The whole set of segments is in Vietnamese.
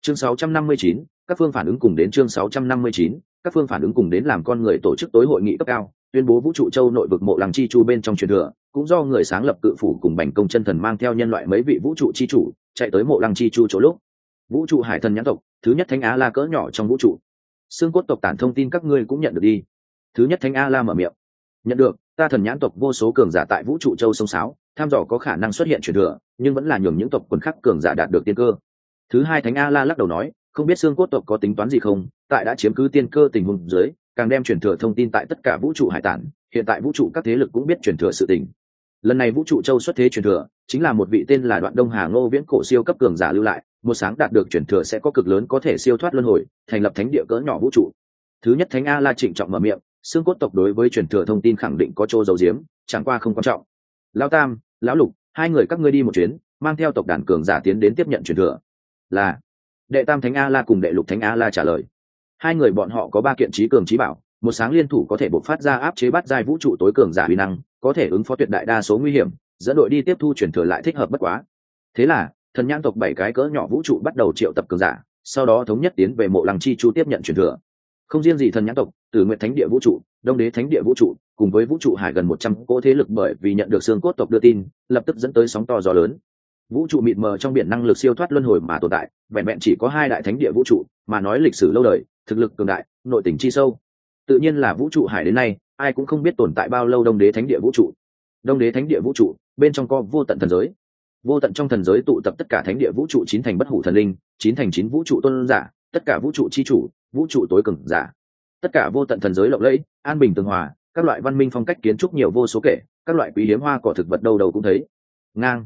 Chương 659, các phương phản ứng cùng đến. Chương 659, các phương phản ứng cùng đến. Làm con người tổ chức tối hội nghị cấp cao, tuyên bố vũ trụ châu nội vực Mộ Lăng Chi Chu bên trong truyền thừa, cũng do người sáng lập Cự Phủ cùng Bành Công Chân Thần mang theo nhân loại mấy vị vũ trụ chi chủ, chạy tới Mộ Lăng Chi Chu chỗ lúc. Vũ trụ hải thần nhãn tộc, thứ nhất thánh Á La cỡ nhỏ trong vũ trụ. Xương cốt tộc tản thông tin các ngươi cũng nhận được đi. Thứ nhất thánh A La mở miệng. Nhận được, ta thần nhãn tộc vô số cường giả tại vũ trụ châu sông sáo, tham dò có khả năng xuất hiện truyền thừa, nhưng vẫn là nhường những tộc quần khác cường giả đạt được tiên cơ. Thứ hai thánh A La lắc đầu nói, không biết xương cốt tộc có tính toán gì không, tại đã chiếm cứ tiên cơ tình huống dưới, càng đem truyền thừa thông tin tại tất cả vũ trụ hải tản, hiện tại vũ trụ các thế lực cũng biết truyền thừa sự tình. Lần này vũ trụ châu xuất thế truyền thừa, chính là một vị tên là Đoạn Đông Hà Ngô Viễn cổ siêu cấp cường giả lưu lại, một sáng đạt được truyền thừa sẽ có cực lớn có thể siêu thoát luân hồi, thành lập thánh địa cỡ nhỏ vũ trụ. Thứ nhất thánh A La trịnh trọng mở miệng, xương cốt tộc đối với truyền thừa thông tin khẳng định có chỗ giấu giếm, chẳng qua không quan trọng. Lão Tam, Lão Lục, hai người các ngươi đi một chuyến, mang theo tộc đàn cường giả tiến đến tiếp nhận truyền thừa. Là đệ Tam thánh A La cùng đệ Lục thánh A La trả lời. Hai người bọn họ có ba kiện trí cường trí bảo, một sáng liên thủ có thể bộc phát ra áp chế bát giai vũ trụ tối cường giả uy năng, có thể ứng phó tuyệt đại đa số nguy hiểm, dẫn đội đi tiếp thu truyền thừa lại thích hợp bất quá. Thế là thần nhãn tộc 7 cái cỡ nhỏ vũ trụ bắt đầu triệu tập cường giả, sau đó thống nhất tiến về Mộ Lăng Chi Chu tiếp nhận truyền thừa. Không riêng gì thần nhãn tộc, Tử Nguyệt Thánh Địa vũ trụ, Đông Đế Thánh Địa vũ trụ, cùng với vũ trụ hải gần 100 cỗ thế lực bởi vì nhận được xương cốt tộc đưa tin, lập tức dẫn tới sóng to gió lớn. Vũ trụ mịt mờ trong biển năng lực siêu thoát luân hồi mà tồn tại, vẹn vẹn chỉ có 2 đại thánh địa vũ trụ, mà nói lịch sử lâu đời, thực lực cường đại, nội tình chi sâu. Tự nhiên là vũ trụ hải đến nay, ai cũng không biết tồn tại bao lâu Đông Đế Thánh Địa vũ trụ. Đông Đế Thánh Địa vũ trụ, bên trong có vô tận thần giới. Vô tận trong thần giới tụ tập tất cả thánh địa vũ trụ 9 thành bất hủ thần linh, 9 thành 9 vũ trụ tôn giả, tất cả vũ trụ chi chủ, vũ trụ tối cường giả. Tất cả vô tận thần giới lộng lẫy, an bình tường hòa, các loại văn minh phong cách kiến trúc nhiều vô số kể, các loại quý hiếm hoa cỏ thực vật đâu đâu cũng thấy. Ngang.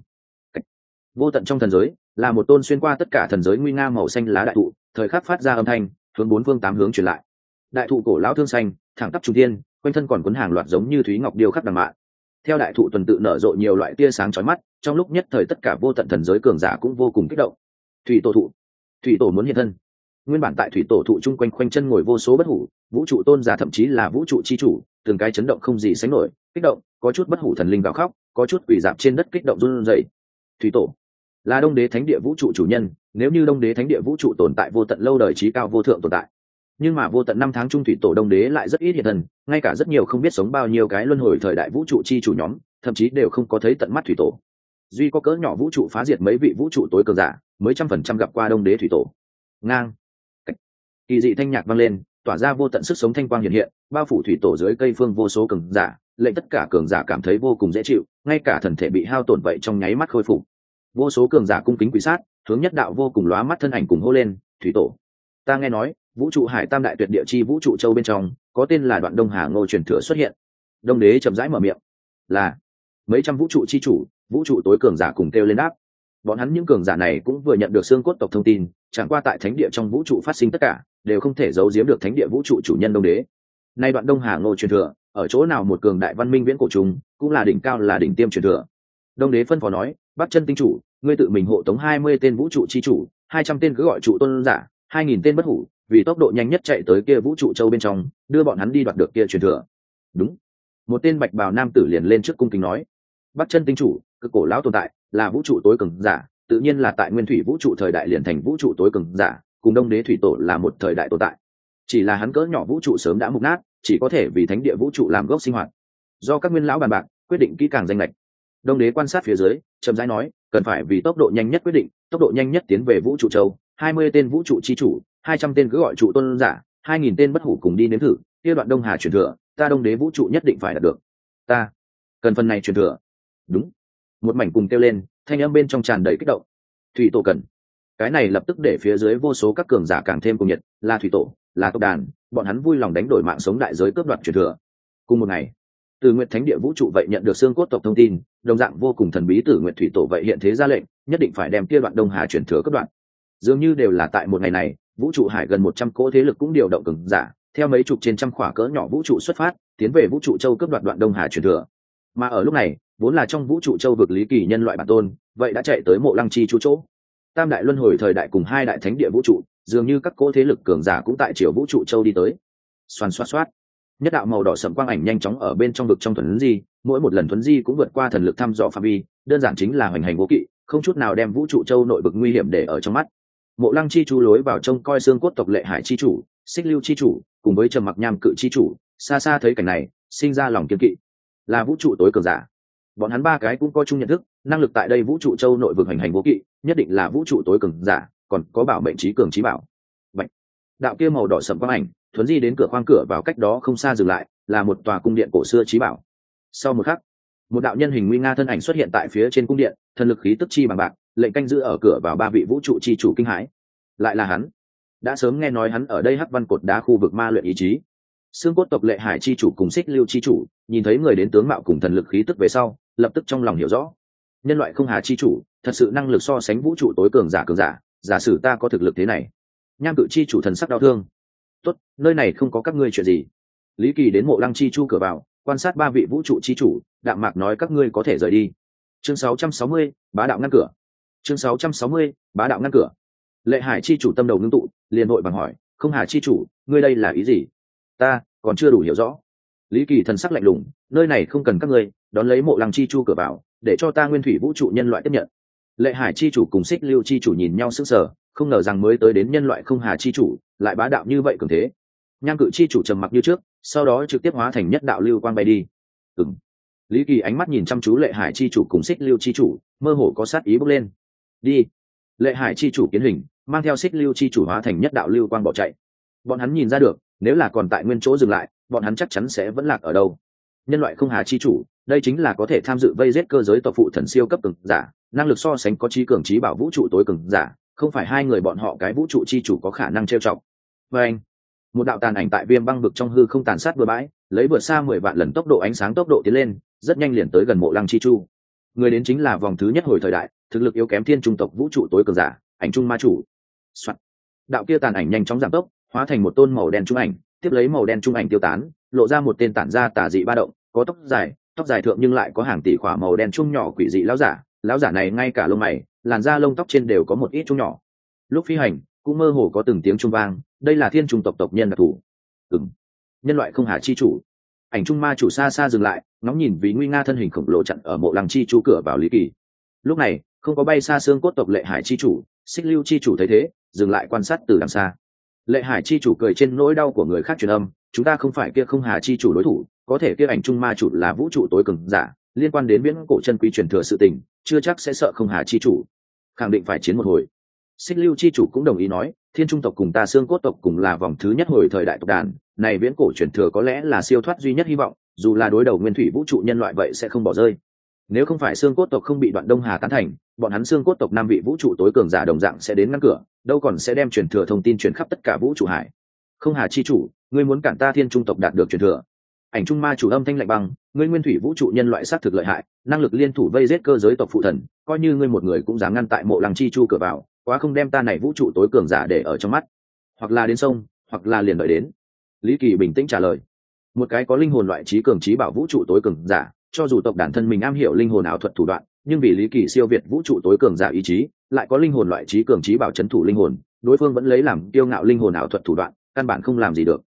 Vô tận trong thần giới là một tôn xuyên qua tất cả thần giới nguy nga màu xanh lá đại thụ, thời khắc phát ra âm thanh, hướng 4 phương 8 hướng truyền lại. Đại thụ cổ lão thương xanh, thẳng tắp trung thiên, quanh thân còn cuốn hàng loạt giống như thúy ngọc điêu khắc đằng mạ. Theo đại thụ tuần tự nở rộ nhiều loại tia sáng chói mắt, trong lúc nhất thời tất cả vô tận thần giới cường giả cũng vô cùng kích động. Thủy tổ thụ, thủy tổ muốn hiện thân. Nguyên bản tại thủy tổ thụ chung quanh khoanh chân ngồi vô số bất hủ vũ trụ tôn giả, thậm chí là vũ trụ chi chủ, từng cái chấn động không gì sánh nổi, kích động, có chút bất hủ thần linh gào khóc, có chút quỳ dạp trên đất kích động run rẩy. Thủy tổ là Đông Đế Thánh Địa vũ trụ chủ nhân, nếu như Đông Đế Thánh Địa vũ trụ tồn tại vô tận lâu đời trí cao vô thượng tồn tại, nhưng mà vô tận năm tháng trung thủy tổ Đông Đế lại rất ít hiện thân, ngay cả rất nhiều không biết sống bao nhiêu cái luân hồi thời đại vũ trụ chi chủ nhóm, thậm chí đều không có thấy tận mắt thủy tổ. Duy có cỡ nhỏ vũ trụ phá diệt mấy vị vũ trụ tối cường giả mới 100% gặp qua Đông Đế thủy tổ. Ngang. Kỳ dị thanh nhạc vang lên, tỏa ra vô tận sức sống thanh quang hiện hiện, bao phủ thủy tổ dưới cây phương vô số cường giả, lệnh tất cả cường giả cảm thấy vô cùng dễ chịu, ngay cả thần thể bị hao tổn vậy trong nháy mắt khôi phục. Vô số cường giả cung kính quỳ sát, hướng nhất đạo vô cùng lóa mắt thân ảnh cùng hô lên, thủy tổ. Ta nghe nói, vũ trụ hải tam đại tuyệt địa chi vũ trụ châu bên trong, có tên là Đoạn Đông Hà Ngô truyền thừa xuất hiện. Đông Đế chậm rãi mở miệng, là mấy trăm vũ trụ chi chủ, vũ trụ tối cường giả cùng kêu lên đáp. Bọn hắn những cường giả này cũng vừa nhận được xương cốt tộc thông tin, chẳng qua tại thánh địa trong vũ trụ phát sinh tất cả, đều không thể giấu giếm được thánh địa vũ trụ chủ nhân Đông Đế. Nay Đoạn Đông Hà Ngô truyền thừa, ở chỗ nào một cường đại văn minh viễn cổ trùng, cũng là đỉnh cao là đỉnh tiêm truyền thừa. Đông Đế phân phó nói, Bắc Chân tinh chủ, ngươi tự mình hộ tống 20 tên vũ trụ chi chủ, 200 tên cứ gọi trụ tôn giả, 2000 tên bất hủ, vì tốc độ nhanh nhất chạy tới kia vũ trụ châu bên trong, đưa bọn hắn đi đoạt được kia truyền thừa. Đúng. Một tên bạch bào nam tử liền lên trước cung kính nói, Bắc Chân tinh chủ, cực cổ lão tồn tại, là vũ trụ tối cường giả, tự nhiên là tại nguyên thủy vũ trụ thời đại liền thành vũ trụ tối cường giả, cùng Đông Đế thủy tổ là một thời đại tồn tại. Chỉ là hắn cỡ nhỏ vũ trụ sớm đã mục nát, chỉ có thể vì thánh địa vũ trụ làm gốc sinh hoạt. Do các nguyên lão bàn bạc, quyết định kỹ càng danh lệch. Đông Đế quan sát phía dưới, chậm rãi nói, cần phải vì tốc độ nhanh nhất quyết định, tốc độ nhanh nhất tiến về vũ trụ châu, 20 tên vũ trụ chi chủ, 200 tên cứ gọi trụ tôn giả, 2000 tên bất hủ cùng đi nếm thử, kia Đoạn Đông Hà truyền thừa, ta Đông Đế vũ trụ nhất định phải đạt được. Ta cần phần này truyền thừa. Đúng. Một mảnh cùng kêu lên, thanh âm bên trong tràn đầy kích động. Thủy tổ cần. Cái này lập tức để phía dưới vô số các cường giả càng thêm cuồng nhiệt, là thủy tổ, là tộc đàn, bọn hắn vui lòng đánh đổi mạng sống đại giới cướp đoạt truyền thừa. Cùng một ngày, Từ Nguyệt Thánh Địa vũ trụ vậy nhận được xương cốt tộc thông tin, đồng dạng vô cùng thần bí Tử Nguyệt thủy tổ vậy hiện thế ra lệnh, nhất định phải đem kia Đoạn Đông Hà truyền thừa cướp đoạt. Dường như đều là tại một ngày này, vũ trụ hải gần 100 cỗ thế lực cũng điều động cường giả, theo mấy chục trên trăm khỏa cỡ nhỏ vũ trụ xuất phát, tiến về vũ trụ châu cướp đoạt Đoạn Đông Hà truyền thừa. Mà ở lúc này, vốn là trong vũ trụ châu vực lý kỳ nhân loại bản tôn, vậy đã chạy tới Mộ Lăng Chi Chu chỗ. Tam đại luân hồi thời đại cùng 2 đại thánh địa vũ trụ, dường như các cỗ thế lực cường giả cũng tại chiều vũ trụ châu đi tới. Xoàn xoát xoát, nhất đạo màu đỏ sẫm quang ảnh nhanh chóng ở bên trong vực trong thuần di, mỗi một lần thuần di cũng vượt qua thần lực thăm dò phạm vi, đơn giản chính là hoành hành vô kỵ, không chút nào đem vũ trụ châu nội vực nguy hiểm để ở trong mắt. Mộ Lăng chi chu lối vào trông coi xương cốt tộc Lệ Hải chi chủ, Xích Lưu chi chủ, cùng với Trầm Mặc Nham Cự chi chủ, xa xa thấy cảnh này, sinh ra lòng kiên kỵ. Là vũ trụ tối cường giả. Bọn hắn ba cái cũng có chung nhận thức, năng lực tại đây vũ trụ châu nội vực hành hành vô kỵ, nhất định là vũ trụ tối cường giả, còn có bảo mệnh trí cường trí bảo. Bạch. Đạo kia màu đỏ sẫm quang ảnh, thuấn di đến cửa khoang cửa vào cách đó không xa dừng lại, là một tòa cung điện cổ xưa trí bảo. Sau một khắc, một đạo nhân hình nguy nga thân ảnh xuất hiện tại phía trên cung điện, thần lực khí tức chi bằng bạc, lệnh canh giữ ở cửa vào ba vị vũ trụ chi chủ kinh hãi. Lại là hắn. Đã sớm nghe nói hắn ở đây hắc văn cột đá khu vực ma luyện ý chí. Xương cốt tộc Lệ Hải chi chủ cùng Xích Lưu chi chủ, nhìn thấy người đến tướng mạo cùng thần lực khí tức về sau, lập tức trong lòng hiểu rõ. Nhân loại không hà chi chủ, thật sự năng lực so sánh vũ trụ tối cường giả, giả sử ta có thực lực thế này. Nham Cự chi chủ thần sắc đau thương. Tốt, nơi này không có các ngươi chuyện gì. Lý Kỳ đến Mộ Lăng chi chu cửa vào, quan sát ba vị vũ trụ chi chủ, đạm mạc nói các ngươi có thể rời đi. Chương 660, bá đạo ngăn cửa. Chương 660, bá đạo ngăn cửa. Lệ Hải chi chủ tâm đầu ngưng tụ, liền vội vàng hỏi, không hà chi chủ, ngươi đây là ý gì? Ta còn chưa đủ hiểu rõ. Lý Kỳ thần sắc lạnh lùng, nơi này không cần các ngươi, đón lấy Mộ Lăng chi chu cửa vào, để cho ta nguyên thủy vũ trụ nhân loại tiếp nhận. Lệ Hải chi chủ cùng Xích Lưu chi chủ nhìn nhau sững sờ, không ngờ rằng mới tới đến nhân loại không hà chi chủ lại bá đạo như vậy cường thế. Nham Cự chi chủ trầm mặc như trước, sau đó trực tiếp hóa thành nhất đạo lưu quang bay đi. Lý Kỳ ánh mắt nhìn chăm chú Lệ Hải chi chủ cùng Xích Lưu chi chủ, mơ hồ có sát ý bốc lên. Đi. Lệ Hải chi chủ kiến hình, mang theo Xích Lưu chi chủ hóa thành nhất đạo lưu quang bỏ chạy. Bọn hắn nhìn ra được, nếu là còn tại nguyên chỗ dừng lại, bọn hắn chắc chắn sẽ vẫn lạc ở đâu. Nhân loại không hà chi chủ, đây chính là có thể tham dự vây giết cơ giới tộc phụ thần siêu cấp cường giả, năng lực so sánh có trí cường trí bảo vũ trụ tối cường giả, không phải hai người bọn họ cái vũ trụ chi chủ có khả năng trêu chọc. Và anh, một đạo tàn ảnh tại viêm băng vực trong hư không tàn sát bừa bãi, lấy vượt xa 10 vạn lần tốc độ ánh sáng tốc độ tiến lên, rất nhanh liền tới gần Mộ Lăng chi chu. Người đến chính là vòng thứ nhất hồi thời đại, thực lực yếu kém thiên trung tộc vũ trụ tối cường giả, Ảnh Trung Ma chủ. Soạn. Đạo kia tàn ảnh nhanh chóng giảm tốc, hóa thành một tôn màu đen trung ảnh, tiếp lấy màu đen trung ảnh tiêu tán, lộ ra một tên tản ra tà dị ba động, có tóc dài thượng nhưng lại có hàng tỷ khỏa màu đen trung nhỏ quỷ dị lão giả này ngay cả lông mày, làn da lông tóc trên đều có một ít trung nhỏ. Lúc phi hành, cũng mơ hồ có từng tiếng trung vang, đây là thiên trung tộc tộc nhân đặc thù. Nhân loại không hà chi chủ. Ảnh Trung Ma chủ xa xa dừng lại, ngóng nhìn vì nguy nga thân hình khổng lồ chặn ở Mộ Lăng chi chu cửa vào Lý Kỳ. Lúc này, không có bay xa xương cốt tộc Lệ Hải chi chủ, Xích Lưu chi chủ thấy thế, dừng lại quan sát từ đằng xa. Lệ Hải chi chủ cười trên nỗi đau của người khác truyền âm, chúng ta không phải kia không hà chi chủ đối thủ, có thể kia Ảnh Trung Ma chủ là vũ trụ tối cường giả, liên quan đến viễn cổ chân quý truyền thừa sự tình, chưa chắc sẽ sợ không hà chi chủ, khẳng định phải chiến một hồi. Xích Lưu chi chủ cũng đồng ý nói, thiên trung tộc cùng ta xương cốt tộc cùng là vòng thứ nhất hồi thời đại tộc đàn, này viễn cổ truyền thừa có lẽ là siêu thoát duy nhất hy vọng, dù là đối đầu nguyên thủy vũ trụ nhân loại vậy sẽ không bỏ rơi. Nếu không phải xương cốt tộc không bị Đoạn Đông Hà tán thành, bọn hắn xương cốt tộc năm vị vũ trụ tối cường giả đồng dạng sẽ đến ngăn cửa, đâu còn sẽ đem truyền thừa thông tin truyền khắp tất cả vũ trụ hải. Không hà chi chủ, ngươi muốn cản ta thiên trung tộc đạt được truyền thừa? Ảnh Trung Ma chủ âm thanh lạnh băng, ngươi nguyên thủy vũ trụ nhân loại xác thực lợi hại, năng lực liên thủ vây giết cơ giới tộc phụ thần, coi như ngươi một người cũng dám ngăn tại Mộ Lăng chi chu cửa vào, quá không đem ta này vũ trụ tối cường giả để ở trong mắt. Hoặc là đến sông, hoặc là liền đợi đến. Lý Kỳ bình tĩnh trả lời. Một cái có linh hồn loại trí cường trí bảo vũ trụ tối cường giả, cho dù tộc đàn thân mình am hiểu linh hồn ảo thuật thủ đoạn, nhưng vì Lý Kỳ siêu việt vũ trụ tối cường giả ý chí, lại có linh hồn loại trí cường trí bảo chấn thủ linh hồn, đối phương vẫn lấy làm kiêu ngạo linh hồn ảo thuật thủ đoạn, căn bản không làm gì được.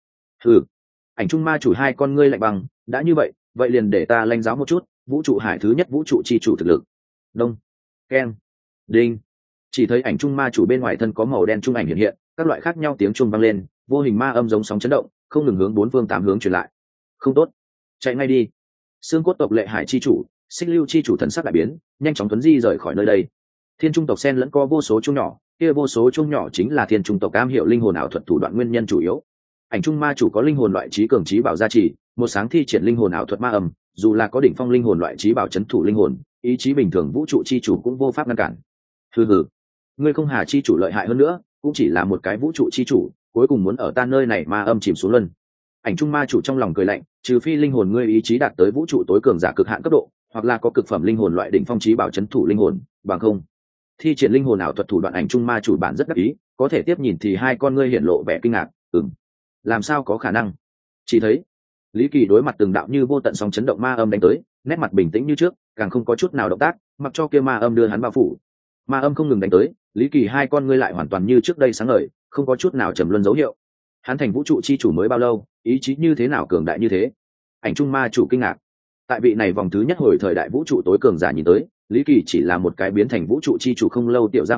Ảnh Trung Ma chủ hai con ngươi lạnh băng, đã như vậy, vậy liền để ta lãnh giáo một chút, vũ trụ hải thứ nhất vũ trụ chi chủ thực lực. Đông, keng, đinh. Chỉ thấy Ảnh Trung Ma chủ bên ngoài thân có màu đen trung ảnh hiện hiện, các loại khác nhau tiếng chuông vang lên, vô hình ma âm giống sóng chấn động, không ngừng hướng bốn phương tám hướng truyền lại. Không tốt, chạy ngay đi. Xương cốt tộc Lệ Hải chi chủ, Xích Lưu chi chủ thần sắc đại biến, nhanh chóng tuấn di rời khỏi nơi đây. Thiên trung tộc sen lẫn có vô số chuông nhỏ, kia vô số chuông nhỏ chính là thiên trung tộc am hiểu linh hồn ảo thuật thủ đoạn nguyên nhân chủ yếu. Ảnh Trung Ma chủ có linh hồn loại trí cường trí bảo gia trì, một sáng thi triển linh hồn ảo thuật ma âm, dù là có đỉnh phong linh hồn loại trí bảo chấn thủ linh hồn, ý chí bình thường vũ trụ chi chủ cũng vô pháp ngăn cản. Ngươi không hà chi chủ lợi hại hơn nữa, cũng chỉ là một cái vũ trụ chi chủ, cuối cùng muốn ở ta nơi này ma âm chìm xuống luân. Ảnh Trung Ma chủ trong lòng cười lạnh, trừ phi linh hồn ngươi ý chí đạt tới vũ trụ tối cường giả cực hạn cấp độ, hoặc là có cực phẩm linh hồn loại đỉnh phong trí bảo chấn thủ linh hồn, bằng không. Thi triển linh hồn ảo thuật thủ đoạn Ảnh Trung Ma chủ bản rất đắc ý, có thể tiếp nhìn thì hai con ngươi hiện lộ vẻ kinh ngạc, làm sao có khả năng? Chỉ thấy Lý Kỳ đối mặt từng đạo như vô tận sóng chấn động ma âm đánh tới, nét mặt bình tĩnh như trước, càng không có chút nào động tác, mặc cho kia ma âm đưa hắn bao phủ. Ma âm không ngừng đánh tới, Lý Kỳ hai con ngươi lại hoàn toàn như trước đây sáng ngời, không có chút nào trầm luân dấu hiệu. Hắn thành vũ trụ chi chủ mới bao lâu, ý chí như thế nào cường đại như thế? Ảnh Trung Ma chủ kinh ngạc. Tại vị này vòng thứ nhất hồi thời đại vũ trụ tối cường giả nhìn tới, Lý Kỳ chỉ là một cái biến thành vũ trụ chi chủ không lâu tiểu gia hỏa,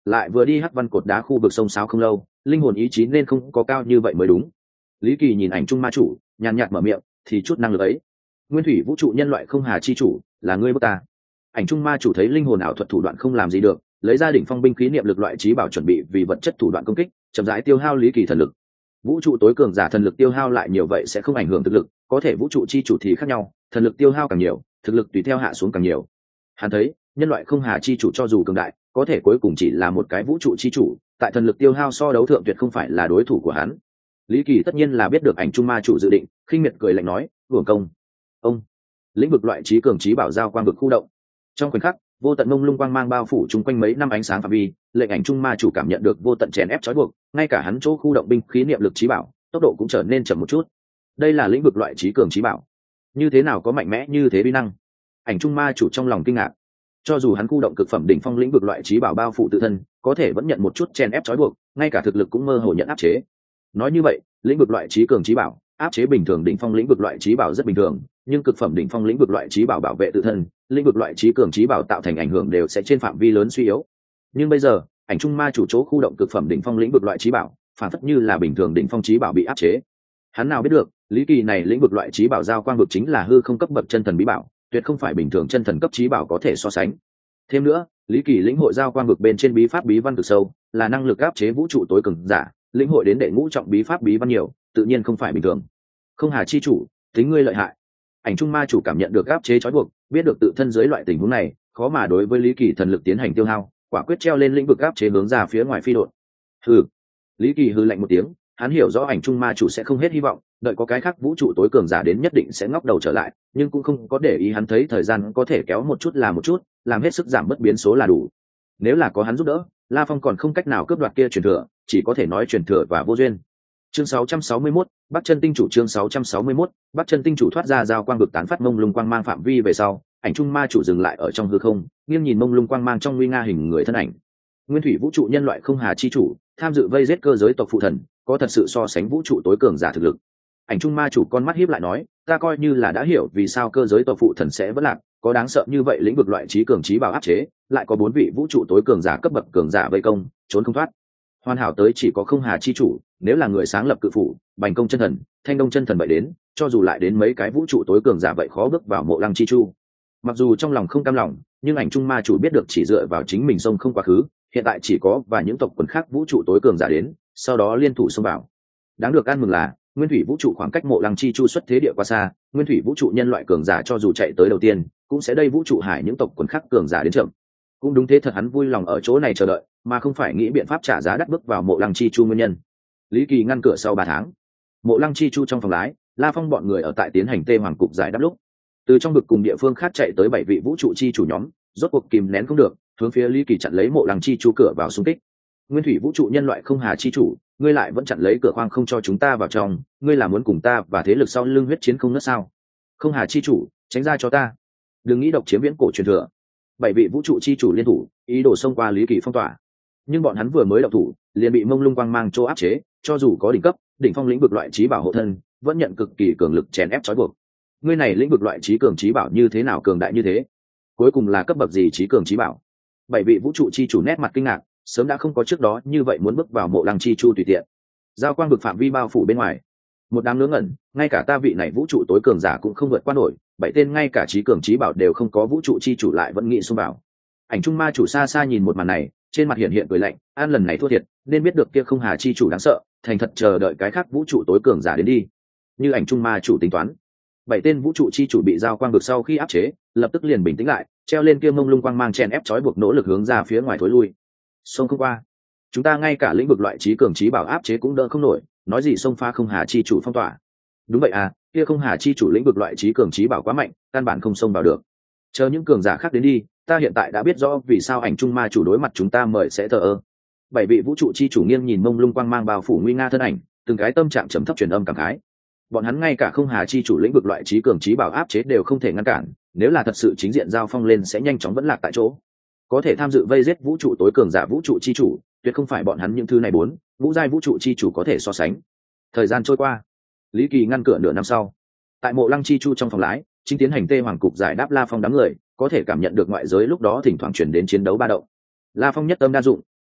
lại vừa đi hắc văn cột đá khu vực sông sáo không lâu, linh hồn ý chí nên không có cao như vậy mới đúng. Lý Kỳ nhìn ảnh trung ma chủ, nhàn nhạt mở miệng, thì chút năng lực ấy. Nguyên thủy vũ trụ nhân loại không hà chi chủ, là ngươi bước ta. Ảnh trung ma chủ thấy linh hồn ảo thuật thủ đoạn không làm gì được, lấy ra đỉnh phong binh khí niệm lực loại trí bảo chuẩn bị vì vật chất thủ đoạn công kích, chậm rãi tiêu hao Lý Kỳ thần lực. Vũ trụ tối cường giả thần lực tiêu hao lại nhiều vậy sẽ không ảnh hưởng thực lực, có thể vũ trụ chi chủ thì khác nhau, thần lực tiêu hao càng nhiều, thực lực tùy theo hạ xuống càng nhiều. Hắn thấy nhân loại không hà chi chủ cho dù cường đại, có thể cuối cùng chỉ là một cái vũ trụ chi chủ, tại thần lực tiêu hao so đấu thượng tuyệt không phải là đối thủ của hắn. Lý Kỳ tất nhiên là biết được ảnh trung ma chủ dự định, khinh miệt cười lạnh nói, "Uổng công." Ông lĩnh vực loại trí cường trí bảo giao quang vực khu động. Trong khoảnh khắc, vô tận mông lung quang mang bao phủ chung quanh mấy năm ánh sáng phạm vi, lệnh ảnh trung ma chủ cảm nhận được vô tận chèn ép trói buộc, ngay cả hắn chỗ khu động binh khí niệm lực trí bảo, tốc độ cũng trở nên chậm một chút. Đây là lĩnh vực loại trí cường trí bảo, như thế nào có mạnh mẽ như thế uy năng? Ảnh trung ma chủ trong lòng kinh ngạc. Cho dù hắn khu động cực phẩm đỉnh phong lĩnh vực loại trí bảo bao phủ tự thân, có thể vẫn nhận một chút chèn ép trói buộc, ngay cả thực lực cũng mơ hồ nhận áp chế. Nói như vậy, lĩnh vực loại trí cường trí bảo áp chế bình thường đỉnh phong lĩnh vực loại trí bảo rất bình thường, nhưng cực phẩm đỉnh phong lĩnh vực loại trí bảo bảo vệ tự thân, lĩnh vực loại trí cường trí bảo tạo thành ảnh hưởng đều sẽ trên phạm vi lớn suy yếu. Nhưng bây giờ, ảnh trung ma chủ chỗ khu động cực phẩm đỉnh phong lĩnh vực loại trí bảo, phản phất như là bình thường đỉnh phong trí bảo bị áp chế. Hắn nào biết được, Lý Kỳ này lĩnh vực loại trí bảo giao quang vực chính là hư không cấp bậc chân thần bí bảo, tuyệt không phải bình thường chân thần cấp trí bảo có thể so sánh. Thêm nữa, Lý Kỳ lĩnh hội giao quang vực bên trên bí pháp bí văn cực sâu, là năng lực áp chế vũ trụ tối cường giả, lĩnh hội đến đệ ngũ trọng bí pháp bí văn nhiều, tự nhiên không phải bình thường. Không hà chi chủ, tính ngươi lợi hại. Ảnh trung ma chủ cảm nhận được áp chế trói buộc, biết được tự thân dưới loại tình huống này khó mà đối với Lý Kỳ thần lực tiến hành tiêu hao, quả quyết treo lên lĩnh vực áp chế hướng ra phía ngoài phi đột. Hừ. Lý Kỳ hừ lạnh một tiếng, hắn hiểu rõ ảnh trung ma chủ sẽ không hết hy vọng, đợi có cái khác vũ trụ tối cường giả đến nhất định sẽ ngóc đầu trở lại, nhưng cũng không có để ý, hắn thấy thời gian có thể kéo một chút là một chút, làm hết sức giảm bớt biến số là đủ. Nếu là có hắn giúp đỡ, La Phong còn không cách nào cướp đoạt kia truyền thừa, chỉ có thể nói truyền thừa và vô duyên. Chương 661, Bắc Chân Tinh chủ. Chương 661, Bắc Chân Tinh chủ thoát ra giao quang vực tán phát mông lung quang mang phạm vi về sau, ảnh trung ma chủ dừng lại ở trong hư không, nghiêng nhìn mông lung quang mang trong nguy nga hình người thân ảnh. Nguyên thủy vũ trụ nhân loại không hà chi chủ, tham dự vây giết cơ giới tộc phụ thần, có thật sự so sánh vũ trụ tối cường giả thực lực. Ảnh trung ma chủ con mắt híp lại nói, ta coi như là đã hiểu vì sao cơ giới tộc phụ thần sẽ vỡ lạc, có đáng sợ như vậy lĩnh vực loại trí cường trí bảo áp chế, lại có 4 vị vũ trụ tối cường giả cấp bậc cường giả vây công, trốn không thoát. Hoàn hảo tới chỉ có không hà chi chủ, nếu là người sáng lập cự phủ, bành công chân thần, thanh đông chân thần vậy đến, cho dù lại đến mấy cái vũ trụ tối cường giả vậy khó bước vào mộ lăng chi chu. Mặc dù trong lòng không cam lòng, nhưng ảnh trung ma chủ biết được chỉ dựa vào chính mình xông không quá khứ, hiện tại chỉ có và những tộc quần khác vũ trụ tối cường giả đến, sau đó liên thủ xông vào. Đáng được ăn mừng là nguyên thủy vũ trụ khoảng cách mộ lăng chi chu xuất thế địa quá xa, nguyên thủy vũ trụ nhân loại cường giả cho dù chạy tới đầu tiên, cũng sẽ đây vũ trụ hải những tộc quần khác cường giả đến chậm. Cũng đúng thế thật, hắn vui lòng ở chỗ này chờ đợi, mà không phải nghĩ biện pháp trả giá đắt bước vào mộ lăng chi chu nguyên nhân. Lý Kỳ ngăn cửa sau 3 tháng. Mộ lăng chi chu trong phòng lái, La Phong bọn người ở tại tiến hành tê hoàng cục giải đáp lúc, từ trong vực cùng địa phương khác chạy tới 7 vị vũ trụ chi chủ nhóm, rốt cuộc kìm nén không được, hướng phía Lý Kỳ chặn lấy mộ lăng chi chu cửa vào xung kích. Nguyên thủy vũ trụ nhân loại không hà chi chủ, ngươi lại vẫn chặn lấy cửa khoang không cho chúng ta vào trong, ngươi là muốn cùng ta và thế lực sau lưng huyết chiến không nứt sao? Không hà chi chủ, tránh ra cho ta, đừng nghĩ độc chiếm viễn cổ truyền thừa. 7 vị vũ trụ chi chủ liên thủ, ý đồ xông qua Lý Kỳ phong tỏa, nhưng bọn hắn vừa mới động thủ, liền bị mông lung quang mang chỗ áp chế, cho dù có đỉnh cấp, đỉnh phong lĩnh vực loại trí bảo hộ thân, vẫn nhận cực kỳ cường lực chèn ép trói buộc. Ngươi này lĩnh vực loại trí cường trí bảo như thế nào cường đại như thế? Cuối cùng là cấp bậc gì trí cường trí bảo? 7 vị vũ trụ chi chủ nét mặt kinh ngạc, sớm đã không có trước đó như vậy muốn bước vào mộ lăng chi chu tùy tiện. Giao quang vực phạm vi bao phủ bên ngoài, một đám ngớ ngẩn, ngay cả ta vị này vũ trụ tối cường giả cũng không vượt qua nổi, 7 tên ngay cả trí cường trí bảo đều không có vũ trụ chi chủ lại vẫn nghĩ xông vào. Ảnh trung ma chủ xa xa nhìn một màn này, trên mặt hiện hiện cười lạnh, an lần này thua thiệt, nên biết được kia không hà chi chủ đáng sợ, thành thật chờ đợi cái khác vũ trụ tối cường giả đến đi. Như ảnh trung ma chủ tính toán, 7 tên vũ trụ chi chủ bị giao quang vực sau khi áp chế, lập tức liền bình tĩnh lại, treo lên kia mông lung quang mang chèn ép trói buộc, nỗ lực hướng ra phía ngoài thối lui. Xông không qua, chúng ta ngay cả lĩnh vực loại trí cường trí bảo áp chế cũng đỡ không nổi, nói gì xông pha không hà chi chủ phong tỏa. Đúng vậy à, kia không hà chi chủ lĩnh vực loại trí cường trí bảo quá mạnh, căn bản không xông vào được. Chờ những cường giả khác đến đi, ta hiện tại đã biết rõ vì sao ảnh trung ma chủ đối mặt chúng ta mời sẽ thờ ơ. 7 vị vũ trụ chi chủ nghiêng nhìn mông lung quang mang bao phủ nguy nga thân ảnh, từng cái tâm trạng trầm thấp truyền âm cảm khái. Bọn hắn ngay cả không hà chi chủ lĩnh vực loại trí cường trí bảo áp chế đều không thể ngăn cản, nếu là thật sự chính diện giao phong lên sẽ nhanh chóng vẫn lạc tại chỗ. Có thể tham dự vây giết vũ trụ tối cường giả vũ trụ chi chủ, tuyệt không phải bọn hắn những thứ này 4 vũ giai vũ trụ chi chủ có thể so sánh. Thời gian trôi qua, Lý Kỳ ngăn cửa nửa năm sau, tại mộ lăng chi chu trong phòng lái, chính tiến hành tê hoàng cục giải đáp La Phong đám người, có thể cảm nhận được ngoại giới lúc đó thỉnh thoảng chuyển đến chiến đấu ba động. La Phong nhất tâm đa dụng,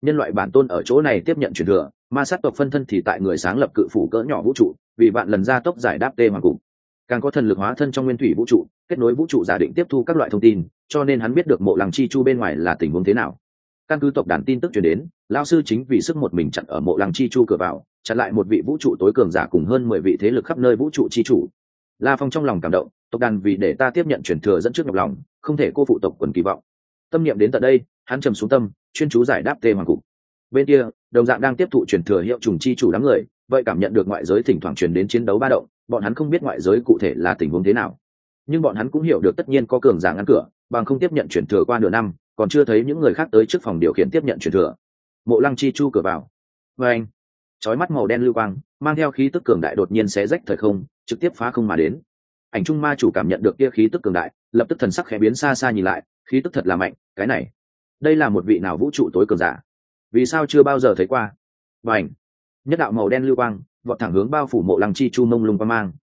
nhân loại bản tôn ở chỗ này tiếp nhận truyền thừa, ma sát tộc phân thân thì tại người sáng lập cự phủ cỡ nhỏ vũ trụ, vì bạn lần ra tốc giải đáp tê hoàng cục. Càng có thần lực hóa thân trong nguyên thủy vũ trụ, kết nối vũ trụ giả định tiếp thu các loại thông tin, cho nên hắn biết được mộ lăng chi chu bên ngoài là tình huống thế nào. Căn cứ tộc đàn tin tức truyền đến, lão sư chính vì sức một mình chặn ở mộ lăng chi chu cửa vào, chặn lại một vị vũ trụ tối cường giả cùng hơn 10 vị thế lực khắp nơi vũ trụ chi chủ. La Phong trong lòng cảm động, tộc đàn vì để ta tiếp nhận truyền thừa dẫn trước nhọc lòng, không thể cô phụ tộc quần kỳ vọng. Tâm niệm đến tận đây, hắn trầm xuống tâm, chuyên chú giải đáp tê hoàng cục. Bên kia, đồng dạng đang tiếp thụ truyền thừa hiệu trùng chi chủ đám người, vậy cảm nhận được ngoại giới thỉnh thoảng truyền đến chiến đấu ba động, bọn hắn không biết ngoại giới cụ thể là tình huống thế nào, nhưng bọn hắn cũng hiểu được tất nhiên có cường giả ngăn cửa, bằng không tiếp nhận truyền thừa qua nửa năm, còn chưa thấy những người khác tới trước phòng điều khiển tiếp nhận truyền thừa. Mộ lăng chi chu cửa vào, và anh chói mắt màu đen lưu quang mang theo khí tức cường đại đột nhiên xé rách thời không, trực tiếp phá không mà đến. Ảnh trung ma chủ cảm nhận được kia khí tức cường đại, lập tức thần sắc khẽ biến, xa xa nhìn lại, khí tức thật là mạnh, cái này, đây là một vị nào vũ trụ tối cường giả? Vì sao chưa bao giờ thấy qua? Và ảnh, nhất đạo màu đen lưu quang vọt thẳng hướng bao phủ mộ lăng chi chu mông lung qua mang.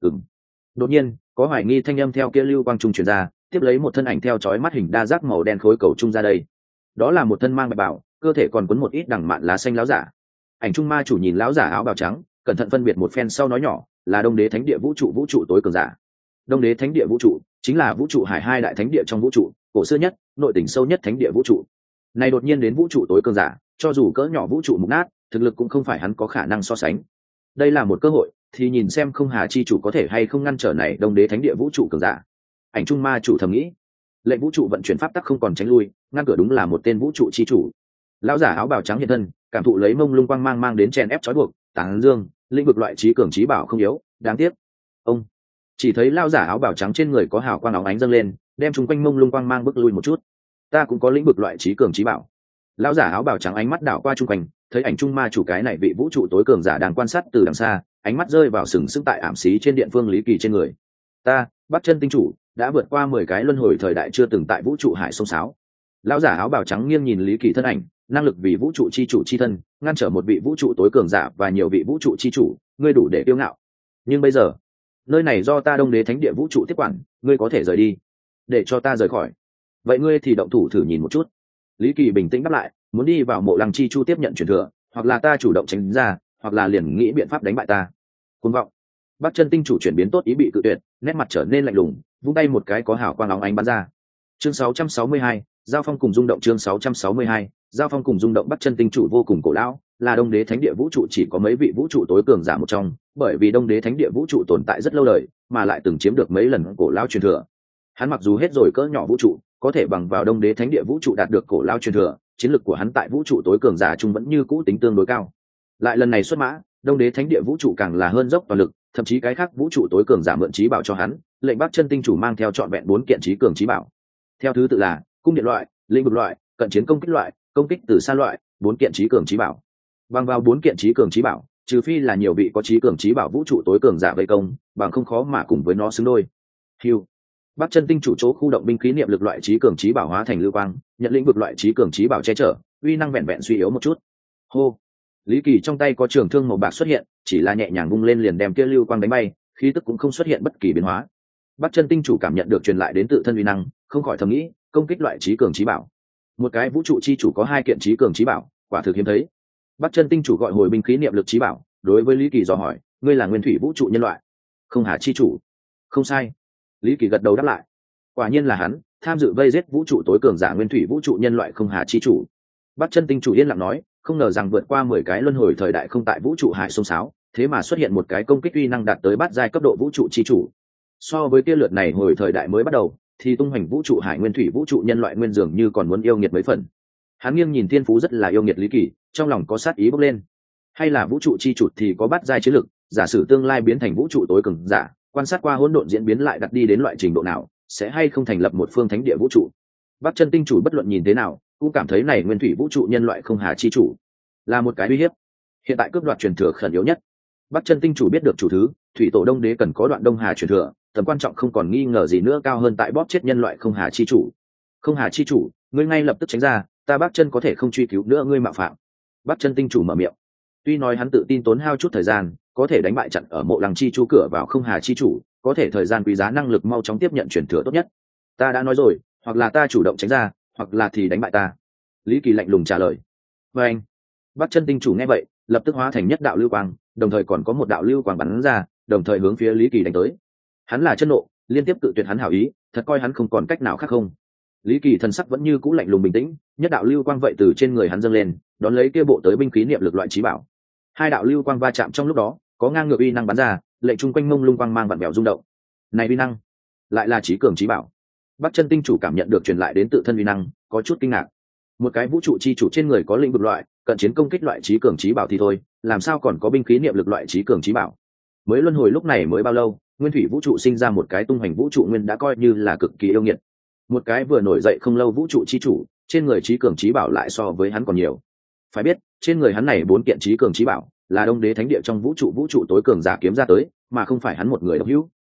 Đột nhiên, có hoài nghi thanh âm theo kia lưu quang trung truyền ra, tiếp lấy một thân ảnh theo chói mắt hình đa giác màu đen khối cầu trung ra đây. Đó là một thân mang bạch bào, cơ thể còn quấn một ít đằng mạn lá xanh láo giả. Ảnh trung ma chủ nhìn láo giả áo bào trắng, cẩn thận phân biệt một phen sau nói nhỏ, là Đông Đế Thánh Địa vũ trụ tối cường giả. Đông Đế Thánh Địa vũ trụ chính là vũ trụ hải hai đại thánh địa trong vũ trụ, cổ xưa nhất, nội tình sâu nhất thánh địa vũ trụ. Này đột nhiên đến vũ trụ tối cường giả, cho dù cỡ nhỏ vũ trụ mục nát, thực lực cũng không phải hắn có khả năng so sánh. Đây là một cơ hội, thì nhìn xem không hà chi chủ có thể hay không ngăn trở này Đông Đế Thánh Địa vũ trụ cường giả. Ảnh trung ma chủ thầm nghĩ, lệnh vũ trụ vận chuyển pháp tắc không còn tránh lui, ngăn cửa đúng là một tên vũ trụ chi chủ. Lão giả áo bào trắng hiện thân, cảm thụ lấy mông lung quang mang đến chèn ép trói buộc, tán dương, lĩnh vực loại trí cường trí bảo không yếu, đáng tiếc. Ông chỉ thấy lão giả áo bào trắng trên người có hào quang óng ánh dâng lên, đem chúng quanh mông lung quang mang bước lui một chút. Ta cũng có lĩnh vực loại trí cường trí bảo. Lão giả áo bào trắng ánh mắt đảo qua chung quanh, thấy ảnh trung ma chủ cái này vị vũ trụ tối cường giả đang quan sát từ đằng xa, ánh mắt rơi vào sừng sững tại ảm xí trên điện phương Lý Kỳ trên người. Ta, Bắc Chân tinh chủ, đã vượt qua 10 cái luân hồi thời đại chưa từng tại vũ trụ hải sông sáo. Lão giả áo bào trắng nghiêng nhìn Lý Kỳ thân ảnh, năng lực vì vũ trụ chi chủ chi thân, ngăn trở một vị vũ trụ tối cường giả và nhiều vị vũ trụ chi chủ, ngươi đủ để kiêu ngạo. Nhưng bây giờ, nơi này do ta Đông Đế Thánh Địa vũ trụ tiếp quản, ngươi có thể rời đi. Để cho ta rời khỏi. Vậy ngươi thì động thủ thử nhìn một chút. Lý Kỳ bình tĩnh đáp lại, muốn đi vào mộ lăng chi chu tiếp nhận truyền thừa, hoặc là ta chủ động tránh ra, hoặc là liền nghĩ biện pháp đánh bại ta. Cuồng vọng. Bắc Chân tinh chủ chuyển biến tốt ý bị cự tuyệt, nét mặt trở nên lạnh lùng, vung tay một cái có hào quang óng ánh bắn ra. Chương 662, giao phong cùng rung động. Chương 662, giao phong cùng rung động. Bắc Chân tinh chủ vô cùng cổ lão, là Đông Đế Thánh Địa vũ trụ chỉ có mấy vị vũ trụ tối cường giả một trong, bởi vì Đông Đế Thánh Địa vũ trụ tồn tại rất lâu đời, mà lại từng chiếm được mấy lần cổ lão truyền thừa. Hắn mặc dù hết rồi cỡ nhỏ vũ trụ, có thể bằng vào Đông Đế Thánh Địa vũ trụ đạt được cổ lão truyền thừa, chiến lực của hắn tại vũ trụ tối cường giả chung vẫn như cũ tính tương đối cao. Lại lần này xuất mã, Đông Đế Thánh Địa vũ trụ càng là hơn dốc toàn lực, thậm chí cái khác vũ trụ tối cường giả mượn trí bảo cho hắn, lệnh Bắc Chân tinh chủ mang theo trọn vẹn 4 kiện trí cường trí bảo. Theo thứ tự là cung điện loại, lĩnh vực loại, cận chiến công kích loại, công kích từ xa loại, 4 kiện trí cường trí bảo. Bằng vào 4 kiện trí cường trí bảo, trừ phi là nhiều vị có trí cường trí bảo vũ trụ tối cường giả vây công, bằng không khó mà cùng với nó xứng đôi. Hưu. Bắc Chân tinh chủ chỗ khu động binh khí niệm lực loại trí cường trí bảo hóa thành lưu quang, nhận lĩnh vực loại trí cường trí bảo che chở, uy năng vẹn vẹn suy yếu một chút. Hô. Lý Kỳ trong tay có trường thương màu bạc xuất hiện, chỉ là nhẹ nhàng vung lên liền đem kia lưu quang đánh bay, khí tức cũng không xuất hiện bất kỳ biến hóa. Bắc Chân tinh chủ cảm nhận được truyền lại đến tự thân uy năng, không khỏi thầm nghĩ, công kích loại trí cường trí bảo. Một cái vũ trụ chi chủ có 2 kiện trí cường trí bảo, quả thực hiếm thấy. Bắc Chân tinh chủ gọi hồi binh khí niệm lực trí bảo, đối với Lý Kỳ dò hỏi, ngươi là nguyên thủy vũ trụ nhân loại? Không hà chi chủ. Không sai. Lý Kỳ gật đầu đáp lại. Quả nhiên là hắn, tham dự vây giết vũ trụ tối cường giả nguyên thủy vũ trụ nhân loại không hà chi chủ. Bắc Chân tinh chủ yên lặng nói, không ngờ rằng vượt qua 10 cái luân hồi thời đại không tại vũ trụ hải sông sáo, thế mà xuất hiện một cái công kích uy năng đạt tới bát giai cấp độ vũ trụ chi chủ. So với kia lượt này hồi thời đại mới bắt đầu, thì tung hoành vũ trụ hải nguyên thủy vũ trụ nhân loại nguyên dường như còn muốn yêu nghiệt mấy phần. Hắn nghiêng nhìn thiên phú rất là yêu nghiệt Lý Kỳ, trong lòng có sát ý bốc lên. Hay là vũ trụ chi chủ thì có bát giai chiến lực, giả sử tương lai biến thành vũ trụ tối cường giả, quan sát qua hỗn độn diễn biến lại đặt đi đến loại trình độ nào, sẽ hay không thành lập một phương thánh địa vũ trụ. Bắc Chân tinh chủ bất luận nhìn thế nào, cũng cảm thấy này nguyên thủy vũ trụ nhân loại không hà chi chủ là một cái uy hiếp. Hiện tại cướp đoạt truyền thừa khẩn yếu nhất. Bắc Chân tinh chủ biết được chủ thứ, thủy tổ Đông Đế cần có đoạn Đông Hà truyền thừa, tầm quan trọng không còn nghi ngờ gì nữa cao hơn tại bóp chết nhân loại không hà chi chủ. Không hà chi chủ, ngươi ngay lập tức tránh ra, ta Bắc Chân có thể không truy cứu nữa ngươi mạo phạm. Bắc Chân tinh chủ mở miệng. Tuy nói hắn tự tin tốn hao chút thời gian, có thể đánh bại chặn ở mộ lăng chi chu cửa vào không hà chi chủ, có thể thời gian quý giá năng lực mau chóng tiếp nhận truyền thừa tốt nhất. Ta đã nói rồi, hoặc là ta chủ động tránh ra, hoặc là thì đánh bại ta. Lý Kỳ lạnh lùng trả lời. và anh, Bắc Chân Tinh chủ nghe vậy lập tức hóa thành nhất đạo lưu quang, đồng thời còn có một đạo lưu quang bắn ra, đồng thời hướng phía Lý Kỳ đánh tới. Hắn là chân nộ, liên tiếp tự tuyệt hắn hảo ý, thật coi hắn không còn cách nào khác không. Lý Kỳ thần sắc vẫn như cũ lạnh lùng bình tĩnh, nhất đạo lưu quang vậy từ trên người hắn dâng lên, đón lấy kia bộ tới binh khí niệm lực loại trí bảo. Hai đạo lưu quang va chạm trong lúc đó, có ngang ngược uy năng bắn ra, lệnh chung quanh mông lung quang mang vặn vẹo rung động. Này uy năng, lại là trí cường trí bảo. Bắc Chân Tinh chủ cảm nhận được truyền lại đến tự thân uy năng, có chút kinh ngạc. Một cái vũ trụ chi chủ trên người có lĩnh vực loại, cận chiến công kích loại trí cường trí bảo thì thôi, làm sao còn có binh khí niệm lực loại trí cường trí bảo? Mới luân hồi lúc này mới bao lâu, nguyên thủy vũ trụ sinh ra một cái tung hoành vũ trụ nguyên đã coi như là cực kỳ yêu nghiệt. Một cái vừa nổi dậy không lâu vũ trụ chi chủ, trên người trí cường trí bảo lại so với hắn còn nhiều. Phải biết, trên người hắn này 4 kiện trí cường trí bảo, là Đông Đế Thánh Địa trong vũ trụ tối cường giả kiếm ra tới, mà không phải hắn một người độc hữu.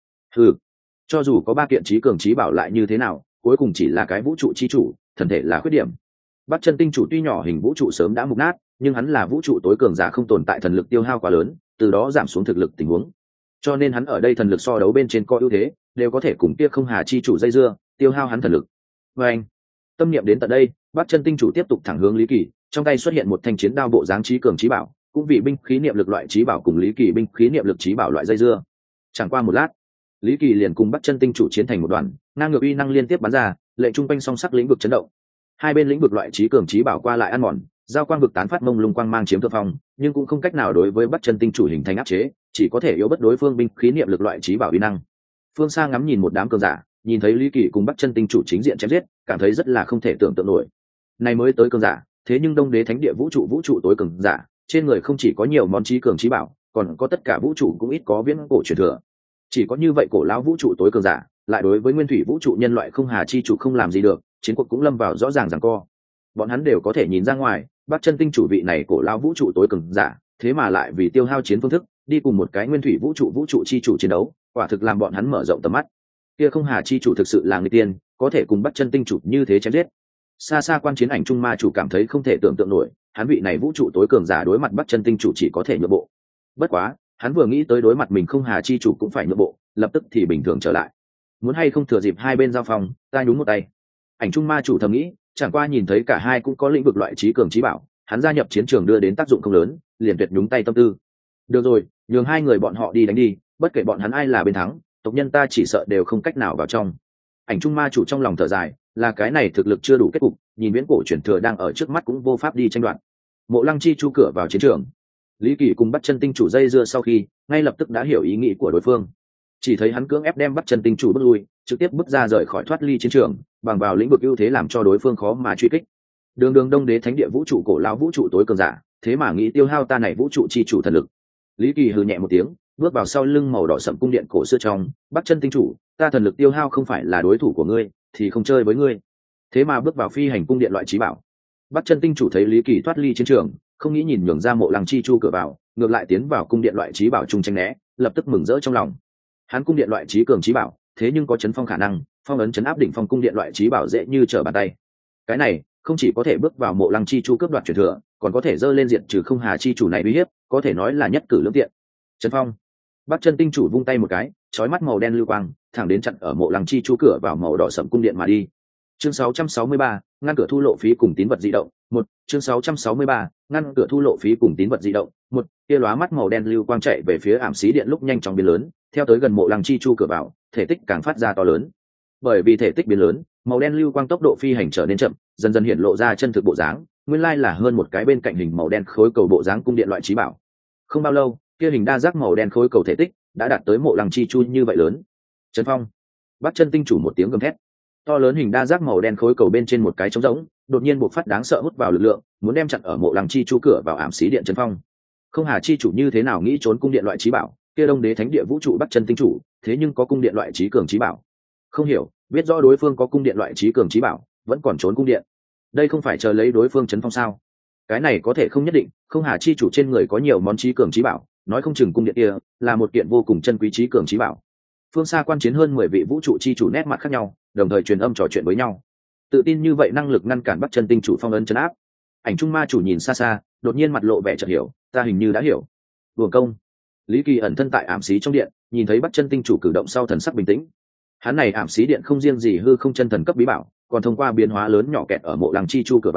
Cho dù có 3 kiện trí cường trí bảo lại như thế nào, cuối cùng chỉ là cái vũ trụ chi chủ, thần thể là khuyết điểm. Bắc Chân Tinh chủ tuy nhỏ hình vũ trụ sớm đã mục nát, nhưng hắn là vũ trụ tối cường giả không tồn tại thần lực tiêu hao quá lớn, từ đó giảm xuống thực lực tình huống. Cho nên hắn ở đây thần lực so đấu bên trên có ưu thế, đều có thể cùng kia không hà chi chủ dây dưa, tiêu hao hắn thần lực. Và anh, tâm niệm đến tận đây, Bắc Chân Tinh chủ tiếp tục thẳng hướng Lý Kỳ, trong tay xuất hiện một thanh chiến đao bộ dáng trí cường trí bảo, cũng vì binh khí niệm lực loại trí bảo cùng Lý Kỳ binh khí niệm lực trí bảo loại dây dưa. Chẳng qua một lát, Lý Kỳ liền cùng Bắc Chân Tinh chủ chiến thành một đoàn, ngang ngược uy năng liên tiếp bắn ra, lệnh trung quanh song sắc lĩnh vực chấn động. Hai bên lĩnh vực loại trí cường trí bảo qua lại ăn mòn, giao quang vực tán phát mông lung quang mang chiếm thượng phong, nhưng cũng không cách nào đối với Bắc Chân Tinh chủ hình thành áp chế, chỉ có thể yếu bất đối phương binh khí niệm lực loại trí bảo uy năng. Phương xa ngắm nhìn một đám cường giả, nhìn thấy Lý Kỳ cùng Bắc Chân Tinh chủ chính diện chém giết, cảm thấy rất là không thể tưởng tượng nổi. Này mới tới cường giả, thế nhưng Đông Đế Thánh Địa vũ trụ tối cường giả, trên người không chỉ có nhiều món trí cường trí bảo, còn có tất cả vũ trụ cũng ít có viễn cổ truyền thừa. Chỉ có như vậy cổ lão vũ trụ tối cường giả, lại đối với nguyên thủy vũ trụ nhân loại không hà chi chủ không làm gì được, chiến cuộc cũng lâm vào rõ ràng giằng co. Bọn hắn đều có thể nhìn ra ngoài, Bắc Chân Tinh chủ vị này cổ lão vũ trụ tối cường giả, thế mà lại vì tiêu hao chiến phương thức, đi cùng một cái nguyên thủy vũ trụ chi chủ chiến đấu, quả thực làm bọn hắn mở rộng tầm mắt. Kia không hà chi chủ thực sự là người tiên, có thể cùng Bắc Chân Tinh chủ như thế chém giết. Xa xa quan chiến ảnh trung ma chủ cảm thấy không thể tưởng tượng nổi, hắn vị này vũ trụ tối cường giả đối mặt Bắc Chân Tinh chủ chỉ có thể nhượng bộ. Bất quá, hắn vừa nghĩ tới đối mặt mình không hà chi chủ cũng phải nhượng bộ, lập tức thì bình thường trở lại. Muốn hay không thừa dịp hai bên giao phòng, ta nhún một tay. Ảnh trung ma chủ thầm nghĩ, chẳng qua nhìn thấy cả hai cũng có lĩnh vực loại trí cường trí bảo, hắn gia nhập chiến trường đưa đến tác dụng không lớn, liền tuyệt nhúng tay tâm tư. Được rồi, nhường hai người bọn họ đi đánh đi, bất kể bọn hắn ai là bên thắng, tộc nhân ta chỉ sợ đều không cách nào vào trong. Ảnh trung ma chủ trong lòng thở dài, là cái này thực lực chưa đủ kết cục, nhìn viễn cổ truyền thừa đang ở trước mắt cũng vô pháp đi tranh đoạt. Mộ Lăng Chi chu cửa vào chiến trường, Lý Kỳ cùng Bắc Chân Tinh chủ dây dưa sau khi, ngay lập tức đã hiểu ý nghĩ của đối phương. Chỉ thấy hắn cưỡng ép đem Bắc Chân Tinh chủ bước lui, trực tiếp bước ra rời khỏi thoát ly chiến trường, bằng vào lĩnh vực ưu thế làm cho đối phương khó mà truy kích. Đường Đường Đông Đế Thánh Địa vũ trụ cổ lão vũ trụ tối cường giả, thế mà nghĩ tiêu hao ta này vũ trụ chi chủ thần lực. Lý Kỳ hừ nhẹ một tiếng, bước vào sau lưng màu đỏ sẫm cung điện cổ xưa trong, Bắc Chân Tinh chủ, ta thần lực tiêu hao không phải là đối thủ của ngươi, thì không chơi với ngươi. Thế mà bước vào phi hành cung điện loại trí bảo. Bắc Chân Tinh chủ thấy Lý Kỳ thoát ly chiến trường, không nghĩ nhìn nhường ra Mộ Lăng Chi chu cửa vào, ngược lại tiến vào cung điện loại trí bảo trung tranh né, lập tức mừng rỡ trong lòng. Hắn cung điện loại trí cường trí bảo, thế nhưng có chấn phong khả năng, phong ấn chấn áp đỉnh phong cung điện loại trí bảo dễ như trở bàn tay. Cái này không chỉ có thể bước vào Mộ Lăng Chi chu cướp đoạt truyền thừa, còn có thể dơ lên diện trừ không hà chi chủ này uy hiếp, có thể nói là nhất cử lưỡng tiện. Chấn phong. Bắc Chân Tinh chủ vung tay một cái, chói mắt màu đen lưu quang, thẳng đến chặn ở Mộ Lăng Chi chu cửa vào màu đỏ sẫm cung điện mà đi. Chương 663, ngăn cửa thu lộ phí cùng tín vật di động. Một, chương 663, ngăn cửa thu lộ phí cùng tín vật di động. Một, kia lóa mắt màu đen lưu quang chạy về phía ảm xí điện lúc nhanh chóng biến lớn, theo tới gần Mộ Lăng Chi chu cửa vào, thể tích càng phát ra to lớn. Bởi vì thể tích biến lớn, màu đen lưu quang tốc độ phi hành trở nên chậm, dần dần hiện lộ ra chân thực bộ dáng, nguyên lai là hơn một cái bên cạnh hình màu đen khối cầu bộ dáng cung điện loại trí bảo. Không bao lâu, kia hình đa giác màu đen khối cầu thể tích đã đạt tới Mộ Lăng Chi chu như vậy lớn. Trấn phong. Bắc Chân Tinh chủ một tiếng gầm thét. To lớn hình đa giác màu đen khối cầu bên trên một cái trống rỗng, đột nhiên bộc phát đáng sợ hút vào lực lượng, muốn đem chặn ở Mộ Lăng Chi chu cửa vào ảm xí điện trấn phong. Không hà chi chủ như thế nào nghĩ trốn cung điện loại trí bảo, kia Đông Đế Thánh Địa vũ trụ Bắc Chân Tinh chủ, thế nhưng có cung điện loại trí cường trí bảo. Không hiểu, biết rõ đối phương có cung điện loại trí cường trí bảo, vẫn còn trốn cung điện. Đây không phải chờ lấy đối phương trấn phong sao? Cái này có thể không nhất định, không hà chi chủ trên người có nhiều món trí cường trí bảo, nói không chừng cung điện kia là một kiện vô cùng chân quý trí cường trí bảo. Phương xa quan chiến hơn 10 vị vũ trụ chi chủ nét mặt khác nhau, đồng thời truyền âm trò chuyện với nhau. Tự tin như vậy năng lực ngăn cản Bắc Chân Tinh chủ phong ấn trấn áp. Ảnh trung ma chủ nhìn xa xa, đột nhiên mặt lộ vẻ chợt hiểu, ta hình như đã hiểu. Đùa công. Lý Kỳ ẩn thân tại ảm xí trong điện, nhìn thấy Bắc Chân Tinh chủ cử động sau thần sắc bình tĩnh. Hắn này ảm xí điện không riêng gì hư không chân thần cấp bí bảo, còn thông qua biến hóa lớn nhỏ kẹt ở Mộ Lăng Chi chu cửa vào,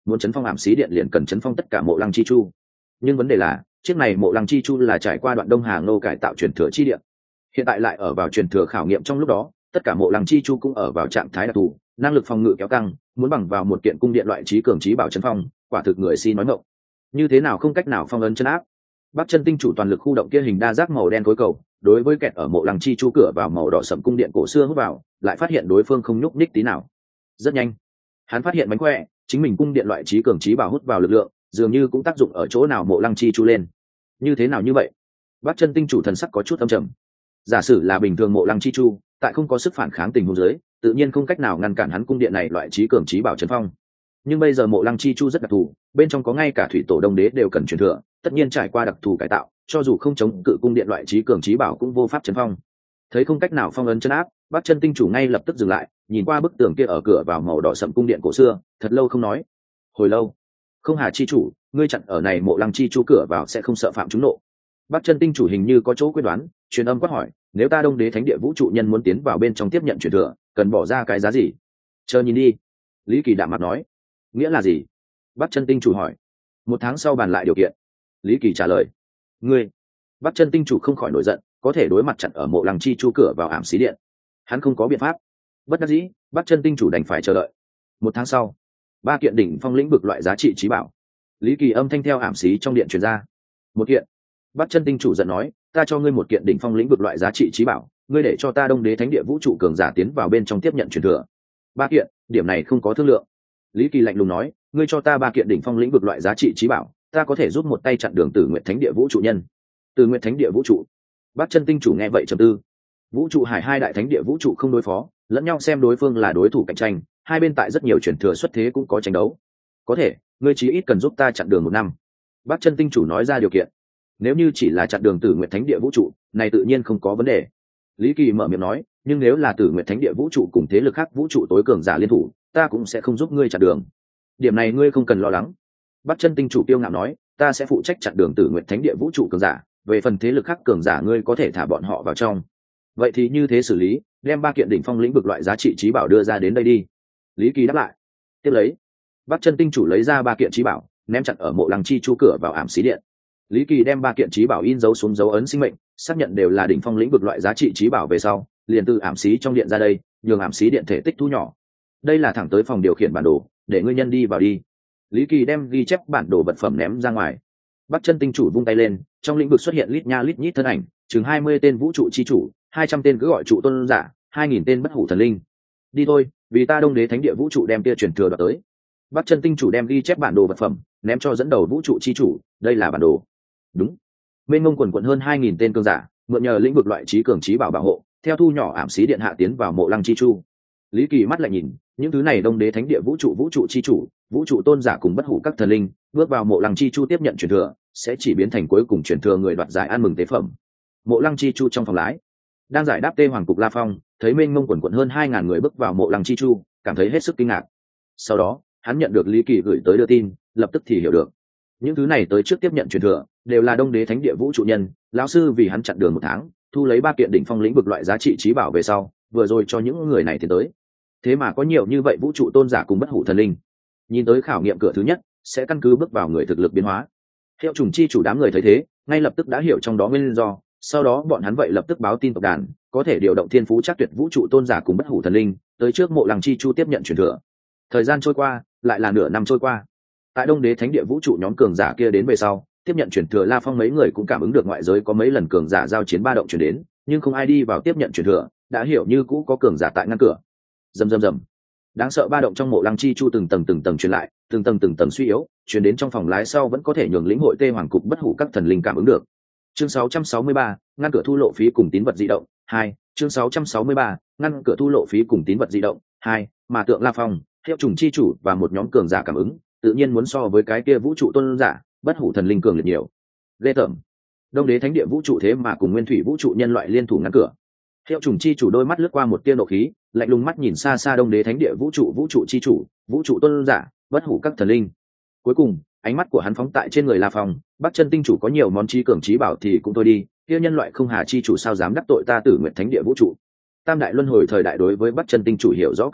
muốn chấn phong ảm xí điện liền cần chấn phong tất cả mộ lăng chi chu. Nhưng vấn đề là chiếc này mộ lăng chi chu là trải qua đoạn Đông Hà Ngô cải tạo truyền thừa chi điện, hiện tại lại ở vào truyền thừa khảo nghiệm trong lúc đó, tất cả mộ lăng chi chu cũng ở vào trạng thái đặc thù, năng lực phòng ngự kéo căng, muốn bằng vào một kiện cung điện loại trí cường trí bảo chấn phong, quả thực người si nói ngọng. Như thế nào không cách nào phong ấn chân áp. Bắc Chân Tinh chủ toàn lực khu động kia hình đa giác màu đen khối cầu, đối với kẹt ở mộ lăng chi chu cửa vào màu đỏ sẫm cung điện cổ xưa hút vào, lại phát hiện đối phương không nhúc nhích tí nào. Rất nhanh, hắn phát hiện mánh khỏe, chính mình cung điện loại trí cường trí bảo hút vào lực lượng, dường như cũng tác dụng ở chỗ nào mộ lăng chi chu lên. Như thế nào như vậy? Bắc Chân Tinh chủ thần sắc có chút âm trầm. Giả sử là bình thường mộ lăng chi chu, tại không có sức phản kháng tình huống dưới, tự nhiên không cách nào ngăn cản hắn cung điện này loại trí cường trí bảo trấn phong. Nhưng bây giờ mộ lăng chi chu rất đặc thù, bên trong có ngay cả thủy tổ đông đế đều cần truyền thừa, tất nhiên trải qua đặc thù cải tạo, cho dù không chống cự cung điện loại trí cường trí bảo cũng vô pháp trấn phong. Thấy không cách nào phong ấn chân áp, Bắc Chân Tinh chủ ngay lập tức dừng lại, nhìn qua bức tường kia ở cửa vào màu đỏ sẫm cung điện cổ xưa, thật lâu không nói. Hồi lâu, không hà chi chủ, ngươi chặn ở này mộ lăng chi chu cửa vào sẽ không sợ phạm chúng nộ. Bắc Chân Tinh chủ hình như có chỗ quyết đoán, truyền âm quát hỏi, nếu ta Đông Đế Thánh Địa vũ trụ nhân muốn tiến vào bên trong tiếp nhận truyền thừa, cần bỏ ra cái giá gì? Chờ nhìn đi. Lý Kỳ đạm mặt nói. Nghĩa là gì? Bắc Chân Tinh chủ hỏi. 1 tháng sau bàn lại điều kiện. Lý Kỳ trả lời. Ngươi. Bắc Chân Tinh chủ không khỏi nổi giận, có thể đối mặt chặn ở mộ lăng chi chu cửa vào ảm xí điện. Hắn không có biện pháp. Bất đắc dĩ, Bắc Chân Tinh chủ đành phải chờ đợi. 1 tháng sau, 3 kiện đỉnh phong lĩnh vực loại giá trị trí bảo. Lý Kỳ âm thanh theo ảm xí trong điện truyền ra. 1 kiện. Bắc Chân Tinh chủ giận nói, ta cho ngươi 1 kiện đỉnh phong lĩnh vực loại giá trị trí bảo, ngươi để cho ta Đông Đế Thánh Địa vũ trụ cường giả tiến vào bên trong tiếp nhận truyền thừa. 3 kiện, điểm này không có thương lượng. Lý Kỳ lạnh lùng nói, ngươi cho ta 3 kiện đỉnh phong lĩnh vực loại giá trị trí bảo, ta có thể giúp một tay chặn đường Tử Nguyệt Thánh Địa vũ trụ nhân. Tử Nguyệt Thánh Địa vũ trụ. Bắc Chân Tinh chủ nghe vậy trầm tư. Vũ trụ hải 2 đại thánh địa vũ trụ không đối phó, lẫn nhau xem đối phương là đối thủ cạnh tranh, hai bên tại rất nhiều truyền thừa xuất thế cũng có tranh đấu. Có thể, ngươi chí ít cần giúp ta chặn đường 1 năm. Bắc Chân Tinh chủ nói ra điều kiện. Nếu như chỉ là chặn đường Tử Nguyệt Thánh Địa vũ trụ, này tự nhiên không có vấn đề. Lý Kỳ mở miệng nói, nhưng nếu là Tử Nguyệt Thánh Địa vũ trụ cùng thế lực khác vũ trụ tối cường giả liên thủ, ta cũng sẽ không giúp ngươi chặn đường. Điểm này ngươi không cần lo lắng. Bắc Chân Tinh chủ kiêu ngạo nói, ta sẽ phụ trách chặn đường Tử Nguyệt Thánh Địa vũ trụ cường giả, về phần thế lực khác cường giả ngươi có thể thả bọn họ vào trong. Vậy thì như thế xử lý, đem 3 kiện đỉnh phong lĩnh vực loại giá trị trí bảo đưa ra đến đây đi. Lý Kỳ đáp lại. Tiếp lấy, Bắc Chân Tinh chủ lấy ra 3 kiện trí bảo, ném chặn ở mộ lăng chi chu cửa vào ảm xí điện. Lý Kỳ đem 3 kiện trí bảo in dấu xuống dấu ấn sinh mệnh, xác nhận đều là đỉnh phong lĩnh vực loại giá trị trí bảo về sau, liền từ ảm xí trong điện ra đây, nhường ảm xí điện thể tích thu nhỏ. Đây là thẳng tới phòng điều khiển bản đồ, để ngươi nhân đi vào đi. Lý Kỳ đem ghi chép bản đồ vật phẩm ném ra ngoài. Bắc Chân Tinh chủ vung tay lên, trong lĩnh vực xuất hiện lít nha lít nhít thân ảnh, chừng 20 tên vũ trụ chi chủ, 200 tên cứ gọi trụ tôn giả, 2000 tên bất hủ thần linh. Đi thôi, vì ta Đông Đế Thánh Địa vũ trụ đem kia truyền thừa đoạt tới. Bắc Chân Tinh chủ đem ghi chép bản đồ vật phẩm ném cho dẫn đầu vũ trụ chi chủ, đây là bản đồ. Đúng. Mênh mông quần quần hơn 2000 tên cường giả, mượn nhờ lĩnh vực loại trí cường trí bảo hộ, theo thu nhỏ ảm xí điện hạ tiến vào mộ lăng chi chu. Lý Kỳ mắt lại nhìn, những thứ này Đông Đế Thánh Địa vũ trụ chi chủ, vũ trụ tôn giả cùng bất hủ các thần linh, bước vào mộ lăng chi chu tiếp nhận truyền thừa, sẽ chỉ biến thành cuối cùng truyền thừa người đoạt giải ăn mừng tế phẩm. Mộ lăng chi chu trong phòng lái, đang giải đáp tê hoàng cục La Phong, thấy mênh mông quần quần hơn 2000 người bước vào mộ lăng chi chu, cảm thấy hết sức kinh ngạc. Sau đó, hắn nhận được Lý Kỳ gửi tới đưa tin, lập tức thì hiểu được. Những thứ này tới trước tiếp nhận truyền thừa, đều là Đông Đế Thánh Địa vũ trụ nhân, lão sư vì hắn chặn đường 1 tháng, thu lấy 3 kiện đỉnh phong lĩnh vực loại giá trị trí bảo về sau, vừa rồi cho những người này tiến tới. Thế mà có nhiều như vậy vũ trụ tôn giả cùng bất hủ thần linh. Nhìn tới khảo nghiệm cửa thứ nhất, sẽ căn cứ bước vào người thực lực biến hóa. Hiệu trùng chi chủ đám người thấy thế, ngay lập tức đã hiểu trong đó nguyên do, sau đó bọn hắn vậy lập tức báo tin tộc đàn, có thể điều động thiên phú chắc tuyệt vũ trụ tôn giả cùng bất hủ thần linh, tới trước mộ lăng chi chu tiếp nhận truyền thừa. Thời gian trôi qua, lại là nửa năm trôi qua. Tại Đông Đế Thánh Địa vũ trụ nhóm cường giả kia đến về sau, tiếp nhận truyền thừa La Phong mấy người cũng cảm ứng được ngoại giới có mấy lần cường giả giao chiến ba động truyền đến, nhưng không ai đi vào tiếp nhận truyền thừa, đã hiểu như cũ có cường giả tại ngăn cửa. Rầm rầm rầm. Đáng sợ ba động trong mộ lăng chi chu từng tầng truyền lại, từng tầng suy yếu, truyền đến trong phòng lái sau vẫn có thể nhường lĩnh hội tê hoàng cục bất hủ các thần linh cảm ứng được. Chương 663, ngăn cửa thu lộ phí cùng tín vật di động 2. Chương 663, ngăn cửa thu lộ phí cùng tín vật di động 2. Mà tượng La Phong, Hiệu trùng chi chủ và một nhóm cường giả cảm ứng, tự nhiên muốn so với cái kia vũ trụ tôn giả, bất hủ thần linh cường liệt nhiều. Ghê tởm. Đông Đế Thánh Địa vũ trụ thế mà cùng nguyên thủy vũ trụ nhân loại liên thủ ngăn cửa. Hiệu trùng chi chủ đôi mắt lướt qua một tia nộ khí, lạnh lùng mắt nhìn xa xa Đông Đế Thánh Địa vũ trụ chi chủ, vũ trụ tôn giả, bất hủ các thần linh. Cuối cùng, ánh mắt của hắn phóng tại trên người La Phong, Bắc Chân Tinh chủ có nhiều món trí cường trí bảo thì cũng thôi đi, kia nhân loại không hà chi chủ sao dám đắc tội ta Tử Nguyệt Thánh Địa vũ trụ. Tam đại luân hồi thời đại đối với Bắc Chân Tinh chủ hiểu rõ cực ít,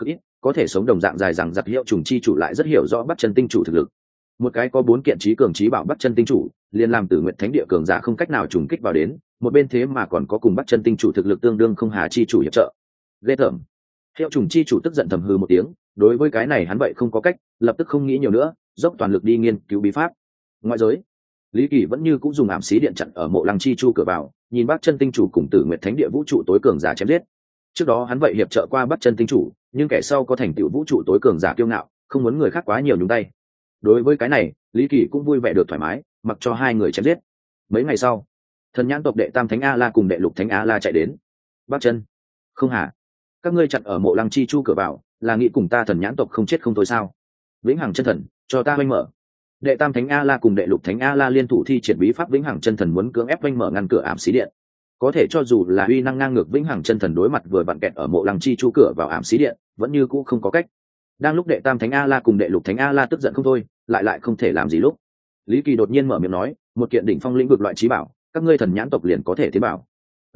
có thể sống đồng dạng dài rằng giặc hiệu trùng chi chủ lại rất hiểu rõ Bắc Chân tinh chủ thực lực. Một cái có 4 kiện trí cường trí bảo Bắc Chân tinh chủ, liền làm Tử Nguyệt Thánh địa cường giả không cách nào trùng kích vào đến, một bên thế mà còn có cùng Bắc Chân tinh chủ thực lực tương đương không hà chi chủ hiệp trợ. Ghê tởm. Hiệu trùng chi chủ tức giận thầm hừ một tiếng, đối với cái này hắn vậy không có cách, lập tức không nghĩ nhiều nữa, dốc toàn lực đi nghiên cứu bí pháp. Ngoại giới, Lý Kỳ vẫn như cũng dùng ảm xí điện chặn ở Mộ Lăng chi chu cửa vào, nhìn Bắc Chân tinh chủ cùng Tử Nguyệt Thánh địa vũ trụ tối cường giả chém giết. Trước đó hắn vậy hiệp trợ qua Bắc Chân tinh chủ, nhưng kẻ sau có thành tựu vũ trụ tối cường giả kiêu ngạo, không muốn người khác quá nhiều nhúng tay. Đối với cái này, Lý Kỳ cũng vui vẻ được thoải mái, mặc cho hai người chém giết. Mấy ngày sau, Thần Nhãn tộc đệ Tam Thánh A La cùng đệ Lục Thánh A La chạy đến. Bắc Chân, không hả? Các ngươi chặn ở Mộ Lăng chi chu cửa vào, là nghĩ cùng ta Thần Nhãn tộc không chết không thôi sao? Vĩnh Hằng chân thần, cho ta oanh mở. Đệ Tam Thánh A La cùng đệ Lục Thánh A La liên thủ thi triển bí pháp Vĩnh Hằng chân thần muốn cưỡng ép oanh mở ngăn cửa ảm xí điện. Có thể cho dù là uy năng ngang ngược Vĩnh Hằng chân thần đối mặt vừa vặn kẹt ở Mộ Lăng chi chu cửa vào ảm xí điện, vẫn như cũ không có cách. Đang lúc đệ Tam Thánh A La cùng đệ Lục Thánh A La tức giận không thôi, lại không thể làm gì lúc, Lý Kỳ đột nhiên mở miệng nói, một kiện đỉnh phong lĩnh vực loại trí bảo, các ngươi Thần Nhãn tộc liền có thể tiến bảo.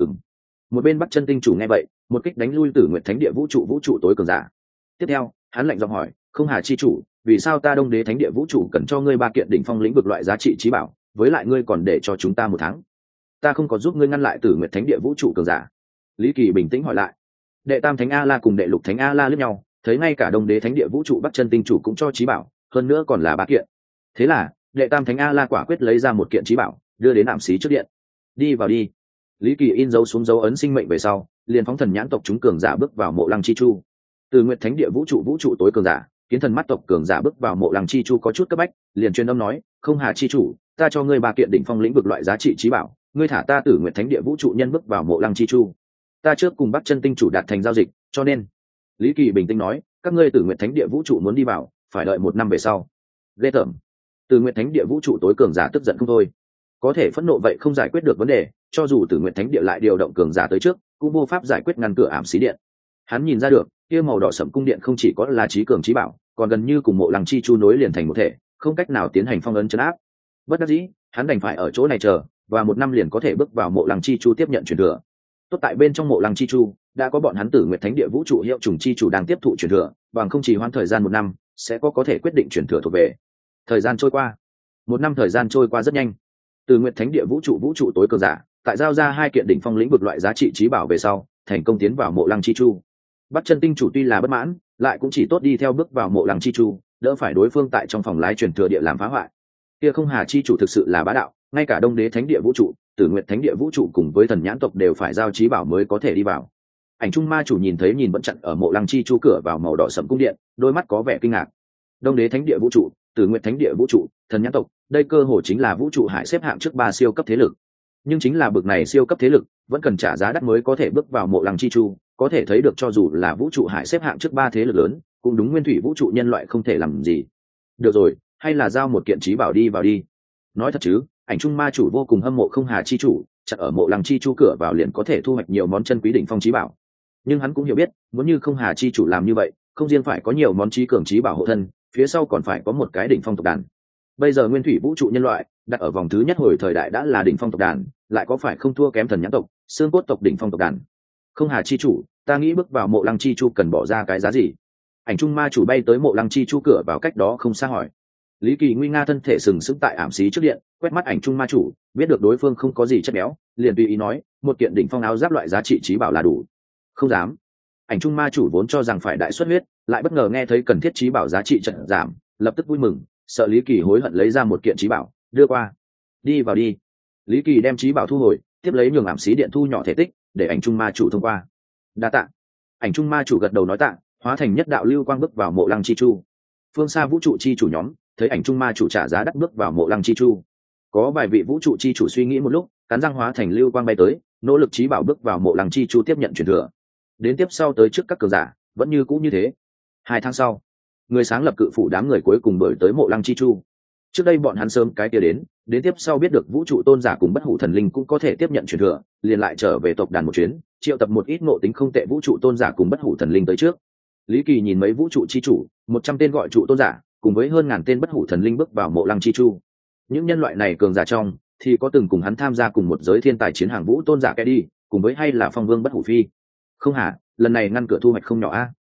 Một bên Bắc Chân tinh chủ nghe vậy, một kích đánh lui Tử Nguyệt Thánh địa vũ trụ tối cường giả. Tiếp theo, hắn lạnh giọng hỏi, không hà chi chủ, vì sao ta Đông Đế Thánh địa vũ trụ cần cho ngươi 3 kiện đỉnh phong lĩnh vực loại giá trị trí bảo, với lại ngươi còn để cho chúng ta 1 tháng? Ta không có giúp ngươi ngăn lại Tử Nguyệt Thánh địa vũ trụ cường giả. Lý Kỳ bình tĩnh hỏi lại. Đệ Tam Thánh A La cùng đệ Lục Thánh A La liếc nhau, thấy ngay cả Đông Đế Thánh địa vũ trụ Bắc Chân tinh chủ cũng cho trí bảo, hơn nữa còn là 3 kiện. Thế là, đệ Tam Thánh A La quả quyết lấy ra 1 kiện trí bảo, đưa đến ảm xí trước điện. Đi vào đi. Lý Kỳ in dấu xuống dấu ấn sinh mệnh về sau, liền phóng Thần Nhãn tộc chúng cường giả bước vào Mộ Lăng chi chu. Từ Nguyệt Thánh địa vũ trụ tối cường giả, Kiến Thần mắt tộc cường giả bước vào Mộ Lăng chi chu có chút cấp bách, liền truyền âm nói, không hà chi chủ, ta cho ngươi 3 kiện đỉnh phong lĩnh vực loại giá trị trí bảo, ngươi thả ta Tử Nguyệt Thánh địa vũ trụ nhân bước vào Mộ Lăng chi chu. Ta trước cùng Bắc Chân tinh chủ đạt thành giao dịch, cho nên Lý Kỳ bình tĩnh nói, các ngươi Tử Nguyệt Thánh địa vũ trụ muốn đi vào, phải đợi 1 năm về sau. Ghê tởm. Tử Nguyệt Thánh địa vũ trụ tối cường giả tức giận không thôi. Có thể phẫn nộ vậy không giải quyết được vấn đề, cho dù Tử Nguyệt Thánh địa lại điều động cường giả tới trước, cũng vô pháp giải quyết ngăn cửa ảm xí điện. Hắn nhìn ra được, kia màu đỏ sẫm cung điện không chỉ có là trí cường trí bảo, còn gần như cùng Mộ Lăng chi chu nối liền thành một thể, không cách nào tiến hành phong ấn trấn áp. Bất đắc dĩ, hắn đành phải ở chỗ này chờ, và 1 năm liền có thể bước vào Mộ Lăng chi chu tiếp nhận truyền thừa. Tốt tại bên trong Mộ Lăng chi chu đã có bọn hắn Tử Nguyệt Thánh địa vũ trụ hiệu trùng chi chủ đang tiếp thụ truyền thừa, bằng không chỉ hoãn thời gian 1 năm, sẽ có thể quyết định truyền thừa thuộc về. Thời gian trôi qua, 1 năm thời gian trôi qua rất nhanh. Tử Nguyệt Thánh địa vũ trụ tối cường giả, tại giao ra 2 kiện đỉnh phong lĩnh vực loại giá trị trí bảo về sau, thành công tiến vào Mộ Lăng chi chu. Bắc Chân tinh chủ tuy là bất mãn, lại cũng chỉ tốt đi theo bước vào Mộ Lăng chi chu, đỡ phải đối phương tại trong phòng lái truyền thừa địa làm phá hoại. Kia không hà chi chủ thực sự là bá đạo, ngay cả Đông Đế Thánh địa vũ trụ, Tử Nguyệt Thánh địa vũ trụ cùng với Thần Nhãn tộc đều phải giao trí bảo mới có thể đi vào. Ảnh Trung Ma chủ nhìn vẫn chặn ở Mộ Lăng chi chu cửa vào màu đỏ sẫm cung điện, đôi mắt có vẻ kinh ngạc. Đông Đế Thánh địa vũ trụ, Tử Nguyệt Thánh địa vũ trụ, Thần Nhãn tộc, đây cơ hồ chính là vũ trụ hải xếp hạng trước 3 siêu cấp thế lực. Nhưng chính là bực này siêu cấp thế lực, vẫn cần trả giá đắt mới có thể bước vào Mộ Lăng chi chu, có thể thấy được cho dù là vũ trụ hải xếp hạng trước 3 thế lực lớn, cũng đúng nguyên thủy vũ trụ nhân loại không thể làm gì. Được rồi, hay là giao một kiện trí bảo đi vào đi. Nói thật chứ, Ảnh Trung Ma chủ vô cùng hâm mộ không hà chi chủ, chặt ở Mộ Lăng chi chu cửa vào liền có thể thu hoạch nhiều món chân quý đỉnh phong trí bảo. Nhưng hắn cũng hiểu biết, muốn như không hà chi chủ làm như vậy, không riêng phải có nhiều món trí cường trí bảo hộ thân, phía sau còn phải có một cái đỉnh phong tộc đàn. Bây giờ nguyên thủy vũ trụ nhân loại đặt ở vòng thứ nhất hồi thời đại đã là đỉnh phong tộc đàn, lại có phải không thua kém Thần Nhãn tộc, xương cốt tộc đỉnh phong tộc đàn. Không hà chi chủ, ta nghĩ bước vào Mộ Lăng chi chu cần bỏ ra cái giá gì? Ảnh Trung Ma chủ bay tới Mộ Lăng chi chu cửa vào cách đó không xa hỏi. Lý Kỳ nguy nga thân thể sừng sững tại ảm xí trước điện, quét mắt Ảnh Trung Ma chủ, biết được đối phương không có gì chất béo, liền tùy ý nói, một kiện đỉnh phong áo giáp loại giá trị trí bảo là đủ. Không dám. Ảnh Trung Ma chủ vốn cho rằng phải đại xuất huyết, lại bất ngờ nghe thấy cần thiết trí bảo giá trị trận giảm, lập tức vui mừng, sợ Lý Kỳ hối hận lấy ra một kiện trí bảo, đưa qua. Đi vào đi. Lý Kỳ đem trí bảo thu hồi, tiếp lấy nhường ảm xí điện thu nhỏ thể tích, để Ảnh Trung Ma chủ thông qua. Đa tạ. Ảnh Trung Ma chủ gật đầu nói tạ, hóa thành nhất đạo lưu quang bước vào Mộ Lăng chi chu. Phương xa vũ trụ chi chủ nhóm thấy Ảnh Trung Ma chủ trả giá đắt bước vào Mộ Lăng chi chu. Có vài vị vũ trụ chi chủ suy nghĩ một lúc, cắn răng hóa thành lưu quang bay tới, nỗ lực trí bảo bước vào Mộ Lăng chi chu tiếp nhận truyền thừa. Đến tiếp sau tới trước các cường giả, vẫn như cũ như thế. 2 tháng sau, người sáng lập cự phủ đám người cuối cùng đổi tới Mộ Lăng chi chu. Trước đây bọn hắn sớm cái kia đến tiếp sau biết được vũ trụ tôn giả cùng bất hủ thần linh cũng có thể tiếp nhận truyền thừa, liền lại trở về tộc đàn một chuyến, triệu tập một ít ngộ tính không tệ vũ trụ tôn giả cùng bất hủ thần linh tới trước. Lý Kỳ nhìn mấy vũ trụ chi chủ, 100 tên gọi trụ tôn giả, cùng với hơn 1000 tên bất hủ thần linh bước vào Mộ Lăng chi chu. Những nhân loại này cường giả trong, thì có từng cùng hắn tham gia cùng một giới thiên tài chiến hàng vũ tôn giả Kedi, cùng với hay là phong vương bất hủ phi. Không hả, lần này ngăn cửa thu hoạch không nhỏ a.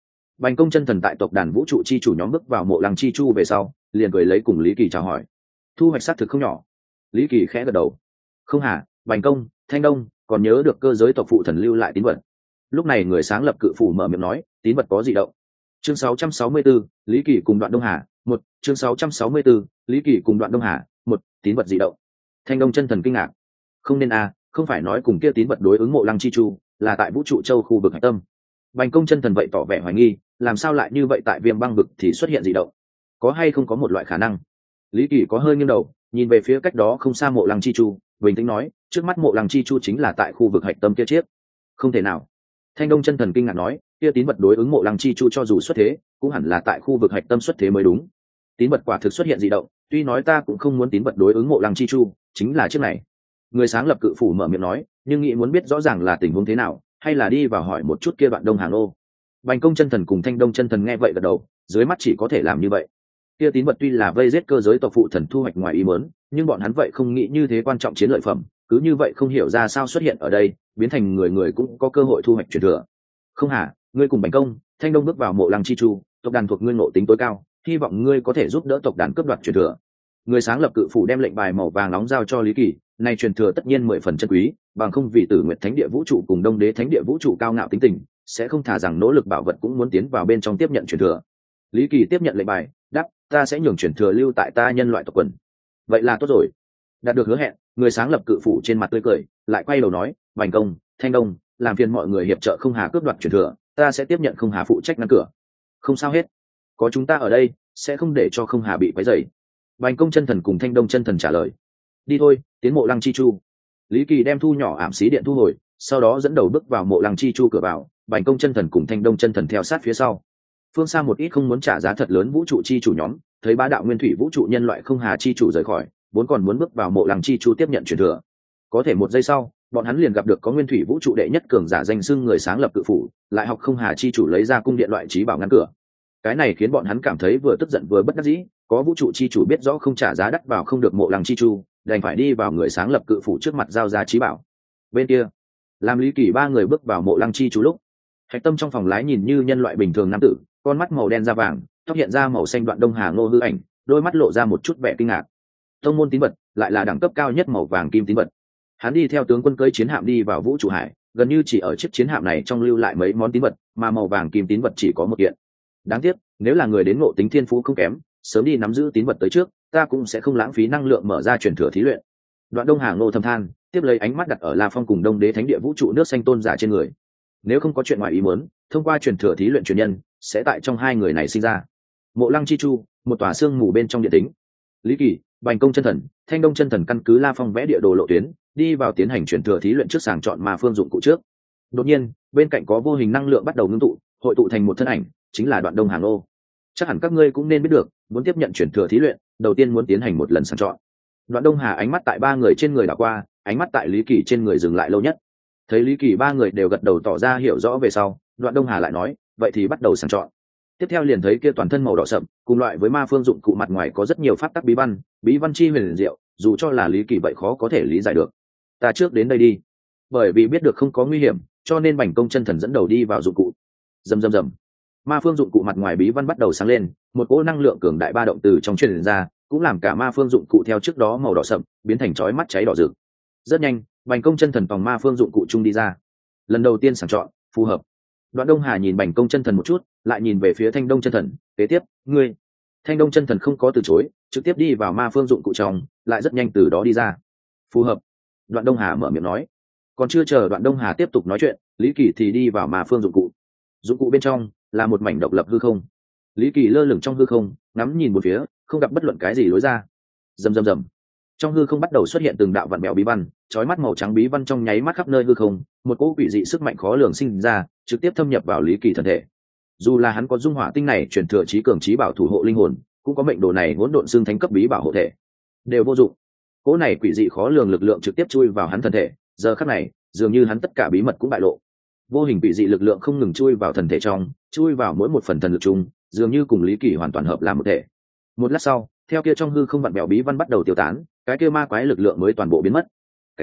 Bành Công Chân Thần tại tộc đàn vũ trụ chi chủ nhóm bước vào mộ lăng chi chu về sau, liền cười lấy cùng Lý Kỳ chào hỏi. Thu hoạch xác thực không nhỏ. Lý Kỳ khẽ gật đầu. Không hả, Bành Công, Thanh Đông, còn nhớ được cơ giới tộc phụ thần lưu lại tín vật. Lúc này người sáng lập cự phủ mở miệng nói, tín vật có gì động. Chương 664, Lý Kỳ cùng Đoạn Đông Hà, một. Chương 664, Lý Kỳ cùng Đoạn Đông Hà, một. Tín vật gì động. Thanh Đông Chân Thần kinh ngạc. Không nên không phải nói cùng kia tín vật đối ứng mộ lăng chi chu, là tại vũ trụ châu khu vực hải tâm. Bành Công Chân Thần vậy tỏ vẻ hoài nghi, làm sao lại như vậy tại viêm băng vực thì xuất hiện dị động, có hay không có một loại khả năng. Lý Kỳ có hơi nghiêng đầu nhìn về phía cách đó không xa mộ lăng chi chu, bình tĩnh nói, trước mắt mộ lăng chi chu chính là tại khu vực hạch tâm kia chiếc. Không thể nào. Thanh Đông Chân Thần kinh ngạc nói, kia tín vật đối ứng mộ lăng chi chu cho dù xuất thế cũng hẳn là tại khu vực hạch tâm xuất thế mới đúng. Tín vật quả thực xuất hiện dị động, tuy nói ta cũng không muốn tín vật đối ứng mộ lăng chi chu chính là chiếc này. Người sáng lập cự phủ mở miệng nói, nhưng nghĩ muốn biết rõ ràng là tình huống thế nào, hay là đi vào hỏi một chút kia Đoạn Đông Hà Lô. Bành Công Chân Thần cùng Thanh Đông Chân Thần nghe vậy gật đầu, dưới mắt chỉ có thể làm như vậy. Kia tín vật tuy là vây giết cơ giới tộc phụ thần thu hoạch ngoài ý muốn, nhưng bọn hắn vậy không nghĩ như thế quan trọng chiến lợi phẩm, cứ như vậy không hiểu ra sao xuất hiện ở đây, biến thành người người cũng có cơ hội thu hoạch truyền thừa. Không hả, ngươi cùng Bành Công, Thanh Đông bước vào mộ lăng chi chu, tộc đàn thuộc ngươi ngộ tính tối cao, hy vọng ngươi có thể giúp đỡ tộc đàn cướp đoạt truyền thừa. Người sáng lập cự phủ đem lệnh bài màu vàng nóng giao cho Lý Kỳ, này truyền thừa tất nhiên 10 phần chân quý, bằng không vì Tử Nguyệt Thánh Địa vũ trụ cùng Đông Đế Thánh Địa vũ trụ cao ngạo tính tình, sẽ không thả rằng nỗ lực bảo vật cũng muốn tiến vào bên trong tiếp nhận truyền thừa. Lý Kỳ tiếp nhận lệnh bài, đáp, ta sẽ nhường truyền thừa lưu tại ta nhân loại tộc quần. Vậy là tốt rồi. Đạt được hứa hẹn, người sáng lập cự phủ trên mặt tươi cười, lại quay đầu nói, Bành Công, Thanh Đông, làm phiền mọi người hiệp trợ Không Hà cướp đoạt truyền thừa, ta sẽ tiếp nhận Không Hà phụ trách ngăn cửa. Không sao hết, có chúng ta ở đây, sẽ không để cho Không Hà bị quấy rầy. Bành Công Chân Thần cùng Thanh Đông Chân Thần trả lời. Đi thôi, tiến mộ lăng chi chu. Lý Kỳ đem thu nhỏ ảm xí điện thu hồi, sau đó dẫn đầu bước vào mộ lăng chi chu cửa vào. Bành Công Chân Thần cùng Thanh Đông Chân Thần theo sát phía sau. Phương xa một ít không muốn trả giá thật lớn vũ trụ chi chủ nhóm, thấy bá đạo nguyên thủy vũ trụ nhân loại Không Hà chi chủ rời khỏi, vốn còn muốn bước vào mộ lăng chi chu tiếp nhận truyền thừa. Có thể một giây sau, bọn hắn liền gặp được có nguyên thủy vũ trụ đệ nhất cường giả danh xưng người sáng lập cự phủ, lại học Không Hà chi chủ lấy ra cung điện loại trí bảo ngăn cửa. Cái này khiến bọn hắn cảm thấy vừa tức giận vừa bất đắc dĩ, có vũ trụ chi chủ biết rõ không trả giá đắt vào không được mộ lăng chi chu, đành phải đi vào người sáng lập cự phủ trước mặt giao giá trí bảo. Bên kia, làm Lý Kỳ ba người bước vào mộ lăng chi chu lúc, hạch tâm trong phòng lái nhìn như nhân loại bình thường nam tử, con mắt màu đen da vàng, tóc hiện ra màu xanh Đoạn Đông Hà Ngô hư ảnh, đôi mắt lộ ra một chút vẻ kinh ngạc. Tông môn tín vật lại là đẳng cấp cao nhất màu vàng kim tín vật. Hắn đi theo tướng quân cưỡi chiến hạm đi vào vũ trụ hải, gần như chỉ ở chiếc chiến hạm này trong lưu lại mấy món tín vật, mà màu vàng kim tín vật chỉ có một kiện. Đáng tiếc, nếu là người đến ngộ tính thiên phú không kém, sớm đi nắm giữ tín vật tới trước, ta cũng sẽ không lãng phí năng lượng mở ra truyền thừa thí luyện. Đoạn Đông Hà Ngô thầm than, tiếp lấy ánh mắt đặt ở La Phong cùng Đông Đế Thánh Địa vũ trụ nước xanh tôn giả trên người. Nếu không có chuyện ngoài ý muốn, thông qua truyền thừa thí luyện truyền nhân sẽ tại trong hai người này sinh ra. Mộ Lăng chi chu, một tòa xương mù bên trong địa tính. Lý Kỳ, Bành Công Chân Thần, Thanh Đông Chân Thần căn cứ La Phong vẽ địa đồ lộ tuyến, đi vào tiến hành truyền thừa thí luyện trước sàng chọn mà phương dụng cụ trước. Đột nhiên, bên cạnh có vô hình năng lượng bắt đầu ngưng tụ, hội tụ thành một thân ảnh, chính là Đoạn Đông Hà Ngô. Chắc hẳn các ngươi cũng nên biết được, muốn tiếp nhận truyền thừa thí luyện, đầu tiên muốn tiến hành một lần sàng chọn. Đoạn Đông Hà ánh mắt tại ba người trên người đảo qua, ánh mắt tại Lý Kỳ trên người dừng lại lâu nhất. Thấy Lý Kỳ ba người đều gật đầu tỏ ra hiểu rõ về sau, Đoạn Đông Hà lại nói, vậy thì bắt đầu sàng chọn. Tiếp theo liền thấy kia toàn thân màu đỏ sậm, cùng loại với ma phương dụng cụ mặt ngoài có rất nhiều pháp tắc bí văn chi huyền diệu, dù cho là Lý Kỳ vậy khó có thể lý giải được. Ta trước đến đây đi. Bởi vì biết được không có nguy hiểm, cho nên Bành Công Chân Thần dẫn đầu đi vào dụng cụ. Rầm rầm rầm. Ma phương dụng cụ mặt ngoài bí văn bắt đầu sáng lên, một cỗ năng lượng cường đại ba động từ trong truyền ra, cũng làm cả ma phương dụng cụ theo trước đó màu đỏ sậm biến thành chói mắt cháy đỏ rực. Rất nhanh, Bành Công Chân Thần tòng ma phương dụng cụ chung đi ra. Lần đầu tiên sàng chọn, phù hợp. Đoạn Đông Hà nhìn Bành Công Chân Thần một chút, lại nhìn về phía Thanh Đông Chân Thần, kế tiếp, ngươi. Thanh Đông Chân Thần không có từ chối, trực tiếp đi vào ma phương dụng cụ trong, lại rất nhanh từ đó đi ra. Phù hợp. Đoạn Đông Hà mở miệng nói. Còn chưa chờ Đoạn Đông Hà tiếp tục nói chuyện, Lý Kỳ thì đi vào ma phương dụng cụ. Dụng cụ bên trong là một mảnh độc lập hư không. Lý Kỳ lơ lửng trong hư không, ngắm nhìn một phía, không gặp bất luận cái gì lối ra. Rầm rầm rầm. Trong hư không bắt đầu xuất hiện từng đạo vặn vẹo bí văn, chói mắt màu trắng bí văn trong nháy mắt khắp nơi hư không, một cỗ quỷ dị sức mạnh khó lường sinh ra, trực tiếp thâm nhập vào Lý Kỳ thân thể. Dù là hắn có dung hỏa tinh này truyền thừa trí cường trí bảo thủ hộ linh hồn, cũng có mệnh đồ này hỗn độn xương thánh cấp bí bảo hộ thể, đều vô dụng. Cỗ này quỷ dị khó lường lực lượng trực tiếp chui vào hắn thân thể, giờ khắc này, dường như hắn tất cả bí mật cũng bại lộ. Vô hình quỷ dị lực lượng không ngừng chui vào thần thể trong, chui vào mỗi một phần thần lực chung, dường như cùng Lý Kỳ hoàn toàn hợp làm một thể. Một lát sau, theo kia trong hư không vặn vẹo bí văn bắt đầu tiêu tán, cái kia ma quái lực lượng mới toàn bộ biến mất.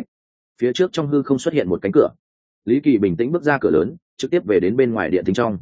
Phía trước trong hư không xuất hiện một cánh cửa. Lý Kỳ bình tĩnh bước ra cửa lớn, trực tiếp về đến bên ngoài điện thính trong.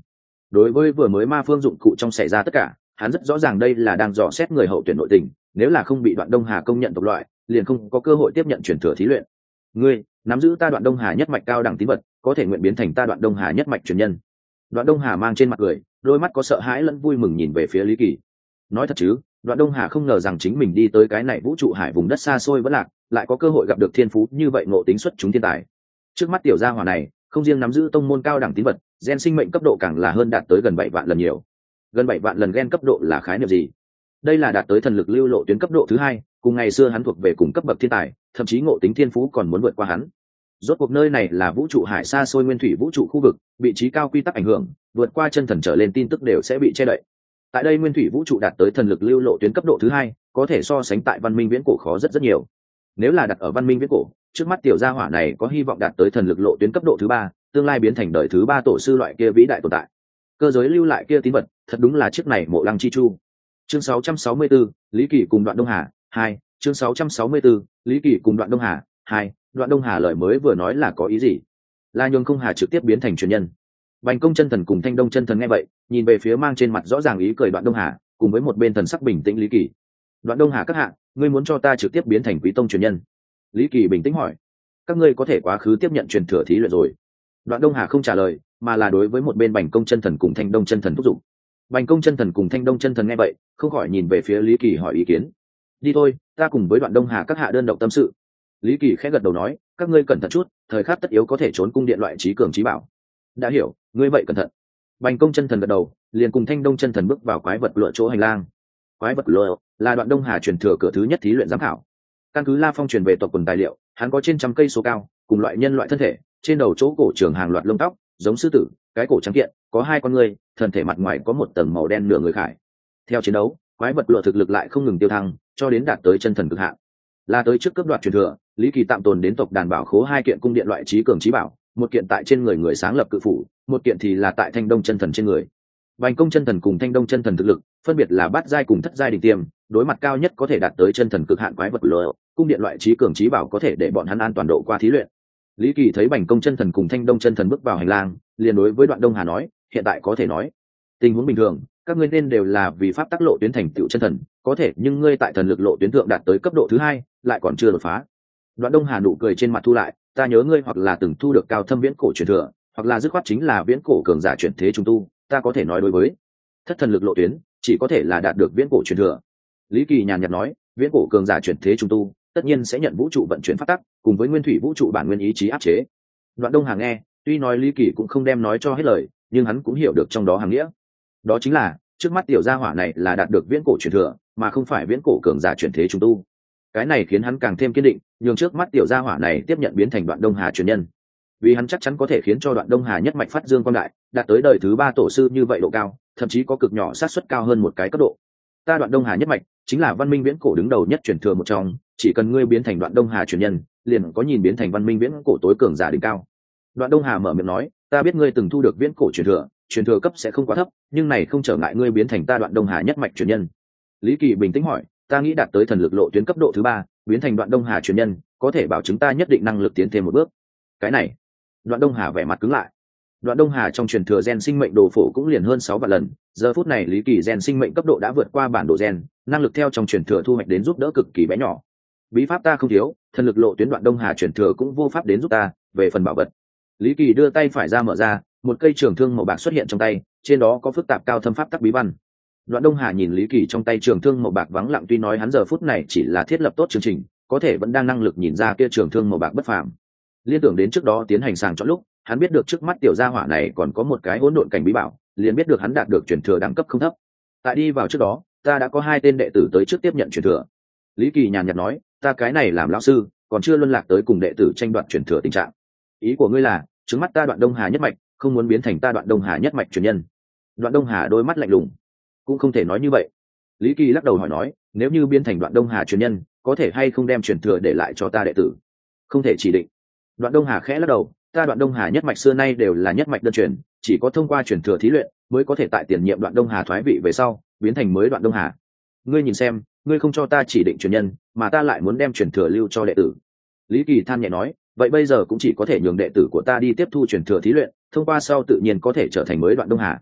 Đối với vừa mới ma phương dụng cụ trong xảy ra tất cả, hắn rất rõ ràng đây là đang dò xét người hậu tuyển nội tình, nếu là không bị Đoạn Đông Hà công nhận tộc loại, liền không có cơ hội tiếp nhận truyền thừa thí luyện. Ngươi nắm giữ ta Đoạn Đông Hà nhất mạch cao đẳng tín vật, có thể nguyện biến thành ta Đoạn Đông Hà nhất mạch truyền nhân. Đoạn Đông Hà mang trên mặt cười, đôi mắt có sợ hãi lẫn vui mừng nhìn về phía Lý Kỳ. Nói thật chứ, Đoạn Đông Hà không ngờ rằng chính mình đi tới cái này vũ trụ hải vùng đất xa xôi vẫn lạc, lại có cơ hội gặp được thiên phú như vậy ngộ tính xuất chúng thiên tài. Trước mắt tiểu gia hỏa này, không riêng nắm giữ tông môn cao đẳng tín vật, gen sinh mệnh cấp độ càng là hơn đạt tới gần 7 vạn lần nhiều. Gần 7 vạn lần gen cấp độ là khái niệm gì? Đây là đạt tới thần lực lưu lộ tuyến cấp độ thứ hai, cùng ngày xưa hắn thuộc về cùng cấp bậc thiên tài, thậm chí ngộ tính thiên phú còn muốn vượt qua hắn. Rốt cuộc nơi này là vũ trụ hải xa xôi nguyên thủy vũ trụ khu vực, vị trí cao quy tắc ảnh hưởng, vượt qua chân thần trở lên tin tức đều sẽ bị che đậy. Tại đây nguyên thủy vũ trụ đạt tới thần lực lưu lộ tuyến cấp độ thứ hai, có thể so sánh tại văn minh viễn cổ khó rất nhiều. Nếu là đặt ở văn minh viễn cổ, trước mắt tiểu gia hỏa này có hy vọng đạt tới thần lực lộ tuyến cấp độ thứ ba, tương lai biến thành đời thứ ba tổ sư loại kia vĩ đại tồn tại. Cơ giới lưu lại kia tín vật, thật đúng là chiếc này Mộ Lăng Chi Chu. Chương 664, Lý Kỳ cùng Đoạn Đông Hà 2, chương 664, Lý Kỳ cùng Đoạn Đông Hà 2. Đoạn Đông Hà lời mới vừa nói là có ý gì? Là nhường không hà trực tiếp biến thành truyền nhân. Bành Công chân thần cùng Thanh Đông chân thần nghe vậy, nhìn về phía mang trên mặt rõ ràng ý cười Đoạn Đông Hà, cùng với một bên thần sắc bình tĩnh Lý Kỳ. Đoạn Đông Hà các hạ, ngươi muốn cho ta trực tiếp biến thành Quý tông truyền nhân? Lý Kỳ bình tĩnh hỏi. Các ngươi có thể quá khứ tiếp nhận truyền thừa thí luyện rồi? Đoạn Đông Hà không trả lời, mà là đối với một bên Bành Công chân thần cùng Thanh Đông chân thần thúc giục. Bành Công chân thần cùng Thanh Đông chân thần nghe vậy, không khỏi nhìn về phía Lý Kỳ hỏi ý kiến. Đi thôi, ta cùng với Đoạn Đông Hà các hạ đơn độc tâm sự. Lý Kỳ khẽ gật đầu nói, các ngươi cẩn thận chút, thời khắc tất yếu có thể trốn cung điện loại trí cường trí bảo. Đã hiểu, ngươi vậy cẩn thận. Bành Công chân thần gật đầu, liền cùng Thanh Đông chân thần bước vào quái vật lựa chỗ hành lang. Quái vật lựa là Đoạn Đông Hà truyền thừa cửa thứ nhất thí luyện giám khảo. Căn cứ La Phong truyền về tộc quần tài liệu, hắn có trên trăm cây số cao, cùng loại nhân loại thân thể, trên đầu chỗ cổ trường hàng loạt lông tóc, giống sư tử, cái cổ trắng kiện, có hai con người, thân thể mặt ngoài có một tầng màu đen nửa người khải. Theo chiến đấu, quái vật lựa thực lực lại không ngừng tiêu thăng, cho đến đạt tới chân thần cực hạn. Là tới trước cướp đoạt truyền thừa, Lý Kỳ tạm tồn đến tộc đàn bảo khố hai kiện cung điện loại trí cường trí bảo, một kiện tại trên người sáng lập cự phủ, một kiện thì là tại Thanh Đông chân thần trên người. Bành Công chân thần cùng Thanh Đông chân thần thực lực phân biệt là bát giai cùng thất giai đỉnh tiêm, đối mặt cao nhất có thể đạt tới chân thần cực hạn quái vật lửa, cung điện loại trí cường trí bảo có thể để bọn hắn an toàn độ qua thí luyện. Lý Kỳ thấy Bành Công chân thần cùng Thanh Đông chân thần bước vào hành lang, liền đối với Đoạn Đông Hà nói, hiện tại có thể nói, tình huống bình thường, các ngươi nên đều là vì pháp tắc lộ tuyến thành tựu chân thần, có thể nhưng ngươi tại thần lực lộ tuyến thượng đạt tới cấp độ thứ hai, lại còn chưa đột phá. Đoạn Đông Hà nụ cười trên mặt thu lại, ta nhớ ngươi hoặc là từng thu được cao thâm viễn cổ truyền thừa, hoặc là dứt khoát chính là viễn cổ cường giả chuyển thế trung tu, ta có thể nói đối với thất thần lực lộ tuyến, chỉ có thể là đạt được viễn cổ truyền thừa. Lý Kỳ nhàn nhạt nói, viễn cổ cường giả chuyển thế trung tu, tất nhiên sẽ nhận vũ trụ vận chuyển pháp tắc, cùng với nguyên thủy vũ trụ bản nguyên ý chí áp chế. Đoạn Đông Hà nghe, tuy nói Lý Kỳ cũng không đem nói cho hết lời, nhưng hắn cũng hiểu được trong đó hàm nghĩa. Đó chính là, trước mắt tiểu gia hỏa này là đạt được viễn cổ truyền thừa, mà không phải viễn cổ cường giả chuyển thế trung tu. Cái này khiến hắn càng thêm kiên định, nhường trước mắt tiểu gia hỏa này tiếp nhận biến thành Đoạn Đông Hà truyền nhân. Vì hắn chắc chắn có thể khiến cho Đoạn Đông Hà nhất mạch phát dương quang đại, đạt tới đời thứ ba tổ sư như vậy độ cao, thậm chí có cực nhỏ xác suất cao hơn một cái cấp độ. Ta Đoạn Đông Hà nhất mạch chính là văn minh viễn cổ đứng đầu nhất truyền thừa một trong, chỉ cần ngươi biến thành Đoạn Đông Hà truyền nhân, liền có nhìn biến thành văn minh viễn cổ tối cường giả đỉnh cao. Đoạn Đông Hà mở miệng nói, ta biết ngươi từng thu được viễn cổ truyền thừa cấp sẽ không quá thấp, nhưng này không trở ngại ngươi biến thành ta Đoạn Đông Hà nhất mạch truyền nhân. Lý Kỳ bình tĩnh hỏi, ta nghĩ đạt tới thần lực lộ tuyến cấp độ thứ ba, biến thành Đoạn Đông Hà truyền nhân, có thể bảo chứng ta nhất định năng lực tiến thêm một bước. Cái này, Đoạn Đông Hà vẻ mặt cứng lại. Đoạn Đông Hà trong truyền thừa gen sinh mệnh đồ phổ cũng liền hơn 6 vạn lần, giờ phút này Lý Kỳ gen sinh mệnh cấp độ đã vượt qua bản đồ gen, năng lực theo trong truyền thừa thu hoạch đến giúp đỡ cực kỳ bé nhỏ. Bí pháp ta không thiếu, thần lực lộ tuyến Đoạn Đông Hà truyền thừa cũng vô pháp đến giúp ta, về phần bảo vật. Lý Kỳ đưa tay phải ra mở ra, một cây trường thương màu bạc xuất hiện trong tay, trên đó có phức tạp cao thâm pháp tắc bí văn. Đoạn Đông Hà nhìn Lý Kỳ trong tay trường thương màu bạc vắng lặng, tuy nói hắn giờ phút này chỉ là thiết lập tốt chương trình, có thể vẫn đang năng lực nhìn ra kia trường thương màu bạc bất phàm. Liên tưởng đến trước đó tiến hành sàng chọn lúc, hắn biết được trước mắt tiểu gia hỏa này còn có một cái hỗn độn cảnh bí bảo, liền biết được hắn đạt được truyền thừa đẳng cấp không thấp. Tại đi vào trước đó, ta đã có 2 tên đệ tử tới trước tiếp nhận truyền thừa. Lý Kỳ nhàn nhạt nói, ta cái này làm lão sư, còn chưa luân lạc tới cùng đệ tử tranh đoạt truyền thừa tình trạng. Ý của ngươi là, trước mắt ta Đoạn Đông Hà nhất mạch, không muốn biến thành ta Đoạn Đông Hà nhất mạch truyền nhân. Đoạn Đông Hà đôi mắt lạnh lùng, cũng không thể nói như vậy. Lý Kỳ lắc đầu hỏi nói, nếu như biến thành Đoạn Đông Hà truyền nhân, có thể hay không đem truyền thừa để lại cho ta đệ tử? Không thể chỉ định. Đoạn Đông Hà khẽ lắc đầu, ta Đoạn Đông Hà nhất mạch xưa nay đều là nhất mạch đơn truyền, chỉ có thông qua truyền thừa thí luyện mới có thể tại tiền nhiệm Đoạn Đông Hà thoái vị về sau biến thành mới Đoạn Đông Hà. Ngươi nhìn xem, ngươi không cho ta chỉ định truyền nhân, mà ta lại muốn đem truyền thừa lưu cho đệ tử. Lý Kỳ than nhẹ nói, vậy bây giờ cũng chỉ có thể nhường đệ tử của ta đi tiếp thu truyền thừa thí luyện, thông qua sau tự nhiên có thể trở thành mới Đoạn Đông Hà.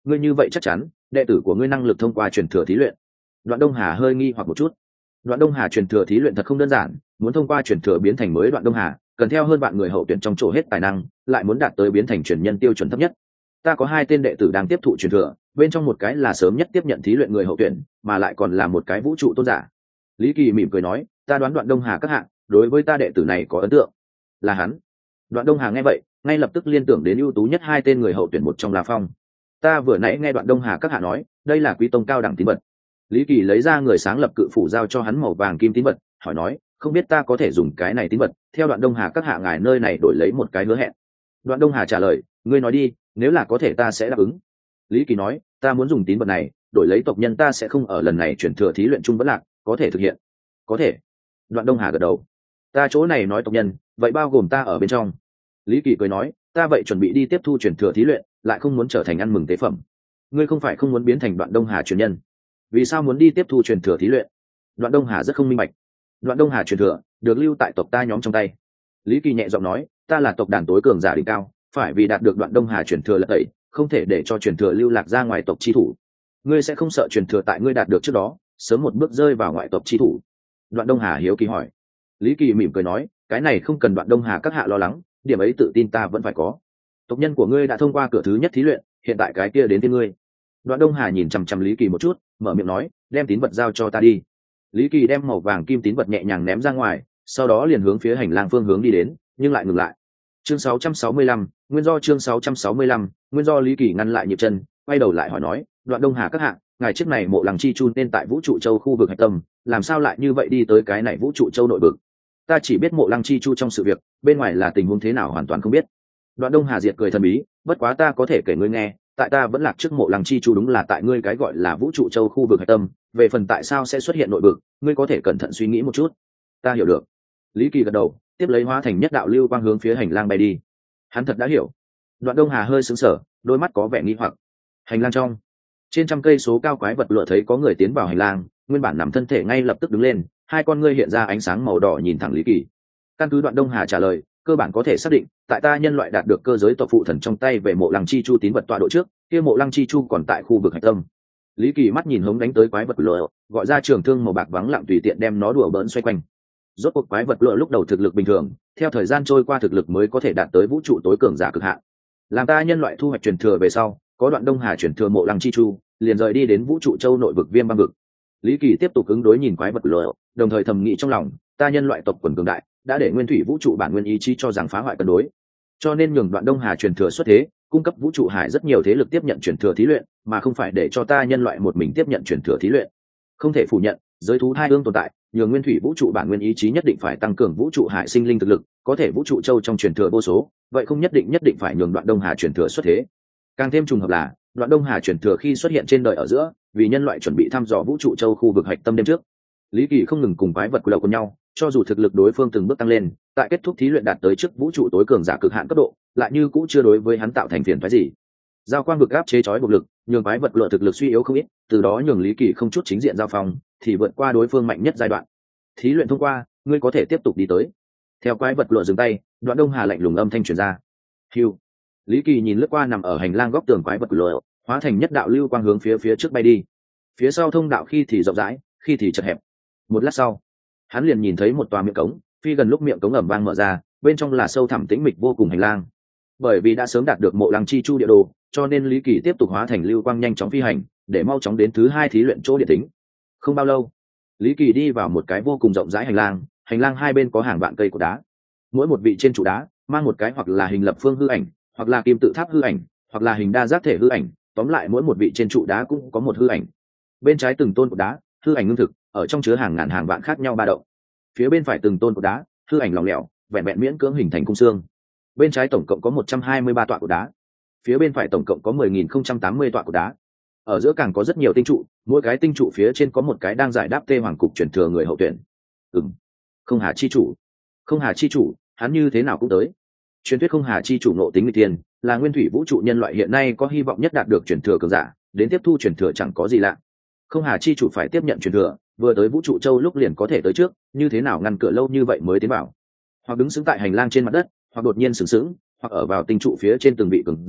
ngươi như vậy chắc chắn đệ tử của ngươi năng lực thông qua truyền thừa thí luyện? Đoạn Đông Hà hơi nghi hoặc một chút. Đoạn Đông Hà truyền thừa thí luyện thật không đơn giản, muốn thông qua truyền thừa biến thành mới Đoạn Đông Hà, cần theo hơn bạn người hậu tuyển trong chỗ hết tài năng, lại muốn đạt tới biến thành truyền nhân tiêu chuẩn thấp nhất. Ta có 2 tên đệ tử đang tiếp thụ truyền thừa, bên trong một cái là sớm nhất tiếp nhận thí luyện người hậu tuyển, mà lại còn là một cái vũ trụ tôn giả. Lý Kỳ mỉm cười nói, ta đoán Đoạn Đông Hà các hạng đối với ta đệ tử này có ấn tượng. Là hắn? Đoạn Đông Hà nghe vậy, ngay lập tức liên tưởng đến ưu tú nhất 2 tên người hậu tuyển, một trong là Phong. Ta vừa nãy nghe Đoạn Đông Hà các hạ nói, đây là quý tông cao đẳng tín vật. Lý Kỳ lấy ra người sáng lập cự phủ giao cho hắn màu vàng kim tín vật, hỏi nói, không biết ta có thể dùng cái này tín vật theo Đoạn Đông Hà các hạ ngài nơi này đổi lấy một cái hứa hẹn? Đoạn Đông Hà trả lời, ngươi nói đi, nếu là có thể ta sẽ đáp ứng. Lý Kỳ nói, ta muốn dùng tín vật này đổi lấy tộc nhân ta sẽ không ở lần này chuyển thừa thí luyện chung vẫn lạc, có thể thực hiện? Có thể. Đoạn Đông Hà gật đầu. Ta chỗ này nói tộc nhân, vậy bao gồm ta ở bên trong. Lý Kỳ cười nói, ta vậy chuẩn bị đi tiếp thu chuyển thừa thí luyện, lại không muốn trở thành ăn mừng tế phẩm. Ngươi không phải không muốn biến thành Đoạn Đông Hà truyền nhân, vì sao muốn đi tiếp thu truyền thừa thí luyện? Đoạn Đông Hà rất không minh bạch. Đoạn Đông Hà truyền thừa được lưu tại tộc ta nhóm trong tay. Lý Kỳ nhẹ giọng nói, ta là tộc đàn tối cường giả đỉnh cao, phải vì đạt được Đoạn Đông Hà truyền thừa lật tẩy, không thể để cho truyền thừa lưu lạc ra ngoài tộc chi thủ. Ngươi sẽ không sợ truyền thừa tại ngươi đạt được trước đó sớm một bước rơi vào ngoại tộc chi thủ? Đoạn Đông Hà hiếu kỳ hỏi. Lý Kỳ mỉm cười nói, cái này không cần Đoạn Đông Hà các hạ lo lắng, điểm ấy tự tin ta vẫn phải có. Tộc nhân của ngươi đã thông qua cửa thứ nhất thí luyện, hiện tại cái kia đến với ngươi. Đoạn Đông Hà nhìn chằm chằm Lý Kỳ một chút, mở miệng nói, đem tín vật giao cho ta đi. Lý Kỳ đem màu vàng kim tín vật nhẹ nhàng ném ra ngoài, sau đó liền hướng phía hành lang phương hướng đi đến, nhưng lại ngừng lại. Chương 665, nguyên do chương 665, nguyên do Lý Kỳ ngăn lại nhịp chân, quay đầu lại hỏi nói, Đoạn Đông Hà các hạ, ngài chiếc này Mộ Lăng Chi Chu nên tại Vũ trụ châu khu vực hạch tâm, làm sao lại như vậy đi tới cái này Vũ trụ châu nội vực? Ta chỉ biết Mộ Lăng Chi Chu trong sự việc, bên ngoài là tình huống thế nào hoàn toàn không biết. Đoạn Đông Hà diệt cười thần bí, bất quá ta có thể kể ngươi nghe, tại ta vẫn lạc trước Mộ Lăng Chi Chu đúng là tại ngươi cái gọi là Vũ trụ châu khu vực hạch tâm, về phần tại sao sẽ xuất hiện nội vực, ngươi có thể cẩn thận suy nghĩ một chút. Ta hiểu được. Lý Kỳ gật đầu, tiếp lấy hóa thành nhất đạo lưu quang hướng phía hành lang bay đi. Hắn thật đã hiểu. Đoạn Đông Hà hơi sững sờ, đôi mắt có vẻ nghi hoặc. Hành lang trong, trên trăm cây số cao quái vật lựa thấy có người tiến vào hành lang, nguyên bản nằm thân thể ngay lập tức đứng lên, 2 con ngươi hiện ra ánh sáng màu đỏ nhìn thẳng Lý Kỳ. Căn cứ Đoạn Đông Hà trả lời, cơ bản có thể xác định, tại ta nhân loại đạt được cơ giới tộc phụ thần trong tay về Mộ Lăng Chi Chu tín vật tọa độ trước, kia Mộ Lăng Chi Chu còn tại khu vực hạch tâm. Lý Kỳ mắt nhìn hống đánh tới quái vật lửa, gọi ra trường thương màu bạc vắng lặng tùy tiện đem nó đùa bỡn xoay quanh. Rốt cuộc quái vật lửa lúc đầu thực lực bình thường, theo thời gian trôi qua thực lực mới có thể đạt tới vũ trụ tối cường giả cực hạn. Làm ta nhân loại thu hoạch truyền thừa về sau, có Đoạn Đông Hà truyền thừa Mộ Lăng Chi Chu, liền rời đi đến vũ trụ châu nội vực Viêm Băng vực. Lý Kỳ tiếp tục ứng đối nhìn quái vật lửa, đồng thời thầm nghĩ trong lòng, ta nhân loại tộc quần cường đại, đã để nguyên thủy vũ trụ bản nguyên ý chí cho rằng phá hoại cân đối, cho nên nhường Đoạn Đông Hà truyền thừa xuất thế, cung cấp vũ trụ hải rất nhiều thế lực tiếp nhận truyền thừa thí luyện, mà không phải để cho ta nhân loại một mình tiếp nhận truyền thừa thí luyện. Không thể phủ nhận, giới thú hai ương tồn tại, nhường nguyên thủy vũ trụ bản nguyên ý chí nhất định phải tăng cường vũ trụ hải sinh linh thực lực, có thể vũ trụ châu trong truyền thừa vô số, vậy không nhất định phải nhường Đoạn Đông Hà truyền thừa xuất thế. Càng thêm trùng hợp là, Đoạn Đông Hà truyền thừa khi xuất hiện trên đời ở giữa, vì nhân loại chuẩn bị thăm dò vũ trụ châu khu vực hạch tâm đêm trước. Lý Kỳ không ngừng cùng quái vật quần nhau, cho dù thực lực đối phương từng bước tăng lên, tại kết thúc thí luyện đạt tới trước vũ trụ tối cường giả cực hạn cấp độ, lại như cũng chưa đối với hắn tạo thành phiền phức gì. Giao quang vực áp chế chói buộc lực, nhường quái vật lựa thực lực suy yếu không ít, từ đó nhường Lý Kỳ không chút chính diện giao phong, thì vượt qua đối phương mạnh nhất giai đoạn. Thí luyện thông qua, ngươi có thể tiếp tục đi tới. Theo quái vật lựa dừng tay, Đoạn Đông Hà lạnh lùng âm thanh truyền ra. Hưu. Lý Kỳ nhìn lướt qua nằm ở hành lang góc tường quái vật lựa, hóa thành nhất đạo lưu quang hướng phía trước bay đi. Phía sau thông đạo khi thì rộng rãi, khi thì chật hẹp. Một lát sau, hắn liền nhìn thấy một tòa miệng cống, phi gần lúc miệng cống ầm vang mở ra, bên trong là sâu thẳm tĩnh mịch vô cùng hành lang. Bởi vì đã sớm đạt được Mộ Lăng Chi Chu địa đồ, cho nên Lý Kỳ tiếp tục hóa thành lưu quang nhanh chóng phi hành, để mau chóng đến thứ 2 thí luyện chỗ địa tính. Không bao lâu, Lý Kỳ đi vào một cái vô cùng rộng rãi hành lang hai bên có hàng vạn cây cột đá. Mỗi một vị trên trụ đá mang một cái hoặc là hình lập phương hư ảnh, hoặc là kim tự tháp hư ảnh, hoặc là hình đa giác thể hư ảnh, tóm lại mỗi một vị trên trụ đá cũng có một hư ảnh. Bên trái từng tôn cột đá, hư ảnh ngưng thực, ở trong chứa hàng ngàn hàng vạn khác nhau ba động. Phía bên phải từng tôn cột đá, hư ảnh lỏng lẻo, vẹn vẹn miễn cưỡng hình thành cung xương. Bên trái tổng cộng có 123 tọa cột đá, phía bên phải tổng cộng có 10.080 tọa cột đá. Ở giữa càng có rất nhiều tinh trụ, mỗi cái tinh trụ phía trên có một cái đang giải đáp tê hoàng cục chuyển thừa người hậu tuyển. Không Hà chi chủ. Không Hà chi chủ, hắn như thế nào cũng tới. Truyền thuyết Không Hà chi chủ ngộ tính nghịch tiên, là nguyên thủy vũ trụ nhân loại hiện nay có hy vọng nhất đạt được chuyển thừa cường giả, đến tiếp thu chuyển thừa chẳng có gì lạ. Không Hà chi chủ phải tiếp nhận chuyển thừa, vừa tới vũ trụ châu lúc liền có thể tới trước, như thế nào ngăn cửa lâu như vậy mới tiến vào? Hoặc đứng sững tại hành lang trên mặt đất, hoặc đột nhiên sừng sững, hoặc ở vào tinh trụ phía trên từng vị cường giả,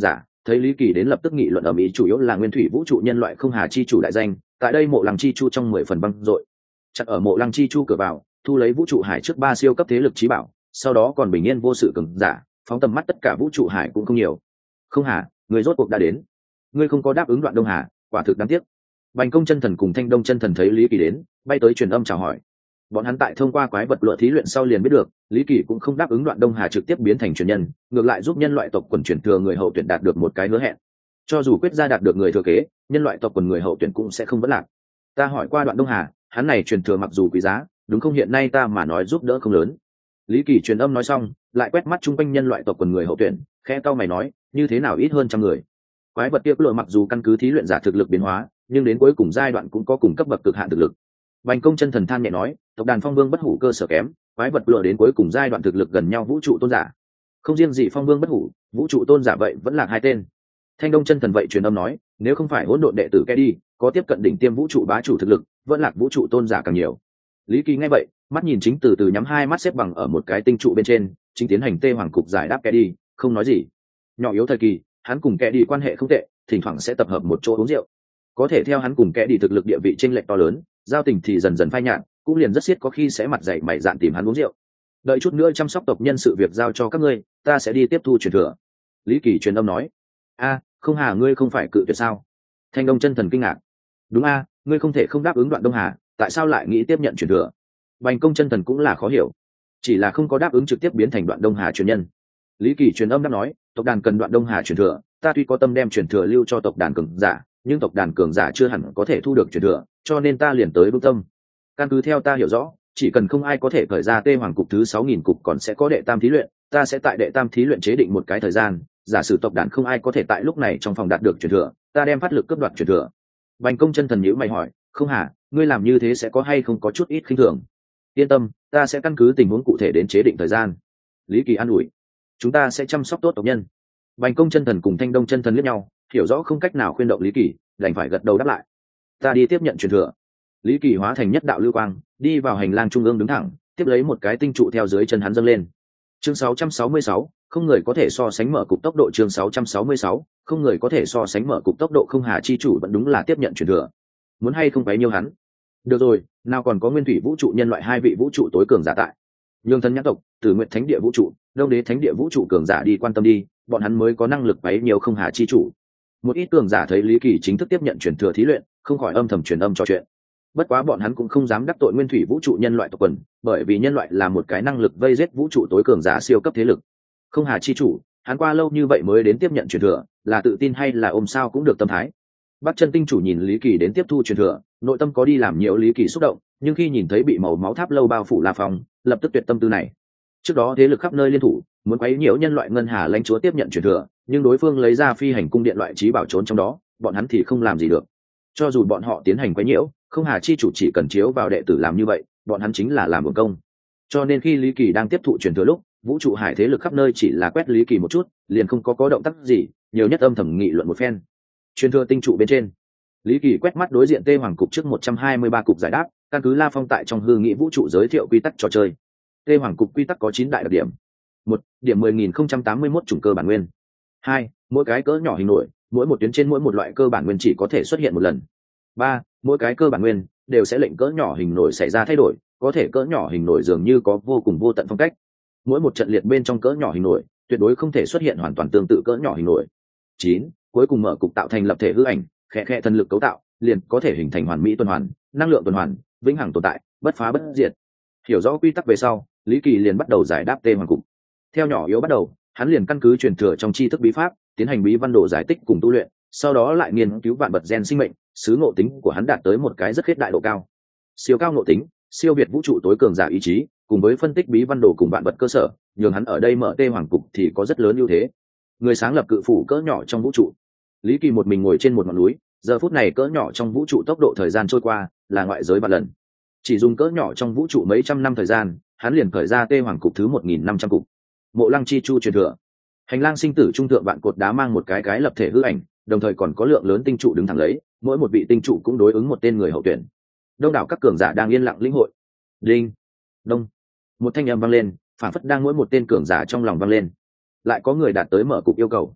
thấy Lý Kỳ đến lập tức nghị luận ở mỹ, chủ yếu là nguyên thủy vũ trụ nhân loại không hà chi chủ đại danh, tại đây mộ lăng chi chu trong 10 phần băng rội. Chặt ở mộ lăng chi chu cửa vào, thu lấy vũ trụ hải trước 3 siêu cấp thế lực trí bảo, sau đó còn bình yên vô sự cường giả, phóng tầm mắt tất cả vũ trụ hải cũng không nhiều. Không hà, người rốt cuộc đã đến. Ngươi không có đáp ứng Đoạn Đông Hà, quả thực đáng tiếc. Bành Công chân thần cùng Thanh Đông chân thần thấy Lý Kỳ đến, bay tới truyền âm chào hỏi. Bọn hắn tại thông qua quái vật lựa thí luyện sau liền biết được, Lý Kỳ cũng không đáp ứng Đoạn Đông Hà trực tiếp biến thành truyền nhân, ngược lại giúp nhân loại tộc quần truyền thừa người hậu tuyển đạt được một cái hứa hẹn. Cho dù quyết ra đạt được người thừa kế, nhân loại tộc quần người hậu tuyển cũng sẽ không vất lạc. Ta hỏi qua Đoạn Đông Hà, hắn này truyền thừa mặc dù quý giá, đúng không, hiện nay ta mà nói giúp đỡ không lớn. Lý Kỳ truyền âm nói xong, lại quét mắt chung quanh nhân loại tộc quần người hậu tuyển, khẽ cau mày nói, như thế nào ít hơn trăm người. Quái vật kia lựa mặc dù căn cứ thí luyện giả thực lực biến hóa, nhưng đến cuối cùng giai đoạn cũng có cùng cấp bậc cực hạn thực lực. Bành Công chân thần than nhẹ nói, tộc đàn phong vương bất hủ cơ sở kém, quái vật lựa đến cuối cùng giai đoạn thực lực gần nhau vũ trụ tôn giả. Không riêng gì phong vương bất hủ, vũ trụ tôn giả vậy vẫn là hai tên. Thanh Đông chân thần vậy truyền âm nói, nếu không phải hỗn độn đệ tử Kedi có tiếp cận đỉnh tiêm vũ trụ bá chủ thực lực, vẫn lạc vũ trụ tôn giả càng nhiều. Lý Kỳ nghe vậy, mắt nhìn chính từ từ nhắm hai mắt xếp bằng ở một cái tinh trụ bên trên, chính tiến hành tê hoàng cục giải đáp Kedi, không nói gì. Nhỏ yếu thời kỳ, hắn cùng Kedi quan hệ không tệ, thỉnh thoảng sẽ tập hợp một chỗ uống rượu. Có thể theo hắn cùng Kedi thực lực địa vị chênh lệch to lớn, giao tình thì dần dần phai nhạt, cũng liền rất xiết có khi sẽ mặt dày mày dạn tìm hắn uống rượu. Đợi chút nữa chăm sóc tộc nhân sự việc giao cho các ngươi, ta sẽ đi tiếp thu truyền thừa. Lý Kỳ truyền âm nói. A, không hà, ngươi không phải cự tuyệt sao? Thanh Đông chân thần kinh ngạc. Đúng a, ngươi không thể không đáp ứng Đoạn Đông Hà, tại sao lại nghĩ tiếp nhận truyền thừa? Bành Công chân thần cũng là khó hiểu, chỉ là không có đáp ứng trực tiếp biến thành Đoạn Đông Hà truyền nhân. Lý Kỳ truyền âm đáp nói, tộc đàn cần Đoạn Đông Hà truyền thừa, ta tuy có tâm đem truyền thừa lưu cho tộc đàn cường giả, nhưng tộc đàn cường giả chưa hẳn có thể thu được truyền thừa, cho nên ta liền tới bước tâm. Căn cứ theo ta hiểu rõ, chỉ cần không ai có thể khởi ra tê hoàng cục thứ 6.000 cục còn sẽ có đệ tam thí luyện, ta sẽ tại đệ tam thí luyện chế định một cái thời gian, giả sử tộc đàn không ai có thể tại lúc này trong phòng đạt được truyền thừa, ta đem phát lực cướp đoạt truyền thừa. Bành Công chân thần nhíu mày hỏi, không hả, ngươi làm như thế sẽ có hay không có chút ít khinh thường? Yên tâm, ta sẽ căn cứ tình huống cụ thể đến chế định thời gian. Lý Kỳ an ủi, chúng ta sẽ chăm sóc tốt tộc nhân. Bành Công chân thần cùng Thanh Đông chân thần liếc nhau, hiểu rõ không cách nào khuyên động Lý Kỳ, đành phải gật đầu đáp lại. Ta đi tiếp nhận truyền thừa. Lý Kỳ hóa thành nhất đạo lưu quang, đi vào hành lang trung ương đứng thẳng, tiếp lấy một cái tinh trụ theo dưới chân hắn dâng lên. Chương 666, không người có thể so sánh mở cục tốc độ. Chương 666, không người có thể so sánh mở cục tốc độ. Không hà chi chủ vẫn đúng là tiếp nhận truyền thừa. Muốn hay không bấy nhiêu hắn. Được rồi, nào còn có nguyên thủy vũ trụ nhân loại hai vị vũ trụ tối cường giả tại. Nhường thân nhãn tộc, Tử Nguyện Thánh Địa vũ trụ, Đông Đế Thánh Địa vũ trụ cường giả đi quan tâm đi, bọn hắn mới có năng lực bấy nhiều không hà chi chủ. Một ít cường giả thấy Lý Kỳ chính thức tiếp nhận truyền thừa thí luyện, không khỏi âm thầm truyền âm trò chuyện. Bất quá bọn hắn cũng không dám đắc tội nguyên thủy vũ trụ nhân loại tộc quần, bởi vì nhân loại là một cái năng lực vây giết vũ trụ tối cường giả siêu cấp thế lực. Không hà chi chủ, hắn qua lâu như vậy mới đến tiếp nhận truyền thừa, là tự tin hay là ôm sao cũng được tâm thái. Bắc Chân tinh chủ nhìn Lý Kỳ đến tiếp thu truyền thừa, nội tâm có đi làm nhiễu Lý Kỳ xúc động, nhưng khi nhìn thấy bị màu máu tháp lâu bao phủ La Phong, lập tức tuyệt tâm tư này. Trước đó thế lực khắp nơi liên thủ, muốn quấy nhiễu nhân loại ngân hà lãnh chúa tiếp nhận truyền thừa, nhưng đối phương lấy ra phi hành cung điện loại trí bảo trốn trong đó, bọn hắn thì không làm gì được. Cho dù bọn họ tiến hành quấy nhiễu, không hà chi chủ chỉ cần chiếu vào đệ tử làm như vậy, bọn hắn chính là làm uổng công. Cho nên khi Lý Kỳ đang tiếp thụ truyền thừa lúc, vũ trụ hải thế lực khắp nơi chỉ là quét Lý Kỳ một chút, liền không có động tác gì, nhiều nhất âm thầm nghị luận một phen. Truyền thừa tinh trụ bên trên, Lý Kỳ quét mắt đối diện tê hoàng cục trước 123 cục giải đáp, căn cứ La Phong tại trong hư nghị vũ trụ giới thiệu quy tắc trò chơi. Tê hoàng cục quy tắc có 9 đại đặc điểm. 1. Điểm 10.081 chủng cơ bản nguyên. 2. Mỗi cái cỡ nhỏ hình nổi, mỗi một tuyến trên mỗi một loại cơ bản nguyên chỉ có thể xuất hiện một lần. 3. Mỗi cái cơ bản nguyên đều sẽ lệnh cỡ nhỏ hình nổi xảy ra thay đổi, có thể cỡ nhỏ hình nổi dường như có vô cùng vô tận phong cách. Mỗi một trận liệt bên trong cỡ nhỏ hình nổi tuyệt đối không thể xuất hiện hoàn toàn tương tự cỡ nhỏ hình nổi. 9. Cuối cùng mở cục tạo thành lập thể hư ảnh, khẽ khẽ thần lực cấu tạo, liền có thể hình thành hoàn mỹ tuần hoàn, năng lượng tuần hoàn, vĩnh hằng tồn tại, bất phá bất diệt. Hiểu rõ quy tắc về sau, Lý Kỳ liền bắt đầu giải đáp tê hoàng cục. Theo nhỏ yếu bắt đầu, hắn liền căn cứ truyền thừa trong tri thức bí pháp, tiến hành bí văn đồ giải tích cùng tu luyện, sau đó lại nghiên cứu vạn vật gen sinh mệnh, sứ ngộ tính của hắn đạt tới một cái rất khiết đại độ cao. Siêu cao ngộ tính, siêu việt vũ trụ tối cường giả ý chí, cùng với phân tích bí văn đồ cùng vạn vật cơ sở, nhường hắn ở đây mở tê hoàng cục thì có rất lớn ưu thế. Người sáng lập cự phủ cỡ nhỏ trong vũ trụ. Lý Kỳ một mình ngồi trên một ngọn núi, giờ phút này cỡ nhỏ trong vũ trụ tốc độ thời gian trôi qua là ngoại giới vạn lần. Chỉ dùng cỡ nhỏ trong vũ trụ mấy trăm năm thời gian, hắn liền khởi ra tê hoàng cục thứ 1.500 cục. Mộ Lăng chi chu truyền thừa. Hành lang sinh tử trung thượng vạn cột đá mang một cái lập thể hư ảnh, đồng thời còn có lượng lớn tinh trụ đứng thẳng lấy, mỗi một vị tinh trụ cũng đối ứng một tên người hậu tuyển. Đông đảo các cường giả đang yên lặng lĩnh hội. Đinh, đông, một thanh âm vang lên, phản phất đang mỗi một tên cường giả trong lòng vang lên. Lại có người đạt tới mở cục yêu cầu.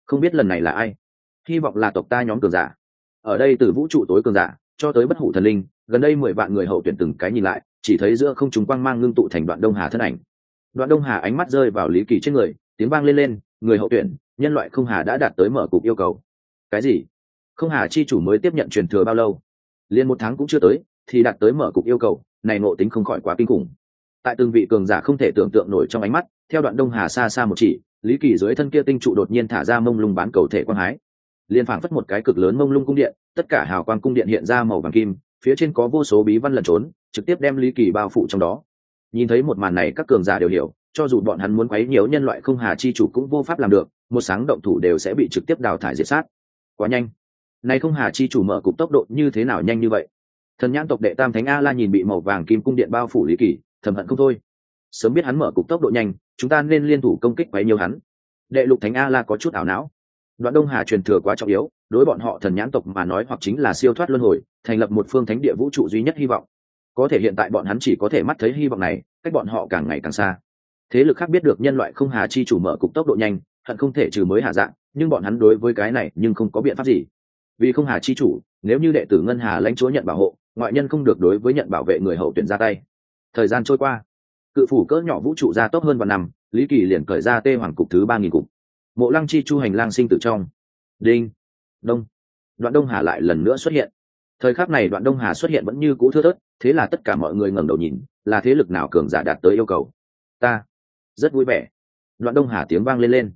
không biết lần này là ai. Hy vọng là tộc ta nhóm cường giả. Ở đây từ vũ trụ tối cường giả cho tới bất hủ thần linh, gần đây 10 vạn người hậu tuyển từng cái nhìn lại, chỉ thấy giữa không trung quang mang ngưng tụ thành Đoạn Đông Hà thân ảnh. Đoạn Đông Hà ánh mắt rơi vào Lý Kỳ trên người, tiếng vang lên, người hậu tuyển, nhân loại không hà đã đạt tới mở cục yêu cầu. Cái gì? Không hà chi chủ mới tiếp nhận truyền thừa bao lâu? Liên 1 tháng cũng chưa tới, thì đạt tới mở cục yêu cầu, này ngộ tính không khỏi quá kinh khủng. Tại từng vị cường giả không thể tưởng tượng nổi trong ánh mắt, theo Đoạn Đông Hà xa xa một chỉ, Lý Kỳ dưới thân kia tinh trụ đột nhiên thả ra mông lung bán cầu thể quang hái, liên phảng phất một cái cực lớn mông lung cung điện, tất cả hào quang cung điện hiện ra màu vàng kim, phía trên có vô số bí văn lẩn trốn, trực tiếp đem Lý Kỳ bao phủ trong đó. Nhìn thấy một màn này, các cường giả đều hiểu, cho dù bọn hắn muốn quấy nhiễu nhân loại không hà chi chủ cũng vô pháp làm được, một sáng động thủ đều sẽ bị trực tiếp đào thải diệt sát. Quá nhanh. Này không hà chi chủ mở cục tốc độ như thế nào nhanh như vậy? Thần nhãn tộc đệ tam thánh A La nhìn bị màu vàng kim cung điện bao phủ Lý Kỳ, thầm hận không thôi. Sớm biết hắn mở cục tốc độ nhanh, chúng ta nên liên thủ công kích quấy nhiễu hắn. Đệ lục thánh A La có chút ảo não. Đoạn Đông Hà truyền thừa quá trọng yếu, đối bọn họ thần nhãn tộc mà nói hoặc chính là siêu thoát luân hồi, thành lập một phương thánh địa vũ trụ duy nhất hy vọng. Có thể hiện tại bọn hắn chỉ có thể mắt thấy hy vọng này, cách bọn họ càng ngày càng xa. Thế lực khác biết được nhân loại không hà chi chủ mở cục tốc độ nhanh, hận không thể trừ mới hạ dạng, nhưng bọn hắn đối với cái này nhưng không có biện pháp gì. Vì không hà chi chủ, nếu như đệ tử ngân hà lãnh chúa nhận bảo hộ, ngoại nhân không được đối với nhận bảo vệ người hậu tuyển ra tay. Thời gian trôi qua, cự phủ cỡ nhỏ vũ trụ ra tốc hơn vạn năm, Lý Kỳ liền cởi ra tê hoàng cục thứ 3000 cục. Mộ Lăng chi chu hành lang sinh tử trong. Đinh, đông. Đoạn Đông Hà lại lần nữa xuất hiện. Thời khắc này Đoạn Đông Hà xuất hiện vẫn như cũ thưa thớt, thế là tất cả mọi người ngẩng đầu nhìn, là thế lực nào cường giả đạt tới yêu cầu. Ta rất vui vẻ. Đoạn Đông Hà tiếng vang lên.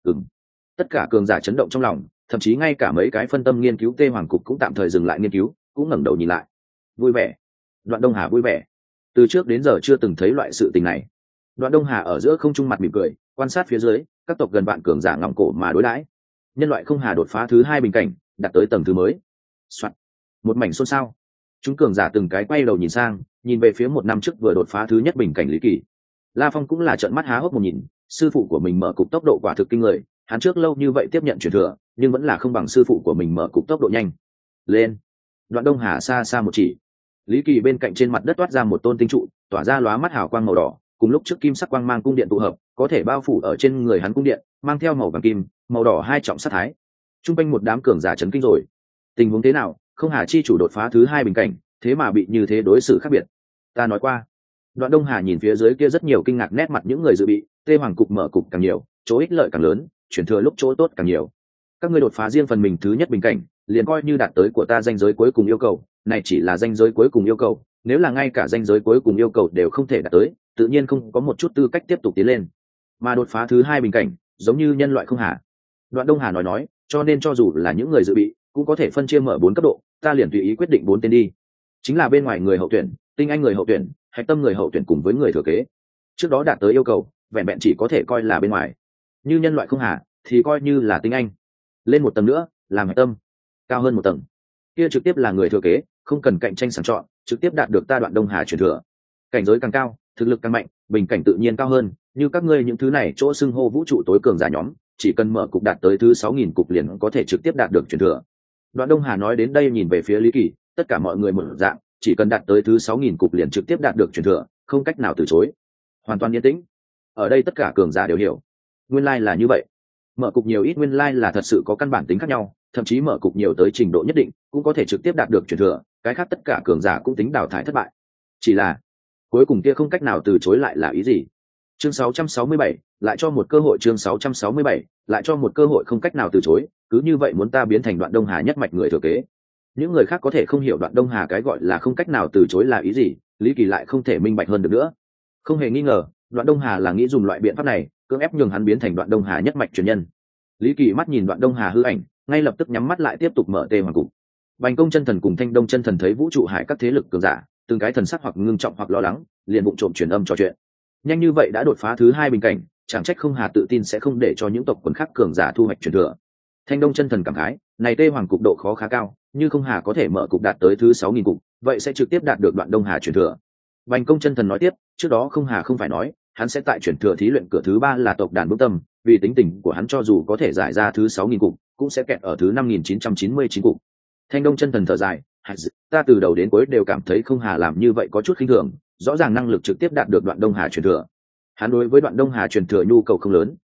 Tất cả cường giả chấn động trong lòng, thậm chí ngay cả mấy cái phân tâm nghiên cứu tê hoàng cục cũng tạm thời dừng lại nghiên cứu, cũng ngẩng đầu nhìn lại. Vui vẻ. Đoạn Đông Hà vui vẻ. Từ trước đến giờ chưa từng thấy loại sự tình này. Đoạn Đông Hà ở giữa không trung mặt mỉm cười, quan sát phía dưới, các tộc gần vạn cường giả ngỏng cổ mà đối đãi. Nhân loại không hà đột phá thứ 2 bình cảnh, đạt tới tầng thứ mới. Soạn. Một mảnh xôn xao. Chúng cường giả từng cái quay đầu nhìn sang, nhìn về phía 1 năm trước vừa đột phá thứ nhất bình cảnh Lý Kỳ. La Phong cũng là trợn mắt há hốc một nhìn, sư phụ của mình mở cục tốc độ quả thực kinh người, hắn trước lâu như vậy tiếp nhận truyền thừa, nhưng vẫn là không bằng sư phụ của mình mở cục tốc độ nhanh. Lên. Đoạn Đông Hà xa xa một chỉ. Lý Kỳ bên cạnh trên mặt đất toát ra một tôn tinh trụ, tỏa ra lóa mắt hào quang màu đỏ, cùng lúc trước kim sắc quang mang cung điện tụ hợp, có thể bao phủ ở trên người hắn cung điện, mang theo màu vàng kim, màu đỏ hai trọng sát thái. Trung quanh một đám cường giả chấn kinh rồi. Tình huống thế nào? Không hà chi chủ đột phá thứ 2 bình cảnh, thế mà bị như thế đối xử khác biệt. Ta nói qua. Đoạn Đông Hà nhìn phía dưới kia rất nhiều kinh ngạc nét mặt những người dự bị, tê hoàng cục mở cục càng nhiều, chỗ ích lợi càng lớn, chuyển thừa lúc chỗ tốt càng nhiều. Các ngươi đột phá riêng phần mình thứ nhất bình cảnh, liền coi như đạt tới của ta ranh giới cuối cùng yêu cầu, này chỉ là ranh giới cuối cùng yêu cầu, nếu là ngay cả ranh giới cuối cùng yêu cầu đều không thể đạt tới, tự nhiên không có một chút tư cách tiếp tục tiến lên. Mà đột phá thứ 2 bình cảnh, giống như nhân loại không hà. Đoạn Đông Hà nói, cho nên cho dù là những người dự bị, cũng có thể phân chia mở 4 cấp độ, ta liền tùy ý quyết định 4 tên đi. Chính là bên ngoài người hậu tuyển, tinh anh người hậu tuyển, hạch tâm người hậu tuyển cùng với người thừa kế. Trước đó đạt tới yêu cầu, vẹn vẹn chỉ có thể coi là bên ngoài. Như nhân loại không hà, thì coi như là tinh anh. Lên một tầng nữa, làm hạch tâm. Cao hơn một tầng, kia trực tiếp là người thừa kế, không cần cạnh tranh sàng chọn, trực tiếp đạt được ta Đoạn Đông Hà truyền thừa. Cảnh giới càng cao, thực lực càng mạnh, bình cảnh tự nhiên cao hơn, như các ngươi những thứ này chỗ xưng hô vũ trụ tối cường giả nhóm, chỉ cần mở cục đạt tới thứ 6000 cục liền có thể trực tiếp đạt được truyền thừa. Đoạn Đông Hà nói đến đây nhìn về phía Lý Kỳ, tất cả mọi người một dạng, chỉ cần đạt tới thứ 6000 cục liền trực tiếp đạt được truyền thừa, không cách nào từ chối. Hoàn toàn yên tĩnh. Ở đây tất cả cường giả đều hiểu, nguyên lai là như vậy. Mở cục nhiều ít nguyên lai là thật sự có căn bản tính khác nhau, thậm chí mở cục nhiều tới trình độ nhất định, cũng có thể trực tiếp đạt được truyền thừa, cái khác tất cả cường giả cũng tính đào thải thất bại. Chỉ là cuối cùng kia không cách nào từ chối lại là ý gì? Chương 667, lại cho một cơ hội. Chương 667, lại cho một cơ hội không cách nào từ chối, cứ như vậy muốn ta biến thành Đoạn Đông Hà nhất mạch người thừa kế. Những người khác có thể không hiểu Đoạn Đông Hà cái gọi là không cách nào từ chối là ý gì, Lý Kỳ lại không thể minh bạch hơn được nữa. Không hề nghi ngờ, Đoạn Đông Hà là nghĩ dùng loại biện pháp này, cưỡng ép nhường hắn biến thành Đoạn Đông Hà nhất mạch truyền nhân. Lý Kỳ mắt nhìn Đoạn Đông Hà hư ảnh, ngay lập tức nhắm mắt lại tiếp tục mở tê hoàng cục. Bành Công chân thần cùng Thanh Đông chân thần thấy vũ trụ hải các thế lực cường giả, từng cái thần sắc hoặc ngưng trọng hoặc lo lắng, liền vụng trộm truyền âm trò chuyện. Nhanh như vậy đã đột phá thứ 2 bình cảnh, chẳng trách không hà tự tin sẽ không để cho những tộc quần khác cường giả thu hoạch truyền thừa. Thanh Đông chân thần cảm khái, này tê hoàng cục độ khó khá cao, như không hà có thể mở cục đạt tới thứ 6000 cục, vậy sẽ trực tiếp đạt được Đoạn Đông Hà truyền thừa. Bành Công chân thần nói tiếp, trước đó không hà không phải nói, hắn sẽ tại truyền thừa thí luyện cửa thứ 3 là tộc đàn Bước Tâm, vì tính tình của hắn cho dù có thể giải ra thứ 6000 cục, cũng sẽ kẹt ở thứ 5999 cục. Thanh Đông chân thần thở dài, ta từ đầu đến cuối đều cảm thấy không hà làm như vậy có chút khinh thường, rõ ràng năng lực trực tiếp đạt được Đoạn Đông Hà truyền thừa. Hắn đối với Đoạn Đông Hà truyền thừa nhu cầu không lớn,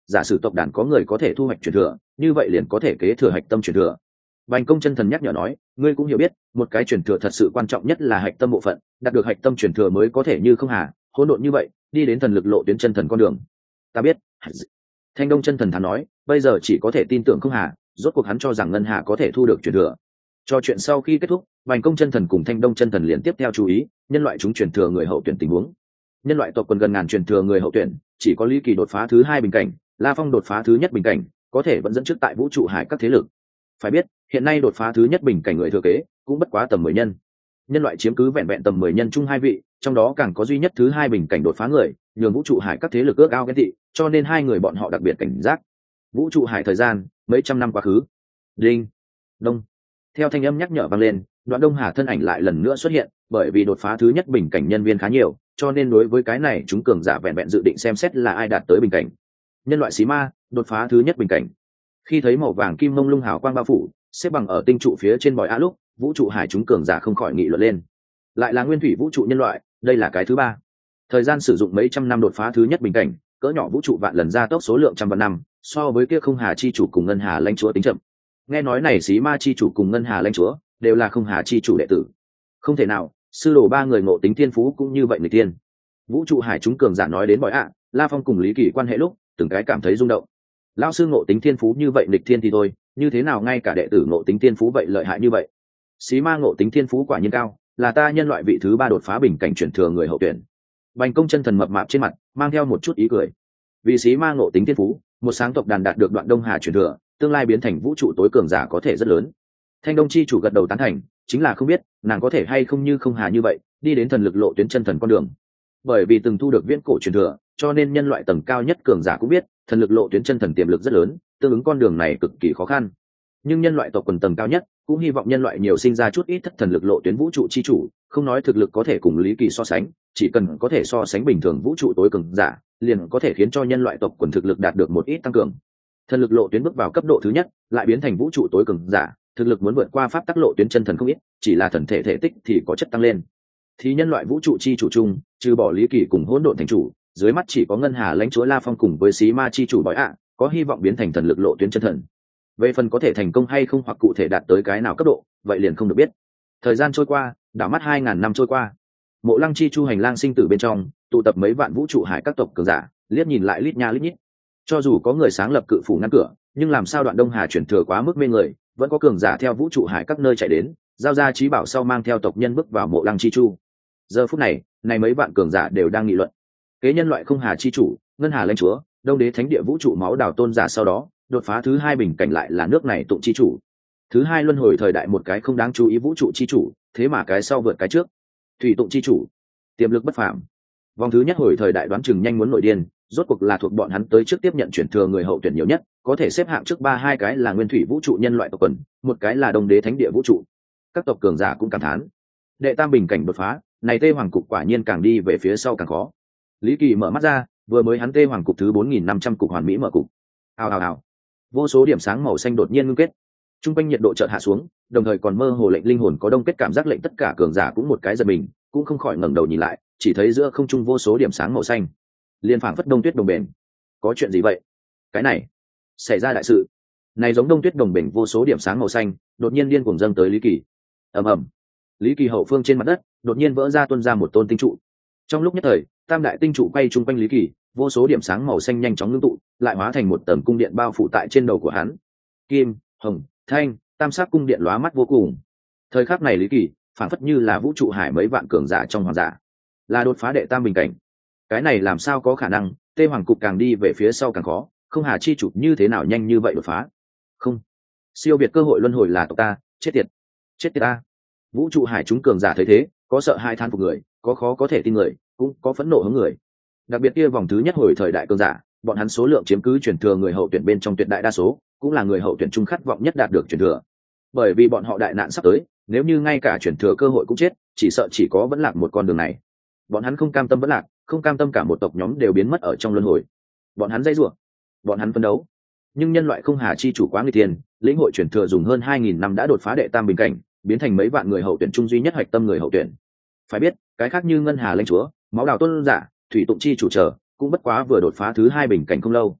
giả sử tộc đàn có người có thể thu hoạch truyền thừa, như vậy liền có thể kế thừa hạch tâm truyền thừa. Bành Công chân thần nhắc nhở nói, ngươi cũng hiểu biết, một cái truyền thừa thật sự quan trọng nhất là hạch tâm bộ phận, đạt được hạch tâm truyền thừa mới có thể như không hà, hỗn độn như vậy, đi đến thần lực lộ tuyến chân thần con đường. Ta biết. Thanh Đông chân thần thản nói, bây giờ chỉ có thể tin tưởng không hà, rốt cuộc hắn cho rằng ngân hà có thể thu được truyền thừa. Cho chuyện sau khi kết thúc, Bành Công chân thần cùng Thanh Đông chân thần liền tiếp theo chú ý nhân loại chúng truyền thừa người hậu tuyển tình huống. Nhân loại tộc quần gần ngàn truyền thừa người hậu tuyển, chỉ có Lý Kỳ đột phá thứ 2 bình cảnh, La Phong đột phá thứ nhất bình cảnh, có thể vẫn dẫn trước tại vũ trụ hải các thế lực. Phải biết, hiện nay đột phá thứ nhất bình cảnh người thừa kế cũng bất quá tầm 10 nhân. Nhân loại chiếm cứ vẹn vẹn tầm 10 nhân chung 2 vị, trong đó càng có duy nhất thứ 2 bình cảnh đột phá người, nhường vũ trụ hải các thế lực ước ao ghen tị, cho nên hai người bọn họ đặc biệt cảnh giác. Vũ trụ hải thời gian mấy trăm năm quá khứ. Đinh, đông. Theo thanh âm nhắc nhở vang lên, Đoạn Đông Hà thân ảnh lại lần nữa xuất hiện, bởi vì đột phá thứ nhất bình cảnh nhân viên khá nhiều, cho nên đối với cái này chúng cường giả vẹn vẹn dự định xem xét là ai đạt tới bình cảnh. Nhân loại xí ma đột phá thứ nhất bình cảnh. Khi thấy màu vàng kim mông lung hào quang bao phủ, xếp bằng ở tinh trụ phía trên bòi a lúc, vũ trụ hải chúng cường giả không khỏi nghị luận lên. Lại là nguyên thủy vũ trụ nhân loại, đây là cái thứ 3. Thời gian sử dụng mấy trăm năm đột phá thứ nhất bình cảnh, cỡ nhỏ vũ trụ vạn lần gia tốc số lượng trăm vạn năm, so với kia không hà chi chủ cùng ngân hà lãnh chúa tính chậm. Nghe nói này xí ma chi chủ cùng ngân hà lãnh chúa đều là không hà chi chủ đệ tử. Không thể nào, sư đồ 3 người ngộ tính thiên phú cũng như vậy người tiên. Vũ trụ hải chúng cường giả nói đến bòi ạ, La Phong cùng Lý Kỳ quan hệ lúc, từng cái cảm thấy rung động. Lão sư ngộ tính thiên phú như vậy nghịch thiên thì thôi, như thế nào ngay cả đệ tử ngộ tính thiên phú vậy lợi hại như vậy? Xí ma ngộ tính thiên phú quả nhiên cao, là ta nhân loại vị thứ 3 đột phá bình cảnh chuyển thừa người hậu tuyển. Bành Công chân thần mập mạp trên mặt mang theo một chút ý cười. Vì xí ma ngộ tính thiên phú, một sáng tộc đàn đạt được Đoạn Đông Hà chuyển thừa, tương lai biến thành vũ trụ tối cường giả có thể rất lớn. Thanh Đông chi chủ gật đầu tán thành, chính là không biết nàng có thể hay không như không hà như vậy đi đến thần lực lộ tuyến chân thần con đường. Bởi vì từng thu được viễn cổ truyền thừa, cho nên nhân loại tầng cao nhất cường giả cũng biết thần lực lộ tuyến chân thần tiềm lực rất lớn, tương ứng con đường này cực kỳ khó khăn. Nhưng nhân loại tộc quần tầng cao nhất cũng hy vọng nhân loại nhiều sinh ra chút ít thất thần lực lộ tuyến vũ trụ chi chủ, không nói thực lực có thể cùng Lý Kỳ so sánh, chỉ cần có thể so sánh bình thường vũ trụ tối cường giả, liền có thể khiến cho nhân loại tộc quần thực lực đạt được một ít tăng cường. Thần lực lộ tuyến bước vào cấp độ thứ nhất, lại biến thành vũ trụ tối cường giả, thực lực muốn vượt qua pháp tắc lộ tuyến chân thần không ít, chỉ là thần thể thể tích thì có chất tăng lên. Thì nhân loại vũ trụ chi chủ chung, trừ bỏ Lý Kỳ cùng hỗn độn thành chủ, dưới mắt chỉ có ngân hà lãnh chúa La Phong cùng với xí ma chi chủ bói ạ, có hy vọng biến thành thần lực lộ tuyến chân thần. Về phần có thể thành công hay không hoặc cụ thể đạt tới cái nào cấp độ, vậy liền không được biết. Thời gian trôi qua, đảo mắt 2000 năm trôi qua. Mộ Lăng chi chu hành lang sinh tử bên trong, tụ tập mấy vạn vũ trụ hải các tộc cường giả, liếc nhìn lại lít nha lít nhít. Cho dù có người sáng lập cự phủ ngăn cửa, nhưng làm sao Đoạn Đông Hà chuyển thừa quá mức mê người, vẫn có cường giả theo vũ trụ hải các nơi chạy đến, giao ra trí bảo sau mang theo tộc nhân bước vào Mộ Lăng chi chu. Giờ phút này, này mấy vạn cường giả đều đang nghị luận. Kế nhân loại không hà chi chủ, ngân hà lãnh chúa, đông đế thánh địa vũ trụ máu đào tôn giả sau đó, đột phá thứ 2 bình cảnh lại là nước này tụng chi chủ. Thứ 2 luân hồi thời đại một cái không đáng chú ý vũ trụ chi chủ, thế mà cái sau vượt cái trước. Thủy tụng chi chủ, tiềm lực bất phàm. Vòng thứ nhất hồi thời đại đoán chừng nhanh muốn nội điên, rốt cuộc là thuộc bọn hắn tới trước tiếp nhận chuyển thừa người hậu tuyển nhiều nhất, có thể xếp hạng trước 2 cái là nguyên thủy vũ trụ nhân loại tộc quần, một cái là đông đế thánh địa vũ trụ. Các tộc cường giả cũng cảm thán. Đệ tam bình cảnh đột phá, này Tê Hoàng cục quả nhiên càng đi về phía sau càng khó. Lý Kỳ mở mắt ra, vừa mới hắn Tê Hoàng cục thứ 4500 cục hoàn mỹ mở cục. Ào. Vô số điểm sáng màu xanh đột nhiên ngưng kết. Trung quanh nhiệt độ chợt hạ xuống, đồng thời còn mơ hồ lệnh linh hồn có đông kết cảm giác lệnh tất cả cường giả cũng một cái giật mình, cũng không khỏi ngẩng đầu nhìn lại, chỉ thấy giữa không trung vô số điểm sáng màu xanh. Liên phảng phất đông tuyết đồng bền. Có chuyện gì vậy? Cái này, xảy ra đại sự. Này giống đông tuyết đồng bền vô số điểm sáng màu xanh, đột nhiên điên cuồng dâng tới Lý Kỳ. Ầm. Lý Kỳ hậu phương trên mặt đất, đột nhiên vỡ ra tuôn ra một tôn tinh trụ. Trong lúc nhất thời, tam đại tinh trụ quay chung quanh Lý Kỳ, vô số điểm sáng màu xanh nhanh chóng ngưng tụ, lại hóa thành một tầng cung điện bao phủ tại trên đầu của hắn. Kim, hồng, thanh, tam sắc cung điện lóa mắt vô cùng. Thời khắc này Lý Kỳ, phảng phất như là vũ trụ hải mấy vạn cường giả trong hoàng giả, là đột phá đệ tam bình cảnh. Cái này làm sao có khả năng? Tê Hoàng cục càng đi về phía sau càng khó, không hà chi chủ như thế nào nhanh như vậy đột phá? Không, siêu việt cơ hội luân hồi là tộc ta, chết tiệt ta. Vũ trụ hải chúng cường giả thấy thế, có sợ hai than phục người, có khó có thể tin người, cũng có phẫn nộ hướng người. Đặc biệt kia vòng thứ nhất hồi thời đại cường giả, bọn hắn số lượng chiếm cứ truyền thừa người hậu tuyển bên trong tuyệt đại đa số, cũng là người hậu tuyển trung khát vọng nhất đạt được truyền thừa. Bởi vì bọn họ đại nạn sắp tới, nếu như ngay cả truyền thừa cơ hội cũng chết, chỉ sợ chỉ có vẫn lạc một con đường này. Bọn hắn không cam tâm vẫn lạc, không cam tâm cả một tộc nhóm đều biến mất ở trong luân hồi. Bọn hắn dây rủa, bọn hắn phấn đấu. Nhưng nhân loại không hà chi chủ quá người tiền, lĩnh hội truyền thừa dùng hơn 2000 năm đã đột phá đệ tam bình cảnh, biến thành mấy vạn người hậu tuyển trung duy nhất hoạch tâm người hậu tuyển. Phải biết, cái khác như ngân hà lãnh chúa, máu đào tôn giả, thủy tụng chi chủ trở, cũng bất quá vừa đột phá thứ 2 bình cảnh không lâu.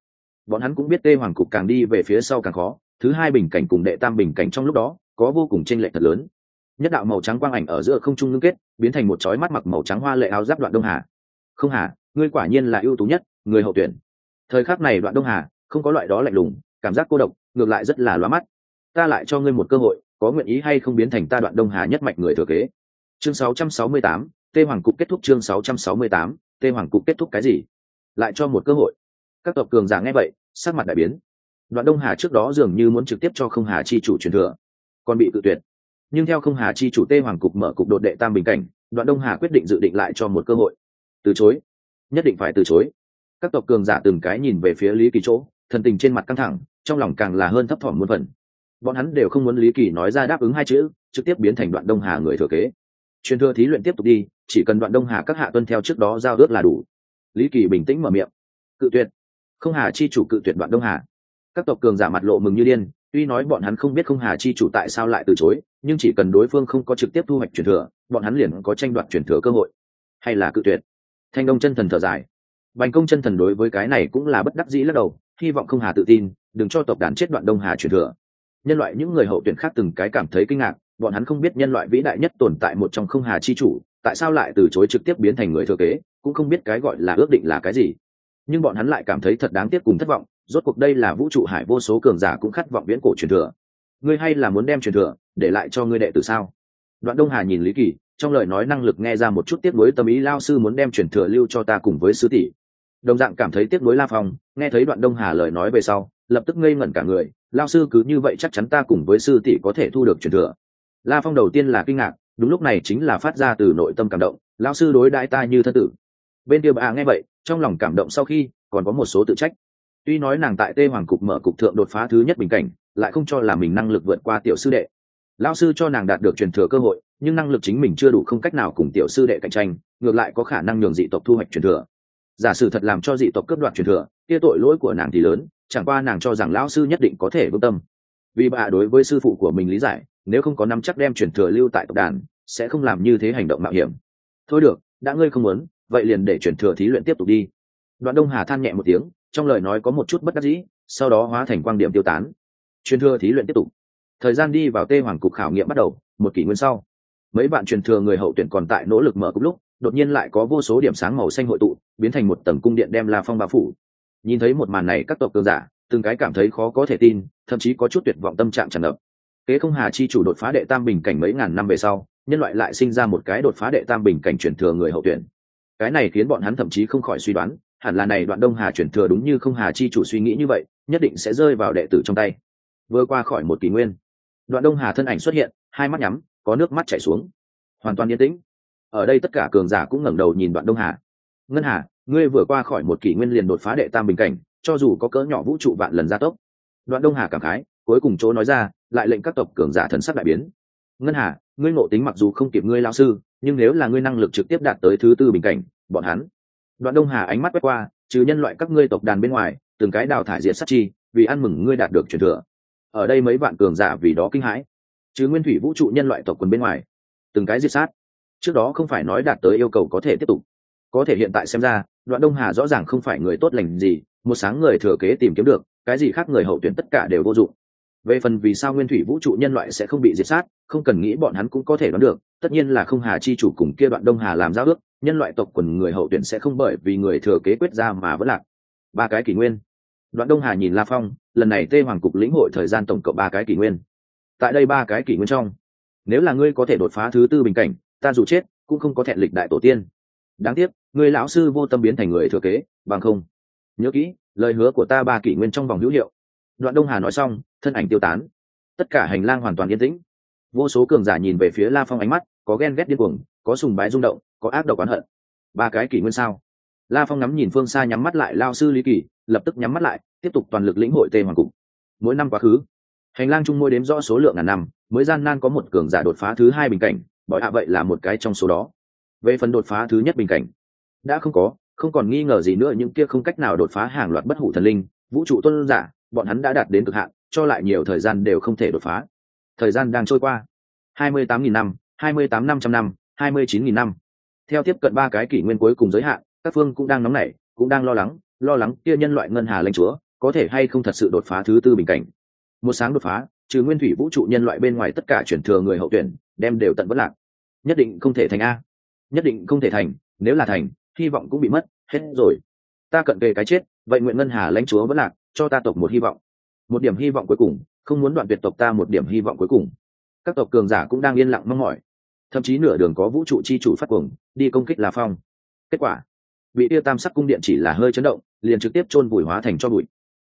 bọn hắn cũng biết tê hoàng cục càng đi về phía sau càng khó, thứ hai bình cảnh cùng đệ tam bình cảnh trong lúc đó có vô cùng chênh lệch thật lớn. Nhất đạo màu trắng quang ảnh ở giữa không trung ngưng kết, biến thành một chói mắt mặc màu trắng hoa lệ áo giáp Đoạn Đông Hà. Không Hà, ngươi quả nhiên là ưu tú nhất người hậu tuyển. Thời khắc này Đoạn Đông Hà không có loại đó lạnh lùng, cảm giác cô độc, ngược lại rất là lóa mắt. Ta lại cho ngươi một cơ hội, có nguyện ý hay không biến thành ta Đoạn Đông Hà nhất mạch người thừa kế? Chương 668, Tê Hoàng cục kết thúc. Chương 668, Tê Hoàng cục kết thúc cái gì? Lại cho một cơ hội. Các tộc cường giả nghe vậy, sắc mặt đại biến. Đoạn Đông Hà trước đó dường như muốn trực tiếp cho Không Hà chi chủ truyền thừa, còn bị cự tuyệt. Nhưng theo Không Hà chi chủ Tê Hoàng cục mở cục đột đệ tam bình cảnh, Đoạn Đông Hà quyết định dự định lại cho một cơ hội. Từ chối, nhất định phải từ chối. Các tộc cường giả từng cái nhìn về phía Lý Kỳ chỗ, thần tình trên mặt căng thẳng, trong lòng càng là hơn thấp thỏm muôn phần. Bọn hắn đều không muốn Lý Kỳ nói ra đáp ứng hai chữ, trực tiếp biến thành Đoạn Đông Hà người thừa kế. Truyền thừa thí luyện tiếp tục đi, chỉ cần Đoạn Đông Hà các hạ tuân theo trước đó giao ước là đủ. Lý Kỳ bình tĩnh mở miệng. Cự tuyệt. Không Hà chi chủ cự tuyệt Đoạn Đông Hà. Các tộc cường giả mặt lộ mừng như điên, tuy nói bọn hắn không biết Không Hà chi chủ tại sao lại từ chối, nhưng chỉ cần đối phương không có trực tiếp thu hoạch truyền thừa, bọn hắn liền có tranh đoạt truyền thừa cơ hội. Hay là cự tuyệt? Thanh Đông chân thần thở dài. Bành Công chân thần đối với cái này cũng là bất đắc dĩ lắc đầu, hy vọng Không Hà tự tin, đừng cho tộc đàn chết Đoạn Đông Hà truyền thừa. Nhân loại những người hậu tuyển khác từng cái cảm thấy kinh ngạc, bọn hắn không biết nhân loại vĩ đại nhất tồn tại một trong Không Hà chi chủ tại sao lại từ chối trực tiếp biến thành người thừa kế, cũng không biết cái gọi là ước định là cái gì. Nhưng bọn hắn lại cảm thấy thật đáng tiếc cùng thất vọng, rốt cuộc đây là vũ trụ hải vô số cường giả cũng khát vọng viễn cổ truyền thừa. Ngươi hay là muốn đem truyền thừa để lại cho ngươi đệ tử sao? Đoạn Đông Hà nhìn Lý Kỳ, trong lời nói năng lực nghe ra một chút tiếc nuối tâm ý. Lao sư muốn đem truyền thừa lưu cho ta cùng với sư tỷ. Đồng dạng cảm thấy tiếc nuối La Phong, nghe thấy Đoạn Đông Hà lời nói về sau, lập tức ngây ngẩn cả người. Lao sư cứ như vậy chắc chắn ta cùng với sư tỷ có thể thu được truyền thừa? La Phong đầu tiên là kinh ngạc, đúng lúc này chính là phát ra từ nội tâm cảm động. Lao sư đối đãi ta như thân tử. Bên kia bà nghe vậy, trong lòng cảm động sau khi còn có một số tự trách. Tuy nói nàng tại Tê Hoàng cục mở cục thượng đột phá thứ nhất bình cảnh, lại không cho là mình năng lực vượt qua tiểu sư đệ. Lão sư cho nàng đạt được truyền thừa cơ hội, nhưng năng lực chính mình chưa đủ, không cách nào cùng tiểu sư đệ cạnh tranh, ngược lại có khả năng nhường dị tộc thu hoạch truyền thừa. Giả sử thật làm cho dị tộc cướp đoạt truyền thừa, kia tội lỗi của nàng thì lớn, chẳng qua nàng cho rằng lão sư nhất định có thể vững tâm. Vì bà đối với sư phụ của mình lý giải, nếu không có nắm chắc đem truyền thừa lưu tại tộc đàn, sẽ không làm như thế hành động mạo hiểm. Thôi được, đã ngươi không muốn, vậy liền để truyền thừa thí luyện tiếp tục đi. Đoạn Đông Hà than nhẹ một tiếng, trong lời nói có một chút bất đắc dĩ, sau đó hóa thành quang điểm tiêu tán. Truyền thừa thí luyện tiếp tục. Thời gian đi vào Tê Hoàng cục khảo nghiệm bắt đầu, một kỷ nguyên sau, mấy bạn truyền thừa người hậu tuyển còn tại nỗ lực mở cục lúc, đột nhiên lại có vô số điểm sáng màu xanh hội tụ, biến thành một tầng cung điện đem La Phong bao phủ. Nhìn thấy một màn này, các tộc cường giả từng cái cảm thấy khó có thể tin, thậm chí có chút tuyệt vọng, tâm trạng tràn ngập. Kế Không Hà chi chủ đột phá đệ tam bình cảnh mấy ngàn năm về sau, nhân loại lại sinh ra một cái đột phá đệ tam bình cảnh truyền thừa người hậu tuyển. Cái này khiến bọn hắn thậm chí không khỏi suy đoán, hẳn là này Đoạn Đông Hà truyền thừa đúng như Không Hà chi chủ suy nghĩ như vậy, nhất định sẽ rơi vào đệ tử trong tay. Vừa qua khỏi một kỷ nguyên, Đoạn Đông Hà thân ảnh xuất hiện, hai mắt nhắm, có nước mắt chảy xuống, hoàn toàn yên tĩnh. Ở đây tất cả cường giả cũng ngẩng đầu nhìn Đoạn Đông Hà. Ngân Hà, ngươi vừa qua khỏi một kỷ nguyên liền đột phá đệ tam bình cảnh, cho dù có cỡ nhỏ vũ trụ vạn lần gia tốc. Đoạn Đông Hà cảm khái, cuối cùng chỗ nói ra, lại lệnh các tộc cường giả thần sắc đại biến. Ngân Hà, ngươi ngộ tính mặc dù không kịp ngươi lão sư, nhưng nếu là ngươi năng lực trực tiếp đạt tới thứ tư bình cảnh, bọn hắn. Đoạn Đông Hà ánh mắt quét qua, trừ nhân loại các ngươi tộc đàn bên ngoài, từng cái đào thải diệt sát chi, vì ăn mừng ngươi đạt được truyền thừa. Ở đây mấy vạn cường giả vì đó kinh hãi. Chứ nguyên thủy vũ trụ nhân loại tộc quần bên ngoài, từng cái diệt sát. Trước đó không phải nói đạt tới yêu cầu có thể tiếp tục, có thể hiện tại xem ra, Đoạn Đông Hà rõ ràng không phải người tốt lành gì, một sáng người thừa kế tìm kiếm được, cái gì khác người hậu tuyển tất cả đều vô dụng. Về phần vì sao nguyên thủy vũ trụ nhân loại sẽ không bị diệt sát, không cần nghĩ bọn hắn cũng có thể đoán được, tất nhiên là Không Hà chi chủ cùng kia Đoạn Đông Hà làm giao ước, nhân loại tộc quần người hậu tuyển sẽ không bởi vì người thừa kế quyết ra mà vẫn lạc. Ba cái kỷ nguyên. Đoạn Đông Hà nhìn La Phong, lần này Tê Hoàng cục lĩnh hội thời gian tổng cộng ba cái kỷ nguyên. Tại đây ba cái kỷ nguyên trong, nếu là ngươi có thể đột phá thứ tư bình cảnh, ta dù chết cũng không có thẹn lịch đại tổ tiên. Đáng tiếc, ngươi lão sư vô tâm biến thành người thừa kế, bằng không. Nhớ kỹ, lời hứa của ta ba kỷ nguyên trong vòng hữu hiệu. Đoạn Đông Hà nói xong, thân ảnh tiêu tán. Tất cả hành lang hoàn toàn yên tĩnh. Vô số cường giả nhìn về phía La Phong, ánh mắt có ghen ghét điên cuồng, có sùng bái rung động, có ác độc oán hận. Ba cái kỷ nguyên sao? La Phong ngắm nhìn phương xa, nhắm mắt lại. Lao sư Lý Kỳ lập tức nhắm mắt lại, tiếp tục toàn lực lĩnh hội Tê Hoàng cục. Mỗi năm quá khứ, hành lang chung môi đếm rõ số lượng ngàn năm, mới gian nan có một cường giả đột phá thứ hai bình cảnh, bỏi hạ vậy là một cái trong số đó. Về phần đột phá thứ nhất bình cảnh, đã không còn nghi ngờ gì nữa, những kia không cách nào đột phá hàng loạt bất hủ thần linh, vũ trụ tôn giả, bọn hắn đã đạt đến cực hạn, cho lại nhiều thời gian đều không thể đột phá. Thời gian đang trôi qua, 28.000 năm, 28.500 năm, 29.000 năm. Theo tiếp cận ba cái kỷ nguyên cuối cùng giới hạn, các phương cũng đang nóng nảy, cũng đang lo lắng kia nhân loại ngân hà lãnh chúa có thể hay không thật sự đột phá thứ tư bình cảnh. Một sáng đột phá, trừ nguyên thủy vũ trụ nhân loại bên ngoài tất cả chuyển thừa người hậu tuyển đem đều tận vất lạc. Nhất định không thể thành a, nhất định không thể thành, nếu là thành hy vọng cũng bị mất hết rồi. Ta cận kề cái chết, vậy nguyện ngân hà lãnh chúa vẫn lạc, cho ta tộc một hy vọng, một điểm hy vọng cuối cùng, không muốn đoạn tuyệt tộc ta một điểm hy vọng cuối cùng. Các tộc cường giả cũng đang yên lặng mong mỏi, thậm chí nửa đường có vũ trụ chi chủ phát cuồng đi công kích La Phong. Kết quả vị tia tam sắc cung điện chỉ là hơi chấn động, liền trực tiếp chôn vùi hóa thành cho bụi.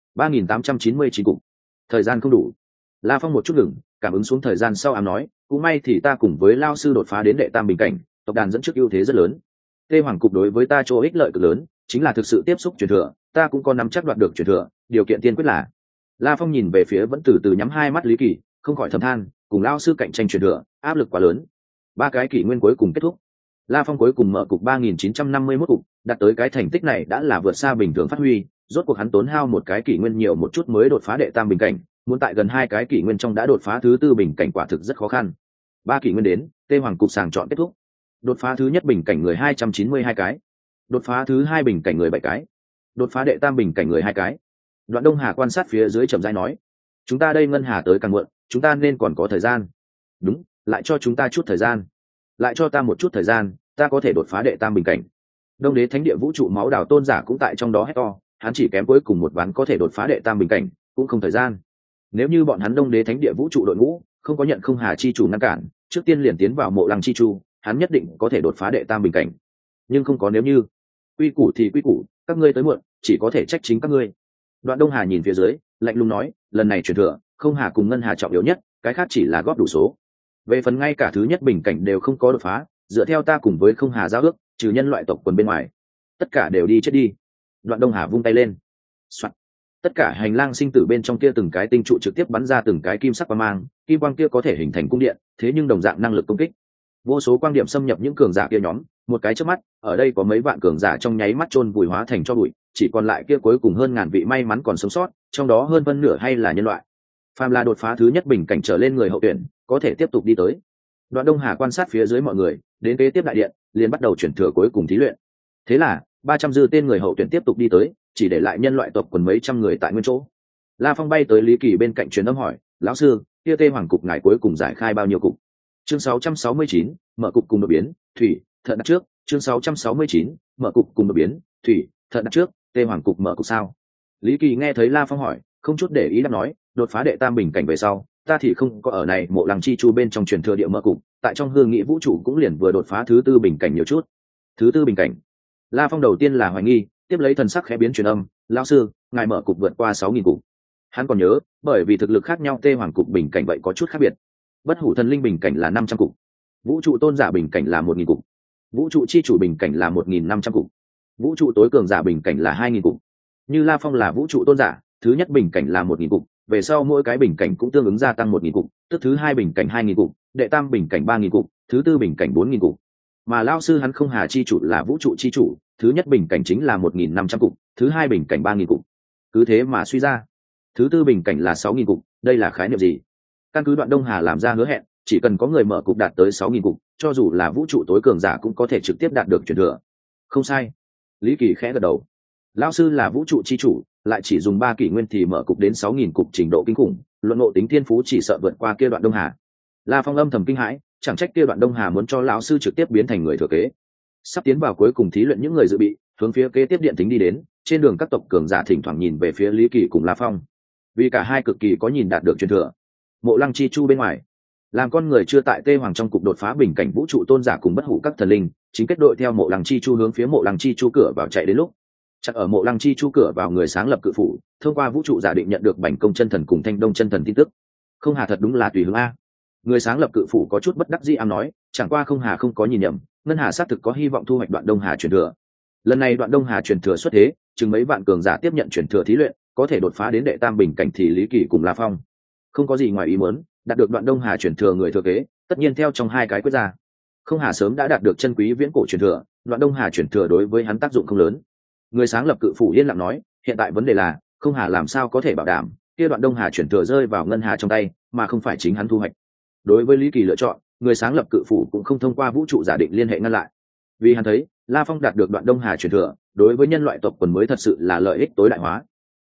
3899 cục. Thời gian không đủ. La Phong một chút ngừng, cảm ứng xuống thời gian sau ám nói, cũng may thì ta cùng với lao sư đột phá đến đệ tam bình cảnh, tộc đàn dẫn trước ưu thế rất lớn. Tê Hoàng cục đối với ta chỗ ích lợi cực lớn, chính là thực sự tiếp xúc truyền thừa, ta cũng có nắm chắc đoạt được truyền thừa, điều kiện tiên quyết là. La Phong nhìn về phía vẫn từ từ nhắm hai mắt Lý Kỳ, không khỏi thầm than, cùng lao sư cạnh tranh truyền thừa, áp lực quá lớn. 3 cái kỷ nguyên cuối cùng kết thúc. La Phong cuối cùng mở cục 3951 cục, đạt tới cái thành tích này đã là vượt xa bình thường phát huy, rốt cuộc hắn tốn hao một cái kỷ nguyên nhiều một chút mới đột phá đệ tam bình cảnh, muốn tại gần 2 cái kỷ nguyên trong đã đột phá thứ tư bình cảnh quả thực rất khó khăn. 3 kỷ nguyên đến, Tê Hoàng cục sàng chọn kết thúc. Đột phá thứ nhất bình cảnh người 292 cái, đột phá thứ hai bình cảnh người 7 cái, đột phá đệ tam bình cảnh người 2 cái. Đoạn Đông Hà quan sát phía dưới chậm rãi nói, chúng ta đây ngân hà tới càng muộn, chúng ta nên còn có thời gian. Đúng, lại cho chúng ta chút thời gian, lại cho ta một chút thời gian, ta có thể đột phá đệ tam bình cảnh. Đông Đế Thánh Địa vũ trụ máu đào tôn giả cũng tại trong đó hét to, hắn chỉ kém cuối cùng một ván có thể đột phá đệ tam bình cảnh, cũng không thời gian. Nếu như bọn hắn Đông Đế Thánh Địa vũ trụ đội ngũ không có nhận không hà chi chủ ngăn cản, trước tiên liền tiến vào mộ lăng chi chu, hắn nhất định có thể đột phá đệ tam bình cảnh. Nhưng không có nếu như. Quy củ thì quy củ, các ngươi tới muộn, chỉ có thể trách chính các ngươi. Đoạn Đông Hà nhìn phía dưới, lạnh lùng nói, lần này truyền thừa, không hà cùng ngân hà trọng yếu nhất, cái khác chỉ là góp đủ số. Về phần ngay cả thứ nhất bình cảnh đều không có đột phá, dựa theo ta cùng với không hà giao ước, trừ nhân loại tộc quần bên ngoài, tất cả đều đi chết đi. Đoạn Đông Hà vung tay lên. Soạn. Tất cả hành lang sinh tử bên trong kia từng cái tinh trụ trực tiếp bắn ra từng cái kim sắc quang mang, kim quang kia có thể hình thành cung điện, thế nhưng đồng dạng năng lực công kích. Vô số quang điểm xâm nhập những cường giả kia nhóm, một cái chớp mắt, ở đây có mấy vạn cường giả trong nháy mắt chôn vùi hóa thành cho bụi, chỉ còn lại kia cuối cùng hơn ngàn vị may mắn còn sống sót, trong đó hơn phân nửa hay là nhân loại. Phàm là đột phá thứ nhất bình cảnh trở lên người hậu tuyển, có thể tiếp tục đi tới. Đoạn Đông Hà quan sát phía dưới mọi người, đến kế tiếp đại điện, liền bắt đầu chuyển thừa cuối cùng thí luyện. Thế là 300 dư tên người hậu tuyển tiếp tục đi tới, chỉ để lại nhân loại tộc quần mấy trăm người tại nguyên chỗ. La Phong bay tới Lý Kỳ bên cạnh truyền âm hỏi, lão sư, kia Tê Hoàng cục ngài cuối cùng giải khai bao nhiêu cục? Chương 669, mở cục cùng đột biến, thủy, thận đặt trước. Chương 669, mở cục cùng đột biến, thủy, thận đặt trước. Tê Hoàng cục mở cục sao? Lý Kỳ nghe thấy La Phong hỏi, không chút để ý đáp nói, đột phá đệ tam bình cảnh về sau, ta thì không có ở này mộ lăng chi chu bên trong truyền thừa địa mở cục, tại trong hương nghị vũ trụ cũng liền vừa đột phá thứ tư bình cảnh nhiều chút. Thứ tư bình cảnh. La Phong đầu tiên là hoài nghi, tiếp lấy thần sắc khẽ biến truyền âm, lão sư, ngài mở cục vượt qua 6000 cục. Hắn còn nhớ, bởi vì thực lực khác nhau Tê Hoàng cục bình cảnh vậy có chút khác biệt. Bất hủ thần linh bình cảnh là 500 cục, vũ trụ tôn giả bình cảnh là 1000 cục, vũ trụ chi chủ bình cảnh là 1500 cục, vũ trụ tối cường giả bình cảnh là 2000 cục. Như La Phong là vũ trụ tôn giả, thứ nhất bình cảnh là 1000 cục, về sau mỗi cái bình cảnh cũng tương ứng gia tăng 1000 cục, tức thứ hai bình cảnh 2000 cục, đệ tam bình cảnh 3000 cục, thứ tư bình cảnh 4000 cục. Mà lão sư hắn không hà chi chủ là vũ trụ chi chủ, thứ nhất bình cảnh chính là 1500 cục, thứ hai bình cảnh 3000 cục. Cứ thế mà suy ra, thứ tư bình cảnh là 6000 cục, đây là khái niệm gì? Căn cứ Đoạn Đông Hà làm ra hứa hẹn, chỉ cần có người mở cục đạt tới 6000 cục, cho dù là vũ trụ tối cường giả cũng có thể trực tiếp đạt được truyền thừa. Không sai. Lý Kỳ khẽ gật đầu. Lão sư là vũ trụ chi chủ, lại chỉ dùng 3 kỷ nguyên thì mở cục đến 6000 cục, trình độ kinh khủng, luận ngộ tính thiên phú chỉ sợ vượt qua kia Đoạn Đông Hà. La Phong âm thầm kinh hãi, chẳng trách kia Đoạn Đông Hà muốn cho lão sư trực tiếp biến thành người thừa kế. Sắp tiến vào cuối cùng thí luyện những người dự bị, hướng phía kế tiếp điện tính đi đến, trên đường các tộc cường giả thỉnh thoảng nhìn về phía Lý Kỳ cùng La Phong. Vì cả hai cực kỳ có nhìn đạt được truyền thừa. Mộ Lăng chi chu bên ngoài, làm con người chưa tại Tê Hoàng trong cục đột phá bình cảnh vũ trụ tôn giả cùng bất hủ các thần linh, chính kết đội theo Mộ Lăng chi chu hướng phía Mộ Lăng chi chu cửa vào chạy đến lúc. Chắc ở Mộ Lăng chi chu cửa vào người sáng lập cự phủ, thông qua vũ trụ giả định nhận được Bành Công chân thần cùng Thanh Đông chân thần tin tức. Không hà thật đúng là tùy hướng a. Người sáng lập cự phủ có chút bất đắc dĩ ám nói, chẳng qua không hà không có nhìn nhầm, ngân hà xác thực có hy vọng thu hoạch Đoạn Đông Hà truyền thừa. Lần này Đoạn Đông Hà truyền thừa xuất thế, chừng mấy vạn cường giả tiếp nhận truyền thừa thí luyện, có thể đột phá đến đệ tam bình cảnh thì Lý Kỳ cùng La Phong không có gì ngoài ý muốn, đạt được Đoạn Đông Hà truyền thừa người thừa kế, tất nhiên theo trong hai cái quyết ra. Không hà sớm đã đạt được chân quý viễn cổ truyền thừa, Đoạn Đông Hà truyền thừa đối với hắn tác dụng không lớn. Người sáng lập cự phủ yên lặng nói, hiện tại vấn đề là không hà làm sao có thể bảo đảm kia Đoạn Đông Hà truyền thừa rơi vào ngân hà trong tay, mà không phải chính hắn thu hoạch. Đối với Lý Kỳ lựa chọn, người sáng lập cự phủ cũng không thông qua vũ trụ giả định liên hệ ngăn lại, vì hắn thấy La Phong đạt được Đoạn Đông Hà truyền thừa, đối với nhân loại tộc quần mới thật sự là lợi ích tối đại hóa.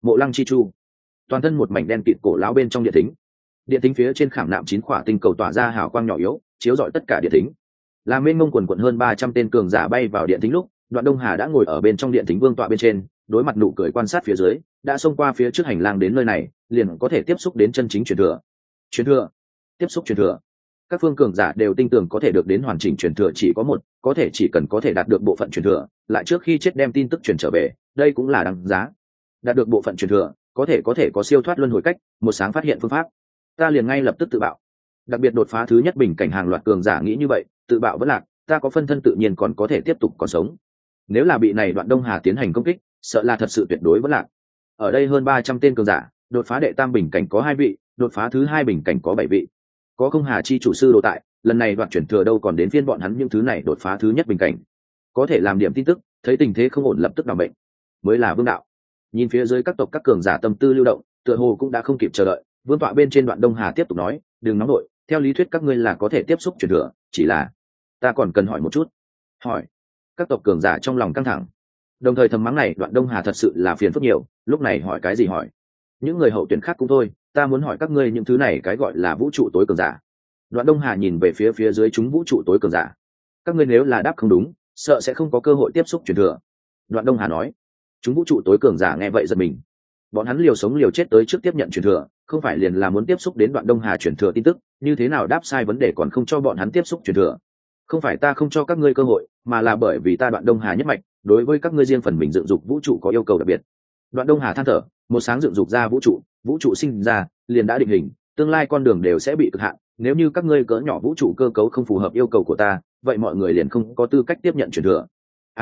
Mộ Lăng Chi Chu. Toàn thân một mảnh đen kịt cổ lão bên trong điện thính phía trên khảm nạm 9 khỏa tinh cầu tỏa ra hào quang nhỏ yếu, chiếu rọi tất cả điện thính. Làm mênh mông quần quần hơn 300 tên cường giả bay vào điện thính lúc, Đoạn Đông Hà đã ngồi ở bên trong điện thính vương tọa bên trên, đối mặt nụ cười quan sát phía dưới, đã xông qua phía trước hành lang đến nơi này, liền có thể tiếp xúc đến chân chính truyền thừa. Truyền thừa, tiếp xúc truyền thừa. Các phương cường giả đều tin tưởng có thể được đến hoàn chỉnh truyền thừa chỉ có một, có thể chỉ cần có thể đạt được bộ phận truyền thừa, lại trước khi chết đem tin tức truyền trở về, đây cũng là đáng giá. Đạt được bộ phận truyền thừa, có thể có siêu thoát luân hồi cách, một sáng phát hiện phương pháp. Ta liền ngay lập tức tự bạo. Đặc biệt đột phá thứ nhất bình cảnh hàng loạt cường giả nghĩ như vậy, tự bạo vẫn lạc, ta có phân thân tự nhiên còn có thể tiếp tục còn sống. Nếu là bị này Đoạn Đông Hà tiến hành công kích, sợ là thật sự tuyệt đối vẫn lạc. Ở đây hơn 300 tên cường giả, đột phá đệ tam bình cảnh có 2 vị, đột phá thứ 2 bình cảnh có 7 vị. Có Không Hà chi chủ sư đồ tại, lần này đoạt chuyển thừa đâu còn đến phiên bọn hắn những thứ này đột phá thứ nhất bình cảnh. Có thể làm điểm tin tức, thấy tình thế không ổn lập tức đảm bệnh, mới là vương đạo. Nhìn phía dưới các tộc các cường giả tâm tư lưu động, tựa hồ cũng đã không kịp chờ đợi, vương tọa bên trên Đoạn Đông Hà tiếp tục nói, đừng nóng nổi, theo lý thuyết các ngươi là có thể tiếp xúc chuyển thừa, chỉ là ta còn cần hỏi một chút. Hỏi. Các tộc cường giả trong lòng căng thẳng, đồng thời thầm mắng này Đoạn Đông Hà thật sự là phiền phức nhiều, lúc này hỏi cái gì hỏi. Những người hậu tuyển khác cũng thôi, ta muốn hỏi các ngươi những thứ này cái gọi là vũ trụ tối cường giả. Đoạn Đông Hà nhìn về phía dưới chúng vũ trụ tối cường giả. Các ngươi nếu là đáp không đúng, sợ sẽ không có cơ hội tiếp xúc truyền thừa. Đoạn Đông Hà nói. Chúng vũ trụ tối cường giả nghe vậy giật mình. Bọn hắn liều sống liều chết tới trước tiếp nhận truyền thừa, không phải liền là muốn tiếp xúc đến Đoạn Đông Hà truyền thừa tin tức, như thế nào đáp sai vấn đề còn không cho bọn hắn tiếp xúc truyền thừa. Không phải ta không cho các ngươi cơ hội, mà là bởi vì ta Đoạn Đông Hà nhất mạch, đối với các ngươi riêng phần mình dựng dục vũ trụ có yêu cầu đặc biệt. Đoạn Đông Hà than thở, một sáng dựng dục ra vũ trụ sinh ra, liền đã định hình, tương lai con đường đều sẽ bị cực hạn, nếu như các ngươi cỡ nhỏ vũ trụ cơ cấu không phù hợp yêu cầu của ta, vậy mọi người liền không có tư cách tiếp nhận truyền thừa.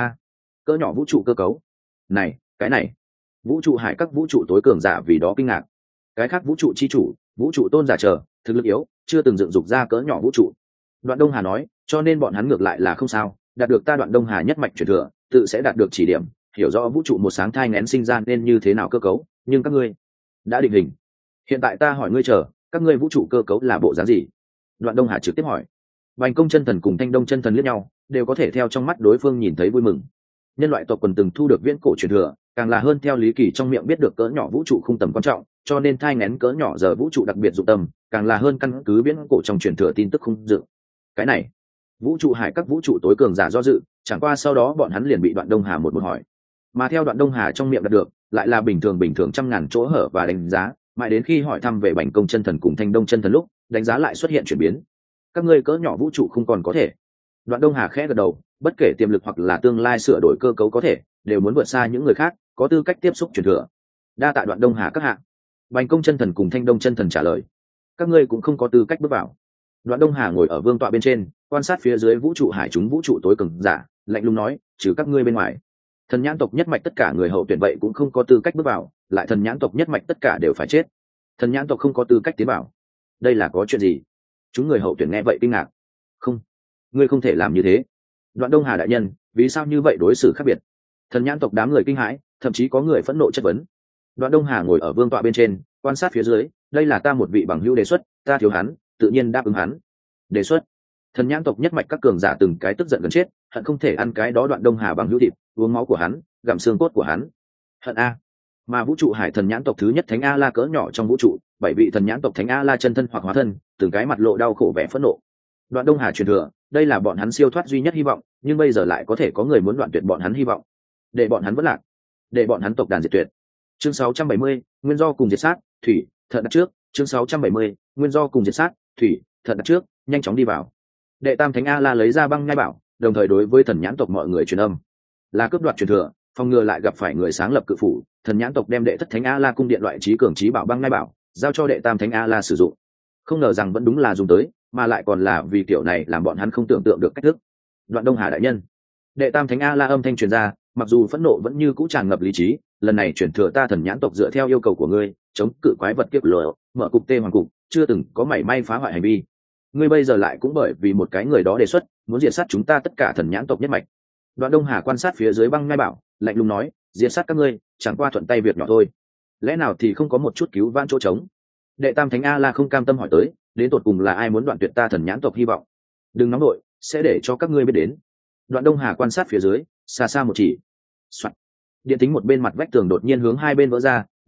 Cỡ nhỏ vũ trụ cơ cấu. Này, cái này. Vũ trụ hải các vũ trụ tối cường giả vì đó kinh ngạc. Cái khác vũ trụ chi chủ, vũ trụ tôn giả chờ, thực lực yếu, chưa từng dựng dục ra cỡ nhỏ vũ trụ. Đoạn Đông Hà nói, cho nên bọn hắn ngược lại là không sao, đạt được ta Đoạn Đông Hà nhất mạch truyền thừa, tự sẽ đạt được chỉ điểm, hiểu rõ vũ trụ một sáng thai nghén sinh ra nên như thế nào cơ cấu, nhưng các ngươi đã định hình. Hiện tại ta hỏi ngươi chờ, các ngươi vũ trụ cơ cấu là bộ dáng gì? Đoạn Đông Hà trực tiếp hỏi. Bành Công chân thần cùng Thanh Đông chân thần liếc nhau, đều có thể theo trong mắt đối phương nhìn thấy vui mừng. Nhân loại tộc quần từng thu được viễn cổ truyền thừa, càng là hơn theo lý kỳ trong miệng biết được cỡ nhỏ vũ trụ không tầm quan trọng, cho nên thai nghén cỡ nhỏ giờ vũ trụ đặc biệt dụng tâm, càng là hơn căn cứ viễn cổ trong truyền thừa tin tức không dự. Cái này, vũ trụ hải các vũ trụ tối cường giả do dự, chẳng qua sau đó bọn hắn liền bị Đoạn Đông Hà một hỏi. Mà theo Đoạn Đông Hà trong miệng đạt được, lại là bình thường trăm ngàn chỗ hở và đánh giá, mãi đến khi hỏi thăm về Bành Công chân thần cùng Thanh Đông chân thần lúc, đánh giá lại xuất hiện chuyển biến. Các ngươi cỡ nhỏ vũ trụ không còn có thể. Đoạn Đông Hà khẽ gật đầu, bất kể tiềm lực hoặc là tương lai sửa đổi cơ cấu có thể, đều muốn vượt xa những người khác, có tư cách tiếp xúc truyền thừa. Đa tạ Đoạn Đông Hà các hạ. Bành Công chân thần cùng Thanh Đông chân thần trả lời. Các ngươi cũng không có tư cách bước vào. Đoạn Đông Hà ngồi ở vương tọa bên trên, quan sát phía dưới vũ trụ hải chúng vũ trụ tối cường giả, lạnh lùng nói, trừ các ngươi bên ngoài, thần nhãn tộc nhất mạch tất cả người hậu tuyển vậy cũng không có tư cách bước vào, lại thần nhãn tộc nhất mạch tất cả đều phải chết. Thần nhãn tộc không có tư cách tiến vào. Đây là có chuyện gì? Chúng người hậu tuyển nghe vậy kinh ngạc. Không, ngươi không thể làm như thế. Đoạn Đông Hà đại nhân, vì sao như vậy đối xử khác biệt? Thần nhãn tộc đám người kinh hãi, thậm chí có người phẫn nộ chất vấn. Đoạn Đông Hà ngồi ở vương tọa bên trên, quan sát phía dưới, đây là ta một vị bằng hữu đề xuất, ta thiếu hắn, tự nhiên đáp ứng hắn. Đề xuất. Thần nhãn tộc nhất mạch các cường giả từng cái tức giận gần chết, hận không thể ăn cái đó Đoạn Đông Hà bằng hữu thịt, uống máu của hắn, gặm xương cốt của hắn. Hận a. Mà vũ trụ hải thần nhãn tộc thứ nhất thánh a la cỡ nhỏ trong vũ trụ, 7 vị thần nhãn tộc thánh a la chân thân hoặc hóa thân, từng cái mặt lộ đau khổ vẻ phẫn nộ. Đoạn Đông Hà truyền thừa, đây là bọn hắn siêu thoát duy nhất hy vọng, nhưng bây giờ lại có thể có người muốn đoạn tuyệt bọn hắn hy vọng, để bọn hắn vất lạc, để bọn hắn tộc đàn diệt tuyệt. Chương 670, nguyên do cùng diệt sát, thủy, thận đặt trước. Chương 670, nguyên do cùng diệt sát, thủy, thận đặt trước, nhanh chóng đi vào. Đệ tam thánh a la lấy ra băng nhai bảo, đồng thời đối với thần nhãn tộc mọi người truyền âm, là cướp đoạt truyền thừa, phòng ngừa lại gặp phải người sáng lập cự phủ. Thần nhãn tộc đem đệ thất thánh a la cung điện loại trí cường trí bảo băng nhai bảo giao cho đệ tam thánh a la sử dụng. Không ngờ rằng vẫn đúng là dùng tới, mà lại còn là vì kiểu này làm bọn hắn không tưởng tượng được cách thức. Đoạn Đông Hà đại nhân, đệ tam thánh a la âm thanh truyền ra, mặc dù phẫn nộ vẫn như cũ tràn ngập lý trí, lần này chuyển thừa ta thần nhãn tộc dựa theo yêu cầu của ngươi, chống cự quái vật kiếp lửa, mở cục tê hoàng cục, chưa từng có mảy may phá hoại hành vi. Ngươi bây giờ lại cũng bởi vì một cái người đó đề xuất, muốn diệt sát chúng ta tất cả thần nhãn tộc nhất mạch. Đoạn Đông Hà quan sát phía dưới băng ngai bảo, lạnh lùng nói, diệt sát các ngươi, chẳng qua thuận tay việc nhỏ thôi. Lẽ nào thì không có một chút cứu vãn chỗ trống? Đệ tam thánh a la không cam tâm hỏi tới, đến tột cùng là ai muốn đoạn tuyệt ta thần nhãn tộc hy vọng? Đừng nóng nổi, sẽ để cho các ngươi biết đến. Đoạn Đông Hà quan sát phía dưới, xa xa một chỉ. Soạn. Điện tính một bên mặt vách tường đột nhiên hướng hai bên vỡ ra,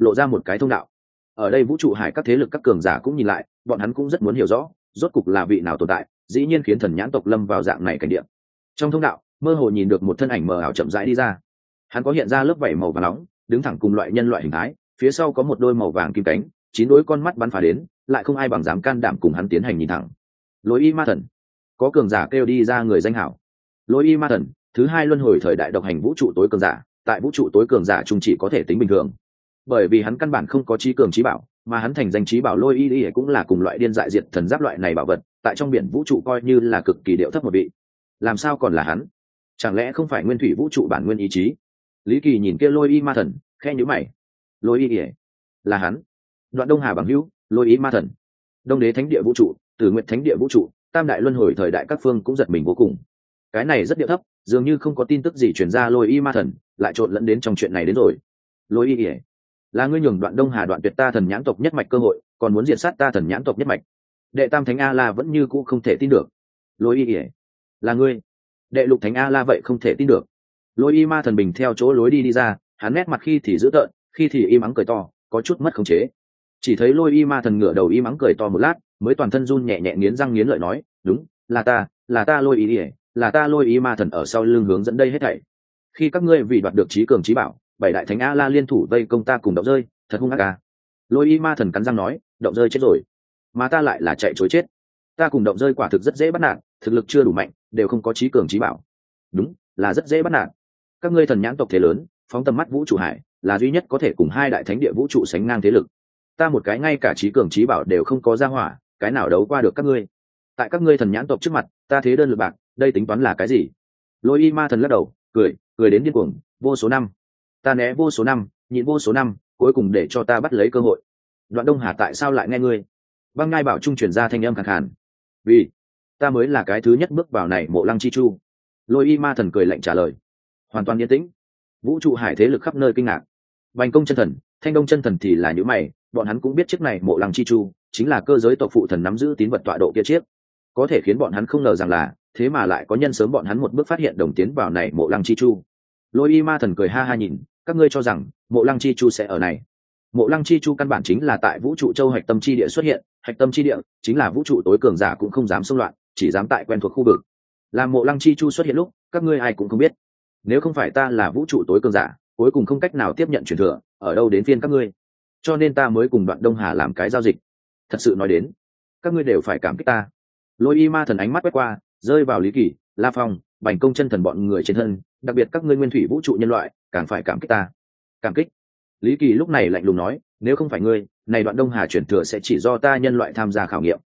lộ ra một cái thông đạo. Ở đây vũ trụ hải các thế lực các cường giả cũng nhìn lại, bọn hắn cũng rất muốn hiểu rõ rốt cục là vị nào tồn tại dĩ nhiên khiến thần nhãn tộc lâm vào dạng này cảnh địa. Trong thông đạo mơ hồ nhìn được một thân ảnh mờ ảo chậm rãi đi ra, hắn có hiện ra lớp vảy màu vàng nóng, đứng thẳng cùng loại nhân loại hình thái, phía sau có một đôi màu vàng kim cánh, 9 đôi con mắt bắn phá đến, lại không ai bằng dám can đảm cùng hắn tiến hành nhìn thẳng. Lôi y ma thần. Có cường giả kêu đi ra người danh hảo. Lôi y ma thần, thứ hai luân hồi thời đại độc hành vũ trụ tối cường giả, tại vũ trụ tối cường giả chung chỉ có thể tính bình thường, bởi vì hắn căn bản không có trí cường trí bảo, mà hắn thành danh trí bảo lôi y cũng là cùng loại điên dại diệt thần giáp loại này bảo vật, tại trong biển vũ trụ coi như là cực kỳ điệu thấp một vị. Làm sao còn là hắn? Chẳng lẽ không phải nguyên thủy vũ trụ bản nguyên ý chí? Lý Kỳ nhìn kia lôi y ma thần, khe nhíu mày. Lôi y là hắn. Đoạn Đông Hà bằng hữu, lôi y ma thần. Đông đế thánh địa vũ trụ, Tử Nguyệt thánh địa vũ trụ, tam đại luân hồi thời đại các phương cũng giật mình vô cùng. Cái này rất điệu thấp, dường như không có tin tức gì truyền ra lôi y ma thần, lại trộn lẫn đến trong chuyện này đến rồi. Lôi y là ngươi nhường Đoạn Đông Hà đoạn tuyệt ta thần nhãn tộc nhất mạch cơ hội, còn muốn diệt sát ta thần nhãn tộc nhất mạch. Đệ tam thánh a la vẫn như cũ không thể tin được. Lôi y là ngươi. Đệ lục thánh a la vậy không thể tin được. Lôi y ma thần bình theo chỗ lối đi ra, hắn nét mặt khi thì dữ tợn, khi thì im ắng cười to, có chút mất khống chế. Chỉ thấy lôi y ma thần ngửa đầu im ắng cười to một lát, mới toàn thân run nhẹ nhẹ nghiến răng nghiến lợi nói, đúng, là ta lôi y, là ta lôi y ma thần ở sau lưng hướng dẫn đây hết thảy. Khi các ngươi vì đoạt được trí cường trí bảo, bảy đại thánh a la liên thủ vây công ta cùng Động Rơi, thật hung ác à. Lôi y ma thần cắn răng nói, Động Rơi chết rồi, mà ta lại là chạy trối chết. Ta cùng Động Rơi quả thực rất dễ bắt nạt, thực lực chưa đủ mạnh, đều không có trí cường trí bảo. Đúng, là rất dễ bắt nạt. Các ngươi thần nhãn tộc thế lớn, phóng tầm mắt vũ trụ hải, là duy nhất có thể cùng hai đại thánh địa vũ trụ sánh ngang thế lực. Ta một cái ngay cả trí cường trí bảo đều không có ra hỏa, cái nào đấu qua được các ngươi? Tại các ngươi thần nhãn tộc trước mặt, ta thế đơn lực bạc, đây tính toán là cái gì? Lôi y ma thần lắc đầu, cười đến điên cuồng, vô số năm, ta né vô số năm, nhịn vô số năm, cuối cùng để cho ta bắt lấy cơ hội. Đoạn Đông Hà tại sao lại nghe ngươi? Băng Ngai Bảo trung truyền ra thanh âm khàn khàn. Vì ta mới là cái thứ nhất bước vào này Mộ Lăng chi chu. Lôi y ma thần cười lạnh trả lời. Hoàn toàn yên tĩnh. Vũ trụ hải thế lực khắp nơi kinh ngạc. Bành Công chân thần, Thanh Đông chân thần thì là những mày, bọn hắn cũng biết chiếc này Mộ Lăng chi chu chính là cơ giới tộc phụ thần nắm giữ tín vật tọa độ kia chiếc, có thể khiến bọn hắn không ngờ rằng là thế mà lại có nhân sớm bọn hắn một bước phát hiện đồng tiến vào này Mộ Lăng chi chu. Lôi y ma thần cười ha ha nhìn, các ngươi cho rằng Mộ Lăng chi chu sẽ ở này? Mộ Lăng chi chu căn bản chính là tại vũ trụ châu hạch tâm chi địa xuất hiện, hạch tâm chi địa chính là vũ trụ tối cường giả cũng không dám xông loạn, chỉ dám tại quen thuộc khu vực. Làm Mộ Lăng chi chu xuất hiện lúc, các ngươi ai cũng không biết. Nếu không phải ta là vũ trụ tối cường giả, cuối cùng không cách nào tiếp nhận truyền thừa, ở đâu đến phiên các ngươi? Cho nên ta mới cùng Đoạn Đông Hà làm cái giao dịch. Thật sự nói đến, các ngươi đều phải cảm kích ta. Lôi y ma thần ánh mắt quét qua, rơi vào Lý Kỳ, La Phong, Bành Công chân thần bọn người trên thân, đặc biệt các ngươi nguyên thủy vũ trụ nhân loại, càng phải cảm kích ta. Cảm kích? Lý Kỳ lúc này lạnh lùng nói, nếu không phải ngươi, này Đoạn Đông Hà truyền thừa sẽ chỉ do ta nhân loại tham gia khảo nghiệm.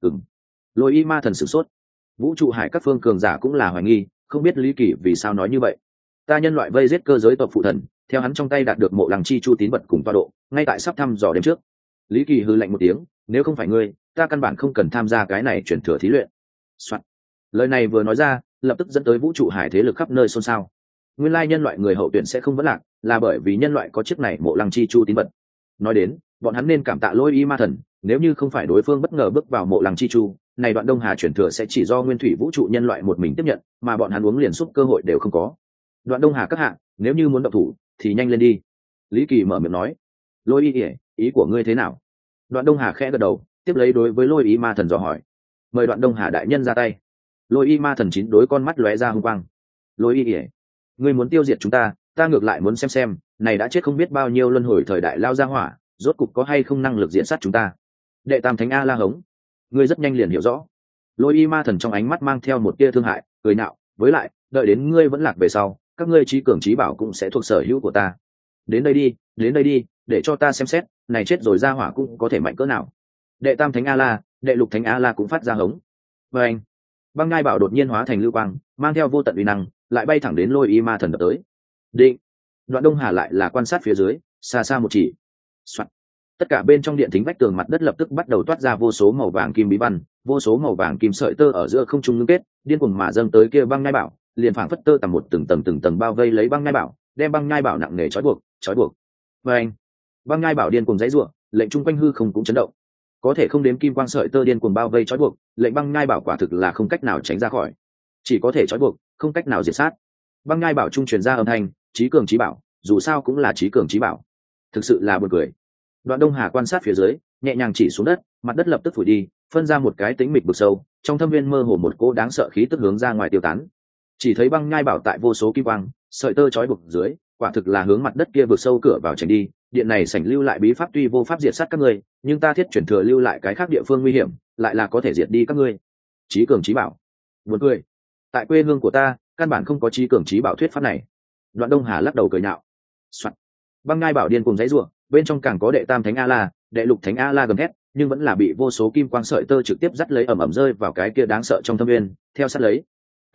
Lôi y ma thần sửng sốt. Vũ trụ hải các phương cường giả cũng là hoài nghi, không biết Lý Kỳ vì sao nói như vậy. Ta nhân loại vây giết cơ giới tộc phụ thần, theo hắn trong tay đạt được Mộ Lăng chi chu tín vật cùng tọa độ, ngay tại sắp thăm dò đêm trước. Lý Kỳ hừ lạnh một tiếng, nếu không phải ngươi, ta căn bản không cần tham gia cái này truyền thừa thí luyện. Soạn. Lời này vừa nói ra, lập tức dẫn tới vũ trụ hải thế lực khắp nơi xôn xao. Nguyên lai nhân loại người hậu tuyển sẽ không vấn lạc, là bởi vì nhân loại có chiếc này Mộ Lăng chi chu tín vật. Nói đến, bọn hắn nên cảm tạ Lôi y ma thần, nếu như không phải đối phương bất ngờ bước vào Mộ Lăng chi chu, này Đoạn Đông Hà chuyển thừa sẽ chỉ do nguyên thủy vũ trụ nhân loại một mình tiếp nhận, mà bọn hắn uống liền xúc cơ hội đều không có. Đoạn Đông Hà các hạ, nếu như muốn động thủ thì nhanh lên đi. Lý Kỳ mở miệng nói. Lôi y, ý của ngươi thế nào? Đoạn Đông Hà khẽ gật đầu, tiếp lấy đối với Lôi y ma thần dò hỏi. Mời Đoạn Đông Hà đại nhân ra tay. Lôi y ma thần chín đối con mắt lóe ra hung quang. Lôi y, ngươi muốn tiêu diệt chúng ta, ta ngược lại muốn xem, này đã chết không biết bao nhiêu luân hồi thời đại lao ra hỏa, rốt cục có hay không năng lực diện sát chúng ta. Đệ tam thánh a la hống, ngươi rất nhanh liền hiểu rõ. Lôi y ma thần trong ánh mắt mang theo một tia thương hại, cười nạo, với lại, đợi đến ngươi vẫn lạc về sau, các ngươi trí cường trí bảo cũng sẽ thuộc sở hữu của ta. Đến đây đi, để cho ta xem xét, này chết rồi ra hỏa cũng có thể mạnh cỡ nào. Đệ tam thánh a la, đệ lục thánh a la cũng phát ra hống. Và anh, Băng Ngai Bảo đột nhiên hóa thành lưu quang, mang theo vô tận uy năng, lại bay thẳng đến Lôi y ma thần đập tới. Định. Đoạn Đông Hà lại là quan sát phía dưới, xa xa một chỉ. Soạn. Tất cả bên trong điện thính vách tường mặt đất lập tức bắt đầu toát ra vô số màu vàng kim bí văn, vô số màu vàng kim sợi tơ ở giữa không trung ngưng kết, điên cuồng mà dâng tới kia Băng Ngai Bảo, liền phảng phất tơ tầm một từng tầng bao vây lấy Băng Ngai Bảo, đem Băng Ngai Bảo nặng nề trói buộc. Và anh, Băng Ngai Bảo điên cuồng giãy giụa, lệnh chung quanh hư không cũng chấn động. Có thể không đếm kim quang sợi tơ điên cuồng bao vây trói buộc, lệnh Băng Ngai Bảo quả thực là không cách nào tránh ra khỏi, chỉ có thể trói buộc, không cách nào diệt sát. Băng Ngai Bảo trung truyền ra âm thanh, trí cường trí bảo, dù sao cũng là trí cường trí bảo. thực sự là buồn cười. Đoạn Đông Hà quan sát phía dưới, nhẹ nhàng chỉ xuống đất, mặt đất lập tức phủi đi, phân ra một cái tĩnh mịch vực sâu, trong thâm viên mơ hồ một cỗ đáng sợ khí tức hướng ra ngoài tiêu tán. Chỉ thấy băng nhai bảo tại vô số kim quang, sợi tơ trói buộc dưới, quả thực là hướng mặt đất kia vực sâu cửa vào tránh đi. Điện này sảnh lưu lại bí pháp tuy vô pháp diệt sát các ngươi, nhưng ta thiết chuyển thừa lưu lại cái khác địa phương nguy hiểm, lại là có thể diệt đi các ngươi. Chí cường chí bảo. Buồn cười. Tại quê hương của ta, căn bản không có chí cường chí bảo thuyết pháp này. Đoạn Đông Hà lắc đầu cười nhạo. Soạn. Băng nhai bảo điên cùng giãy giụa, bên trong càng có đệ tam thánh a la, đệ lục thánh a la gầm thét, nhưng vẫn là bị vô số kim quang sợi tơ trực tiếp dắt lấy ẩm ẩm rơi vào cái kia đáng sợ trong thâm viên, theo sát lấy.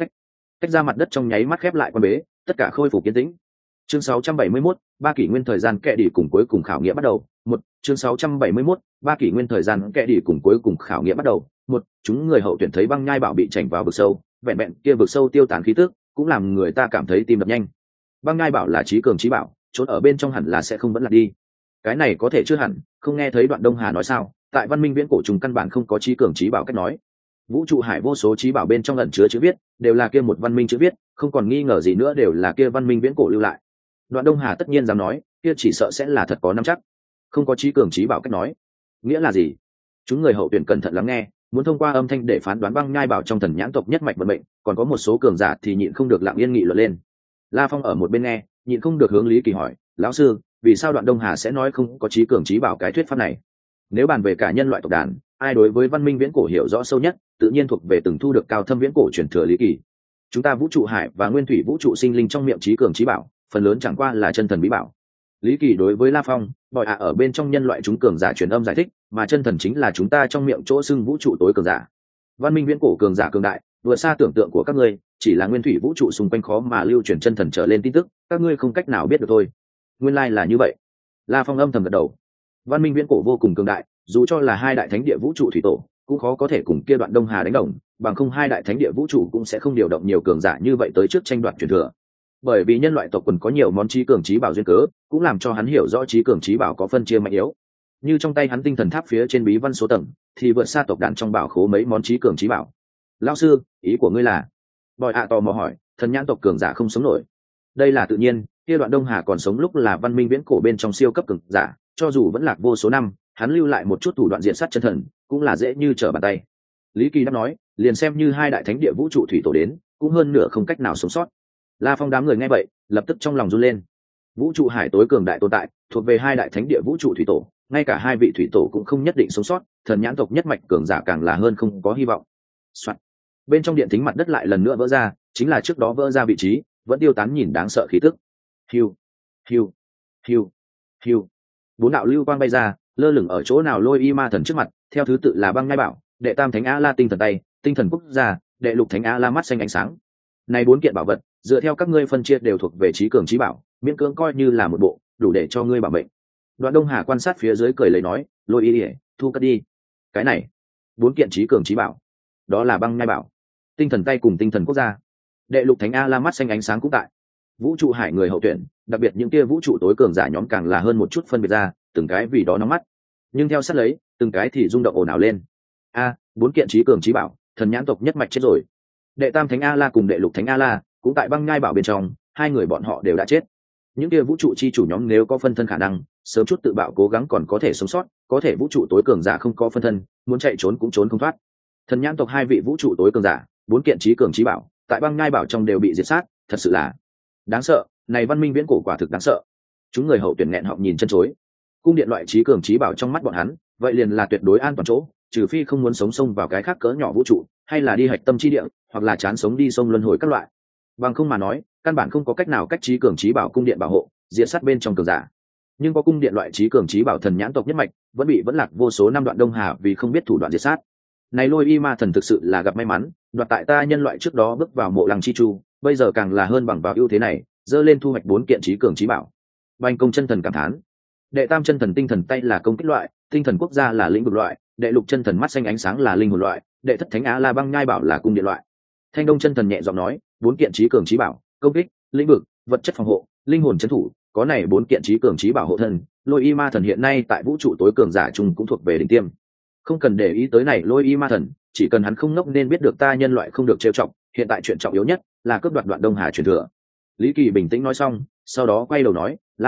Cách ra mặt đất trong nháy mắt khép lại quan bế, tất cả khôi phục kiên tĩnh. Chương 671, ba kỷ nguyên thời gian kệ đỉ cùng cuối cùng khảo nghiệm bắt đầu. Một, chương 671, ba kỷ nguyên thời gian kệ đỉ cùng cuối cùng khảo nghiệm bắt đầu. Một, chúng người hậu tuyển thấy băng nhai bảo bị chảnh vào vực sâu, vẹn vẹn kia vực sâu tiêu tán khí tức, cũng làm người ta cảm thấy tim đập nhanh. Băng nhai bảo là trí cường trí bảo, trốn ở bên trong hẳn là sẽ không vẫn lạc đi. Cái này có thể chưa hẳn, không nghe thấy Đoạn Đông Hà nói sao? Tại văn minh viễn cổ trùng căn bản không có trí cường trí bảo cách nói. Vũ trụ hải vô số trí bảo bên trong ẩn chứa chữ viết, đều là kia một văn minh chữ viết, không còn nghi ngờ gì nữa đều là kia văn minh viễn cổ lưu lại. Đoạn Đông Hà tất nhiên dám nói, kia chỉ sợ sẽ là thật có nắm chắc. Không có trí cường trí bảo cách nói, nghĩa là gì? Chúng người hậu tuyển cẩn thận lắng nghe, muốn thông qua âm thanh để phán đoán băng nhai bảo trong thần nhãn tộc nhất mạch vận mệnh, còn có một số cường giả thì nhịn không được lặng yên nghị luận lên. La Phong ở một bên nghe, nhịn không được hướng Lý Kỳ hỏi, lão sư, vì sao Đoạn Đông Hà sẽ nói không có trí cường trí bảo cái thuyết pháp này? Nếu bàn về cả nhân loại tộc đàn, ai đối với văn minh viễn cổ hiểu rõ sâu nhất, tự nhiên thuộc về từng thu được cao thâm viễn cổ truyền thừa Lý Kỳ. Chúng ta vũ trụ hải và nguyên thủy vũ trụ sinh linh trong miệng trí cường trí bảo, phần lớn chẳng qua là chân thần bí bảo. Lý Kỳ đối với La Phong, bòi ở bên trong nhân loại chúng cường giả truyền âm giải thích, mà chân thần chính là chúng ta trong miệng chỗ xưng vũ trụ tối cường giả. Văn minh viễn cổ cường giả cường đại, vượt xa tưởng tượng của các ngươi, chỉ là nguyên thủy vũ trụ xung quanh khó mà lưu truyền chân thần trở lên tin tức, các ngươi không cách nào biết được thôi. Nguyên lai là như vậy. La Phong âm thầm gật đầu. Văn minh viễn cổ vô cùng cường đại, dù cho là hai đại thánh địa vũ trụ thủy tổ, cũng khó có thể cùng kia Đoạn Đông Hà đánh đồng, bằng không hai đại thánh địa vũ trụ cũng sẽ không điều động nhiều cường giả như vậy tới trước tranh đoạt truyền thừa. Bởi vì nhân loại tộc quần có nhiều món trí cường trí bảo duyên cớ, cũng làm cho hắn hiểu rõ trí cường trí bảo có phân chia mạnh yếu. Như trong tay hắn tinh thần tháp phía trên bí văn số tầng, thì vượt xa tộc đàn trong bảo khố mấy món trí cường trí bảo. Lão sư, ý của ngươi là? Bòi tò mò hỏi, thần nhãn tộc cường giả không sống nổi. Đây là tự nhiên, kia Đoạn Đông Hà còn sống lúc là văn minh viễn cổ bên trong siêu cấp cường giả, cho dù vẫn lạc vô số năm, hắn lưu lại một chút thủ đoạn diện sát chân thần, cũng là dễ như trở bàn tay. Lý Kỳ đã nói, liền xem như hai đại thánh địa vũ trụ thủy tổ đến, cũng hơn nửa không cách nào sống sót. La Phong đám người nghe vậy, lập tức trong lòng run lên. Vũ trụ hải tối cường đại tồn tại, thuộc về hai đại thánh địa vũ trụ thủy tổ, ngay cả hai vị thủy tổ cũng không nhất định sống sót, thần nhãn tộc nhất mạch cường giả càng là hơn không có hy vọng. Soạn. Bên trong điện thính mặt đất lại lần nữa vỡ ra, chính là trước đó vỡ ra vị trí, vẫn tiêu tán nhìn đáng sợ khí tức. Hiu, hiu, hiu, hiu. Bốn đạo lưu quang bay ra, lơ lửng ở chỗ nào Lôi Y Ma Thần trước mặt, theo thứ tự là băng ngai bảo, đệ tam thánh a la tinh thần tay, tinh thần quốc gia, đệ lục thánh a la mắt xanh ánh sáng. Này bốn kiện bảo vật, dựa theo các ngươi phân chia đều thuộc về trí cường trí bảo, miễn cưỡng coi như là một bộ, đủ để cho ngươi bảo mệnh. Đoạn Đông Hà quan sát phía dưới cười lấy nói, Lôi Y, thu cất đi. Cái này, bốn kiện trí cường trí bảo, đó là băng ngai bảo, tinh thần tay cùng tinh thần quốc gia, đệ lục thánh a la mắt xanh ánh sáng cũng tại. Vũ trụ hải người hậu tuyển, đặc biệt những kia vũ trụ tối cường giả nhóm càng là hơn một chút phân biệt ra, từng cái vì đó nóng mắt, nhưng theo sát lấy, từng cái thì rung động ồn ào lên. Bốn kiện trí cường trí bảo, thần nhãn tộc nhất mạch chết rồi. Đệ tam thánh a la cùng đệ lục thánh a la cũng tại băng nhai bảo bên trong, hai người bọn họ đều đã chết. Những kia vũ trụ chi chủ nhóm nếu có phân thân khả năng, sớm chút tự bạo cố gắng còn có thể sống sót, có thể vũ trụ tối cường giả không có phân thân, muốn chạy trốn cũng trốn không thoát. Thần nhãn tộc hai vị vũ trụ tối cường giả, bốn kiện trí cường trí bảo, tại băng nhai bảo trong đều bị diệt sát, thật sự là đáng sợ. Này văn minh viễn cổ quả thực đáng sợ. Chúng người hậu tuyển nghẹn họng nhìn chân chối. Cung điện loại trí cường trí bảo trong mắt bọn hắn, vậy liền là tuyệt đối an toàn chỗ, trừ phi không muốn sống xông vào cái khác cỡ nhỏ vũ trụ, hay là đi hạch tâm chi địa, hoặc là chán sống đi sông luân hồi các loại. Bằng không mà nói, căn bản không có cách nào cách trí cường trí bảo cung điện bảo hộ, diệt sát bên trong cường giả. Nhưng có cung điện loại trí cường trí bảo thần nhãn tộc nhất mạch, vẫn lạc vô số năm Đoạn Đông Hà vì không biết thủ đoạn diệt sát. Này Lôi Y Ma Thần thực sự là gặp may mắn, đoạt tại ta nhân loại trước đó bước vào mộ lăng chi chu, bây giờ càng là hơn bằng vào ưu thế này, dơ lên thu hoạch bốn kiện trí cường trí bảo. Bành Công chân thần cảm thán. Đệ tam chân thần tinh thần tay là công kích loại, tinh thần quốc gia là lĩnh vực loại, đệ lục chân thần mắt xanh ánh sáng là linh hồn loại, đệ thất thánh á la băng nhai bảo là cung điện loại. Thanh Đông chân thần nhẹ giọng nói, bốn kiện trí cường trí bảo, công kích, lĩnh vực, vật chất phòng hộ, linh hồn trấn thủ, có này bốn kiện trí cường trí bảo hộ thân, Lôi Y Ma Thần hiện nay tại vũ trụ tối cường giả chung cũng thuộc về đỉnh tiêm. Không cần để ý tới này Lôi Y Ma Thần, chỉ cần hắn không ngốc nên biết được ta nhân loại không được trêu chọc, hiện tại chuyện trọng yếu nhất là cướp đoạt Đoạn Đông Hà truyền thừa. Lý Kỳ bình tĩnh nói xong, sau đó quay đầu nói, La Phong,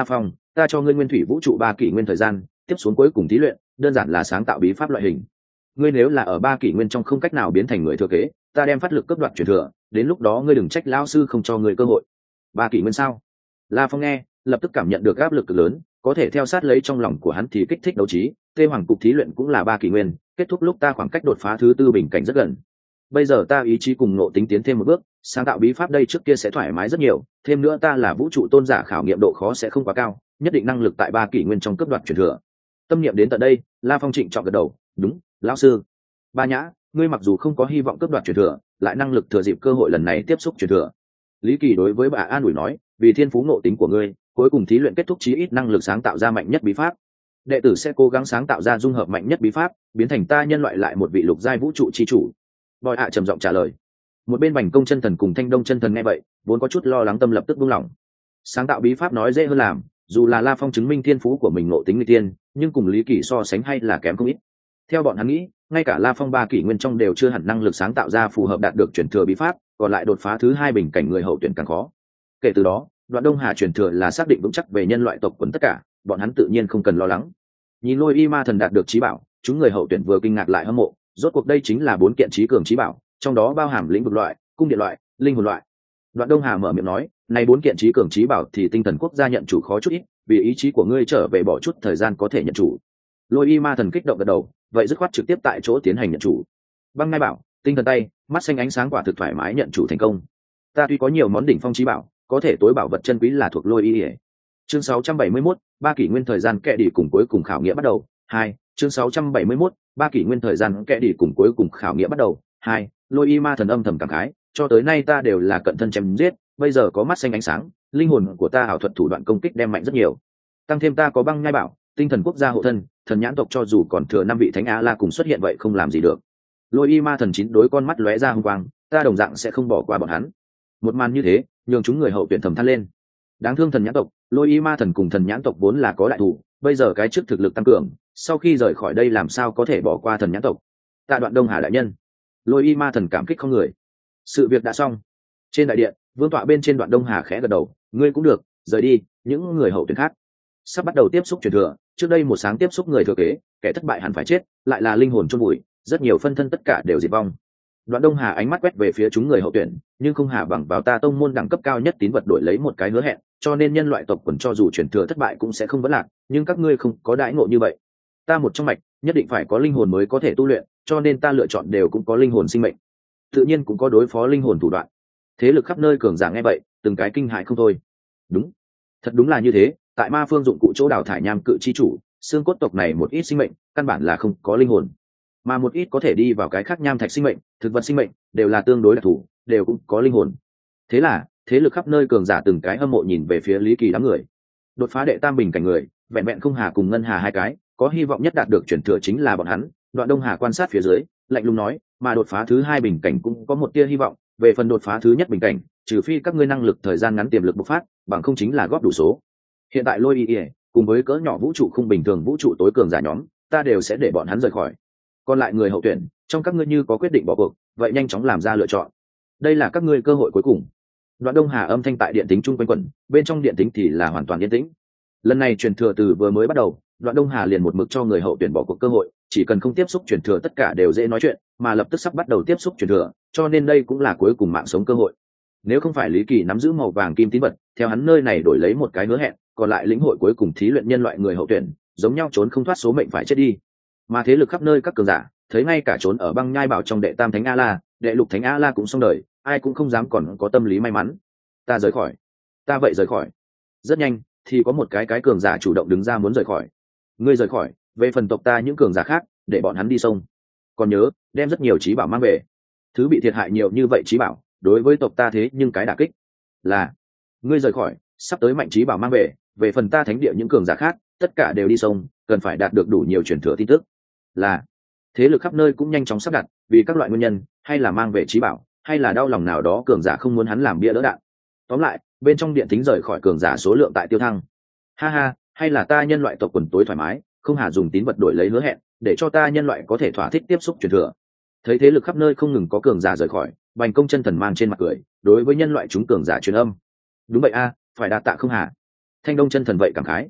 ta cho ngươi nguyên thủy vũ trụ 3 kỷ nguyên thời gian, tiếp xuống cuối cùng thí luyện đơn giản là sáng tạo bí pháp loại hình. Ngươi nếu là ở 3 kỷ nguyên trong không cách nào biến thành người thừa kế, ta đem phát lực cấp đoạt truyền thừa, đến lúc đó ngươi đừng trách lão sư không cho ngươi cơ hội. 3 kỷ nguyên sao? La Phong nghe lập tức cảm nhận được áp lực cực lớn, có thể theo sát lấy trong lòng của hắn thì kích thích đấu trí. Tê Hoàng cục thí luyện cũng là 3 kỷ nguyên, kết thúc lúc ta khoảng cách đột phá thứ 4 bình cảnh rất gần. Bây giờ ta ý chí cùng ngộ tính tiến thêm một bước, sáng tạo bí pháp đây trước kia sẽ thoải mái rất nhiều, thêm nữa ta là vũ trụ tôn giả, khảo nghiệm độ khó sẽ không quá cao, nhất định năng lực tại 3 kỷ nguyên trong cấp đoạt truyền thừa. Tâm niệm đến tận đây, La Phong trịnh trọng gật đầu, đúng, lão sư. Ba Nhã, ngươi mặc dù không có hy vọng cấp đoạt truyền thừa, lại năng lực thừa dịp cơ hội lần này tiếp xúc truyền thừa. Lý Kỳ đối với bà an ủi nói, vì thiên phú ngộ tính của ngươi, cuối cùng thí luyện kết thúc chí ít năng lực sáng tạo ra mạnh nhất bí pháp. Đệ tử sẽ cố gắng sáng tạo ra dung hợp mạnh nhất bí pháp, biến thành ta nhân loại lại một vị lục giai vũ trụ chi chủ. Bòi ạ trầm giọng trả lời. Một bên Bành Công chân thần cùng Thanh Đông chân thần nghe vậy, vốn có chút lo lắng tâm lập tức buông lỏng. Sáng tạo bí pháp nói dễ hơn làm, dù là La Phong chứng minh thiên phú của mình ngộ tính nguy tiên, nhưng cùng Lý Kỳ so sánh hay là kém không ít. Theo bọn hắn nghĩ, ngay cả La Phong 3 kỷ nguyên trong đều chưa hẳn năng lực sáng tạo ra phù hợp đạt được chuyển thừa bí pháp, còn lại đột phá thứ 2 bình cảnh người hậu tuyển càng khó. Kể từ đó, Đoạn Đông Hà chuyển thừa là xác định vững chắc về nhân loại tộc quần tất cả, bọn hắn tự nhiên không cần lo lắng. Nhìn Lôi Y Ma thần đạt được trí bảo, chúng người hậu tuyển vừa kinh ngạc lại hâm mộ, rốt cuộc đây chính là 4 kiện trí cường trí bảo, trong đó bao hàm lĩnh vực loại, cung điện loại, linh hồn loại. Đoạn Đông Hà mở miệng nói, này 4 kiện trí cường trí bảo thì tinh thần quốc gia nhận chủ khó chút ít, vì ý chí của ngươi trở về bỏ chút thời gian có thể nhận chủ. Lôi Y Ma thần kích động gật đầu, vậy dứt khoát trực tiếp tại chỗ tiến hành nhận chủ. Băng Ngai bảo, tinh thần tay, mắt xanh ánh sáng quả thực thoải mái nhận chủ thành công. Ta tuy có nhiều món đỉnh phong trí bảo, có thể tối bảo vật chân quý là thuộc Lôi Y. Chương 671, 3 kỷ nguyên thời gian kệ đi cùng cuối cùng khảo nghiệm bắt đầu. 2. Chương 671, 3 kỷ nguyên thời gian kệ đi cùng cuối cùng khảo nghiệm bắt đầu. 2. Lôi Y Ma thần âm thầm cảm khái, cho tới nay ta đều là cận thân chém giết, bây giờ có mắt xanh ánh sáng, linh hồn của ta ảo thuật thủ đoạn công kích đem mạnh rất nhiều. Tăng thêm ta có Băng Ngai bảo, tinh thần quốc gia hộ thân, thần nhãn tộc cho dù còn thừa 5 vị thánh a la cùng xuất hiện vậy không làm gì được. Lôi Y Ma thần 9 đối con mắt lóe ra hung quang, ta đồng dạng sẽ không bỏ qua bọn hắn. Một màn như thế, nhường chúng người hậu tuyển thầm than lên. Đáng thương thần nhãn tộc, Lôi Y Ma thần cùng thần nhãn tộc vốn là có đại thủ, bây giờ cái trước thực lực tăng cường, sau khi rời khỏi đây làm sao có thể bỏ qua thần nhãn tộc. Tạ Đoạn Đông Hà đại nhân. Lôi Y Ma thần cảm kích không người. Sự việc đã xong. Trên đại điện, vương tọa bên trên Đoạn Đông Hà khẽ gật đầu, ngươi cũng được, rời đi, những người hậu tuyển khác sắp bắt đầu tiếp xúc truyền thừa, trước đây một sáng tiếp xúc người thừa kế, kẻ thất bại hẳn phải chết, lại là linh hồn chôn vùi, rất nhiều phân thân tất cả đều diệt vong. Đoạn Đông Hà ánh mắt quét về phía chúng người hậu tuyển, nhưng không hà bằng vào ta tông môn đẳng cấp cao nhất tín vật đổi lấy một cái hứa hẹn, cho nên nhân loại tộc quần cho dù truyền thừa thất bại cũng sẽ không vấn lạc, nhưng các ngươi không có đãi ngộ như vậy. Ta một trong mạch, nhất định phải có linh hồn mới có thể tu luyện, cho nên ta lựa chọn đều cũng có linh hồn sinh mệnh, tự nhiên cũng có đối phó linh hồn thủ đoạn. Thế lực khắp nơi cường giả nghe vậy, từng cái kinh hại không thôi. Đúng, thật đúng là như thế, tại Ma Phương dụng cụ chỗ đào thải nham cự chi chủ, xương cốt tộc này một ít sinh mệnh căn bản là không có linh hồn, mà một ít có thể đi vào cái khác nham thạch sinh mệnh, thực vật sinh mệnh đều là tương đối đặc thù, đều cũng có linh hồn. Thế là thế lực khắp nơi cường giả từng cái hâm mộ nhìn về phía Lý Kỳ đám người. Đột phá đệ tam bình cảnh người, vẹn vẹn không hà cùng ngân hà hai cái, có hy vọng nhất đạt được chuyển thừa chính là bọn hắn. Đoạn Đông Hà quan sát phía dưới, lạnh lùng nói, mà đột phá thứ 2 bình cảnh cũng có một tia hy vọng, về phần đột phá thứ nhất bình cảnh, trừ phi các ngươi năng lực thời gian ngắn tiềm lực bộc phát, bằng không chính là góp đủ số. Hiện tại Lôi Y cùng với cỡ nhỏ vũ trụ không bình thường vũ trụ tối cường giả nhóm, ta đều sẽ để bọn hắn rời khỏi. Còn lại người hậu tuyển, trong các ngươi như có quyết định bỏ cuộc, vậy nhanh chóng làm ra lựa chọn. Đây là các ngươi cơ hội cuối cùng. Đoạn Đông Hà âm thanh tại điện tính trung quanh quẩn, bên trong điện tính thì là hoàn toàn yên tĩnh. Lần này truyền thừa từ vừa mới bắt đầu, Đoạn Đông Hà liền một mực cho người hậu tuyển bỏ cuộc cơ hội, chỉ cần không tiếp xúc truyền thừa tất cả đều dễ nói chuyện, mà lập tức sắp bắt đầu tiếp xúc truyền thừa, cho nên đây cũng là cuối cùng mạng sống cơ hội. Nếu không phải Lý Kỳ nắm giữ màu vàng kim tín vật, theo hắn nơi này đổi lấy một cái hứa hẹn, còn lại lĩnh hội cuối cùng thí luyện nhân loại người hậu tuyển, giống nhau trốn không thoát số mệnh phải chết đi. Mà thế lực khắp nơi các cường giả, thấy ngay cả trốn ở Băng Nhai bảo trong đệ tam thánh a la, đệ lục thánh a la cũng xong đời, ai cũng không dám còn có tâm lý may mắn. Ta rời khỏi. Ta vậy rời khỏi. Rất nhanh thì có một cái cường giả chủ động đứng ra muốn rời khỏi. Ngươi rời khỏi, về phần tộc ta những cường giả khác, để bọn hắn đi sông. Còn nhớ, đem rất nhiều trí bảo mang về. Thứ bị thiệt hại nhiều như vậy trí bảo, đối với tộc ta thế nhưng cái đả kích là ngươi rời khỏi, sắp tới mạnh trí bảo mang về, về phần ta thánh địa những cường giả khác, tất cả đều đi sông, cần phải đạt được đủ nhiều truyền thừa tin tức. Là thế lực khắp nơi cũng nhanh chóng sắp đặt, vì các loại nguyên nhân, hay là mang về trí bảo, hay là đau lòng nào đó cường giả không muốn hắn làm bia đỡ đạn. Tóm lại, bên trong điện tính rời khỏi cường giả số lượng tại tiêu thăng. Ha ha, hay là ta nhân loại tộc quần tối thoải mái, không hà dùng tín vật đổi lấy hứa hẹn, để cho ta nhân loại có thể thỏa thích tiếp xúc truyền thừa. Thấy thế lực khắp nơi không ngừng có cường giả rời khỏi, Bành Công chân thần mang trên mặt cười, đối với nhân loại chúng cường giả truyền âm. Đúng vậy a, phải đa tạ không hà. Thanh Đông chân thần vậy cảm khái,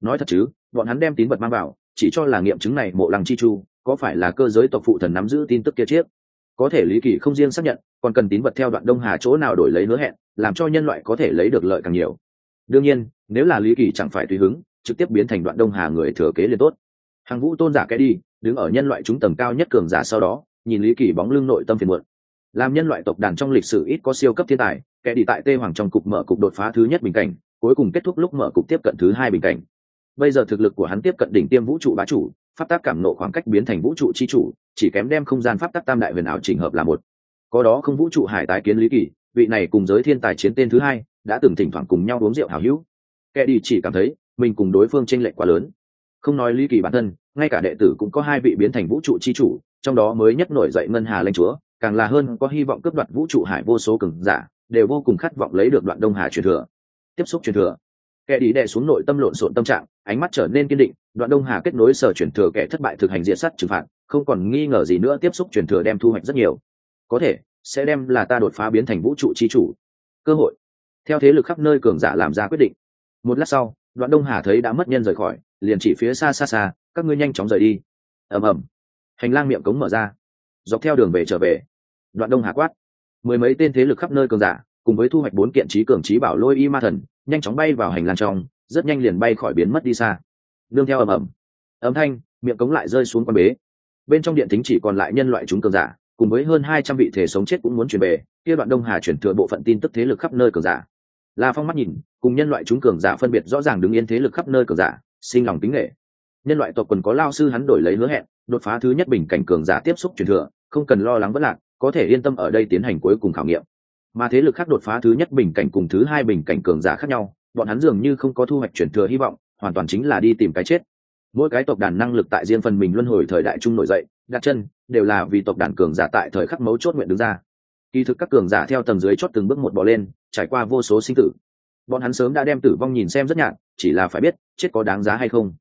nói thật chứ, bọn hắn đem tín vật mang vào chỉ cho là nghiệm chứng này mộ lăng chi chu có phải là cơ giới tộc phụ thần nắm giữ tin tức kia chiếc. Có thể Lý Kỳ không riêng xác nhận, còn cần tín vật theo Đoạn Đông Hà chỗ nào đổi lấy hứa hẹn, làm cho nhân loại có thể lấy được lợi càng nhiều. Đương nhiên, nếu là Lý Kỳ chẳng phải tùy hứng, trực tiếp biến thành Đoạn Đông Hà người thừa kế liền tốt. Hàng Vũ tôn giả cái đi, đứng ở nhân loại chúng tầng cao nhất cường giả sau đó, nhìn Lý Kỳ bóng lưng nội tâm phiền muộn. Làm nhân loại tộc đàn trong lịch sử ít có siêu cấp thiên tài, kẻ đi tại Tê Hoàng trong cục mở cục đột phá thứ nhất bình cảnh, cuối cùng kết thúc lúc mở cục tiếp cận thứ hai bình cảnh. Bây giờ thực lực của hắn tiếp cận đỉnh tiêm vũ trụ bá chủ, pháp tác cảm nộ khoảng cách biến thành vũ trụ chi chủ, chỉ kém đem không gian pháp tắc tam đại huyền ảo chỉnh hợp là một. Có đó không vũ trụ hải tái kiến Lý Kỳ, vị này cùng giới thiên tài chiến tên thứ hai, đã từng thỉnh thoảng cùng nhau uống rượu hảo hữu. Kẻ đi chỉ cảm thấy mình cùng đối phương chênh lệch quá lớn. Không nói Lý Kỳ bản thân, ngay cả đệ tử cũng có hai vị biến thành vũ trụ chi chủ, trong đó mới nhất nổi dậy ngân hà lãnh chúa, càng là hơn có hy vọng cướp đoạt vũ trụ hải vô số cường giả, đều vô cùng khát vọng lấy được Đoạn Đông Hà truyền thừa. Tiếp xúc truyền thừa. Kẻ đi đè xuống nội tâm lộn xộn tâm trạng, ánh mắt trở nên kiên định. Đoạn Đông Hà kết nối sở truyền thừa kẻ thất bại thực hành diệt sát trừng phạt, không còn nghi ngờ gì nữa, tiếp xúc truyền thừa đem thu hoạch rất nhiều, có thể sẽ đem là ta đột phá biến thành vũ trụ chi chủ cơ hội. Theo thế lực khắp nơi cường giả làm ra quyết định. Một lát sau, Đoạn Đông Hà thấy đã mất nhân rời khỏi, liền chỉ phía xa xa xa, các ngươi nhanh chóng rời đi. Ầm ầm, hành lang miệng cống mở ra, dọc theo đường về trở về. Đoạn Đông Hà quát, mười mấy tên thế lực khắp nơi cường giả cùng với thu hoạch 4 kiện trí cường trí bảo lôi y ma thần nhanh chóng bay vào hành lang trong, rất nhanh liền bay khỏi biến mất đi xa. Nương theo ầm ầm âm thanh, miệng cống lại rơi xuống quan bế. Bên trong điện thính chỉ còn lại nhân loại chúng cường giả cùng với hơn 200 vị thể sống chết cũng muốn truyền về kia Đoạn Đông Hà chuyển thừa bộ phận tin tức thế lực khắp nơi cường giả. La Phong mắt nhìn, cùng nhân loại chúng cường giả phân biệt rõ ràng đứng yên thế lực khắp nơi cường giả, sinh lòng kính nể. Nhân loại tộc quần có lao sư hắn đổi lấy hứa hẹn, đột phá thứ nhất bình cảnh cường giả tiếp xúc truyền thừa, không cần lo lắng bất lạc, có thể yên tâm ở đây tiến hành cuối cùng khảo nghiệm. Mà thế lực khác đột phá thứ nhất bình cảnh cùng thứ hai bình cảnh cường giả khác nhau, bọn hắn dường như không có thu hoạch truyền thừa hy vọng, hoàn toàn chính là đi tìm cái chết. Mỗi cái tộc đàn năng lực tại riêng phần mình luân hồi thời đại trung nổi dậy, đặt chân, đều là vì tộc đàn cường giả tại thời khắc mấu chốt nguyện đứng ra. Kỳ thực các cường giả theo tầng dưới chót từng bước một bò lên, trải qua vô số sinh tử. Bọn hắn sớm đã đem tử vong nhìn xem rất nhạt, chỉ là phải biết chết có đáng giá hay không.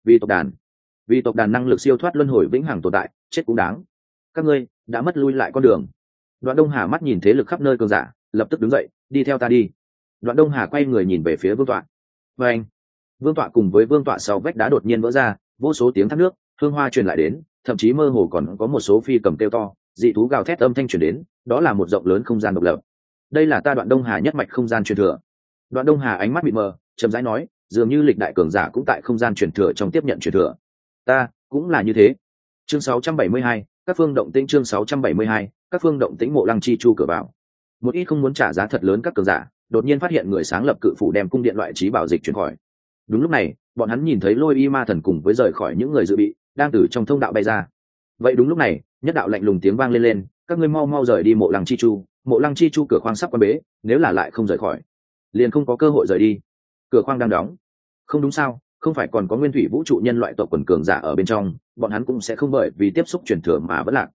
Vì tộc đàn năng lực siêu thoát luân hồi vĩnh hằng tồn tại, chết cũng đáng. Các ngươi đã mất lui lại con đường. Đoạn Đông Hà mắt nhìn thế lực khắp nơi cường giả, lập tức đứng dậy, đi theo ta đi. Đoạn Đông Hà quay người nhìn về phía Vương tọa. Và anh, Vương tọa cùng với Vương tọa sau vách đá đột nhiên vỡ ra, vô số tiếng thác nước, hương hoa truyền lại đến, thậm chí mơ hồ còn có một số phi cầm kêu to, dị thú gào thét âm thanh truyền đến, đó là một rộng lớn không gian độc lập. Đây là ta Đoạn Đông Hà nhất mạch không gian truyền thừa. Đoạn Đông Hà ánh mắt bị mờ, chậm rãi nói, dường như lịch đại cường giả cũng tại không gian truyền thừa trong tiếp nhận truyền thừa. Ta cũng là như thế. Chương 672, các phương động tĩnh. Chương 672, các phương động tĩnh. Mộ Lăng chi chu cửa vào. Một ít không muốn trả giá thật lớn các cường giả đột nhiên phát hiện người sáng lập cự phủ đem cung điện loại trí bảo dịch chuyển khỏi. Đúng lúc này, bọn hắn nhìn thấy Lôi Y Ma Thần cùng với rời khỏi những người dự bị đang từ trong thông đạo bay ra. Vậy đúng lúc này, nhất đạo lạnh lùng tiếng vang lên, các ngươi mau mau rời đi Mộ Lăng chi chu. Mộ Lăng chi chu cửa khoang sắp quan bế, nếu là lại không rời khỏi, liền không có cơ hội rời đi. Cửa khoang đang đóng. Không đúng sao, không phải còn có nguyên thủy vũ trụ nhân loại tộc quần cường giả ở bên trong, bọn hắn cũng sẽ không bởi vì tiếp xúc truyền thừa mà vẫn lạc.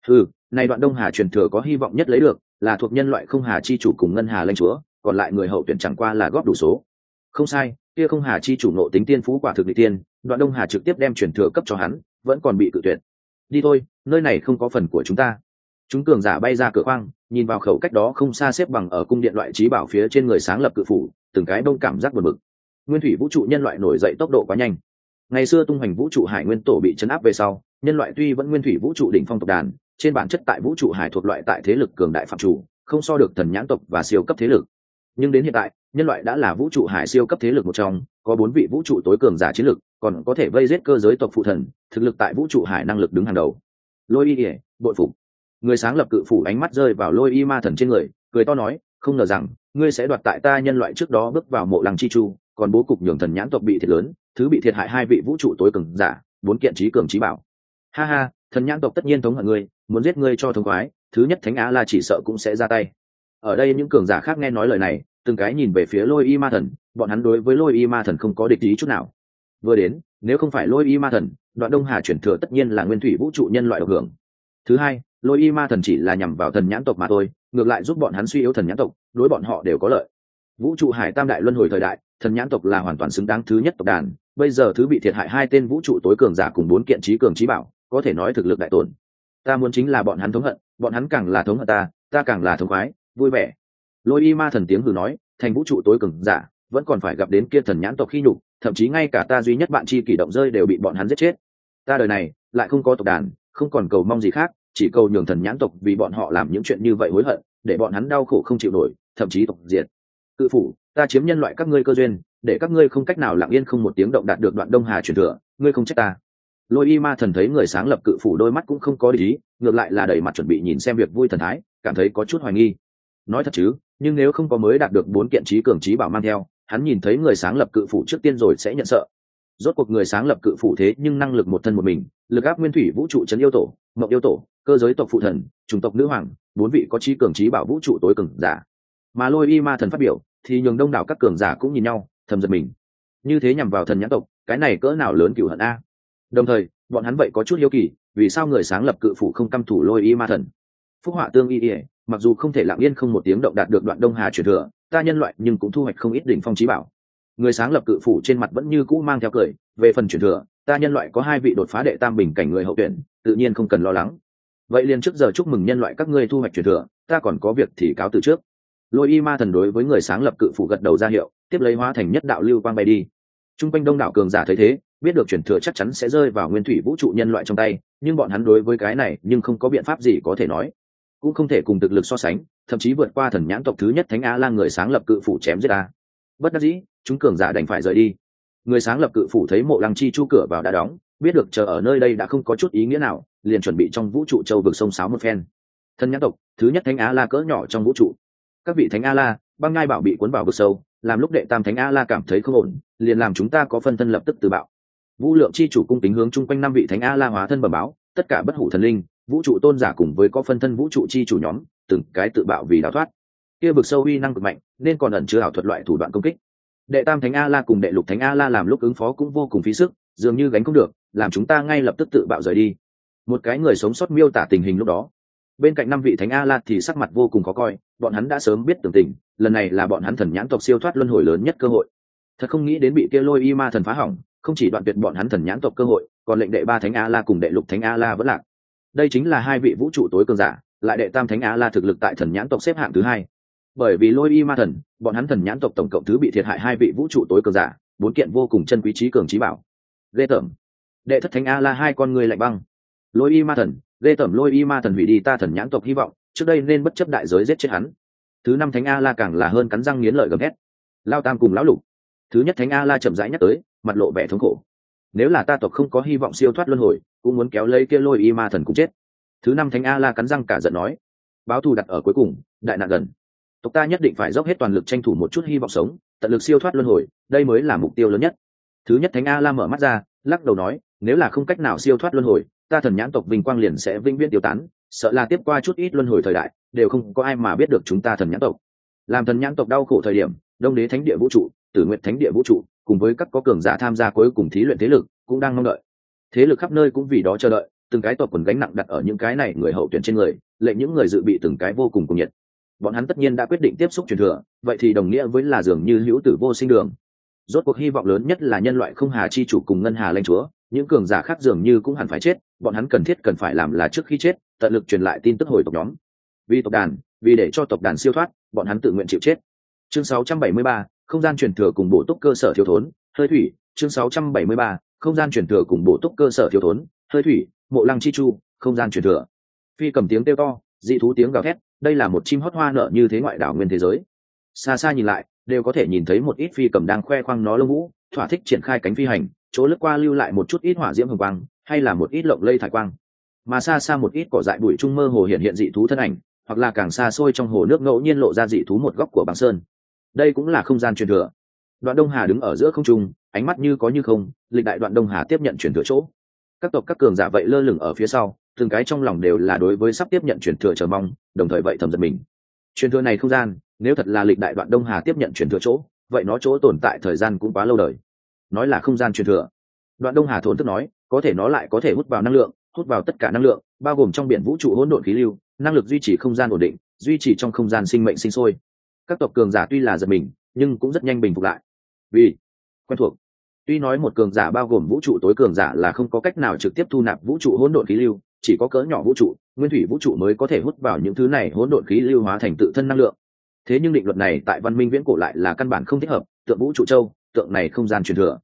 Này Đoạn Đông Hà truyền thừa có hy vọng nhất lấy được là thuộc nhân loại không hà chi chủ cùng ngân hà lãnh chúa, còn lại người hậu tuyển chẳng qua là góp đủ số. Không sai, kia không hà chi chủ nộ tính tiên phú quả thực địa tiên, Đoạn Đông Hà trực tiếp đem truyền thừa cấp cho hắn, vẫn còn bị cự tuyệt. Đi thôi, nơi này không có phần của chúng ta. Chúng cường giả bay ra cửa khoang, nhìn vào khẩu cách đó không xa xếp bằng ở cung điện loại trí bảo phía trên người sáng lập cự phủ, từng cái đông cảm giác buồn bực. Nguyên thủy vũ trụ nhân loại nổi dậy tốc độ quá nhanh. Ngày xưa tung hoành vũ trụ hải nguyên tổ bị chấn áp về sau, nhân loại tuy vẫn nguyên thủy vũ trụ đỉnh phong tộc đàn, trên bản chất tại vũ trụ hải thuộc loại tại thế lực cường đại phạm chủ, không so được thần nhãn tộc và siêu cấp thế lực. Nhưng đến hiện tại, nhân loại đã là vũ trụ hải siêu cấp thế lực một trong, có 4 vị vũ trụ tối cường giả chiến lực, còn có thể vây giết cơ giới tộc phụ thần, thực lực tại vũ trụ hải năng lực đứng hàng đầu. Lôi Y, bội phục. Người sáng lập cự phủ ánh mắt rơi vào Lôi Y Ma Thần trên người, cười to nói, không ngờ rằng ngươi sẽ đoạt tại ta nhân loại trước đó bước vào Mộ Lăng chi chu, còn bố cục nhường thần nhãn tộc bị thiệt lớn, thứ bị thiệt hại 2 vị vũ trụ tối cường giả, 4 kiện trí cường trí bảo. Ha ha, thần nhãn tộc tất nhiên thống hận ngươi, muốn giết ngươi cho thống khoái, thứ nhất Thánh Á La chỉ sợ cũng sẽ ra tay. Ở đây những cường giả khác nghe nói lời này, từng cái nhìn về phía Lôi Y Ma Thần, bọn hắn đối với Lôi Y Ma Thần không có địch ý chút nào. Vừa đến, nếu không phải Lôi Y Ma Thần, Đoạn Đông Hà chuyển thừa tất nhiên là nguyên thủy vũ trụ nhân loại độc hưởng. Thứ hai, Lôi Y Ma Thần chỉ là nhằm vào thần nhãn tộc mà thôi, ngược lại giúp bọn hắn suy yếu thần nhãn tộc, đối bọn họ đều có lợi. Vũ trụ hải tam đại luân hồi thời đại, thần nhãn tộc là hoàn toàn xứng đáng thứ nhất tộc đàn, bây giờ thứ bị thiệt hại 2 tên vũ trụ tối cường giả cùng 4 kiện trí cường trí bảo, có thể nói thực lực đại tổn. Ta muốn chính là bọn hắn thống hận, bọn hắn càng là thống hận ta càng là thống khoái, vui vẻ. Lôi Y Ma Thần tiếng hừ nói, thành vũ trụ tối cường giả, vẫn còn phải gặp đến kia thần nhãn tộc khi nhục, thậm chí ngay cả ta duy nhất bạn chi kỷ động rơi đều bị bọn hắn giết chết. Ta đời này lại không có tộc đàn, không còn cầu mong gì khác, chỉ cầu nhường thần nhãn tộc vì bọn họ làm những chuyện như vậy hối hận, để bọn hắn đau khổ không chịu nổi, thậm chí tộc diệt. Cự phủ, ta chiếm nhân loại các ngươi cơ duyên, để các ngươi không cách nào lặng yên không một tiếng động đạt được đoạn Đông Hà truyền thừa, ngươi không trách ta. Lôi Y Ma Thần thấy người sáng lập cự phủ đôi mắt cũng không có để ý, ngược lại là đầy mặt chuẩn bị nhìn xem việc vui thần thái, cảm thấy có chút hoài nghi. Nói thật chứ, nhưng nếu không có mới đạt được 4 kiện trí cường trí bảo mang theo, hắn nhìn thấy người sáng lập cự phủ trước tiên rồi sẽ nhận sợ. Rốt cuộc người sáng lập cự phủ thế nhưng năng lực một thân một mình, lực áp nguyên thủy vũ trụ trấn yêu tổ, mộng yêu tổ, cơ giới tộc phụ thần, chủng tộc nữ hoàng, 4 vị có trí cường trí bảo vũ trụ tối cường giả. Mà Lôi Y Ma Thần phát biểu, thì nhường đông đảo các cường giả cũng nhìn nhau, thầm giật mình. Như thế nhằm vào thần nhãn tộc, cái này cỡ nào lớn cửu hận a. Đồng thời, bọn hắn vậy có chút hiếu kỳ, vì sao người sáng lập cự phủ không căm thủ Lôi Y Ma Thần. Phúc họa tương y, mặc dù không thể lặng yên không một tiếng động đạt được đoạn Đông Hà truyền thừa, ta nhân loại nhưng cũng thu hoạch không ít đỉnh phong trí bảo. Người sáng lập cự phủ trên mặt vẫn như cũ mang theo cười, về phần truyền thừa, ta nhân loại có 2 vị đột phá đệ tam bình cảnh người hậu tuyển, tự nhiên không cần lo lắng. Vậy liền trước giờ chúc mừng nhân loại các ngươi thu hoạch truyền thừa, ta còn có việc thì cáo từ trước. Lôi Y Ma Thần đối với người sáng lập cự phủ gật đầu ra hiệu, tiếp lấy hóa thành nhất đạo lưu quang bay đi. Trung quanh đông đảo cường giả thấy thế, biết được truyền thừa chắc chắn sẽ rơi vào nguyên thủy vũ trụ nhân loại trong tay, nhưng bọn hắn đối với cái này nhưng không có biện pháp gì có thể nói, cũng không thể cùng thực lực so sánh, thậm chí vượt qua thần nhãn tộc thứ nhất Thánh A Lang người sáng lập cự phủ chém giết ta. Bất đắc dĩ, chúng cường giả đành phải rời đi. Người sáng lập cự phủ thấy Mộ Lăng Chi chu cửa vào đã đóng, biết được chờ ở nơi đây đã không có chút ý nghĩa nào, liền chuẩn bị trong vũ trụ châu vực sông sáo một phen. Thần nhãn tộc thứ nhất Thánh A La cỡ nhỏ trong vũ trụ, các vị Thánh A La, băng ngai bảo bị cuốn vào vực sâu, làm lúc đệ tam Thánh A La cảm thấy không ổn, liền làm chúng ta có phân thân lập tức từ bạo. Vũ Lượng Chi chủ cung kính hướng chung quanh 5 vị Thánh A La hóa thân bẩm báo, tất cả bất hủ thần linh, vũ trụ tôn giả cùng với có phân thân vũ trụ chi chủ nhóm, từng cái tự bạo vì đào thoát. Kia vực sâu uy năng cực mạnh, nên còn ẩn chứa ảo thuật loại thủ đoạn công kích. Đệ tam Thánh A La cùng đệ lục Thánh A La làm lúc ứng phó cũng vô cùng phí sức, dường như gánh không được, làm chúng ta ngay lập tức tự bạo rời đi. Một cái người sống sót miêu tả tình hình lúc đó. Bên cạnh 5 vị Thánh A La thì sắc mặt vô cùng khó coi, bọn hắn đã sớm biết tường tình, lần này là bọn hắn thần nhãn tộc siêu thoát luân hồi lớn nhất cơ hội. Thật không nghĩ đến bị kia Lôi Y Ma Thần phá hỏng, không chỉ đoạn tuyệt bọn hắn thần nhãn tộc cơ hội, còn lệnh đệ ba Thánh A La cùng đệ lục Thánh A La vẫn lạc. Đây chính là 2 vị vũ trụ tối cường giả, lại đệ tam Thánh A La thực lực tại thần nhãn tộc xếp hạng thứ 2. Bởi vì Lôi Y Ma Thần, bọn hắn thần nhãn tộc tổng cộng thứ bị thiệt hại 2 vị vũ trụ tối cường giả, 4 kiện vô cùng chân quý trí cường trí bảo. Ghê tởm. Đệ thất Thánh A La 2 con người lạnh băng. Lôi Y Ma Thần, ghê tởm. Lôi Y Ma Thần hủy đi ta thần nhãn tộc hy vọng, trước đây nên bất chấp đại giới giết chết hắn. Thứ 5 Thánh A La càng là hơn cắn răng nghiến lợi gầm hét. Lao tam cùng lão lục. Thứ nhất Thánh A La chậm rãi nhắc tới, mặt lộ vẻ thống khổ. Nếu là ta tộc không có hy vọng siêu thoát luân hồi, cũng muốn kéo lấy kia Lôi Y Ma Thần cũng chết. Thứ 5 Thánh A La cắn răng cả giận nói, báo thù đặt ở cuối cùng, đại nạn gần, tộc ta nhất định phải dốc hết toàn lực tranh thủ một chút hy vọng sống, tận lực siêu thoát luân hồi, đây mới là mục tiêu lớn nhất. Thứ nhất Thánh A La mở mắt ra, lắc đầu nói, nếu là không cách nào siêu thoát luân hồi, ta thần nhãn tộc vinh quang liền sẽ vĩnh viễn tiêu tán, sợ là tiếp qua chút ít luân hồi thời đại, đều không có ai mà biết được chúng ta thần nhãn tộc. Làm thần nhãn tộc đau khổ thời điểm, Đông Đế Thánh Địa vũ trụ, Tử Nguyệt Thánh Địa vũ trụ, cùng với các có cường giả tham gia cuối cùng thí luyện thế lực, cũng đang mong đợi. Thế lực khắp nơi cũng vì đó chờ đợi, từng cái tộc quần gánh nặng đặt ở những cái này người hậu tuyển trên người, lệnh những người dự bị từng cái vô cùng cuồng nhiệt. Bọn hắn tất nhiên đã quyết định tiếp xúc truyền thừa, vậy thì đồng nghĩa với là dường như hữu tử vô sinh đường. Rốt cuộc hy vọng lớn nhất là nhân loại không hà chi chủ cùng ngân hà lãnh chúa, những cường giả khác dường như cũng hẳn phải chết, bọn hắn cần phải làm là trước khi chết, tận lực truyền lại tin tức hồi tộc nhóm. Vì tộc đàn, vì để cho tộc đàn siêu thoát, bọn hắn tự nguyện chịu chết. Chương 673, không gian truyền thừa cùng bổ túc cơ sở thiếu thốn, hơi thủy. Chương 673, không gian truyền thừa cùng bổ túc cơ sở thiếu thốn, hơi thủy. Mộ Lăng Chi Chu, không gian truyền thừa. Phi cầm tiếng kêu to, dị thú tiếng gào thét, đây là một chim hót hoa nở như thế ngoại đảo nguyên thế giới. Xa xa nhìn lại, đều có thể nhìn thấy một ít phi cầm đang khoe khoang nó lông vũ, thỏa thích triển khai cánh phi hành, chỗ lướt qua lưu lại một chút ít hỏa diễm hồng quang, hay là một ít lộng lây thải quang. Mà xa xa một ít cỏ dại bụi trung mơ hồ hiện dị thú thân ảnh, hoặc là càng xa xôi trong hồ nước ngẫu nhiên lộ ra dị thú một góc của băng sơn. Đây cũng là không gian truyền thừa. Đoạn Đông Hà đứng ở giữa không trung, ánh mắt như có như không, lịch đại Đoạn Đông Hà tiếp nhận truyền thừa chỗ. Các tộc các cường giả vậy lơ lửng ở phía sau, từng cái trong lòng đều là đối với sắp tiếp nhận truyền thừa chờ mong, đồng thời vậy thầm giật mình. Truyền thừa này không gian, nếu thật là lịch đại Đoạn Đông Hà tiếp nhận truyền thừa chỗ, vậy nó chỗ tồn tại thời gian cũng quá lâu đời. Nói là không gian truyền thừa, Đoạn Đông Hà thốn thức nói, có thể nó lại có thể hút vào năng lượng, hút vào tất cả năng lượng, bao gồm trong biển vũ trụ hỗn độn khí lưu, năng lực duy trì không gian ổn định, duy trì trong không gian sinh mệnh sinh sôi. Các tộc cường giả tuy là giật mình, nhưng cũng rất nhanh bình phục lại. Vì quen thuộc. Tuy nói một cường giả bao gồm vũ trụ tối cường giả là không có cách nào trực tiếp thu nạp vũ trụ hỗn độn khí lưu, chỉ có cỡ nhỏ vũ trụ, nguyên thủy vũ trụ mới có thể hút vào những thứ này hỗn độn khí lưu hóa thành tự thân năng lượng. Thế nhưng định luật này tại văn minh viễn cổ lại là căn bản không thích hợp, tượng vũ trụ châu, tượng này không gian truyền thừa,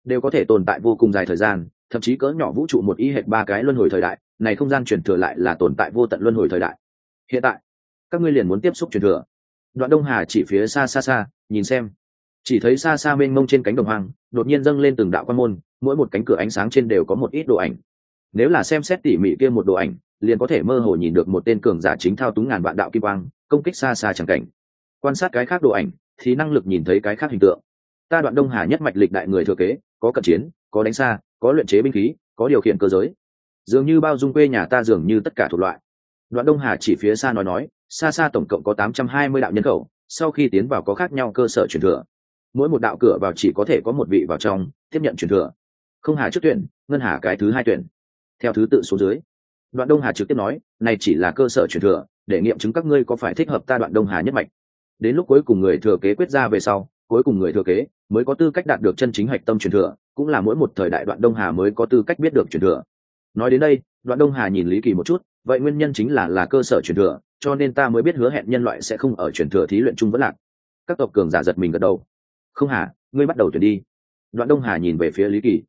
đều có thể tồn tại vô cùng dài thời gian, thậm chí cỡ nhỏ vũ trụ một y hệt 3 cái luân hồi thời đại, này không gian truyền thừa lại là tồn tại vô tận luân hồi thời đại. Hiện tại các ngươi liền muốn tiếp xúc truyền thừa. Đoạn Đông Hà chỉ phía xa xa xa nhìn xem, chỉ thấy xa xa mênh mông trên cánh đồng hoang đột nhiên dâng lên từng đạo quan môn, mỗi một cánh cửa ánh sáng trên đều có một ít đồ ảnh. Nếu là xem xét tỉ mỉ kia một đồ ảnh, liền có thể mơ hồ nhìn được một tên cường giả chính thao túng ngàn vạn đạo kim quang công kích xa xa chẳng cảnh. Quan sát cái khác đồ ảnh thì năng lực nhìn thấy cái khác hình tượng. Ta Đoạn Đông Hà nhất mạch lịch đại người thừa kế, có cận chiến, có đánh xa, có luyện chế binh khí, có điều khiển cơ giới, dường như bao dung quê nhà ta dường như tất cả thuộc loại. Đoạn Đông Hà chỉ phía xa nói, xa xa tổng cộng có 820 đạo nhân khẩu, sau khi tiến vào có khác nhau cơ sở truyền thừa. Mỗi một đạo cửa vào chỉ có thể có một vị vào trong tiếp nhận truyền thừa. Không Hà trước tuyển, Ngân Hà cái thứ hai tuyển, theo thứ tự số dưới. Đoạn Đông Hà trực tiếp nói, này chỉ là cơ sở truyền thừa, để nghiệm chứng các ngươi có phải thích hợp ta Đoạn Đông Hà nhất mạch. Đến lúc cuối cùng người thừa kế quyết ra về sau, cuối cùng người thừa kế mới có tư cách đạt được chân chính hạch tâm truyền thừa, cũng là mỗi một thời đại Đoạn Đông Hà mới có tư cách biết được truyền thừa. Nói đến đây, Đoạn Đông Hà nhìn Lý Kỳ một chút, vậy nguyên nhân chính là cơ sở truyền thừa, cho nên ta mới biết hứa hẹn nhân loại sẽ không ở truyền thừa thí luyện chung vẫn lạc. Các tộc cường giả giật mình gật đầu. Không Hà, ngươi bắt đầu tuyển đi. Đoạn Đông Hà nhìn về phía Lý Kỳ.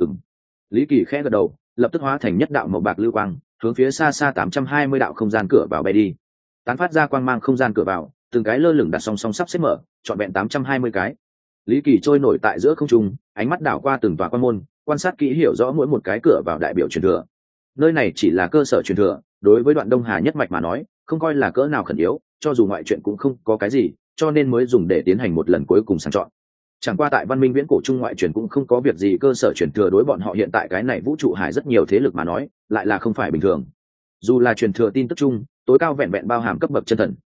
Lý Kỳ khẽ gật đầu, lập tức hóa thành nhất đạo màu bạc lưu quang, hướng phía xa xa 820 đạo không gian cửa vào bay đi. Tán phát ra quang mang không gian cửa vào, từng cái lơ lửng đặt song song sắp xếp mở, trọn vẹn 820 cái. Lý Kỳ trôi nổi tại giữa không trung, ánh mắt đảo qua từng tòa quan môn, quan sát kỹ hiểu rõ mỗi một cái cửa vào đại biểu truyền thừa. Nơi này chỉ là cơ sở truyền thừa, đối với Đoạn Đông Hà nhất mạch mà nói, không coi là cỡ nào khẩn yếu, cho dù ngoại chuyện cũng không có cái gì, cho nên mới dùng để tiến hành một lần cuối cùng sàng chọn. Chẳng qua tại văn minh viễn cổ trung ngoại truyền cũng không có việc gì, cơ sở truyền thừa đối bọn họ hiện tại cái này vũ trụ hải rất nhiều thế lực mà nói, lại là không phải bình thường. Dù là truyền thừa tin tức chung, tối cao vẹn vẹn bao hàm cấp bậc chân thần.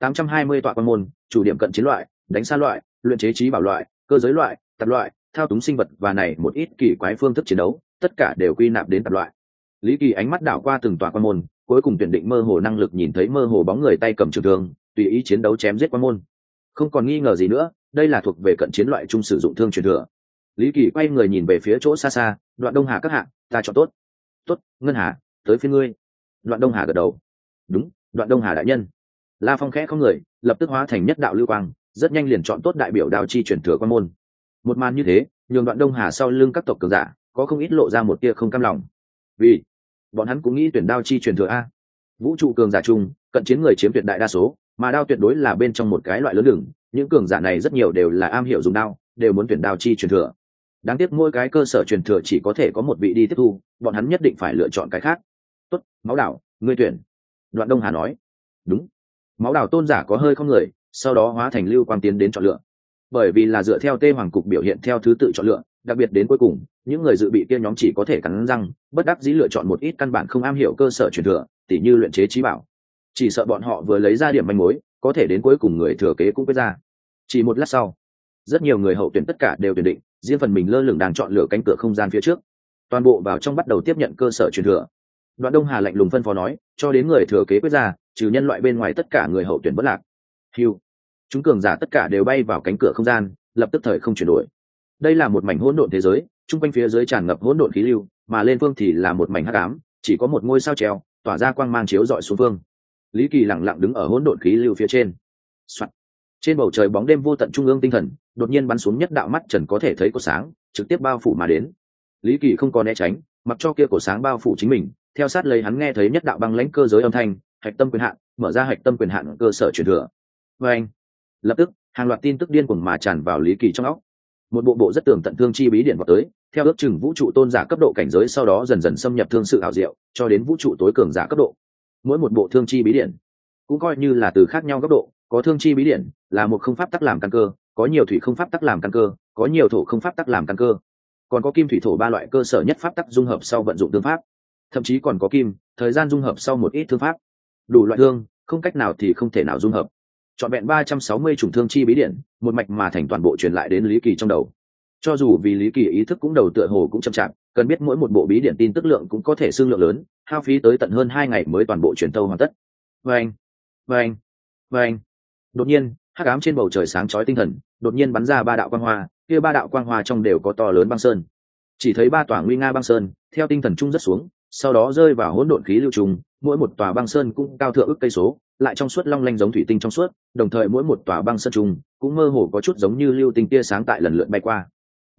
820 tọa quan môn, chủ điểm cận chiến loại, đánh xa loại, luyện chế trí bảo loại, cơ giới loại, tạp loại, thao túng sinh vật và này một ít kỳ quái phương thức chiến đấu, tất cả đều quy nạp đến tạp loại. Lý Kỳ ánh mắt đảo qua từng tòa quan môn, cuối cùng tuyển định mơ hồ năng lực nhìn thấy mơ hồ bóng người tay cầm trường thương, tùy ý chiến đấu chém giết quan môn. Không còn nghi ngờ gì nữa, đây là thuộc về cận chiến loại trung sử dụng thương truyền thừa. Lý Kỳ quay người nhìn về phía chỗ xa xa, Đoạn Đông Hà các hạ, ta chọn tốt. Tốt, Ngân Hà, tới phía ngươi. Đoạn Đông Hà gật đầu. Đúng, Đoạn Đông Hà đại nhân. La Phong khẽ không người, lập tức hóa thành nhất đạo lưu quang, rất nhanh liền chọn tốt đại biểu đạo chi truyền thừa quan môn. Một màn như thế, nhường Đoạn Đông Hà sau lưng các tộc cường giả có không ít lộ ra một tia không cam lòng. Vì bọn hắn cũng nghĩ tuyển đao chi truyền thừa a. Vũ trụ cường giả chung, cận chiến người chiếm tuyệt đại đa số, mà đao tuyệt đối là bên trong một cái loại lớn đường, những cường giả này rất nhiều đều là am hiểu dùng đao, đều muốn tuyển đao chi truyền thừa. Đáng tiếc mỗi cái cơ sở truyền thừa chỉ có thể có một vị đi tiếp thu, bọn hắn nhất định phải lựa chọn cái khác. Tốt, Máu Đảo, ngươi tuyển. Đoạn Đông Hà nói. Đúng. Máu Đảo tôn giả có hơi không người, sau đó hóa thành lưu quang tiến đến chọn lựa. Bởi vì là dựa theo Tê Hoàng cục biểu hiện theo thứ tự chọn lựa, đặc biệt đến cuối cùng, những người dự bị kia nhóm chỉ có thể cắn răng, bất đắc dĩ lựa chọn một ít căn bản không am hiểu cơ sở truyền thừa, tỉ như luyện chế trí bảo. Chỉ sợ bọn họ vừa lấy ra điểm manh mối, có thể đến cuối cùng người thừa kế cũng quyết ra. Chỉ một lát sau, rất nhiều người hậu tuyển tất cả đều tuyển định, riêng phần mình lơ lửng đang chọn lựa cánh cửa không gian phía trước, toàn bộ vào trong bắt đầu tiếp nhận cơ sở truyền thừa. Đoạn Đông Hà lạnh lùng phân phó nói, cho đến người thừa kế quyết ra, trừ nhân loại bên ngoài tất cả người hậu tuyển bất lạc. Hưu, chúng cường giả tất cả đều bay vào cánh cửa không gian, lập tức thời không chuyển đổi. Đây là một mảnh hỗn độn thế giới, trung quanh phía dưới tràn ngập hỗn độn khí lưu, mà lên phương thì là một mảnh hắc ám, chỉ có một ngôi sao treo tỏa ra quang mang chiếu rọi xuống phương. Lý Kỳ lặng lặng đứng ở hỗn độn khí lưu phía trên. Soạn. Trên bầu trời bóng đêm vô tận trung ương tinh thần, đột nhiên bắn xuống nhất đạo mắt trần có thể thấy của sáng, trực tiếp bao phủ mà đến. Lý Kỳ không còn né tránh, mặc cho kia của sáng bao phủ chính mình, theo sát lấy hắn nghe thấy nhất đạo băng lãnh cơ giới âm thanh, hạch tâm quyền hạn, mở ra hạch tâm quyền hạn cơ sở truyền thừa. Và anh, lập tức, hàng loạt tin tức điên cuồng mà tràn vào Lý Kỳ trong óc. Một bộ rất tường tận thương chi bí điển vào tới, theo ước chừng vũ trụ tôn giả cấp độ cảnh giới, sau đó dần dần xâm nhập thương sự ảo diệu, cho đến vũ trụ tối cường giả cấp độ. Mỗi một bộ thương chi bí điển cũng coi như là từ khác nhau góc độ, có thương chi bí điển là một không pháp tắc làm căn cơ, có nhiều thủy không pháp tắc làm căn cơ, có nhiều thổ không pháp tắc làm căn cơ, còn có kim thủy thổ ba loại cơ sở nhất pháp tắc dung hợp sau vận dụng thương pháp, thậm chí còn có kim thời gian dung hợp sau một ít thương pháp. Đủ loại thương, không cách nào thì không thể nào dung hợp. Chọn vẹn 360 chủng thương chi bí điển, một mạch mà thành toàn bộ truyền lại đến Lý Kỳ trong đầu. Cho dù vì Lý Kỳ ý thức cũng đầu tựa hồ cũng chậm chạp, cần biết mỗi một bộ bí điển tin tức lượng cũng có thể xương lượng lớn, hao phí tới tận hơn 2 ngày mới toàn bộ truyền tâu hoàn tất. Vâng, vâng, vâng. Đột nhiên, hắc ám trên bầu trời sáng chói tinh thần, đột nhiên bắn ra 3 đạo quang hoa, kia 3 đạo quang hoa trong đều có to lớn băng sơn. Chỉ thấy 3 tòa nguy nga băng sơn, theo tinh thần trung rất xuống, sau đó rơi vào hỗn độn khí lưu trùng, mỗi một tòa băng sơn cũng cao thượng ức cây số, lại trong suốt long lanh giống thủy tinh trong suốt, đồng thời mỗi một tòa băng sơn trùng cũng mơ hồ có chút giống như lưu tinh tia sáng tại lần lượt bay qua.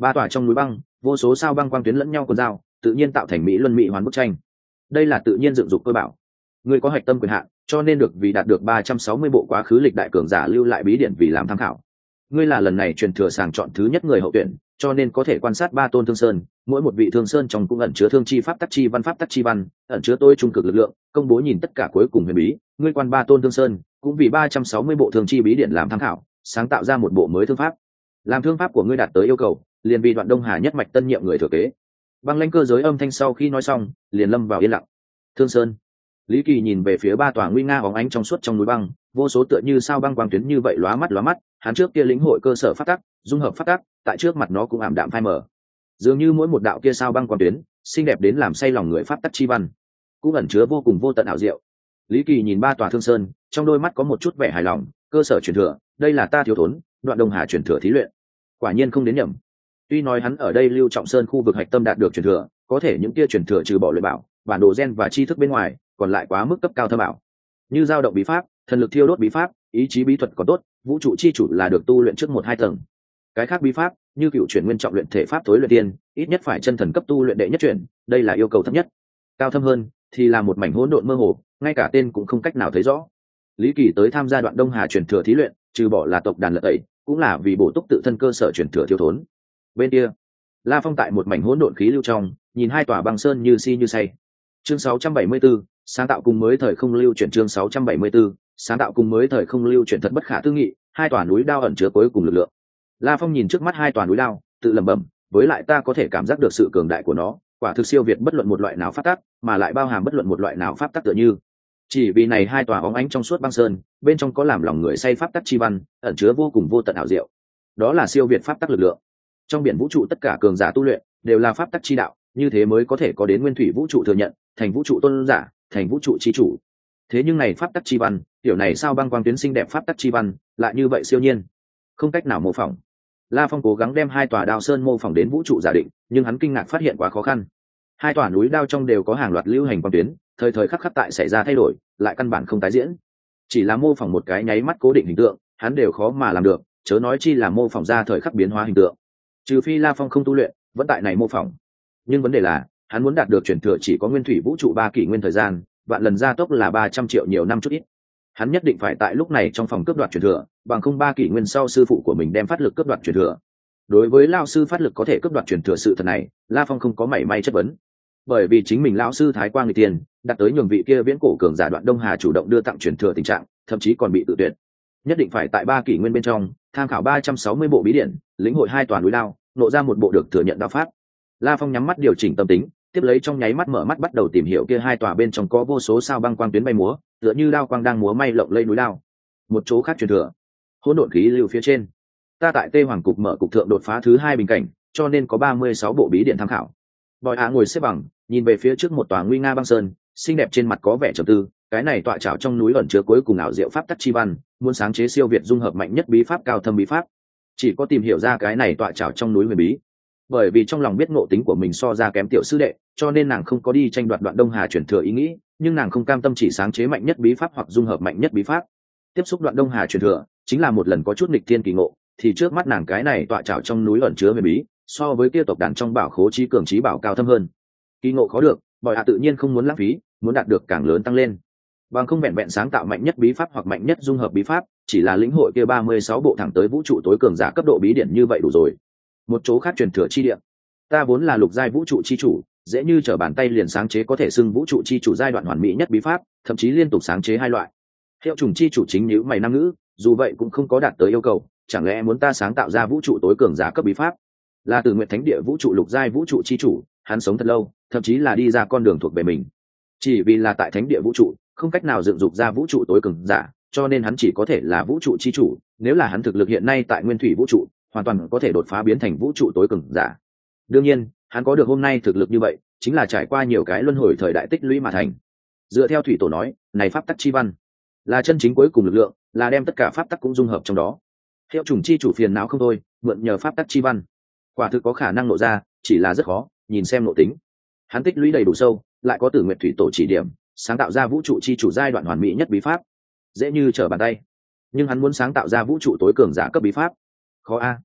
Ba tòa trong núi băng, vô số sao băng quang tuyến lẫn nhau cuốn dao, tự nhiên tạo thành mỹ luân mỹ hoán bức tranh. Đây là tự nhiên dựng dục tôi bảo. Người có hạch tâm quyền hạn, cho nên được vì đạt được 360 bộ quá khứ lịch đại cường giả lưu lại bí điển vì làm tham khảo. Ngươi là lần này truyền thừa sàng chọn thứ nhất người hậu tuyển, cho nên có thể quan sát ba tôn thương sơn, mỗi một vị thương sơn trong cũng ẩn chứa thương chi pháp tắc chi văn pháp tắc chi văn, ẩn chứa tôi trung cực lực lượng, công bố nhìn tất cả cuối cùng huyền bí, ngươi quan ba tôn thương sơn, cũng vì 360 bộ thương chi bí điển làm tham khảo, sáng tạo ra một bộ mới thương pháp. Làm thương pháp của ngươi đạt tới yêu cầu, liền vì Đoạn Đông Hà nhất mạch tân nhiệm người thừa kế. Băng lãnh cơ giới âm thanh sau khi nói xong, liền lâm vào yên lặng. Thương sơn. Lý Kỳ nhìn về phía ba tòa nguy nga óng ánh trong suốt trong núi băng, vô số tựa như sao băng quang tuyến như vậy lóa mắt, hắn trước kia lĩnh hội cơ sở pháp tắc, dung hợp pháp tắc, tại trước mặt nó cũng ảm đạm phai mờ. Dường như mỗi một đạo kia sao băng quang tuyến, xinh đẹp đến làm say lòng người pháp tắc chi văn, cũng ẩn chứa vô cùng vô tận ảo diệu. Lý Kỳ nhìn ba tòa thương sơn, trong đôi mắt có một chút vẻ hài lòng, cơ sở truyền thừa, đây là ta thiếu thốn, Đoạn Đông Hà truyền thừa thí luyện. Quả nhiên không đến nhầm. Tuy nói hắn ở đây Lưu Trọng Sơn khu vực hạch tâm đạt được truyền thừa, có thể những kia truyền thừa trừ bỏ luyện bảo, bản đồ gen và tri thức bên ngoài, còn lại quá mức cấp cao thâm bảo. Như dao động bí pháp, thần lực thiêu đốt bí pháp, ý chí bí thuật có tốt, vũ trụ chi chủ là được tu luyện trước 1-2 tầng. Cái khác bí pháp, như cựu chuyển nguyên trọng luyện thể pháp tối luyện tiên, ít nhất phải chân thần cấp tu luyện đệ nhất chuyển, đây là yêu cầu thấp nhất. Cao thâm hơn thì là một mảnh hỗn độn mơ hồ, ngay cả tên cũng không cách nào thấy rõ. Lý Kỳ tới tham gia Đoạn Đông Hà truyền thừa thí luyện, trừ bỏ là tộc đàn lật tẩy, cũng là vì bổ túc tự thân cơ sở truyền thừa thiếu thốn. Bên kia, La Phong tại một mảnh hỗn độn khí lưu trong, nhìn hai tòa băng sơn như si như say. Chương 674, sáng tạo cùng mới thời không lưu chuyển chương 674, sáng tạo cùng mới thời không lưu chuyển thật bất khả tư nghị, hai tòa núi đao ẩn chứa cuối cùng lực lượng. La Phong nhìn trước mắt hai tòa núi đao, tự lẩm bẩm, với lại ta có thể cảm giác được sự cường đại của nó, quả thực siêu việt bất luận một loại nào pháp tắc, mà lại bao hàm bất luận một loại nào pháp tắc tựa như. Chỉ vì này hai tòa óng ánh trong suốt băng sơn, bên trong có làm lòng người say pháp tắc chi văn, ẩn chứa vô cùng vô tận ảo diệu. Đó là siêu việt pháp tắc lực lượng. Trong biển vũ trụ tất cả cường giả tu luyện đều là pháp tắc chi đạo, như thế mới có thể có đến nguyên thủy vũ trụ thừa nhận, thành vũ trụ tôn giả, thành vũ trụ chi chủ. Thế nhưng này pháp tắc chi văn, kiểu này sao băng quang tuyến xinh đẹp pháp tắc chi văn, lại như vậy siêu nhiên, không cách nào mô phỏng. La Phong cố gắng đem hai tòa đao sơn mô phỏng đến vũ trụ giả định, nhưng hắn kinh ngạc phát hiện quá khó khăn. Hai tòa núi đao trong đều có hàng loạt lưu hành quang tuyến, thời thời khắc khắc tại xảy ra thay đổi, lại căn bản không tái diễn. Chỉ là mô phỏng một cái nháy mắt cố định hình tượng, hắn đều khó mà làm được, chớ nói chi là mô phỏng ra thời khắc biến hóa hình tượng. Trừ phi La Phong không tu luyện, vẫn tại này mô phỏng. Nhưng vấn đề là, hắn muốn đạt được truyền thừa chỉ có nguyên thủy vũ trụ 3 kỷ nguyên thời gian, vạn lần gia tốc là 300 triệu nhiều năm chút ít. Hắn nhất định phải tại lúc này trong phòng cướp đoạt truyền thừa, bằng không 3 kỷ nguyên sau sư phụ của mình đem phát lực cướp đoạt truyền thừa. Đối với lão sư phát lực có thể cướp đoạt truyền thừa sự thật này, La Phong không có mảy may chất vấn. Bởi vì chính mình lão sư Thái Quang người tiền, đặt tới nhường vị kia viễn cổ cường giả Đoạn Đông Hà chủ động đưa tặng truyền thừa tình trạng, thậm chí còn bị tự tuyệt. Nhất định phải tại 3 kỷ nguyên bên trong, tham khảo 360 bộ bí điển, lĩnh hội hai toàn núi đao, nộ ra một bộ được thừa nhận đao pháp. La Phong nhắm mắt điều chỉnh tâm tính, tiếp lấy trong nháy mắt mở mắt bắt đầu tìm hiểu kia hai tòa bên trong có vô số sao băng quang tuyến bay múa, tựa như đao quang đang múa may lộng lẫy núi đao. Một chỗ khác truyền thừa, hỗn độn khí lưu phía trên. Ta tại Tê Hoàng cục mở cục thượng đột phá thứ 2 bình cảnh, cho nên có 36 bộ bí điển tham khảo. Bòi Á ngồi xếp bằng, nhìn về phía trước một tòa nguy nga băng sơn, xinh đẹp trên mặt có vẻ trầm tư, cái này tọa trảo trong núi ẩn chứa cuối cùng ảo diệu pháp tắc chi văn, muốn sáng chế siêu việt dung hợp mạnh nhất bí pháp cao thâm bí pháp. Chỉ có tìm hiểu ra cái này tọa trảo trong núi huyền bí. Bởi vì trong lòng biết ngộ tính của mình so ra kém tiểu sư đệ, cho nên nàng không có đi tranh đoạt Đoạn Đông Hà truyền thừa ý nghĩ, nhưng nàng không cam tâm chỉ sáng chế mạnh nhất bí pháp hoặc dung hợp mạnh nhất bí pháp. Tiếp xúc Đoạn Đông Hà truyền thừa, chính là một lần có chút nghịch thiên kỳ ngộ, thì trước mắt nàng cái này tọa trảo trong núi ẩn chứa huyền bí, so với kia tộc đàn trong bảo khố trí cường trí bảo cao thâm hơn. Kỳ ngộ khó được, Bòi Hạ tự nhiên không muốn lãng phí, muốn đạt được càng lớn tăng lên. Bằng không vẹn vẹn sáng tạo mạnh nhất bí pháp hoặc mạnh nhất dung hợp bí pháp, chỉ là lĩnh hội kia 36 bộ thẳng tới vũ trụ tối cường giả cấp độ bí điển như vậy đủ rồi. Một chỗ khác truyền thừa chi địa. Ta vốn là lục giai vũ trụ chi chủ, dễ như trở bàn tay liền sáng chế có thể xưng vũ trụ chi chủ giai đoạn hoàn mỹ nhất bí pháp, thậm chí liên tục sáng chế 2 loại. Hiệu trùng chi chủ chính nhíu mày nam ngữ, dù vậy cũng không có đạt tới yêu cầu, chẳng lẽ muốn ta sáng tạo ra vũ trụ tối cường giả cấp bí pháp? Là Từ Nguyệt Thánh Địa vũ trụ lục giai vũ trụ chi chủ, hắn sống thật lâu, thậm chí là đi ra con đường thuộc về mình. Chỉ vì là tại Thánh Địa vũ trụ, không cách nào dựng dục ra vũ trụ tối cường giả, cho nên hắn chỉ có thể là vũ trụ chi chủ, nếu là hắn thực lực hiện nay tại Nguyên Thủy vũ trụ, hoàn toàn có thể đột phá biến thành vũ trụ tối cường giả. Đương nhiên, hắn có được hôm nay thực lực như vậy, chính là trải qua nhiều cái luân hồi thời đại tích lũy mà thành. Dựa theo thủy tổ nói, này pháp tắc chi văn, là chân chính cuối cùng lực lượng, là đem tất cả pháp tắc cũng dung hợp trong đó. Hiệu trùng chi chủ phiền não không thôi, mượn nhờ pháp tắc chi văn, quả thực có khả năng nộ ra, chỉ là rất khó, nhìn xem nội tính. Hắn tích lũy đầy đủ sâu, lại có Tử Nguyệt thủy tổ chỉ điểm, sáng tạo ra vũ trụ chi chủ giai đoạn hoàn mỹ nhất bí pháp, dễ như trở bàn tay. Nhưng hắn muốn sáng tạo ra vũ trụ tối cường giả cấp bí pháp, khó a.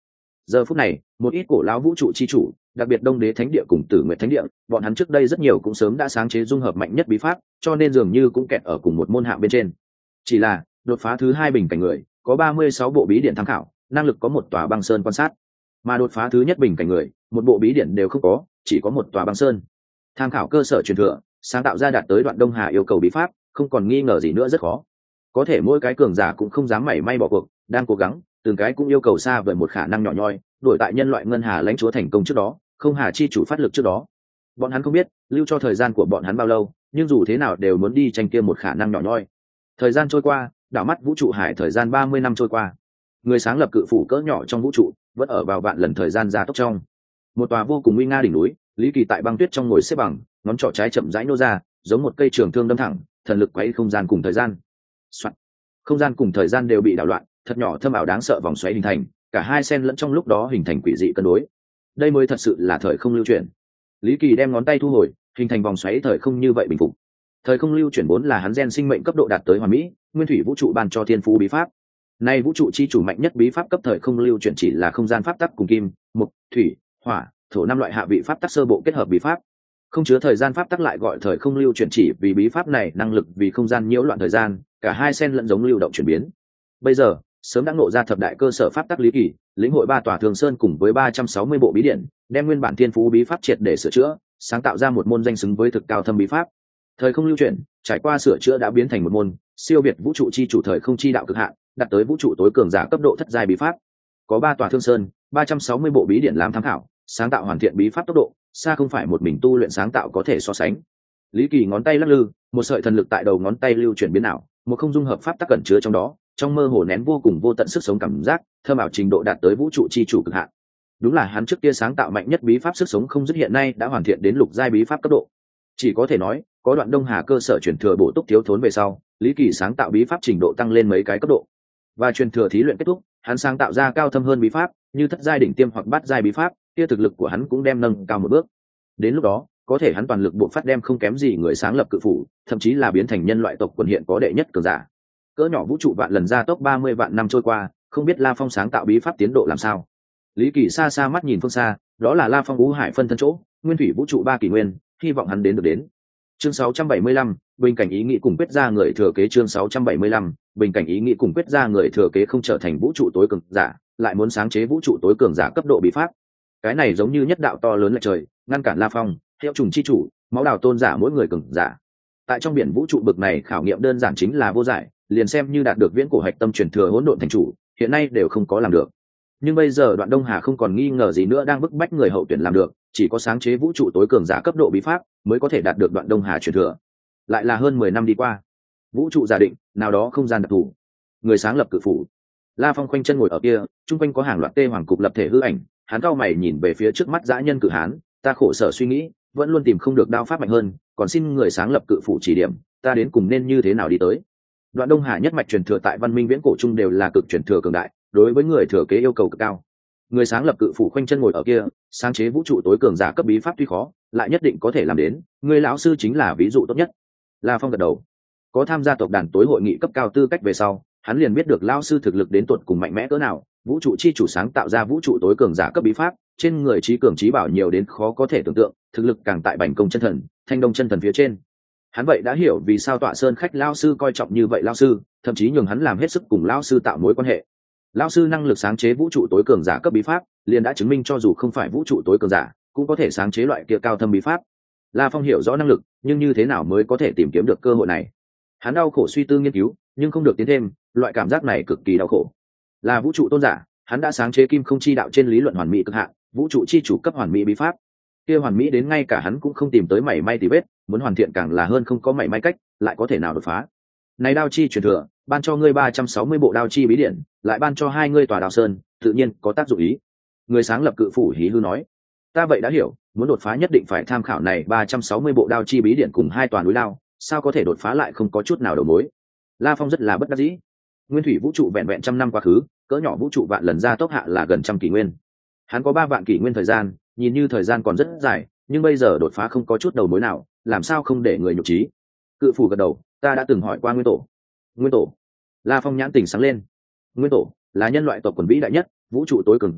Giờ phút này một ít cổ lão vũ trụ chi chủ, đặc biệt Đông Đế Thánh Địa cùng Tử Nguyệt Thánh Địa, bọn hắn trước đây rất nhiều cũng sớm đã sáng chế dung hợp mạnh nhất bí pháp, cho nên dường như cũng kẹt ở cùng một môn hạng bên trên. Chỉ là đột phá thứ hai bình cảnh người, có 36 bộ bí điển tham khảo, năng lực có một tòa băng sơn quan sát, mà đột phá thứ nhất bình cảnh người, một bộ bí điển đều không có, chỉ có một tòa băng sơn. Tham khảo cơ sở truyền thừa, sáng tạo ra đạt tới Đoạn Đông Hà yêu cầu bí pháp, không còn nghi ngờ gì nữa rất khó. Có thể mỗi cái cường giả cũng không dám mảy may bỏ cuộc, đang cố gắng, từng cái cũng yêu cầu xa vời một khả năng nhỏ nhoi, đổi tại nhân loại ngân hà lãnh chúa thành công trước đó, không hà chi chủ phát lực trước đó. Bọn hắn không biết lưu cho thời gian của bọn hắn bao lâu, nhưng dù thế nào đều muốn đi tranh kia một khả năng nhỏ nhoi. Thời gian trôi qua, đảo mắt vũ trụ hải thời gian 30 năm trôi qua. Người sáng lập cự phủ cỡ nhỏ trong vũ trụ, vẫn ở vào vạn lần thời gian gia tốc trong. Một tòa vô cùng uy nga đỉnh núi, Lý Kỳ tại băng tuyết trong ngồi xếp bằng, ngón trỏ trái chậm rãi nô ra, giống một cây trường thương đâm thẳng, thần lực quấy không gian cùng thời gian. Soạn. Không gian cùng thời gian đều bị đảo loạn, thật nhỏ thâm ảo đáng sợ vòng xoáy hình thành, cả hai xen lẫn trong lúc đó hình thành quỷ dị cân đối. Đây mới thật sự là thời không lưu chuyển. Lý Kỳ đem ngón tay thu hồi, hình thành vòng xoáy thời không như vậy bình phục. Thời không lưu chuyển vốn là hắn gen sinh mệnh cấp độ đạt tới hoàn mỹ, nguyên thủy vũ trụ ban cho thiên phú bí pháp. Nay vũ trụ chi chủ mạnh nhất bí pháp cấp thời không lưu chuyển chỉ là không gian pháp tắc cùng kim, mộc, thủy, hỏa, thổ năm loại hạ vị pháp tắc sơ bộ kết hợp bí pháp. Không chứa thời gian pháp tắc lại gọi thời không lưu chuyển chỉ vì bí pháp này năng lực vì không gian nhiễu loạn thời gian, cả hai xen lẫn giống lưu động chuyển biến. Bây giờ, sớm đã ngộ ra thập đại cơ sở pháp tắc Lý Kỳ, lĩnh hội ba tòa thường sơn cùng với 360 bộ bí điển, đem nguyên bản thiên phú bí pháp triệt để sửa chữa, sáng tạo ra một môn danh xứng với thực cao thâm bí pháp. Thời không lưu chuyển, trải qua sửa chữa đã biến thành một môn siêu việt vũ trụ chi chủ thời không chi đạo cực hạn, đạt tới vũ trụ tối cường giả cấp độ thất giai bí pháp. Có ba tòa thương sơn, 360 bộ bí điển làm tham khảo, sáng tạo hoàn thiện bí pháp tốc độ, xa không phải một mình tu luyện sáng tạo có thể so sánh. Lý Kỳ ngón tay lắc lư, một sợi thần lực tại đầu ngón tay lưu chuyển biến ảo, một không dung hợp pháp tắc cẩn chứa trong đó, trong mơ hồ nén vô cùng vô tận sức sống cảm giác, thơm ảo trình độ đạt tới vũ trụ chi chủ cực hạn. Đúng là hắn trước kia sáng tạo mạnh nhất bí pháp sức sống không dứt hiện nay đã hoàn thiện đến lục giai bí pháp cấp độ. Chỉ có thể nói, có Đoạn Đông Hà cơ sở truyền thừa bổ túc thiếu thốn về sau, Lý Kỳ sáng tạo bí pháp trình độ tăng lên mấy cái cấp độ. Và truyền thừa thí luyện kết thúc, hắn sáng tạo ra cao thâm hơn bí pháp, như thất giai đỉnh tiêm hoặc bát giai bí pháp, kia thực lực của hắn cũng đem nâng cao một bước. Đến lúc đó, có thể hắn toàn lực buộc phát đem không kém gì người sáng lập cự phủ, thậm chí là biến thành nhân loại tộc quần hiện có đệ nhất cường giả. Cỡ nhỏ vũ trụ vạn lần gia tốc 30 vạn năm trôi qua, không biết La Phong sáng tạo bí pháp tiến độ làm sao. Lý Kỳ xa xa mắt nhìn phương xa, đó là La Phong ngũ hải phân thân chỗ, nguyên thủy vũ trụ 3 kỷ nguyên, hy vọng hắn đến được đến. Chương 675, bình cảnh ý nghĩ cùng quyết ra người thừa kế. Chương 675, bình cảnh ý nghĩ cùng quyết ra người thừa kế không trở thành vũ trụ tối cường giả, lại muốn sáng chế vũ trụ tối cường giả cấp độ bí pháp. Cái này giống như nhất đạo to lớn lệch trời, ngăn cản La Phong, hiệu trùng chi chủ, máu đào tôn giả mỗi người cường giả. Tại trong biển vũ trụ bực này khảo nghiệm đơn giản chính là vô giải, liền xem như đạt được viễn cổ hạch tâm truyền thừa hỗn độn thành chủ, hiện nay đều không có làm được. Nhưng bây giờ Đoạn Đông Hà không còn nghi ngờ gì nữa đang bức bách người hậu tuyển làm được, chỉ có sáng chế vũ trụ tối cường giả cấp độ bí pháp mới có thể đạt được Đoạn Đông Hà truyền thừa. Lại là hơn 10 năm đi qua, vũ trụ giả định, nào đó không gian đặc thù, người sáng lập cự phủ. La Phong khoanh chân ngồi ở kia, trung quanh có hàng loạt tê hoàng cục lập thể hư ảnh, hắn cau mày nhìn về phía trước mắt dã nhân cự hán, ta khổ sở suy nghĩ, vẫn luôn tìm không được đao pháp mạnh hơn, còn xin người sáng lập cự phủ chỉ điểm, ta đến cùng nên như thế nào đi tới. Đoạn Đông Hà nhất mạch truyền thừa tại văn minh viễn cổ trung đều là cực truyền thừa cường đại, đối với người thừa kế yêu cầu cực cao. Người sáng lập cự phủ khoanh chân ngồi ở kia, sáng chế vũ trụ tối cường giả cấp bí pháp tuy khó, lại nhất định có thể làm đến, người lão sư chính là ví dụ tốt nhất. La Phong gật đầu. Có tham gia tộc đàn tối hội nghị cấp cao tư cách về sau, hắn liền biết được lão sư thực lực đến tuột cùng mạnh mẽ cỡ nào, vũ trụ chi chủ sáng tạo ra vũ trụ tối cường giả cấp bí pháp, trên người trí cường trí bảo nhiều đến khó có thể tưởng tượng, thực lực càng tại Bành Công chân thần, Thanh Đông chân thần phía trên. Hắn vậy đã hiểu vì sao Tọa Sơn khách lão sư coi trọng như vậy lão sư, thậm chí nhường hắn làm hết sức cùng lão sư tạo mối quan hệ. Lão sư năng lực sáng chế vũ trụ tối cường giả cấp bí pháp, liền đã chứng minh cho dù không phải vũ trụ tối cường giả, cũng có thể sáng chế loại kia cao thâm bí pháp. La Phong hiểu rõ năng lực, nhưng như thế nào mới có thể tìm kiếm được cơ hội này? Hắn đau khổ suy tư nghiên cứu, nhưng không được tiến thêm, loại cảm giác này cực kỳ đau khổ. Là vũ trụ tôn giả, hắn đã sáng chế kim không chi đạo trên lý luận hoàn mỹ cực hạn, vũ trụ chi chủ cấp hoàn mỹ bí pháp. Kia hoàn mỹ đến ngay cả hắn cũng không tìm tới mảy may tì vết, muốn hoàn thiện càng là hơn không có mảy may cách, lại có thể nào đột phá. Này đao chi truyền thừa, ban cho ngươi 360 bộ đao chi bí điển, lại ban cho hai ngươi tòa đao sơn, tự nhiên có tác dụng ý. Người sáng lập cự phủ hí hư nói, ta vậy đã hiểu, muốn đột phá nhất định phải tham khảo này 360 bộ đao chi bí điển cùng hai tòa núi lao, sao có thể đột phá lại không có chút nào đầu mối. La Phong rất là bất đắc dĩ. Nguyên thủy vũ trụ vẹn vẹn trăm năm quá khứ, cỡ nhỏ vũ trụ vạn lần ra tốc hạ là gần trăm kỷ nguyên. Hắn có 3 vạn kỷ nguyên thời gian, nhìn như thời gian còn rất dài, nhưng bây giờ đột phá không có chút đầu mối nào, làm sao không để người nhục trí. Cự phủ gật đầu, ta đã từng hỏi qua Nguyên Tổ. Nguyên Tổ? La Phong nhãn tỉnh sáng lên. Nguyên Tổ là nhân loại tộc quần vĩ đại nhất, vũ trụ tối cường giả,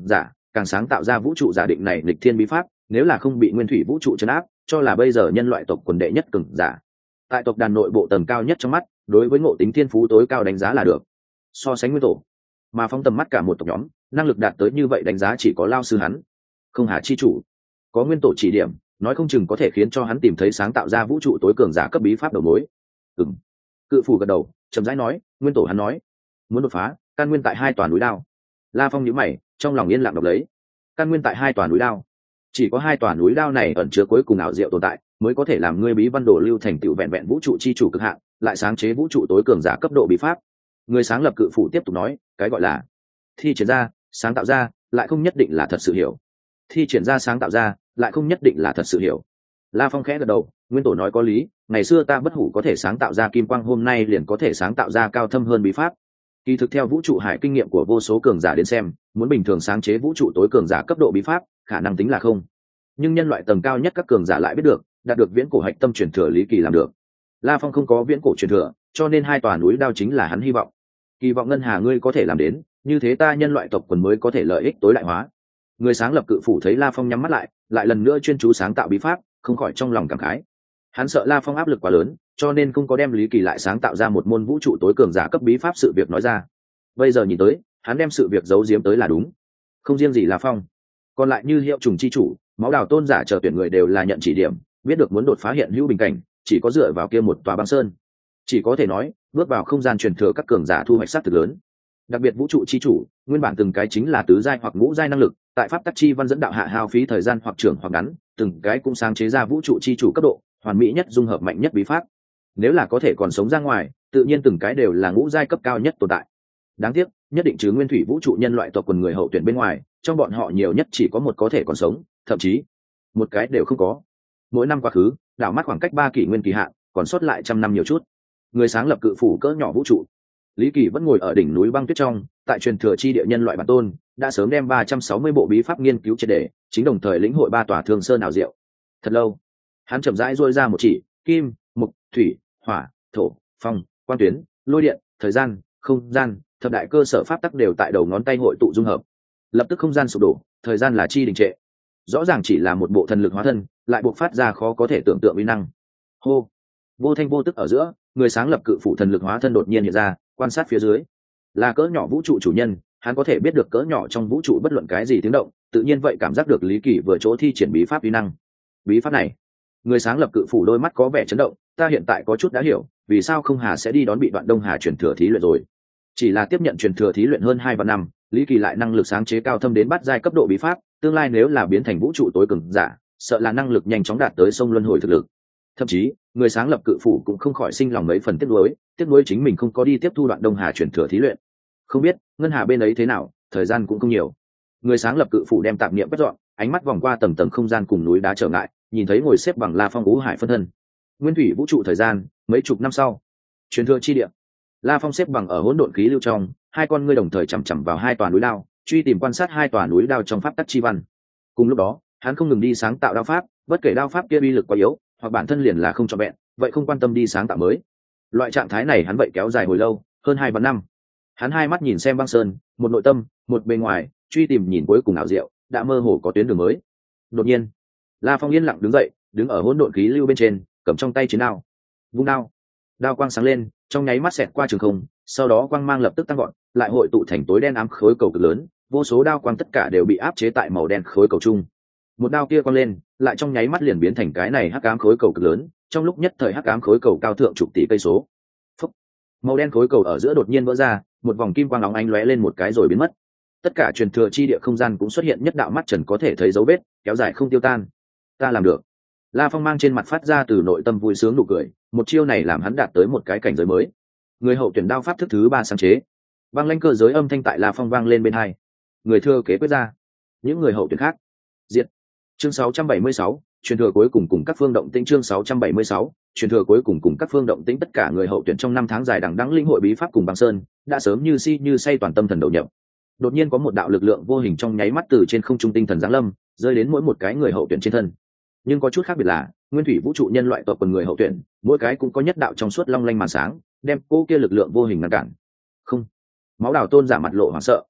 càng sáng tạo ra vũ trụ giả định này lịch thiên bí pháp, nếu là không bị nguyên thủy vũ trụ trấn áp, cho là bây giờ nhân loại tộc quần đệ nhất cường giả. Tại tộc đàn nội bộ tầng cao nhất trong mắt, đối với ngộ tính thiên phú tối cao đánh giá là được. So sánh nguyên tổ, mà phóng tầm mắt cả một tộc nhóm, năng lực đạt tới như vậy đánh giá chỉ có Lao sư hắn. Không Hà chi chủ, có nguyên tổ chỉ điểm, nói không chừng có thể khiến cho hắn tìm thấy sáng tạo ra vũ trụ tối cường giả cấp bí pháp đầu mối. Ừm. Cự phủ gật đầu, chậm rãi nói, nguyên tổ hắn nói, muốn đột phá, căn nguyên tại hai tòa núi đao. La Phong nhíu mày, trong lòng yên lặng đọc lấy. Căn nguyên tại hai tòa núi đao. Chỉ có hai tòa núi đao này ẩn chứa cuối cùng ảo diệu tồn tại, mới có thể làm ngươi bí văn đồ lưu thành tựu vẹn vẹn vũ trụ chi chủ cực hạn, lại sáng chế vũ trụ tối cường giả cấp độ bí pháp. Người sáng lập cự phủ tiếp tục nói, cái gọi là thi triển ra, sáng tạo ra, lại không nhất định là thật sự hiểu. Thi triển ra sáng tạo ra, lại không nhất định là thật sự hiểu. La Phong khẽ gật đầu, nguyên tổ nói có lý, ngày xưa ta bất hủ có thể sáng tạo ra kim quang, hôm nay liền có thể sáng tạo ra cao thâm hơn bí pháp. Kỳ thực theo vũ trụ hải kinh nghiệm của vô số cường giả đến xem, muốn bình thường sáng chế vũ trụ tối cường giả cấp độ bí pháp, khả năng tính là không. Nhưng nhân loại tầng cao nhất các cường giả lại biết được, đạt được viễn cổ hạch tâm truyền thừa Lý Kỳ làm được. La Phong không có viễn cổ truyền thừa, cho nên hai tòa núi đao chính là hắn hy vọng. Kỳ vọng ngân hà ngươi có thể làm đến, như thế ta nhân loại tộc quần mới có thể lợi ích tối đại hóa. Người sáng lập cự phủ thấy La Phong nhắm mắt lại lần nữa chuyên chú sáng tạo bí pháp, không khỏi trong lòng cảm khái. Hắn sợ La Phong áp lực quá lớn, cho nên không có đem Lý Kỳ lại sáng tạo ra một môn vũ trụ tối cường giả cấp bí pháp sự việc nói ra. Bây giờ nhìn tới, hắn đem sự việc giấu giếm tới là đúng. Không riêng gì La Phong, còn lại như Hiệu Trùng chi chủ, Máu Đào tôn giả chờ tuyển người đều là nhận chỉ điểm, biết được muốn đột phá hiện hữu bình cảnh, chỉ có dựa vào kia một tòa băng sơn. Chỉ có thể nói, bước vào không gian truyền thừa các cường giả thu hoạch sát thực lớn. Đặc biệt vũ trụ chi chủ, nguyên bản từng cái chính là tứ giai hoặc ngũ giai năng lực, tại pháp tắc chi văn dẫn đạo hạ hao phí thời gian hoặc trưởng hoặc ngắn, từng cái cũng sáng chế ra vũ trụ chi chủ cấp độ, hoàn mỹ nhất dung hợp mạnh nhất bí pháp. Nếu là có thể còn sống ra ngoài, tự nhiên từng cái đều là ngũ giai cấp cao nhất tồn tại. Đáng tiếc, nhất định chứ nguyên thủy vũ trụ nhân loại tộc quần người hậu tuyển bên ngoài, trong bọn họ nhiều nhất chỉ có một có thể còn sống, thậm chí một cái đều không có. Mỗi năm quá khứ, đảo mắt khoảng cách 3 kỷ nguyên kỳ hạn, còn sót lại trăm năm nhiều chút. Người sáng lập cự phủ cỡ nhỏ vũ trụ, Lý Kỳ vẫn ngồi ở đỉnh núi băng tuyết trong, tại truyền thừa chi địa nhân loại bản tôn, đã sớm đem 360 bộ bí pháp nghiên cứu triệt để, chính đồng thời lĩnh hội ba tòa Thương Sơn ảo diệu. Thật lâu, hắn chậm rãi duỗi ra một chỉ, kim, mộc, thủy, hỏa, thổ, phong, quang tuyến, lôi điện, thời gian, không gian, thập đại cơ sở pháp tắc đều tại đầu ngón tay hội tụ dung hợp. Lập tức không gian sụp đổ, thời gian là chi đình trệ. Rõ ràng chỉ là một bộ thần lực hóa thân, lại buộc phát ra khó có thể tưởng tượng uy năng. Hô, vô thanh vô tức ở giữa, người sáng lập cự phủ thần lực hóa thân đột nhiên hiện ra, quan sát phía dưới là cỡ nhỏ vũ trụ chủ nhân, hắn có thể biết được cỡ nhỏ trong vũ trụ bất luận cái gì tiếng động, tự nhiên vậy cảm giác được Lý Kỳ vừa chỗ thi triển bí pháp uy năng. Bí pháp này, người sáng lập cự phủ đôi mắt có vẻ chấn động, ta hiện tại có chút đã hiểu vì sao Không Hà sẽ đi đón bị Đoạn Đông Hà truyền thừa thí luyện rồi. Chỉ là tiếp nhận truyền thừa thí luyện hơn 2 vạn năm, Lý Kỳ lại năng lực sáng chế cao thâm đến bát giai cấp độ bí pháp, tương lai nếu là biến thành vũ trụ tối cường giả, sợ là năng lực nhanh chóng đạt tới sông luân hồi thực lực. Thậm chí, người sáng lập cự phủ cũng không khỏi sinh lòng mấy phần tiếc nuối chính mình không có đi tiếp thu Đoạn Đông Hà truyền thừa thí luyện. Không biết ngân hà bên ấy thế nào, thời gian cũng không nhiều. Người sáng lập cự phủ đem tạp niệm quét dọn, ánh mắt vòng qua tầng tầng không gian cùng núi đá trở ngại, nhìn thấy ngồi xếp bằng La Phong Ú Hải phân thân. Nguyên thủy vũ trụ thời gian, mấy chục năm sau, truyền thừa chi địa. La Phong xếp bằng ở hỗn độn khí lưu trong, hai con ngươi đồng thời chằm chằm vào hai tòa núi đao, truy tìm quan sát hai tòa núi đao trong pháp tắc chi văn. Cùng lúc đó, hắn không ngừng đi sáng tạo đao pháp, bất kể đao pháp kia uy lực quá yếu, hoặc bản thân liền là không trọn vẹn, vậy không quan tâm đi sáng tạo mới. Loại trạng thái này hắn vậy kéo dài hồi lâu, hơn 2 vạn năm. Hắn hai mắt nhìn xem băng sơn, một nội tâm, một bề ngoài, truy tìm nhìn cuối cùng ảo diệu, đã mơ hồ có tuyến đường mới. Đột nhiên, La Phong yên lặng đứng dậy, đứng ở hỗn độn khí lưu bên trên, cầm trong tay chiến đao. Vung đao, đao quang sáng lên, trong nháy mắt xẹt qua trường không, sau đó quang mang lập tức tăng gọn, lại hội tụ thành tối đen ám khối cầu cực lớn, vô số đao quang tất cả đều bị áp chế tại màu đen khối cầu chung. Một đao kia quang lên, lại trong nháy mắt liền biến thành cái này hắc ám khối cầu cực lớn, trong lúc nhất thời hắc ám khối cầu cao thượng chục tỷ cây số. Phúc. Màu đen khối cầu ở giữa đột nhiên vỡ ra, một vòng kim quang óng ánh lóe lên một cái rồi biến mất. Tất cả truyền thừa chi địa không gian cũng xuất hiện nhất đạo mắt trần có thể thấy dấu vết, kéo dài không tiêu tan. Ta làm được. La Phong mang trên mặt phát ra từ nội tâm vui sướng nụ cười, một chiêu này làm hắn đạt tới một cái cảnh giới mới. Người hậu tuyển đao pháp thức thứ 3 sáng chế. Băng lãnh cơ giới âm thanh tại La Phong vang lên bên hai. Người thừa kế quyết ra, những người hậu tuyển khác diệt. Chương 676, truyền thừa cuối cùng cùng các phương động tĩnh. Chương 676, truyền thừa cuối cùng cùng các phương động tĩnh. Tất cả người hậu tuyển trong năm tháng dài đằng đẵng linh hội bí pháp cùng băng sơn, đã sớm như si như say toàn tâm thần đầu nhập. Đột nhiên có một đạo lực lượng vô hình trong nháy mắt từ trên không trung tinh thần giáng lâm, rơi đến mỗi một cái người hậu tuyển trên thân. Nhưng có chút khác biệt là, nguyên thủy vũ trụ nhân loại tộc quần người hậu tuyển, mỗi cái cũng có nhất đạo trong suốt long lanh màn sáng, đem cô kia lực lượng vô hình ngăn cản. Không. Máu Đào tôn giả mặt lộ hoảng sợ.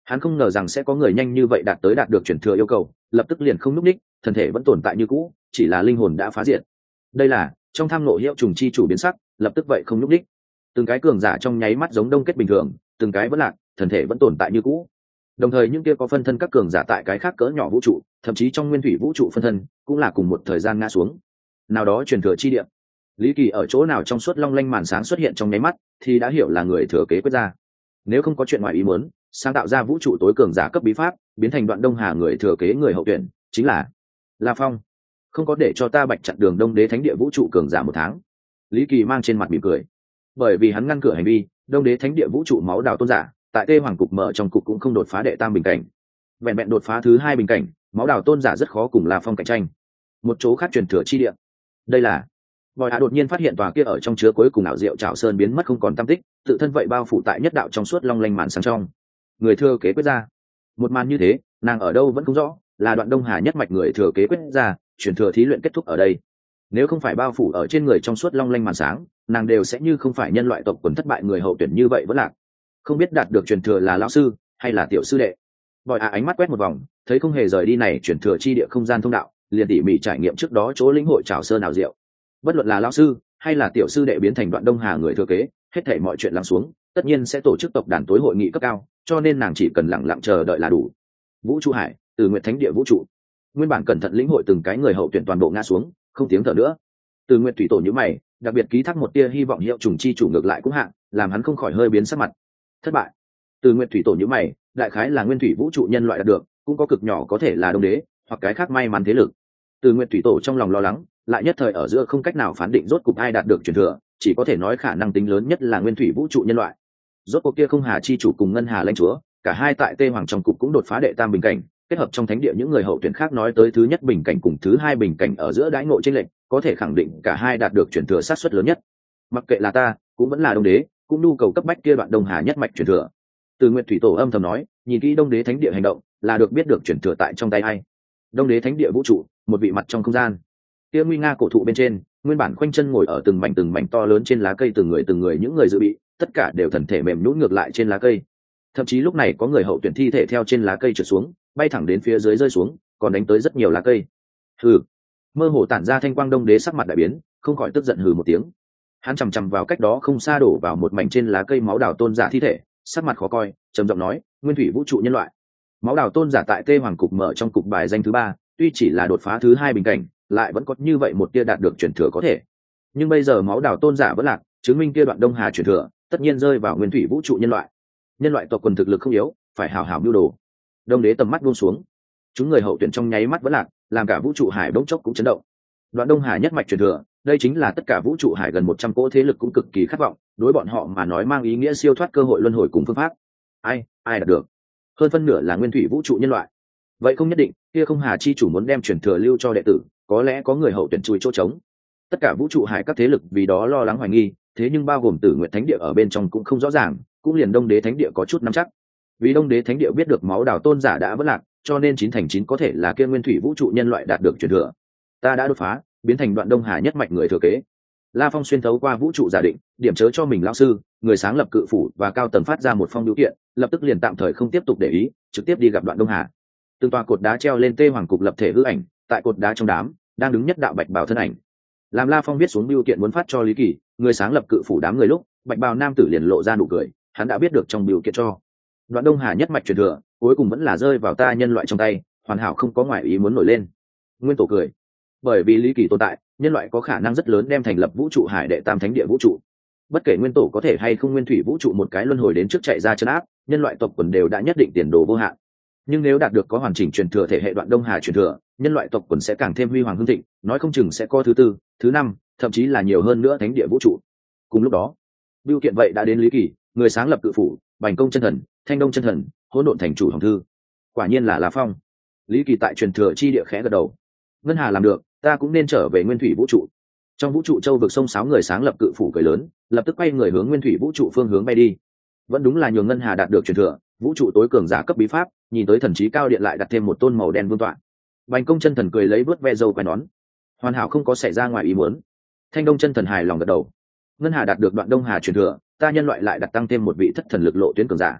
Hắn không ngờ rằng sẽ có người nhanh như vậy đạt được chuyển thừa yêu cầu, lập tức liền không núp ních, thân thể vẫn tồn tại như cũ, chỉ là linh hồn đã phá diệt. Đây là trong tham nộ hiệu trùng chi chủ biến sắc, lập tức vậy không núp ních. Từng cái cường giả trong nháy mắt giống đông kết bình thường, từng cái vẫn lạc, thân thể vẫn tồn tại như cũ. Đồng thời những kia có phân thân các cường giả tại cái khác cỡ nhỏ vũ trụ, thậm chí trong nguyên thủy vũ trụ phân thân, cũng là cùng một thời gian ngã xuống. Nào đó truyền thừa chi địa. Lý Kỳ ở chỗ nào trong suốt long lanh màn sáng xuất hiện trong nháy mắt, thì đã hiểu là người thừa kế quyết ra. Nếu không có chuyện ngoài ý muốn, sáng tạo ra vũ trụ tối cường giả cấp bí pháp, biến thành Đoạn Đông Hà người thừa kế người hậu tuyển, chính là La Phong. Không có để cho ta bạch chặn đường Đông Đế Thánh Địa vũ trụ cường giả một tháng. Lý Kỳ mang trên mặt mỉm cười, bởi vì hắn ngăn cửa hành vi, Đông Đế Thánh Địa vũ trụ máu đào tôn giả, tại Tê Hoàng cục mở trong cục cũng không đột phá đệ tam bình cảnh. Vẹn vẹn đột phá thứ hai bình cảnh, máu đào tôn giả rất khó cùng La Phong cạnh tranh. Một chỗ khác truyền thừa chi địa. Đây là Vòi Hạ đột nhiên phát hiện tòa kia ở trong chứa cuối cùng ảo diệu Trảo Sơn biến mất không còn tăm tích, tự thân vậy bao phủ tại nhất đạo trong suốt long lanh màn sáng trong. Người thừa kế quyết ra. Một màn như thế, nàng ở đâu vẫn không rõ, là Đoạn Đông Hà nhất mạch người thừa kế quyết ra, truyền thừa thí luyện kết thúc ở đây. Nếu không phải bao phủ ở trên người trong suốt long lanh màn sáng, nàng đều sẽ như không phải nhân loại tộc quần thất bại người hậu tuyển như vậy vẫn lạc. Không biết đạt được truyền thừa là lão sư hay là tiểu sư đệ. Vòi Hạ ánh mắt quét một vòng, thấy không hề rời đi này truyền thừa chi địa không gian thông đạo, liền tỉ mỉ trải nghiệm trước đó chỗ lĩnh hội Trảo Sơn ảo diệu. Bất luận là lão sư hay là tiểu sư đệ biến thành Đoạn Đông Hà người thừa kế, hết thảy mọi chuyện lắng xuống, tất nhiên sẽ tổ chức tộc đàn tối hội nghị cấp cao, cho nên nàng chỉ cần lặng lặng chờ đợi là đủ. Vũ trụ hải, Từ Nguyệt Thánh Địa vũ trụ. Nguyên bản cẩn thận lĩnh hội từng cái người hậu tuyển toàn bộ ngã xuống, không tiếng thở nữa. Từ Nguyệt thủy tổ như mày, đặc biệt ký thác một tia hy vọng hiệu trùng chi chủ ngược lại cũng hạng, làm hắn không khỏi hơi biến sắc mặt. Thất bại. Từ Nguyệt thủy tổ như mày, đại khái là nguyên thủy vũ trụ nhân loại đạt được, cũng có cực nhỏ có thể là Đông Đế, hoặc cái khác may mắn thế lực. Từ Nguyệt thủy tổ trong lòng lo lắng, lại nhất thời ở giữa không cách nào phán định rốt cục ai đạt được truyền thừa, chỉ có thể nói khả năng tính lớn nhất là nguyên thủy vũ trụ nhân loại. Rốt cuộc kia Không Hà chi chủ cùng Ngân Hà lãnh chúa, cả hai tại Tê Hoàng trong cục cũng đột phá đệ tam bình cảnh, kết hợp trong thánh địa những người hậu tuyển khác nói tới thứ nhất bình cảnh cùng thứ hai bình cảnh ở giữa đãi ngộ chênh lệch, có thể khẳng định cả hai đạt được truyền thừa sát suất lớn nhất. Mặc kệ là ta, cũng vẫn là Đông Đế, cũng nhu cầu cấp bách kia Đoạn Đông Hà nhất mạch truyền thừa. Từ Nguyệt thủy tổ âm thầm nói, nhìn kỹ Đông Đế Thánh Địa hành động, là được biết được truyền thừa tại trong tay ai. Đông Đế Thánh Địa vũ trụ, một vị mặt trong không gian. Kia nguy nga cổ thụ bên trên, nguyên bản khoanh chân ngồi ở từng mảnh to lớn trên lá cây, từng người những người dự bị, tất cả đều thần thể mềm nhũn ngược lại trên lá cây. Thậm chí lúc này có người hậu tuyển thi thể theo trên lá cây trượt xuống, bay thẳng đến phía dưới rơi xuống, còn đánh tới rất nhiều lá cây. Hừ. Mơ hồ tản ra thanh quang Đông Đế sắc mặt đại biến, không khỏi tức giận hừ một tiếng. Hắn chằm chằm vào cách đó không xa đổ vào một mảnh trên lá cây máu đào tôn giả thi thể, sắc mặt khó coi, trầm giọng nói, nguyên thủy vũ trụ nhân loại. Máu đào tôn giả tại Tê Hoàng cục mở trong cục bài danh thứ 3, tuy chỉ là đột phá thứ 2 bình cảnh, lại vẫn có như vậy một tia đạt được truyền thừa có thể. Nhưng bây giờ máu đào tôn giả vẫn lạc, chứng minh kia Đoạn Đông Hà truyền thừa tất nhiên rơi vào nguyên thủy vũ trụ nhân loại. Nhân loại tộc quần thực lực không yếu, phải hảo hảo mưu đồ. Đông Đế tầm mắt buông xuống, chúng người hậu tuyển trong nháy mắt vẫn lạc, làm cả vũ trụ hải bỗng chốc cũng chấn động. Đoạn Đông Hà nhất mạch truyền thừa, đây chính là tất cả vũ trụ hải gần 100 cỗ thế lực cũng cực kỳ khát vọng, đối bọn họ mà nói mang ý nghĩa siêu thoát cơ hội luân hồi cùng phương pháp. Ai đạt được? Hơn phân nửa là nguyên thủy vũ trụ nhân loại. Vậy không nhất định, kia Không Hà chi chủ muốn đem truyền thừa lưu cho đệ tử, có lẽ có người hậu tuyển chui chỗ trống. Tất cả vũ trụ hải các thế lực vì đó lo lắng hoài nghi, thế nhưng bao gồm Tử Nguyệt Thánh Địa ở bên trong cũng không rõ ràng, cũng liền Đông Đế Thánh Địa có chút nắm chắc. Vì Đông Đế Thánh Địa biết được máu đào tôn giả đã vỡ lạc, cho nên 9 thành 9 có thể là kia nguyên thủy vũ trụ nhân loại đạt được truyền thừa. Ta đã đột phá, biến thành Đoạn Đông Hà nhất mạch người thừa kế. La Phong xuyên thấu qua vũ trụ giả định, điểm chớ cho mình lão sư, người sáng lập cự phủ và cao tầng phát ra một phong biểu kiện, lập tức liền tạm thời không tiếp tục để ý, trực tiếp đi gặp Đoạn Đông Hà. Từng tòa cột đá treo lên Tê Hoàng cục lập thể hư ảnh, tại cột đá trong đám đang đứng nhất đạo bạch bào thân ảnh. Làm La Phong viết xuống biểu kiện muốn phát cho Lý Kỳ, người sáng lập cự phủ đám người lúc, bạch bào nam tử liền lộ ra nụ cười, hắn đã biết được trong biểu kiện cho Đoạn Đông Hà nhất mạch truyền thừa, cuối cùng vẫn là rơi vào ta nhân loại trong tay, hoàn hảo không có ngoại ý muốn nổi lên. Nguyên tổ cười, bởi vì Lý Kỳ tồn tại, nhân loại có khả năng rất lớn đem thành lập vũ trụ hải đệ tam thánh địa vũ trụ. Bất kể nguyên tổ có thể hay không nguyên thủy vũ trụ một cái luân hồi đến trước chạy ra chân áp, nhân loại tộc quần đều đã nhất định tiền đồ vô hạn. Nhưng nếu đạt được có hoàn chỉnh truyền thừa thể hệ Đoạn Đông Hà truyền thừa, nhân loại tộc quần sẽ càng thêm huy hoàng hưng thịnh, nói không chừng sẽ có thứ 4, thứ 5, thậm chí là nhiều hơn nữa thánh địa vũ trụ. Cùng lúc đó, bưu kiện vậy đã đến Lý Kỳ, người sáng lập cự phủ, Bành Công chân thần, Thanh Đông chân thần, Hỗn độn thành chủ hồng thư. Quả nhiên là La Phong. Lý Kỳ tại truyền thừa chi địa khẽ gật đầu. Ngân Hà làm được, ta cũng nên trở về nguyên thủy vũ trụ. Trong vũ trụ châu vực sông sáo người sáng lập cự phủ cười lớn, lập tức quay người hướng nguyên thủy vũ trụ phương hướng bay đi. Vẫn đúng là nhường Ngân Hà đạt được truyền thừa, vũ trụ tối cường giả cấp bí pháp, nhìn tới thần trí cao điện lại đặt thêm một tôn màu đen vương tọa. Bành Công chân thần cười lấy vớt ve râu quai nón, hoàn hảo không có xảy ra ngoài ý muốn. Thanh Đông chân thần hài lòng gật đầu. Ngân Hà đạt được Đoạn Đông Hà truyền thừa, ta nhân loại lại đặt tăng thêm một vị thất thần lực lộ tuyến cường giả.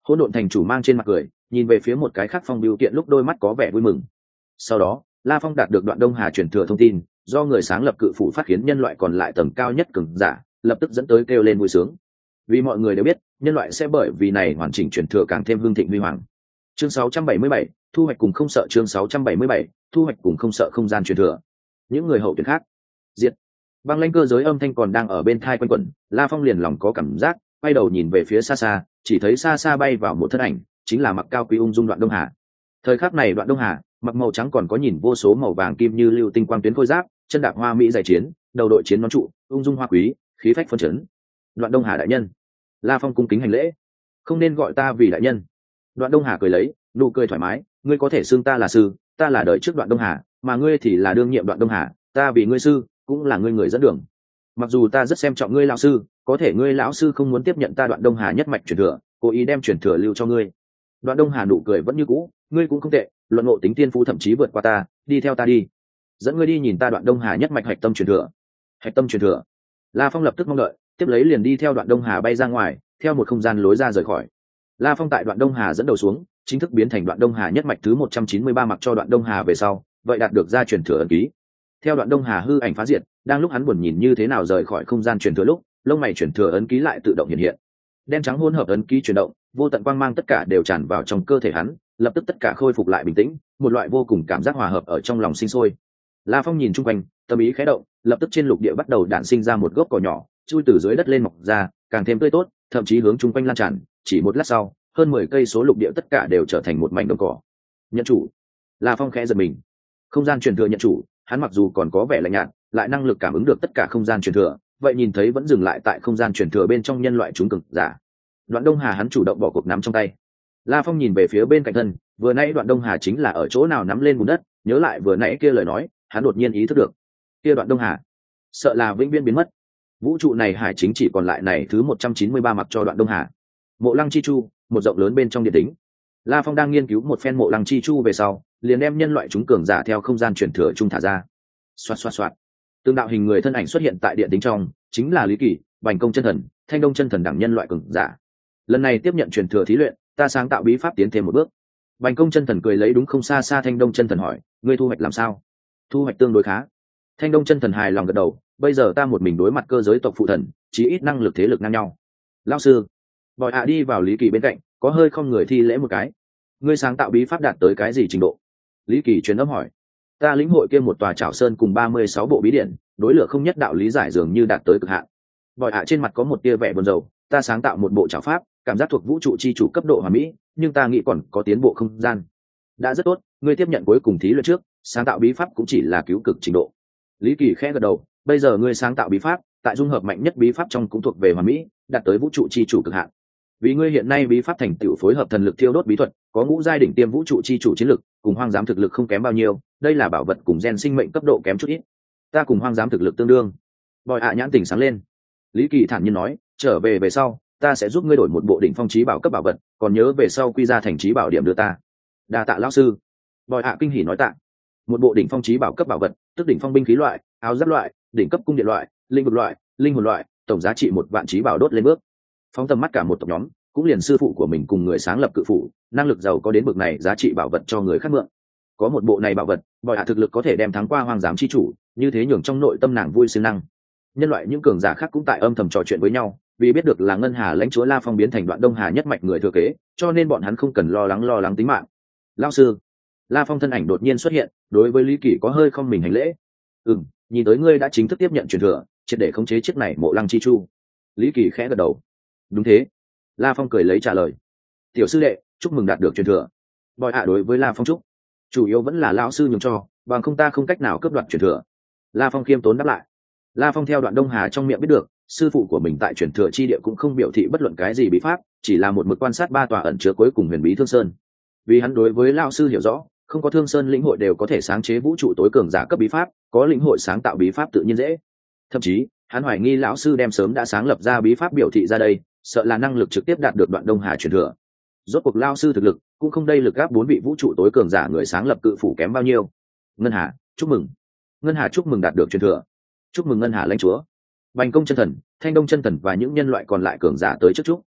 Hỗn độn thành chủ mang trên mặt cười, nhìn về phía một cái khác phong biểu kiện lúc đôi mắt có vẻ vui mừng. Sau đó La Phong đạt được đoạn Đông Hà truyền thừa thông tin, do người sáng lập cự phủ phát khiến nhân loại còn lại tầng cao nhất cường giả lập tức dẫn tới kêu lên vui sướng, vì mọi người đều biết nhân loại sẽ bởi vì này hoàn chỉnh truyền thừa càng thêm hưng thịnh huy hoàng. Chương 677, thu hoạch cùng không sợ. Chương 677, thu hoạch cùng không sợ không gian truyền thừa. Những người hậu tuyển khác diệt. Băng lãnh cơ giới âm thanh còn đang ở bên tai quanh quẩn, La Phong liền lòng có cảm giác, quay đầu nhìn về phía xa xa, chỉ thấy xa xa bay vào một thân ảnh, chính là mặc cao quý ung dung đoạn Đông Hà. Thời khắc này đoạn Đông Hà mặc màu trắng còn có nhìn vô số màu vàng kim như lưu tinh quang tuyến khôi giáp, chân đạp hoa mỹ giải chiến, đầu đội chiến nón trụ, ung dung hoa quý, khí phách phân chấn. Đoạn Đông Hà đại nhân. La Phong cung kính hành lễ. Không nên gọi ta vì đại nhân. Đoạn Đông Hà cười lấy, nụ cười thoải mái, ngươi có thể xưng ta là sư, ta là đời trước Đoạn Đông Hà, mà ngươi thì là đương nhiệm Đoạn Đông Hà, ta vì ngươi sư, cũng là ngươi người dẫn đường. Mặc dù ta rất xem trọng ngươi lão sư, có thể ngươi lão sư không muốn tiếp nhận ta Đoạn Đông Hà nhất mạch truyền thừa, cố ý đem truyền thừa lưu cho ngươi. Đoạn Đông Hà nụ cười vẫn như cũ, ngươi cũng không tệ, luận ngộ tính tiên phú thậm chí vượt qua ta, đi theo ta đi, dẫn ngươi đi nhìn ta Đoạn Đông Hà nhất mạch hạch tâm truyền thừa. Hạch tâm truyền thừa. La Phong lập tức mong đợi, tiếp lấy liền đi theo Đoạn Đông Hà bay ra ngoài, theo một không gian lối ra rời khỏi. La Phong tại Đoạn Đông Hà dẫn đầu xuống, chính thức biến thành Đoạn Đông Hà nhất mạch thứ 193 mặc cho Đoạn Đông Hà về sau, vậy đạt được ra truyền thừa ấn ký. Theo Đoạn Đông Hà hư ảnh phá diệt, đang lúc hắn buồn nhìn như thế nào rời khỏi không gian truyền thừa lúc, lông mày truyền thừa ấn ký lại tự động hiện hiện. Đen trắng hỗn hợp ấn ký chuyển động, vô tận quang mang tất cả đều tràn vào trong cơ thể hắn, lập tức tất cả khôi phục lại bình tĩnh, một loại vô cùng cảm giác hòa hợp ở trong lòng sinh sôi. La Phong nhìn chung quanh, tâm ý khẽ động, lập tức trên lục địa bắt đầu đản sinh ra một gốc cỏ nhỏ, chui từ dưới đất lên mọc ra, càng thêm tươi tốt, thậm chí hướng chung quanh lan tràn. Chỉ một lát sau, hơn 10 cây số lục địa tất cả đều trở thành một mảnh đồng cỏ. Nhận chủ. La Phong khẽ giật mình. Không gian truyền thừa nhận chủ, hắn mặc dù còn có vẻ lạnh nhạt, lại năng lực cảm ứng được tất cả không gian truyền thừa, vậy nhìn thấy vẫn dừng lại tại không gian truyền thừa bên trong nhân loại chúng cực giả. Đoạn Đông Hà hắn chủ động bỏ cuộc nắm trong tay. La Phong nhìn về phía bên cạnh thân, vừa nãy Đoạn Đông Hà chính là ở chỗ nào nắm lên bùn đất, nhớ lại vừa nãy kia lời nói, hắn đột nhiên ý thức được, kia Đoạn Đông Hà sợ là vĩnh viễn biến mất. Vũ trụ này hải chính chỉ còn lại này thứ 193 mặc cho Đoạn Đông Hà. Mộ Lăng Chi Chu, một rộng lớn bên trong điện tính. La Phong đang nghiên cứu một phen Mộ Lăng Chi Chu về sau, liền đem nhân loại chúng cường giả theo không gian truyền thừa trung thả ra. Xoạt xoạt xoạt. Từng đạo hình người thân ảnh xuất hiện tại điện tính trong, chính là Lý Kỳ, Bành Công chân thần, Thanh Đông chân thần đẳng nhân loại cường giả. Lần này tiếp nhận truyền thừa thí luyện, ta sáng tạo bí pháp tiến thêm một bước. Bành Công chân thần cười lấy đúng không xa xa Thanh Đông chân thần hỏi, ngươi thu hoạch làm sao? Thu hoạch tương đối khá. Thanh Đông chân thần hài lòng gật đầu, bây giờ ta một mình đối mặt cơ giới tộc phụ thần, chí ít năng lực thế lực ngang nhau. Lão sư. Bòi ạ đi vào Lý Kỳ bên cạnh, có hơi không người thi lễ một cái. Ngươi sáng tạo bí pháp đạt tới cái gì trình độ? Lý Kỳ truyền âm hỏi. Ta lĩnh hội kia một tòa trảo sơn cùng 36 bộ bí điển, đối lửa không nhất đạo lý giải dường như đạt tới cực hạn. Bòi ạ trên mặt có một tia vẻ buồn rầu, ta sáng tạo một bộ trảo pháp, cảm giác thuộc vũ trụ chi chủ cấp độ hoàn mỹ, nhưng ta nghĩ còn có tiến bộ không gian. Đã rất tốt, ngươi tiếp nhận cuối cùng thí luyện trước, sáng tạo bí pháp cũng chỉ là cứu cực trình độ. Lý Kỳ khẽ gật đầu, bây giờ ngươi sáng tạo bí pháp, tại dung hợp mạnh nhất bí pháp trong cũng thuộc về hoàn mỹ, đạt tới vũ trụ chi chủ cực hạn. Vì ngươi hiện nay bí pháp thành tựu phối hợp thần lực thiêu đốt bí thuật, có ngũ giai đỉnh tiêm vũ trụ chi chủ chiến lực, cùng hoang giám thực lực không kém bao nhiêu, đây là bảo vật cùng gen sinh mệnh cấp độ kém chút ít. Ta cùng hoang giám thực lực tương đương. Bòi ạ nhãn tỉnh sáng lên. Lý Kỳ thản nhiên nói, trở về sau, ta sẽ giúp ngươi đổi một bộ đỉnh phong chí bảo cấp bảo vật, còn nhớ về sau quy ra thành chí bảo điểm đưa ta. Đa tạ lão sư. Bòi ạ kinh hỉ nói tạ. Một bộ đỉnh phong chí bảo cấp bảo vật, tức đỉnh phong binh khí loại, áo giáp loại, đỉnh cấp cung điện loại, linh vực loại, linh hồn loại, tổng giá trị 1 vạn chí bảo đốt lên bước. Phóng tầm mắt cả một tộc nhóm, cũng liền sư phụ của mình cùng người sáng lập cự phủ, năng lực giàu có đến bậc này, giá trị bảo vật cho người khác mượn. Có một bộ này bảo vật, bòi hạ thực lực có thể đem thắng qua hoang giám chi chủ, như thế nhường trong nội tâm nàng vui siêng năng. Nhân loại những cường giả khác cũng tại âm thầm trò chuyện với nhau, vì biết được là ngân hà lãnh chúa La Phong biến thành Đoạn Đông Hà nhất mạch người thừa kế, cho nên bọn hắn không cần lo lắng tính mạng. Lão sư. La Phong thân ảnh đột nhiên xuất hiện, đối với Lý Kỳ có hơi không mình hành lễ. Nhìn tới ngươi đã chính thức tiếp nhận truyền thừa, triệt để khống chế chiếc này Mộ Lăng Chi Chu. Lý Kỳ khẽ gật đầu. Đúng thế. La Phong cười lấy trả lời. Tiểu sư đệ, chúc mừng đạt được truyền thừa. Bòi hạ đối với La Phong chúc, chủ yếu vẫn là lão sư nhường cho, bằng không ta không cách nào cướp đoạt truyền thừa. La Phong khiêm tốn đáp lại. La Phong theo Đoạn Đông Hà trong miệng biết được, sư phụ của mình tại truyền thừa chi địa cũng không biểu thị bất luận cái gì bí pháp, chỉ là một mực quan sát 3 tòa ẩn chứa cuối cùng huyền bí Thương Sơn. Vì hắn đối với lão sư hiểu rõ, không có Thương Sơn lĩnh hội đều có thể sáng chế vũ trụ tối cường giả cấp bí pháp, có lĩnh hội sáng tạo bí pháp tự nhiên dễ. Thậm chí, hắn hoài nghi lão sư đem sớm đã sáng lập ra bí pháp biểu thị ra đây, sợ là năng lực trực tiếp đạt được Đoạn Đông Hà truyền thừa. Rốt cuộc lão sư thực lực cũng không đây lực gáp 4 vị vũ trụ tối cường giả người sáng lập cự phủ kém bao nhiêu. Ngân Hà, chúc mừng. Ngân Hà chúc mừng đạt được truyền thừa. Chúc mừng Ngân Hà lãnh chúa. Bành Công chân thần, Thanh Đông chân thần và những nhân loại còn lại cường giả tới trước chúc.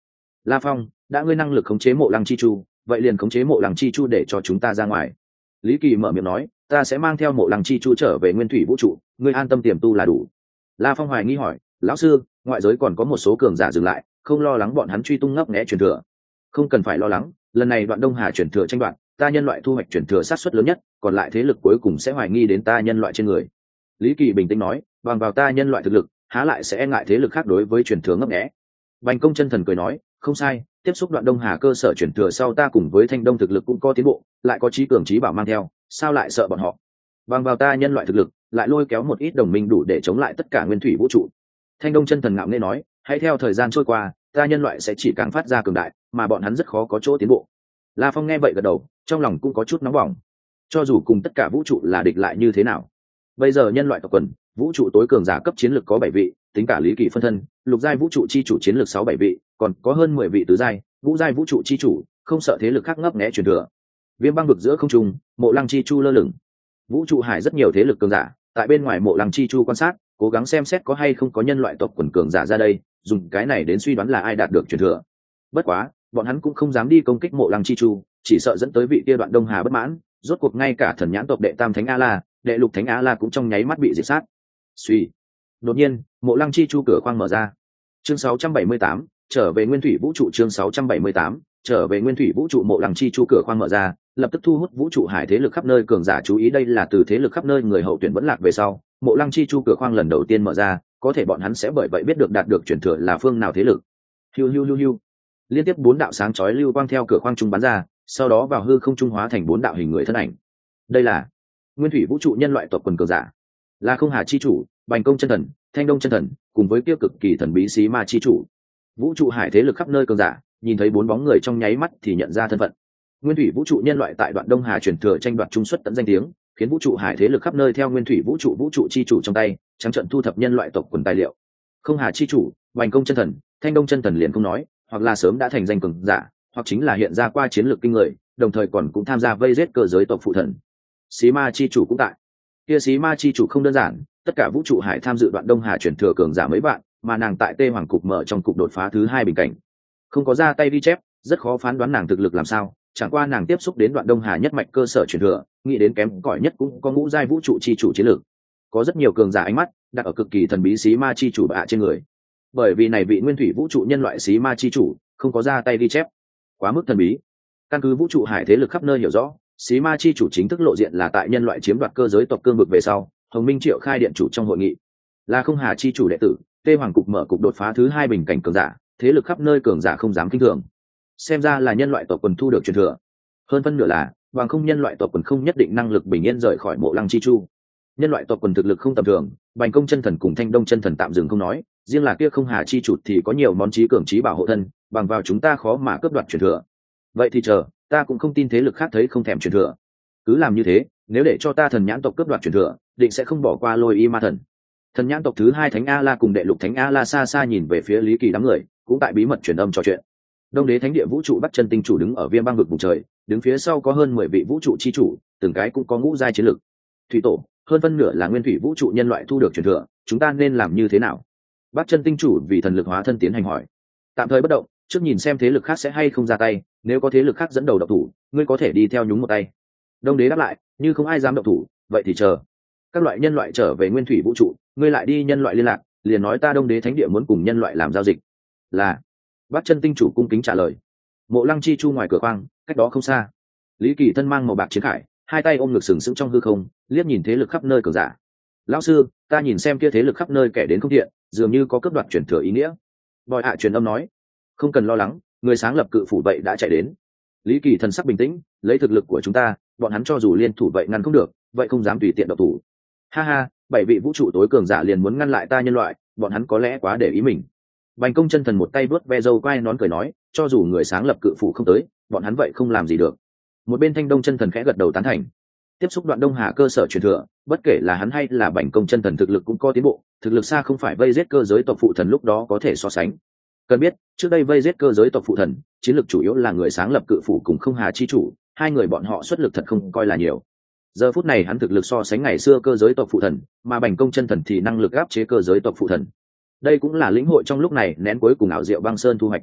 La Phong, đã ngươi năng lực khống chế Mộ Lăng Chi Chu, vậy liền khống chế Mộ Lăng Chi Chu để cho chúng ta ra ngoài. Lý Kỳ mở miệng nói, ta sẽ mang theo Mộ Lăng Chi Chu trở về nguyên thủy vũ trụ, ngươi an tâm tiềm tu là đủ. La Phong hoài nghi hỏi, lão sư, ngoại giới còn có một số cường giả dừng lại, không lo lắng bọn hắn truy tung ngấp nghé truyền thừa? Không cần phải lo lắng, lần này Đoạn Đông Hà truyền thừa tranh đoạt, ta nhân loại thu hoạch truyền thừa sát suất lớn nhất, còn lại thế lực cuối cùng sẽ hoài nghi đến ta nhân loại trên người. Lý Kỳ bình tĩnh nói, bằng vào ta nhân loại thực lực, há lại sẽ e ngại thế lực khác đối với truyền thừa ngấp nghé. Bành Công Chân Thần cười nói, không sai, tiếp xúc Đoạn Đông Hà cơ sở truyền thừa sau ta cùng với Thanh Đông thực lực cũng có tiến bộ, lại có trí cường trí bảo mang theo, sao lại sợ bọn họ? Bằng vào ta nhân loại thực lực, lại lôi kéo một ít đồng minh đủ để chống lại tất cả nguyên thủy vũ trụ. Thanh Đông Chân Thần ngạo nghễ nói, hãy theo thời gian trôi qua, ta nhân loại sẽ chỉ càng phát ra cường đại, mà bọn hắn rất khó có chỗ tiến bộ. La Phong nghe vậy gật đầu, trong lòng cũng có chút nóng bỏng. Cho dù cùng tất cả vũ trụ là địch lại như thế nào, bây giờ nhân loại tộc quần, vũ trụ tối cường giả cấp chiến lược có 7 vị, tính cả Lý Kỳ phân thân, lục giai vũ trụ chi chủ chiến lược 6-7 vị, còn có hơn 10 vị tứ giai, ngũ giai vũ trụ chi chủ, không sợ thế lực khác ngấp nghé truyền thừa. Viêm băng vực giữa không trung, Mộ Lăng Chi Chu lơ lửng. Vũ trụ hải rất nhiều thế lực cường giả, tại bên ngoài Mộ Lăng Chi Chu quan sát, cố gắng xem xét có hay không có nhân loại tộc quần cường giả ra đây, dùng cái này đến suy đoán là ai đạt được truyền thừa. Bất quá, bọn hắn cũng không dám đi công kích Mộ Lăng Chi Chu, chỉ sợ dẫn tới vị kia Đoạn Đông Hà bất mãn, rốt cuộc ngay cả thần nhãn tộc đệ tam thánh A La, đệ lục thánh A La cũng trong nháy mắt bị diệt sát. Suy. Đột nhiên, Mộ Lăng Chi Chu cửa khoang mở ra. Chương 678, trở về nguyên thủy vũ trụ. Chương 678, trở về nguyên thủy vũ trụ. Mộ Lăng Chi Chu cửa khoang mở ra, lập tức thu hút vũ trụ hải thế lực khắp nơi cường giả chú ý. Đây là từ thế lực khắp nơi người hậu tuyển vẫn lạc về sau, Mộ Lăng Chi Chu cửa khoang lần đầu tiên mở ra, có thể bọn hắn sẽ bởi vậy biết được đạt được truyền thừa là phương nào thế lực. Hiu hiu hiu hiu. Liên tiếp 4 đạo sáng chói lưu quang theo cửa khoang trung bắn ra, sau đó vào hư không trung hóa thành 4 đạo hình người thân ảnh. Đây là nguyên thủy vũ trụ nhân loại tộc quần cường giả, là Không Hà chi chủ, Bành Công Chân Thần, Thanh Đông Chân Thần, cùng với kia cực kỳ thần bí Xí Ma chi chủ. Vũ trụ hải thế lực khắp nơi cường giả, nhìn thấy 4 bóng người trong nháy mắt thì nhận ra thân phận. Nguyên thủy vũ trụ nhân loại tại Đoạn Đông Hà truyền thừa tranh đoạt trung xuất tận danh tiếng, khiến vũ trụ hải thế lực khắp nơi theo nguyên thủy vũ trụ chi chủ trong tay, trắng trận thu thập nhân loại tộc quần tài liệu. Không Hà chi chủ, Bành Công Chân Thần, Thanh Đông Chân Thần liền không nói, hoặc là sớm đã thành danh cường giả, hoặc chính là hiện ra qua chiến lược kinh người, đồng thời còn cũng tham gia vây giết cơ giới tộc phụ thần. Xí Ma chi chủ cũng tại. Kia Xí Ma chi chủ không đơn giản, tất cả vũ trụ hải tham dự Đoạn Đông Hà chuyển thừa cường giả mấy bạn, mà nàng tại Tê Hoàng cục mở trong cục đột phá thứ 2 bình cảnh, không có ra tay ghi chép, rất khó phán đoán nàng thực lực làm sao. Chẳng qua nàng tiếp xúc đến Đoạn Đông Hà nhất mạch cơ sở chuyển thừa, nghĩ đến kém cỏi nhất cũng có ngũ giai vũ trụ chi chủ chiến lược. Có rất nhiều cường giả ánh mắt đặt ở cực kỳ thần bí Xí Ma chi chủ bạ trên người, bởi vì này vị nguyên thủy vũ trụ nhân loại Xí Ma chi chủ không có ra tay ghi chép, quá mức thần bí. Căn cứ vũ trụ hải thế lực khắp nơi hiểu rõ, Xí Ma chi chủ chính thức lộ diện là tại nhân loại chiếm đoạt cơ giới tộc cương vực về sau, Hồng Minh Triệu khai điện chủ trong hội nghị, là Không Hà chi chủ đệ tử, Tê Hoàng cục mở cục đột phá thứ 2 bình cảnh cường giả, thế lực khắp nơi cường giả không dám kinh thường. Xem ra là nhân loại tộc quần thu được truyền thừa. Hơn phân nửa là, bằng không nhân loại tộc quần không nhất định năng lực bình yên rời khỏi Mộ Lăng Chi Chu. Nhân loại tộc quần thực lực không tầm thường, Bành Công Chân Thần cùng Thanh Đông Chân Thần tạm dừng không nói, riêng là kia Không Hà chi chủ thì có nhiều món trí cường trí bảo hộ thân, bằng vào chúng ta khó mà cướp đoạt truyền thừa. Vậy thì chờ, ta cũng không tin thế lực khác thấy không thèm truyền thừa. Cứ làm như thế, nếu để cho ta thần nhãn tộc cướp đoạt truyền thừa, định sẽ không bỏ qua Lôi Y Ma Thần. Thần nhãn tộc thứ 2 thánh A La cùng đệ lục thánh A La xa xa nhìn về phía Lý Kỳ đám người, cũng tại bí mật truyền âm trò chuyện. Đông Đế Thánh Địa vũ trụ Bắc Chân Tinh chủ đứng ở Viêm Băng vực vùng trời, đứng phía sau có hơn 10 vị vũ trụ chi chủ, từng cái cũng có ngũ giai chiến lực. Thủy tổ, hơn phân nửa là nguyên thủy vũ trụ nhân loại thu được truyền thừa, chúng ta nên làm như thế nào? Bắc Chân Tinh chủ vì thần lực hóa thân tiến hành hỏi. Tạm thời bất động, trước nhìn xem thế lực khác sẽ hay không ra tay, nếu có thế lực khác dẫn đầu động thủ, ngươi có thể đi theo nhúng một tay. Đông Đế đáp lại, như không ai dám động thủ, vậy thì chờ các loại nhân loại trở về nguyên thủy vũ trụ, ngươi lại đi nhân loại liên lạc, liền nói ta Đông Đế Thánh Địa muốn cùng nhân loại làm giao dịch. Là. Bắc Chân Tinh chủ cung kính trả lời. Mộ Lăng Chi Chu ngoài cửa khoang, cách đó không xa, Lý Kỳ thân mang màu bạc chiến khải, hai tay ôm ngực sừng sững trong hư không, liếc nhìn thế lực khắp nơi cường giả. Lão sư, ta nhìn xem kia thế lực khắp nơi kẻ đến không thiện, dường như có cướp đoạt truyền thừa ý nghĩa. Bòi hạ truyền âm nói, không cần lo lắng, người sáng lập cự phủ vậy đã chạy đến. Lý Kỳ thần sắc bình tĩnh, lấy thực lực của chúng ta, bọn hắn cho dù liên thủ vậy ngăn không được, vậy không dám tùy tiện động thủ. Ha ha, 7 vị vũ trụ tối cường giả liền muốn ngăn lại ta nhân loại, bọn hắn có lẽ quá để ý mình. Bành Công Chân Thần một tay vuốt ve râu quai nón cười nói, cho dù người sáng lập cự phủ không tới, bọn hắn vậy không làm gì được. Một bên Thanh Đông Chân Thần khẽ gật đầu tán thành. Tiếp xúc Đoạn Đông Hà cơ sở truyền thừa, bất kể là hắn hay là Bành Công Chân Thần thực lực cũng có tiến bộ, thực lực xa không phải vây giết cơ giới tộc phụ thần lúc đó có thể so sánh. Cần biết, trước đây vây giết cơ giới tộc phụ thần, chiến lược chủ yếu là người sáng lập cự phủ cùng Không Hà chi chủ, hai người bọn họ xuất lực thật không coi là nhiều. Giờ phút này hắn thực lực so sánh ngày xưa cơ giới tộc phụ thần, mà Bành Công Chân Thần thì năng lực áp chế cơ giới tộc phụ thần. Đây cũng là lĩnh hội trong lúc này nén cuối cùng ảo diệu băng sơn thu hoạch.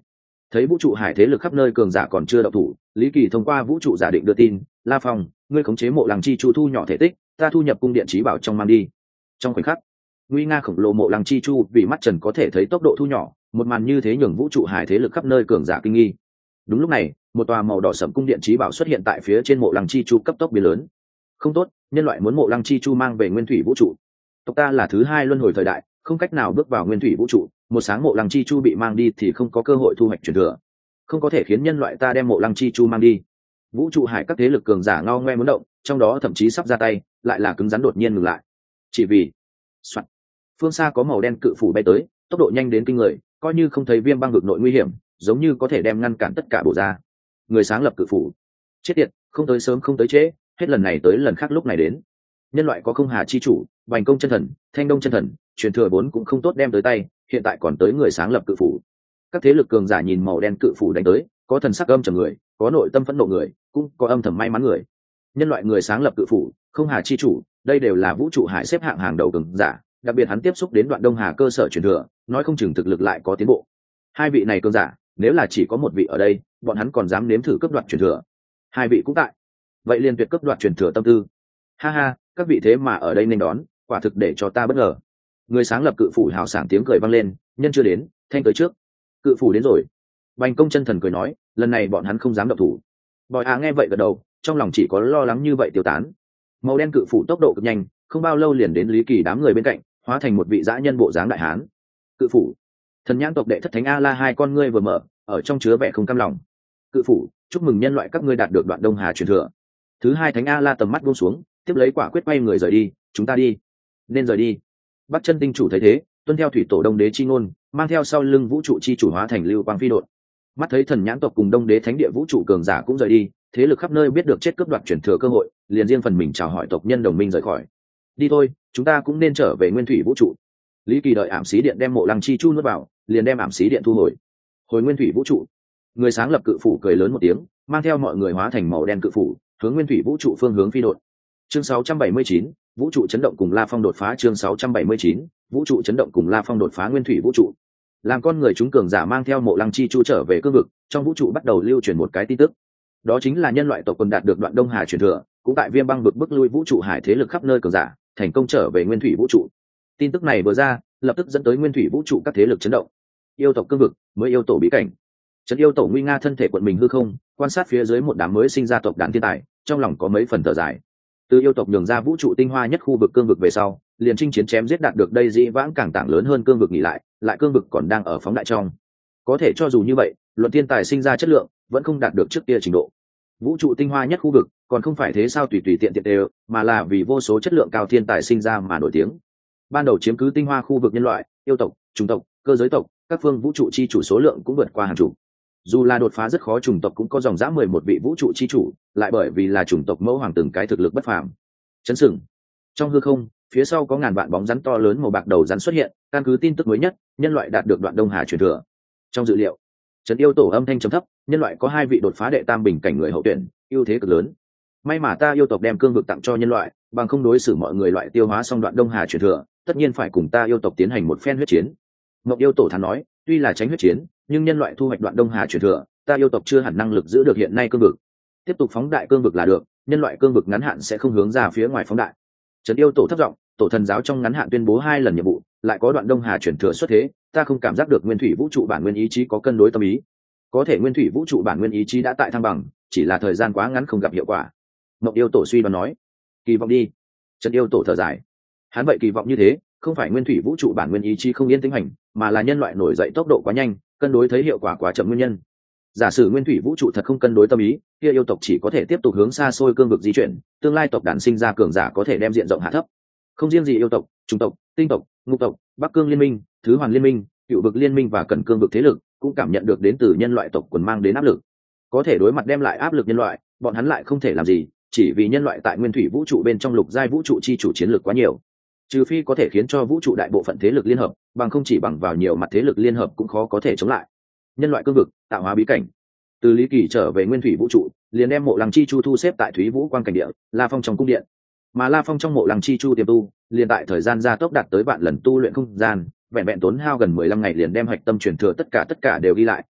Thấy vũ trụ hải thế lực khắp nơi cường giả còn chưa động thủ, Lý Kỳ thông qua vũ trụ giả định đưa tin, La Phong, ngươi khống chế mộ lăng chi chu thu nhỏ thể tích, ta thu nhập cung điện trí bảo trong mang đi. Trong khoảnh khắc, nguy nga khổng lồ mộ lăng chi chu vì mắt trần có thể thấy tốc độ thu nhỏ, một màn như thế nhường vũ trụ hải thế lực khắp nơi cường giả kinh nghi. Đúng lúc này, một tòa màu đỏ sẫm cung điện trí bảo xuất hiện tại phía trên mộ lăng chi chu cấp tốc biến lớn. Không tốt, nhân loại muốn mộ lăng chi chu mang về nguyên thủy vũ trụ. Tộc ta là thứ hai luân hồi thời đại, không cách nào bước vào nguyên thủy vũ trụ, một sáng mộ lăng chi chu bị mang đi thì không có cơ hội thu hoạch truyền thừa, không có thể khiến nhân loại ta đem mộ lăng chi chu mang đi. Vũ trụ hải các thế lực cường giả ngao ngoe muốn động, trong đó thậm chí sắp ra tay, lại là cứng rắn đột nhiên ngừng lại. Chỉ vì Soạn. Phương xa có màu đen cự phủ bay tới, tốc độ nhanh đến kinh người, coi như không thấy viêm băng vực nội nguy hiểm, giống như có thể đem ngăn cản tất cả bổ ra. Người sáng lập cự phủ, chết tiệt, không tới sớm không tới trễ, hết lần này tới lần khác lúc này đến. Nhân loại có không hà chi chủ, bành công chân thần, thanh đông chân thần, truyền thừa vốn cũng không tốt đem tới tay, hiện tại còn tới người sáng lập cự phủ. Các thế lực cường giả nhìn màu đen cự phủ đánh tới, có thần sắc âm trầm người, có nội tâm phẫn nộ người, cũng có âm thầm may mắn người. Nhân loại người sáng lập cự phủ, không hà chi chủ, đây đều là vũ trụ hải xếp hạng hàng đầu cường giả, đặc biệt hắn tiếp xúc đến đoạn đông hà cơ sở truyền thừa, nói không chừng thực lực lại có tiến bộ. Hai vị này cường giả, nếu là chỉ có một vị ở đây, bọn hắn còn dám nếm thử cướp đoạt truyền thừa. Hai vị cũng tại, vậy liền tuyệt cướp đoạt truyền thừa tâm tư. Ha ha, các vị thế mà ở đây nên đón, quả thực để cho ta bất ngờ. Người sáng lập cự phủ hào sảng tiếng cười vang lên, nhân chưa đến, thanh tới trước. Cự phủ đến rồi. Bành công chân thần cười nói, lần này bọn hắn không dám động thủ. Bòi nghe vậy gật đầu, trong lòng chỉ có lo lắng như vậy tiêu tán. Màu đen cự phủ tốc độ cực nhanh, không bao lâu liền đến Lý Kỳ đám người bên cạnh, hóa thành một vị dã nhân bộ dáng đại hán. Cự phủ, thần nhãn tộc đệ thất thánh a la hai con ngươi vừa mở, ở trong chứa vẻ không cam lòng. Cự phủ, chúc mừng nhân loại các ngươi đạt được đoạn đông hà truyền thừa. Thứ hai thánh a la tầm mắt buông xuống, tiếp lấy quả quyết quay người rời đi. Chúng ta đi, nên rời đi. Bắc chân tinh chủ thấy thế, tuân theo thủy tổ đông đế chi ngôn, mang theo sau lưng vũ trụ chi chủ hóa thành lưu quang phi đột. Mắt thấy thần nhãn tộc cùng đông đế thánh địa vũ trụ cường giả cũng rời đi, thế lực khắp nơi biết được chết cướp đoạt chuyển thừa cơ hội, liền riêng phần mình chào hỏi tộc nhân đồng minh rời khỏi. Đi thôi, chúng ta cũng nên trở về nguyên thủy vũ trụ. Lý Kỳ đợi ảm xí điện đem mộ lăng chi chu nuốt vào, liền đem ảm xí điện thu hồi nguyên thủy vũ trụ. Người sáng lập cự phủ cười lớn một tiếng, mang theo mọi người hóa thành màu đen cự phủ, hướng nguyên thủy vũ trụ phương hướng phi đột. Chương 679, vũ trụ chấn động cùng La Phong đột phá. Chương 679, vũ trụ chấn động cùng La Phong đột phá nguyên thủy vũ trụ. Làm con người chúng cường giả mang theo mộ lăng chi chu trở về cương vực, trong vũ trụ bắt đầu lưu truyền một cái tin tức. Đó chính là nhân loại tộc quân đạt được đoạn đông hà truyền thừa, cũng tại viêm băng vực bức lui vũ trụ hải thế lực khắp nơi cường giả, thành công trở về nguyên thủy vũ trụ. Tin tức này vừa ra, lập tức dẫn tới nguyên thủy vũ trụ các thế lực chấn động. Yêu tộc cương vực, mới yêu tổ bí cảnh. Trấn yêu tổ nguy nga thân thể quận mình hư không, quan sát phía dưới một đám mới sinh ra tộc đàn thiên tài, trong lòng có mấy phần thở dài. Từ yêu tộc nhường ra vũ trụ tinh hoa nhất khu vực cương vực về sau, liền chinh chiến chém giết đạt được đây dĩ vãng càng tảng lớn hơn cương vực nghỉ lại cương vực còn đang ở phóng đại trong. Có thể cho dù như vậy, luận thiên tài sinh ra chất lượng vẫn không đạt được trước kia trình độ. Vũ trụ tinh hoa nhất khu vực còn không phải thế sao tùy tiện đều, mà là vì vô số chất lượng cao thiên tài sinh ra mà nổi tiếng. Ban đầu chiếm cứ tinh hoa khu vực nhân loại, yêu tộc, chủng tộc, cơ giới tộc, các phương vũ trụ chi chủ số lượng cũng vượt qua hàng chục. Dù là đột phá rất khó, chủng tộc cũng có dòng dã 11 vị vũ trụ chi chủ, lại bởi vì là chủng tộc mẫu hoàng từng cái thực lực bất phàm. Chấn sừng. Trong hư không, phía sau có ngàn vạn bóng rắn to lớn màu bạc đầu rắn xuất hiện, căn cứ tin tức mới nhất, nhân loại đạt được đoạn đông hà truyền thừa. Trong dự liệu, trấn yêu tổ âm thanh trầm thấp, nhân loại có 2 vị đột phá đệ tam bình cảnh người hậu tuyển, ưu thế cực lớn. May mà ta yêu tộc đem cương vực tặng cho nhân loại, bằng không đối xử mọi người loại tiêu hóa xong đoạn đông hà truyền thừa, tất nhiên phải cùng ta yêu tộc tiến hành một phen huyết chiến. Ngọc yêu tổ thán nói, tuy là tránh huyết chiến, nhưng nhân loại thu hoạch đoạn đông hà truyền thừa, ta yêu tộc chưa hẳn năng lực giữ được hiện nay cương vực. Tiếp tục phóng đại cương vực là được, nhân loại cương vực ngắn hạn sẽ không hướng ra phía ngoài phóng đại. Trấn yêu tổ thấp giọng, tổ thần giáo trong ngắn hạn tuyên bố 2 lần nhiệm vụ, lại có đoạn đông hà chuyển thừa xuất thế, ta không cảm giác được nguyên thủy vũ trụ bản nguyên ý chí có cân đối tâm ý. Có thể nguyên thủy vũ trụ bản nguyên ý chí đã tại thăng bằng, chỉ là thời gian quá ngắn không gặp hiệu quả. Mộng yêu tổ suy đoán nói, kỳ vọng đi. Trấn yêu tổ thở dài, hắn vậy kỳ vọng như thế, không phải nguyên thủy vũ trụ bản nguyên ý chí không yên tĩnh hành, mà là nhân loại nổi dậy tốc độ quá nhanh, cân đối thấy hiệu quả quá chậm nguyên nhân. Giả sử nguyên thủy vũ trụ thật không cân đối tâm ý, kia yêu tộc chỉ có thể tiếp tục hướng xa xôi cương vực di chuyển, tương lai tộc đàn sinh ra cường giả có thể đem diện rộng hạ thấp. Không riêng gì yêu tộc, chủng tộc, tinh tộc, ngũ tộc, bắc cương liên minh, thứ hoàn liên minh, cựu vực liên minh và cẩn cương vực thế lực cũng cảm nhận được đến từ nhân loại tộc quần mang đến áp lực. Có thể đối mặt đem lại áp lực nhân loại, bọn hắn lại không thể làm gì, chỉ vì nhân loại tại nguyên thủy vũ trụ bên trong lục giai vũ trụ chi chủ chiến lược quá nhiều. Trừ phi có thể khiến cho vũ trụ đại bộ phận thế lực liên hợp, bằng không chỉ bằng vào nhiều mặt thế lực liên hợp cũng khó có thể chống lại. Nhân loại cương vực, tạo hóa bí cảnh. Từ Lý Kỳ trở về nguyên thủy vũ trụ, liền đem mộ lăng chi chu thu xếp tại Thúy Vũ Quan cảnh địa, La Phong trong cung điện. Mà La Phong trong mộ lăng chi chu tiềm tu, liền tại thời gian gia tốc đạt tới vạn lần tu luyện không gian, vẹn vẹn tốn hao gần 15 ngày liền đem hạch tâm truyền thừa tất cả đều ghi lại,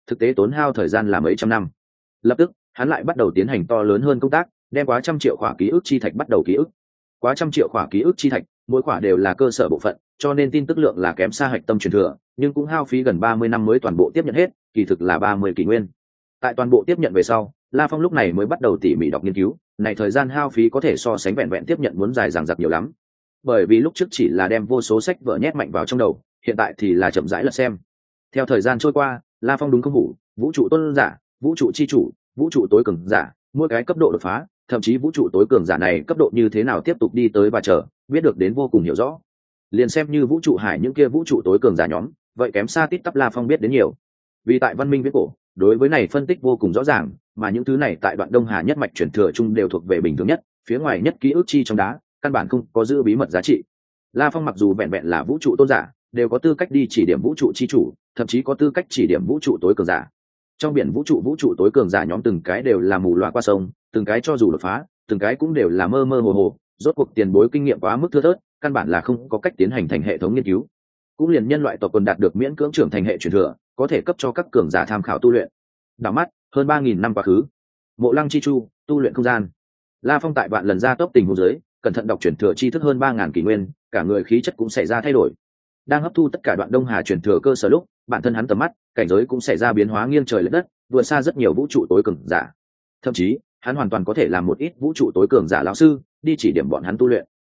thực tế tốn hao thời gian là mấy trăm năm. Lập tức hắn lại bắt đầu tiến hành to lớn hơn công tác, đem quá trăm triệu khỏa ký ức chi thạch bắt đầu ký ức. Quá trăm triệu khỏa ký ức chi thạch, mỗi khỏa đều là cơ sở bộ phận, cho nên tin tức lượng là kém xa hạch tâm truyền thừa, nhưng cũng hao phí gần 30 năm mới toàn bộ tiếp nhận hết, kỳ thực là 30 kỷ nguyên. Tại toàn bộ tiếp nhận về sau, La Phong lúc này mới bắt đầu tỉ mỉ đọc nghiên cứu, này thời gian hao phí có thể so sánh vẹn vẹn tiếp nhận muốn dài dằng dặc nhiều lắm. Bởi vì lúc trước chỉ là đem vô số sách vở nhét mạnh vào trong đầu, hiện tại thì là chậm rãi lật xem. Theo thời gian trôi qua, La Phong đúng không hủ, vũ trụ tôn giả, vũ trụ chi chủ, vũ trụ tối cường giả, mỗi cái cấp độ đột phá, thậm chí vũ trụ tối cường giả này cấp độ như thế nào tiếp tục đi tới và chờ, biết được đến vô cùng hiểu rõ. Liền xem như vũ trụ hải những kia vũ trụ tối cường giả nhóm, vậy kém xa tít tắp La Phong biết đến nhiều. Vì tại văn minh viễn cổ, đối với này phân tích vô cùng rõ ràng, mà những thứ này tại đoạn Đông Hà nhất mạch truyền thừa chung đều thuộc về bình thường nhất, phía ngoài nhất ký ức chi trong đá, căn bản không có giữ bí mật giá trị. La Phong mặc dù vẹn vẹn là vũ trụ tôn giả, đều có tư cách đi chỉ điểm vũ trụ chi chủ, thậm chí có tư cách chỉ điểm vũ trụ tối cường giả. Trong biển vũ trụ tối cường giả nhóm từng cái đều là mù loà qua sông, từng cái cho dù đột phá, từng cái cũng đều là mơ mơ hồ hồ, rốt cuộc tiền bối kinh nghiệm quá mức thưa thớt, căn bản là không có cách tiến hành thành hệ thống nghiên cứu. Cũng liền nhân loại tộc quần đạt được miễn cưỡng trưởng thành hệ truyền thừa, có thể cấp cho các cường giả tham khảo tu luyện. Đảo mắt hơn 3000 năm quá khứ, Mộ Lăng chi chu, tu luyện không gian. La Phong tại vạn lần gia tốc tình huống dưới, cẩn thận đọc truyền thừa tri thức hơn 3000 kỷ nguyên, cả người khí chất cũng xảy ra thay đổi. Đang hấp thu tất cả đoạn Đông Hà truyền thừa cơ sở lúc, bản thân hắn tầm mắt, cảnh giới cũng xảy ra biến hóa nghiêng trời lệch đất, vượt xa rất nhiều vũ trụ tối cường giả. Thậm chí, hắn hoàn toàn có thể làm một ít vũ trụ tối cường giả lão sư, đi chỉ điểm bọn hắn tu luyện.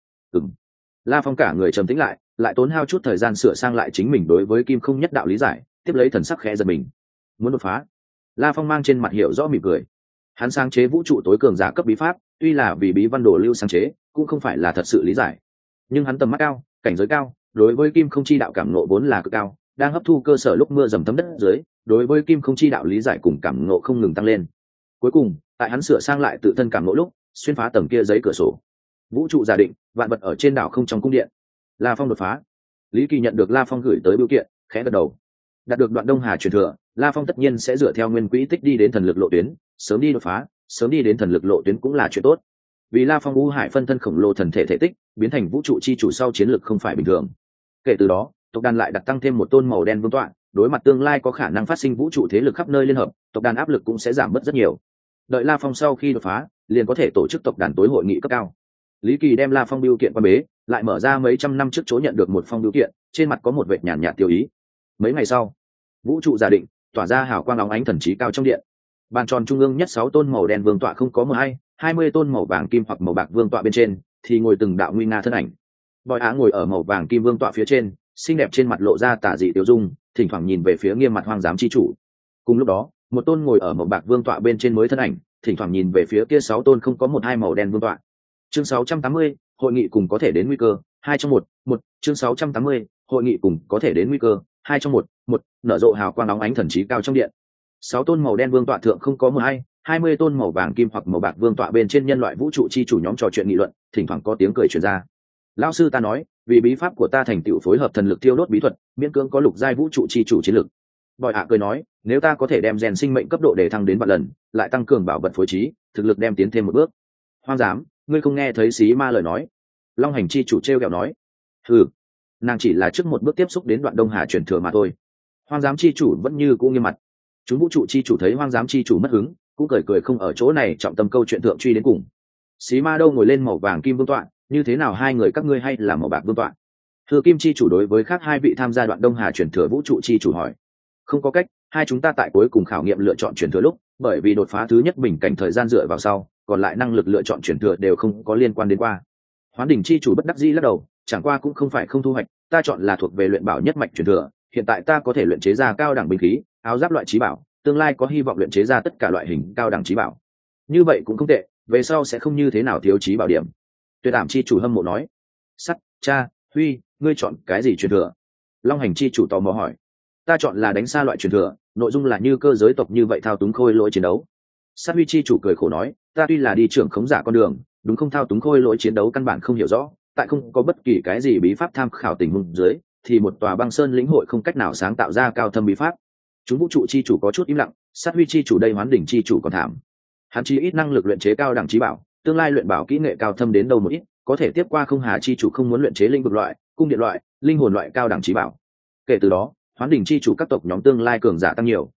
La Phong cả người trầm tĩnh lại tốn hao chút thời gian sửa sang lại chính mình đối với kim không nhất đạo lý giải, tiếp lấy thần sắc khẽ giật mình. Muốn đột phá. La Phong mang trên mặt hiểu rõ mỉm cười. Hắn sáng chế vũ trụ tối cường giả cấp bí pháp, tuy là vì bí văn đồ lưu sáng chế, cũng không phải là thật sự lý giải. Nhưng hắn tầm mắt cao, cảnh giới cao, đối với kim không chi đạo cảm ngộ vốn là cực cao, đang hấp thu cơ sở lúc mưa dầm thấm đất dưới, đối với kim không chi đạo lý giải cùng cảm ngộ không ngừng tăng lên. Cuối cùng, tại hắn sửa sang lại tự thân cảm ngộ lúc, xuyên phá tầng kia giấy cửa sổ. Vũ trụ giả định, vạn vật ở trên đảo không trong cung điện. La Phong đột phá. Lý Kỳ nhận được La Phong gửi tới bưu kiện, khẽ gật đầu. Đạt được đoạn Đông Hà truyền thừa, La Phong tất nhiên sẽ dựa theo nguyên quỹ tích đi đến thần lực lộ tuyến, sớm đi đột phá, sớm đi đến thần lực lộ tuyến cũng là chuyện tốt. Vì La Phong u hải phân thân khổng lồ thần thể thể tích, biến thành vũ trụ chi chủ sau chiến lực không phải bình thường. Kể từ đó, tộc đàn lại đặt tăng thêm một tôn màu đen vương tọa, đối mặt tương lai có khả năng phát sinh vũ trụ thế lực khắp nơi liên hợp, tộc đàn áp lực cũng sẽ giảm bớt rất nhiều. Đợi La Phong sau khi đột phá, liền có thể tổ chức tộc đàn tối hội nghị cấp cao. Lý Kỳ đem La Phong bưu kiện qua bế, lại mở ra mấy trăm năm trước chỗ nhận được một phong bưu kiện, trên mặt có một vệt nhàn nhạt tiêu ý. Mấy ngày sau, vũ trụ giả định, tỏa ra hào quang óng ánh thần trí cao trong điện. Bàn tròn trung ương nhất 6 tôn màu đen vương tọa không có 20 tôn màu vàng kim hoặc màu bạc vương tọa bên trên, thì ngồi từng đạo nguy nga thân ảnh. Bòi Á ngồi ở màu vàng kim vương tọa phía trên, xinh đẹp trên mặt lộ ra tà dị tiêu dung, thỉnh thoảng nhìn về phía nghiêm mặt hoang giám chi chủ. Cùng lúc đó, một tôn ngồi ở màu bạc vương tọa bên trên mới thân ảnh, thỉnh thoảng nhìn về phía kia 6 tôn không có 12 màu đen vương tọa. Chương 680, hội nghị cùng có thể đến nguy cơ, 2 trong 1, chương 680, hội nghị cùng có thể đến nguy cơ, 2 trong 1, nở rộ hào quang óng ánh thần trí cao trong điện. 6 tôn màu đen vương tọa thượng không có 20 tôn màu vàng kim hoặc màu bạc vương tọa bên trên nhân loại vũ trụ chi chủ nhóm trò chuyện nghị luận, thỉnh thoảng có tiếng cười truyền ra. Lão sư ta nói, vì bí pháp của ta thành tựu phối hợp thần lực tiêu đốt bí thuật, miễn cưỡng có lục giai vũ trụ chi chủ chiến lực. Bòi Ạ cười nói, nếu ta có thể đem rèn sinh mệnh cấp độ để thăng đến vạn lần, lại tăng cường bảo vật phối trí, thực lực đem tiến thêm một bước. Hoang dám, ngươi không nghe thấy xí ma lời nói? Long hành chi chủ treo kẹo nói. Nàng chỉ là trước một bước tiếp xúc đến đoạn Đông Hà truyền thừa mà thôi. Hoang giám chi chủ vẫn như cũ nghiêm mặt. Chúng vũ trụ chi chủ thấy hoang giám chi chủ mất hứng, cũng cười không ở chỗ này trọng tâm câu chuyện thượng truy đến cùng. Xí ma đâu ngồi lên màu vàng kim vương tọa, như thế nào hai người các ngươi hay là màu bạc vương tọa? Hư kim chi chủ đối với khác hai vị tham gia đoạn Đông Hà truyền thừa vũ trụ chi chủ hỏi. Không có cách, hai chúng ta tại cuối cùng khảo nghiệm lựa chọn truyền thừa lúc, bởi vì đột phá thứ nhất bình cảnh thời gian dựa vào sau, còn lại năng lực lựa chọn truyền thừa đều không có liên quan đến qua. Hoán đỉnh chi chủ bất đắc dĩ lắc đầu, chẳng qua cũng không phải không thu hoạch, ta chọn là thuộc về luyện bảo nhất mạch truyền thừa, hiện tại ta có thể luyện chế ra cao đẳng binh khí, áo giáp loại trí bảo, tương lai có hy vọng luyện chế ra tất cả loại hình cao đẳng trí bảo. Như vậy cũng không tệ, về sau sẽ không như thế nào thiếu trí bảo điểm. Tuyệt Ảm chi chủ hâm mộ nói. Sắt, cha, Huy, ngươi chọn cái gì truyền thừa? Long hành chi chủ tò mò hỏi. Ta chọn là đánh xa loại truyền thừa, nội dung là như cơ giới tộc như vậy thao túng khôi lỗi chiến đấu. Sát Huy chi chủ cười khổ nói, ta tuy là đi trưởng khống giả con đường, đúng không thao túng khôi lỗi chiến đấu căn bản không hiểu rõ, tại không có bất kỳ cái gì bí pháp tham khảo tình huống dưới, thì một tòa băng sơn lĩnh hội không cách nào sáng tạo ra cao thâm bí pháp. Chúng vũ trụ chi chủ có chút im lặng, Sát Huy chi chủ đây hoán đỉnh chi chủ còn thảm. Hắn chi ít năng lực luyện chế cao đẳng trí bảo, tương lai luyện bảo kỹ nghệ cao thâm đến đâu một ít, có thể tiếp qua không hà chi chủ không muốn luyện chế linh vực loại, cung điện loại, linh hồn loại cao đẳng trí bảo. Kể từ đó, hoán đỉnh chi chủ các tộc nhóm tương lai cường giả tăng nhiều,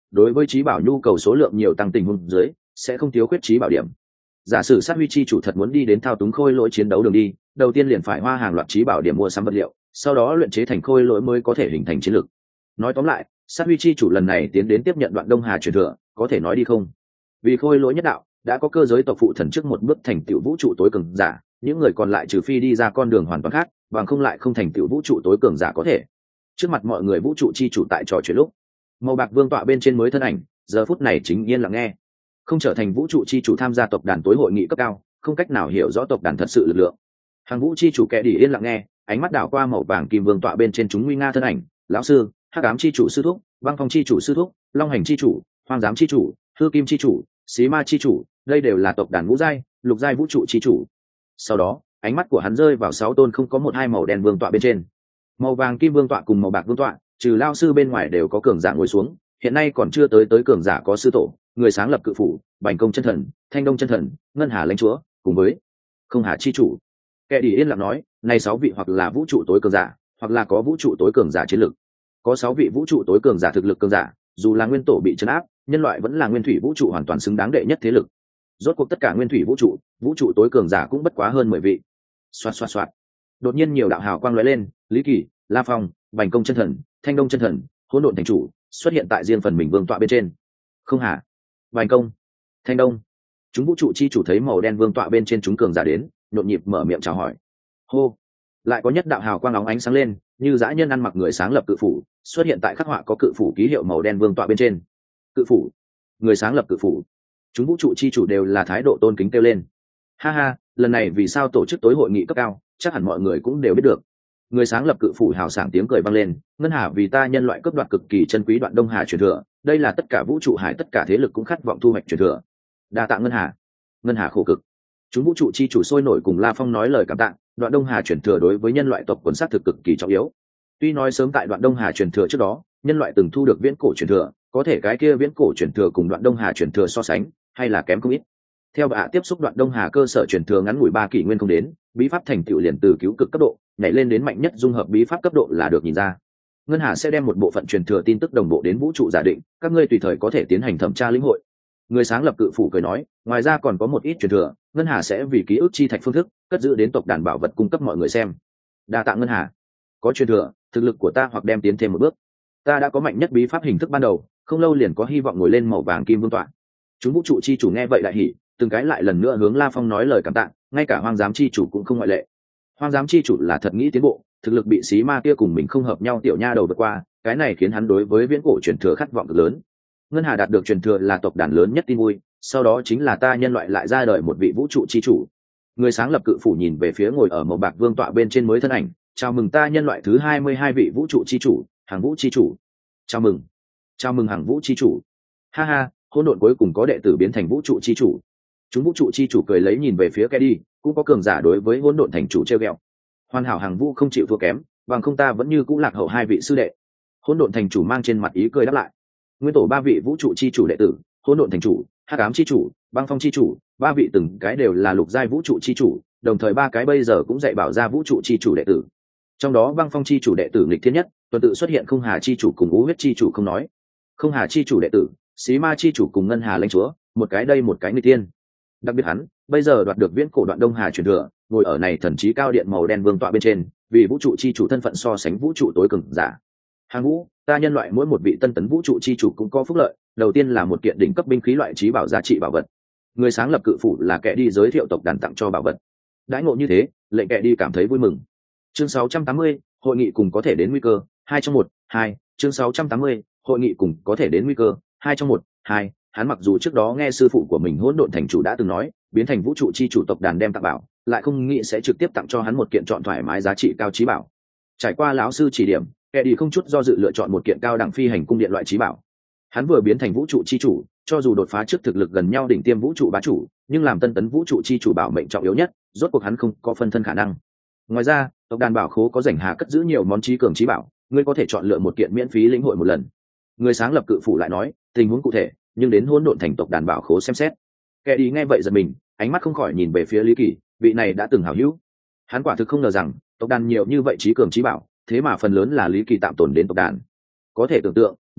đối với trí bảo nhu cầu số lượng nhiều tăng tình huống dưới sẽ không thiếu khuyết trí bảo điểm. Giả sử sát huy chi chủ thật muốn đi đến thao túng khôi lỗi chiến đấu đường đi, đầu tiên liền phải hoa hàng loạt trí bảo điểm mua sắm vật liệu, sau đó luyện chế thành khôi lỗi mới có thể hình thành chiến lực. Nói tóm lại, sát huy chi chủ lần này tiến đến tiếp nhận Đoạn Đông Hà truyền thừa, có thể nói đi không. Vì khôi lỗi nhất đạo đã có cơ giới tộc phụ thần trước một bước thành tựu vũ trụ tối cường giả, những người còn lại trừ phi đi ra con đường hoàn toàn khác, bằng không lại không thành tựu vũ trụ tối cường giả có thể. Trước mặt mọi người vũ trụ chi chủ tại trò chuyện lúc, màu bạc vương tọa bên trên mới thân ảnh, giờ phút này chính yên lặng nghe. Không trở thành vũ trụ chi chủ tham gia tộc đàn tối hội nghị cấp cao, không cách nào hiểu rõ tộc đàn thật sự lực lượng. Hàng vũ chi chủ kẻ đi yên lặng nghe, ánh mắt đảo qua màu vàng kim vương tọa bên trên chúng nguy nga thân ảnh, lão sư, hắc ám chi chủ sư thúc, băng phong chi chủ sư thúc, long hành chi chủ, hoang giám chi chủ, hư kim chi chủ, xí ma chi chủ, đây đều là tộc đàn ngũ giai, lục giai vũ trụ chi chủ. Sau đó ánh mắt của hắn rơi vào 6 tôn không có một hai màu đen vương tọa bên trên. Màu vàng kim vương tọa cùng màu bạc vương tọa trừ lao sư bên ngoài đều có cường giả ngồi xuống, hiện nay còn chưa tới cường giả có sư tổ, người sáng lập cự phủ, bành công chân thần, thanh đông chân thần, ngân hà lãnh chúa, cùng với không hà chi chủ. Kẻ đi yên lặng nói, này 6 vị hoặc là vũ trụ tối cường giả, hoặc là có vũ trụ tối cường giả chiến lực. Có 6 vị vũ trụ tối cường giả thực lực cường giả, dù là nguyên tổ bị trấn áp, nhân loại vẫn là nguyên thủy vũ trụ hoàn toàn xứng đáng đệ nhất thế lực. Rốt cuộc tất cả nguyên thủy vũ trụ tối cường giả cũng bất quá hơn 10 vị. Xoạt xoạt xoạt. Đột nhiên nhiều đạo hào quang lóe lên, Lý Kỳ, La Phong, bành công chân thần, thanh đông chân thần, hỗn độn thành chủ xuất hiện tại riêng phần mình vương tọa bên trên. Không hà, bành công, thanh đông, chúng vũ trụ chi chủ thấy màu đen vương tọa bên trên chúng cường giả đến, nhộn nhịp mở miệng chào hỏi. Hô, lại có nhất đạo hào quang óng ánh sáng lên, như dã nhân ăn mặc người sáng lập cự phủ xuất hiện tại khắc họa có cự phủ ký hiệu màu đen vương tọa bên trên. Cự phủ, người sáng lập cự phủ. Chúng vũ trụ chi chủ đều là thái độ tôn kính kêu lên. Ha ha, lần này vì sao tổ chức tối hội nghị cấp cao, chắc hẳn mọi người cũng đều biết được. Người sáng lập cự phủ hào sảng tiếng cười vang lên, ngân hà vì ta nhân loại cướp đoạt cực kỳ chân quý Đoạn Đông Hà truyền thừa, đây là tất cả vũ trụ hải tất cả thế lực cũng khát vọng thu hoạch truyền thừa. Đa tạ ngân hà khổ cực. Chúng vũ trụ chi chủ sôi nổi cùng La Phong nói lời cảm tạ, Đoạn Đông Hà truyền thừa đối với nhân loại tộc quần sát thực cực kỳ trọng yếu. Tuy nói sớm tại Đoạn Đông Hà truyền thừa trước đó, nhân loại từng thu được viễn cổ truyền thừa, có thể cái kia viễn cổ truyền thừa cùng Đoạn Đông Hà truyền thừa so sánh, hay là kém không ít. Theo bà tiếp xúc Đoạn Đông Hà cơ sở truyền thừa ngắn ngủi 3 kỷ nguyên không đến, bí pháp thành tựu liền từ cứu cực cấp độ nhảy lên đến mạnh nhất dung hợp bí pháp cấp độ là được nhìn ra. Ngân hà sẽ đem một bộ phận truyền thừa tin tức đồng bộ đến vũ trụ giả định, các ngươi tùy thời có thể tiến hành thẩm tra lĩnh hội. Người sáng lập cự phủ cười nói, ngoài ra còn có một ít truyền thừa, ngân hà sẽ vì ký ức chi thạch phương thức cất giữ đến tộc đàn bảo vật cung cấp mọi người xem. Đa tạ ngân hà. Có truyền thừa, thực lực của ta hoặc đem tiến thêm một bước. Ta đã có mạnh nhất bí pháp hình thức ban đầu, không lâu liền có hy vọng ngồi lên màu vàng kim vương tọa. Chúng vũ trụ chi chủ nghe vậy đại hỉ, từng cái lại lần nữa hướng La Phong nói lời cảm tạ, ngay cả hoang giám chi chủ cũng không ngoại lệ. Hoang giám chi chủ là thật nghĩ tiến bộ, thực lực bị xí ma kia cùng mình không hợp nhau tiểu nha đầu vượt qua, cái này khiến hắn đối với viễn cổ truyền thừa khát vọng cực lớn. Ngân hà đạt được truyền thừa là tộc đàn lớn nhất tin vui, sau đó chính là ta nhân loại lại ra đời một vị vũ trụ chi chủ. Người sáng lập cự phủ nhìn về phía ngồi ở màu bạc vương tọa bên trên mới thân ảnh, chào mừng ta nhân loại thứ 22 vị vũ trụ chi chủ, Hàng Vũ chi chủ. Chào mừng Hàng Vũ chi chủ. Ha ha, hỗn độn cuối cùng có đệ tử biến thành vũ trụ chi chủ. Chúng vũ trụ chi chủ cười lấy nhìn về phía Kedi, cũng có cường giả đối với hỗn độn thành chủ treo ghẹo. Hoàn hảo Hàng Vũ không chịu thua kém, bằng không ta vẫn như cũng lạc hậu 2 vị sư đệ. Hỗn độn thành chủ mang trên mặt ý cười đáp lại. Nguyên tổ 3 vị vũ trụ chi chủ đệ tử, hỗn độn thành chủ, hắc ám chi chủ, băng phong chi chủ, 3 vị từng cái đều là lục giai vũ trụ chi chủ, đồng thời 3 cái bây giờ cũng dạy bảo ra vũ trụ chi chủ đệ tử. Trong đó băng phong chi chủ đệ tử nghịch thiên nhất, tuần tự xuất hiện không hà chi chủ cùng ú huyết chi chủ không nói. Không hà chi chủ đệ tử, xí ma chi chủ cùng ngân hà lãnh chúa, một cái đây một cái nghịch thiên. Đặc biệt hắn bây giờ đoạt được viễn cổ Đoạn Đông Hà truyền thừa, ngồi ở này thần trí cao điện màu đen vương tọa bên trên, vì vũ trụ chi chủ thân phận so sánh vũ trụ tối cường giả. Hàng Vũ, ta nhân loại mỗi một vị tân tấn vũ trụ chi chủ cũng có phúc lợi, đầu tiên là một kiện đỉnh cấp binh khí loại trí bảo giá trị bảo vật. Người sáng lập cự phủ là kẻ đi giới thiệu tộc đàn tặng cho bảo vật. Đãi ngộ như thế, lệnh kẻ đi cảm thấy vui mừng. Chương 680, hội nghị cùng có thể đến nguy cơ, 2 trong 1, 2, chương 680, hội nghị cùng có thể đến nguy cơ, 2 trong 1, 2. Hắn mặc dù trước đó nghe sư phụ của mình hỗn độn thành chủ đã từng nói, biến thành vũ trụ chi chủ tộc đàn đem tặng bảo, lại không nghĩ sẽ trực tiếp tặng cho hắn một kiện chọn thoải mái giá trị cao trí bảo. Trải qua lão sư chỉ điểm, kẻ đi không chút do dự lựa chọn một kiện cao đẳng phi hành cung điện loại trí bảo. Hắn vừa biến thành vũ trụ chi chủ, cho dù đột phá trước thực lực gần nhau đỉnh tiêm vũ trụ bá chủ, nhưng làm tân tấn vũ trụ chi chủ bảo mệnh trọng yếu nhất, rốt cuộc hắn không có phân thân khả năng. Ngoài ra, tộc đàn bảo khố có rảnh hà cất giữ nhiều món trí cường trí bảo, ngươi có thể chọn lựa một kiện miễn phí lĩnh hội một lần. Người sáng lập cự phủ lại nói, tình huống cụ thể, nhưng đến hỗn độn thành tộc đàn bảo khố xem xét. Kẻ đi nghe vậy giật mình, ánh mắt không khỏi nhìn về phía Lý Kỳ, vị này đã từng hảo hữu. Hắn quả thực không ngờ rằng, tộc đàn nhiều như vậy trí cường trí bảo, thế mà phần lớn là Lý Kỳ tạm tồn đến tộc đàn. Có thể tưởng tượng,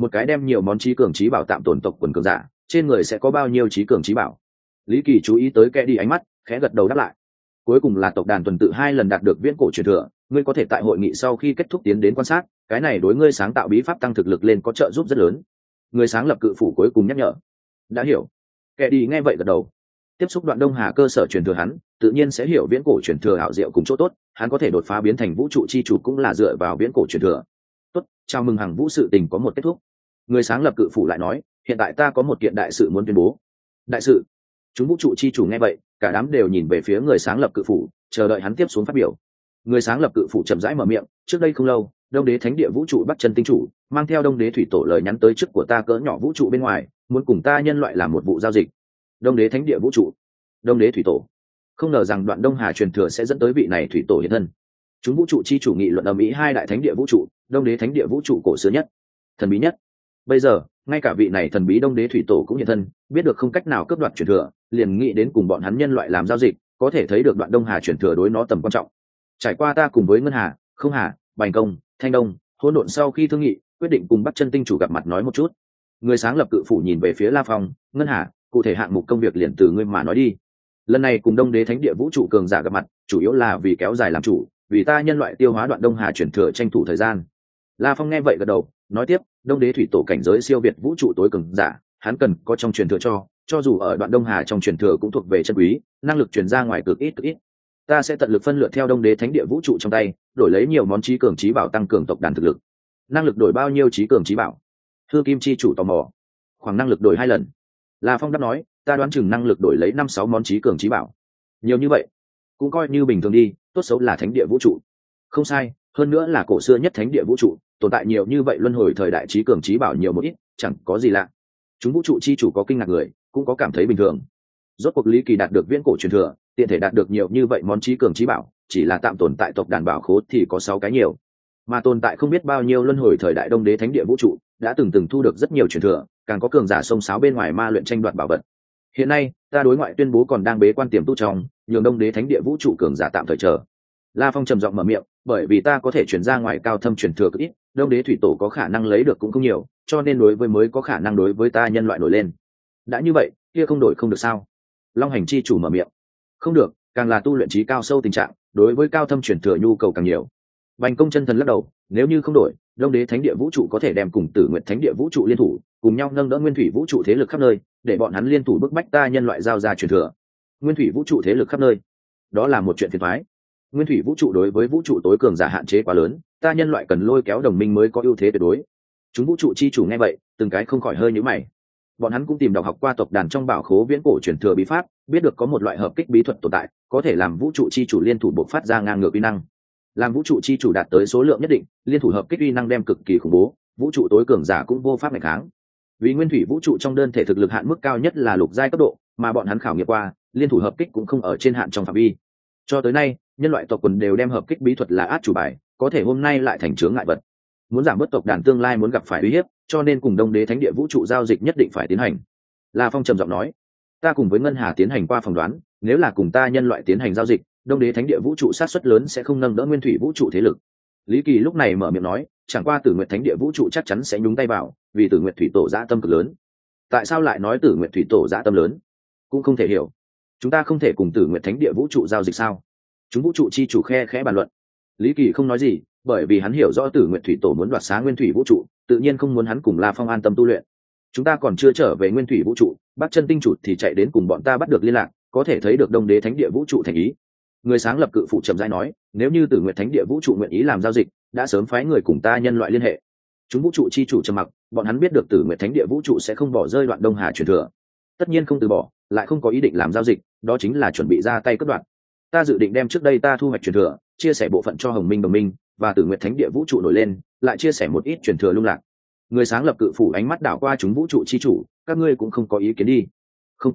một cái đem nhiều món trí cường trí bảo tạm tồn tộc quần cường giả, trên người sẽ có bao nhiêu trí cường trí bảo? Lý Kỳ chú ý tới kẻ đi ánh mắt, khẽ gật đầu đáp lại. Cuối cùng là tộc đàn tuần tự 2 lần đạt được viễn cổ truyền thừa, ngươi có thể tại hội nghị sau khi kết thúc tiến đến quan sát, cái này đối ngươi sáng tạo bí pháp tăng thực lực lên có trợ giúp rất lớn. Người sáng lập cự phủ cuối cùng nhắc nhở. Đã hiểu. Kẻ đi nghe vậy gật đầu. Tiếp xúc đoạn Đông Hà cơ sở truyền thừa hắn, tự nhiên sẽ hiểu viễn cổ truyền thừa hảo diệu cùng chỗ tốt, hắn có thể đột phá biến thành vũ trụ chi chủ cũng là dựa vào viễn cổ truyền thừa. Tốt, chào mừng Hằng Vũ sự tình có một kết thúc. Người sáng lập cự phủ lại nói, hiện tại ta có một kiện đại sự muốn tuyên bố. Đại sự? Chúng vũ trụ chi chủ nghe vậy, cả đám đều nhìn về phía người sáng lập cự phủ, chờ đợi hắn tiếp xuống phát biểu. Người sáng lập cự phủ chậm rãi mở miệng, trước đây không lâu, Đông Đế Thánh Địa vũ trụ Bắc Chân tinh chủ mang theo Đông Đế thủy tổ lời nhắn tới trước của ta cỡ nhỏ vũ trụ bên ngoài, muốn cùng ta nhân loại làm một vụ giao dịch. Đông Đế Thánh Địa vũ trụ, Đông Đế thủy tổ. Không ngờ rằng đoạn Đông Hà truyền thừa sẽ dẫn tới vị này thủy tổ hiện thân. Chúng vũ trụ chi chủ nghị luận ầm ĩ hai đại thánh địa vũ trụ, Đông Đế Thánh Địa vũ trụ cổ xưa nhất, thần bí nhất. Bây giờ, ngay cả vị này thần bí Đông Đế thủy tổ cũng hiện thân, biết được không cách nào cướp đoạt truyền thừa, liền nghĩ đến cùng bọn hắn nhân loại làm giao dịch, có thể thấy được đoạn Đông Hà truyền thừa đối nó tầm quan trọng. Trải qua ta cùng với Ngân Hà, Không Hà, Bành Công, Thanh Đông, Hỗn Độn sau khi thương nghị, quyết định cùng Bắc Chân tinh chủ gặp mặt nói một chút. Người sáng lập cự phủ nhìn về phía La Phong, Ngân Hà, cụ thể hạng mục công việc liền từ ngươi mà nói đi. Lần này cùng Đông Đế Thánh Địa vũ trụ cường giả gặp mặt, chủ yếu là vì kéo dài làm chủ, vì ta nhân loại tiêu hóa đoạn Đông Hà truyền thừa tranh thủ thời gian. La Phong nghe vậy gật đầu, nói tiếp, Đông Đế thủy tổ cảnh giới siêu việt vũ trụ tối cường giả, hắn cần có trong truyền thừa cho dù ở đoạn Đông Hà trong truyền thừa cũng thuộc về chân quý, năng lực truyền ra ngoài cực ít. Ta sẽ tận lực phân lựa theo Đông Đế Thánh Địa vũ trụ trong tay, đổi lấy nhiều món trí cường trí bảo tăng cường tộc đàn thực lực. Năng lực đổi bao nhiêu trí cường trí bảo? Thư Kim chi chủ tò mò. Khoảng năng lực đổi 2 lần. La Phong đáp nói, ta đoán chừng năng lực đổi lấy 5-6 món trí cường trí bảo. Nhiều như vậy, cũng coi như bình thường đi, tốt xấu là Thánh Địa vũ trụ. Không sai, hơn nữa là cổ xưa nhất Thánh Địa vũ trụ, tồn tại nhiều như vậy luân hồi thời đại trí cường trí bảo nhiều một ít, chẳng có gì lạ. Chúng vũ trụ chi chủ có kinh ngạc người, cũng có cảm thấy bình thường. Rốt cuộc Lý Kỳ đạt được viễn cổ truyền thừa, tiện thể đạt được nhiều như vậy món trí cường trí bảo, chỉ là tạm tồn tại tộc đàn bảo khố thì có 6 cái nhiều, mà tồn tại không biết bao nhiêu luân hồi thời đại Đông Đế Thánh Địa vũ trụ đã từng thu được rất nhiều truyền thừa, càng có cường giả xông xáo bên ngoài ma luyện tranh đoạt bảo vật. Hiện nay ta đối ngoại tuyên bố còn đang bế quan tiềm tu trong, nhường Đông Đế Thánh Địa vũ trụ cường giả tạm thời chờ. La Phong trầm giọng mở miệng, bởi vì ta có thể chuyển ra ngoài cao thâm truyền thừa cực ít, Đông Đế thủy tổ có khả năng lấy được cũng không nhiều, cho nên đối với mới có khả năng đối với ta nhân loại nổi lên. Đã như vậy, kia không đổi không được sao? Long Hành chi chủ mở miệng. Không được, càng là tu luyện trí cao sâu tình trạng, đối với cao thâm truyền thừa nhu cầu càng nhiều. Bành Công chân thần lắc đầu, nếu như không đổi, Đông Đế Thánh Địa vũ trụ có thể đem cùng Tử Nguyệt Thánh Địa vũ trụ liên thủ, cùng nhau nâng đỡ Nguyên Thủy vũ trụ thế lực khắp nơi, để bọn hắn liên thủ bức bách ta nhân loại giao ra truyền thừa. Nguyên Thủy vũ trụ thế lực khắp nơi, đó là một chuyện phiền toái. Nguyên Thủy vũ trụ đối với vũ trụ tối cường giả hạn chế quá lớn, ta nhân loại cần lôi kéo đồng minh mới có ưu thế tuyệt đối. Chúng vũ trụ chi chủ nghe vậy, từng cái không khỏi hơi nhíu mày. Bọn hắn cũng tìm đọc học qua tộc đàn trong bảo khố viễn cổ truyền thừa bí pháp, biết được có một loại hợp kích bí thuật tồn tại, có thể làm vũ trụ chi chủ liên thủ bộc phát ra ngang ngược uy năng. Làm vũ trụ chi chủ đạt tới số lượng nhất định, liên thủ hợp kích uy năng đem cực kỳ khủng bố, vũ trụ tối cường giả cũng vô pháp nghịch kháng. Vì Nguyên Thủy vũ trụ trong đơn thể thực lực hạn mức cao nhất là lục giai cấp độ, mà bọn hắn khảo nghiệm qua, liên thủ hợp kích cũng không ở trên hạn trong phạm vi. Cho tới nay, nhân loại tộc quần đều đem hợp kích bí thuật là át chủ bài, có thể hôm nay lại thành chướng ngại vật. Muốn giảm bớt tộc đàn tương lai muốn gặp phải uy hiếp, cho nên cùng Đông Đế Thánh Địa vũ trụ giao dịch nhất định phải tiến hành. La Phong trầm giọng nói, ta cùng với Ngân Hà tiến hành qua phỏng đoán, nếu là cùng ta nhân loại tiến hành giao dịch, Đông Đế Thánh Địa vũ trụ sát suất lớn sẽ không nâng đỡ Nguyên Thủy vũ trụ thế lực. Lý Kỳ lúc này mở miệng nói, chẳng qua Tử Nguyệt Thánh Địa vũ trụ chắc chắn sẽ nhúng tay vào, vì Tử Nguyệt thủy tổ dã tâm cực lớn. Tại sao lại nói Tử Nguyệt thủy tổ dã tâm lớn? Cũng không thể hiểu. Chúng ta không thể cùng Tử Nguyệt Thánh Địa vũ trụ giao dịch sao? Chúng vũ trụ chi chủ khe khẽ bàn luận. Lý Kỳ không nói gì, bởi vì hắn hiểu rõ Tử Nguyệt thủy tổ muốn đoạt xá Nguyên Thủy vũ trụ, tự nhiên không muốn hắn cùng La Phong an tâm tu luyện. Chúng ta còn chưa trở về Nguyên Thủy vũ trụ, Bắc Chân tinh chủ thì chạy đến cùng bọn ta bắt được liên lạc, có thể thấy được Đông Đế Thánh Địa vũ trụ thành ý. Người sáng lập cự phụ trầm rãi nói, nếu như Tử Nguyệt Thánh Địa vũ trụ nguyện ý làm giao dịch, đã sớm phái người cùng ta nhân loại liên hệ. Chúng vũ trụ chi chủ trầm mặc, bọn hắn biết được Tử Nguyệt Thánh Địa vũ trụ sẽ không bỏ rơi đoạn Đông Hà truyền thừa, tất nhiên không từ bỏ, lại không có ý định làm giao dịch, đó chính là chuẩn bị ra tay cướp đoạt. Ta dự định đem trước đây ta thu hoạch truyền thừa, chia sẻ bộ phận cho Hồng Minh đồng minh, và Tử Nguyệt Thánh Địa vũ trụ nổi lên, lại chia sẻ một ít truyền thừa lung lạc. Người sáng lập cự phủ ánh mắt đảo qua chúng vũ trụ chi chủ, các ngươi cũng không có ý kiến đi? Không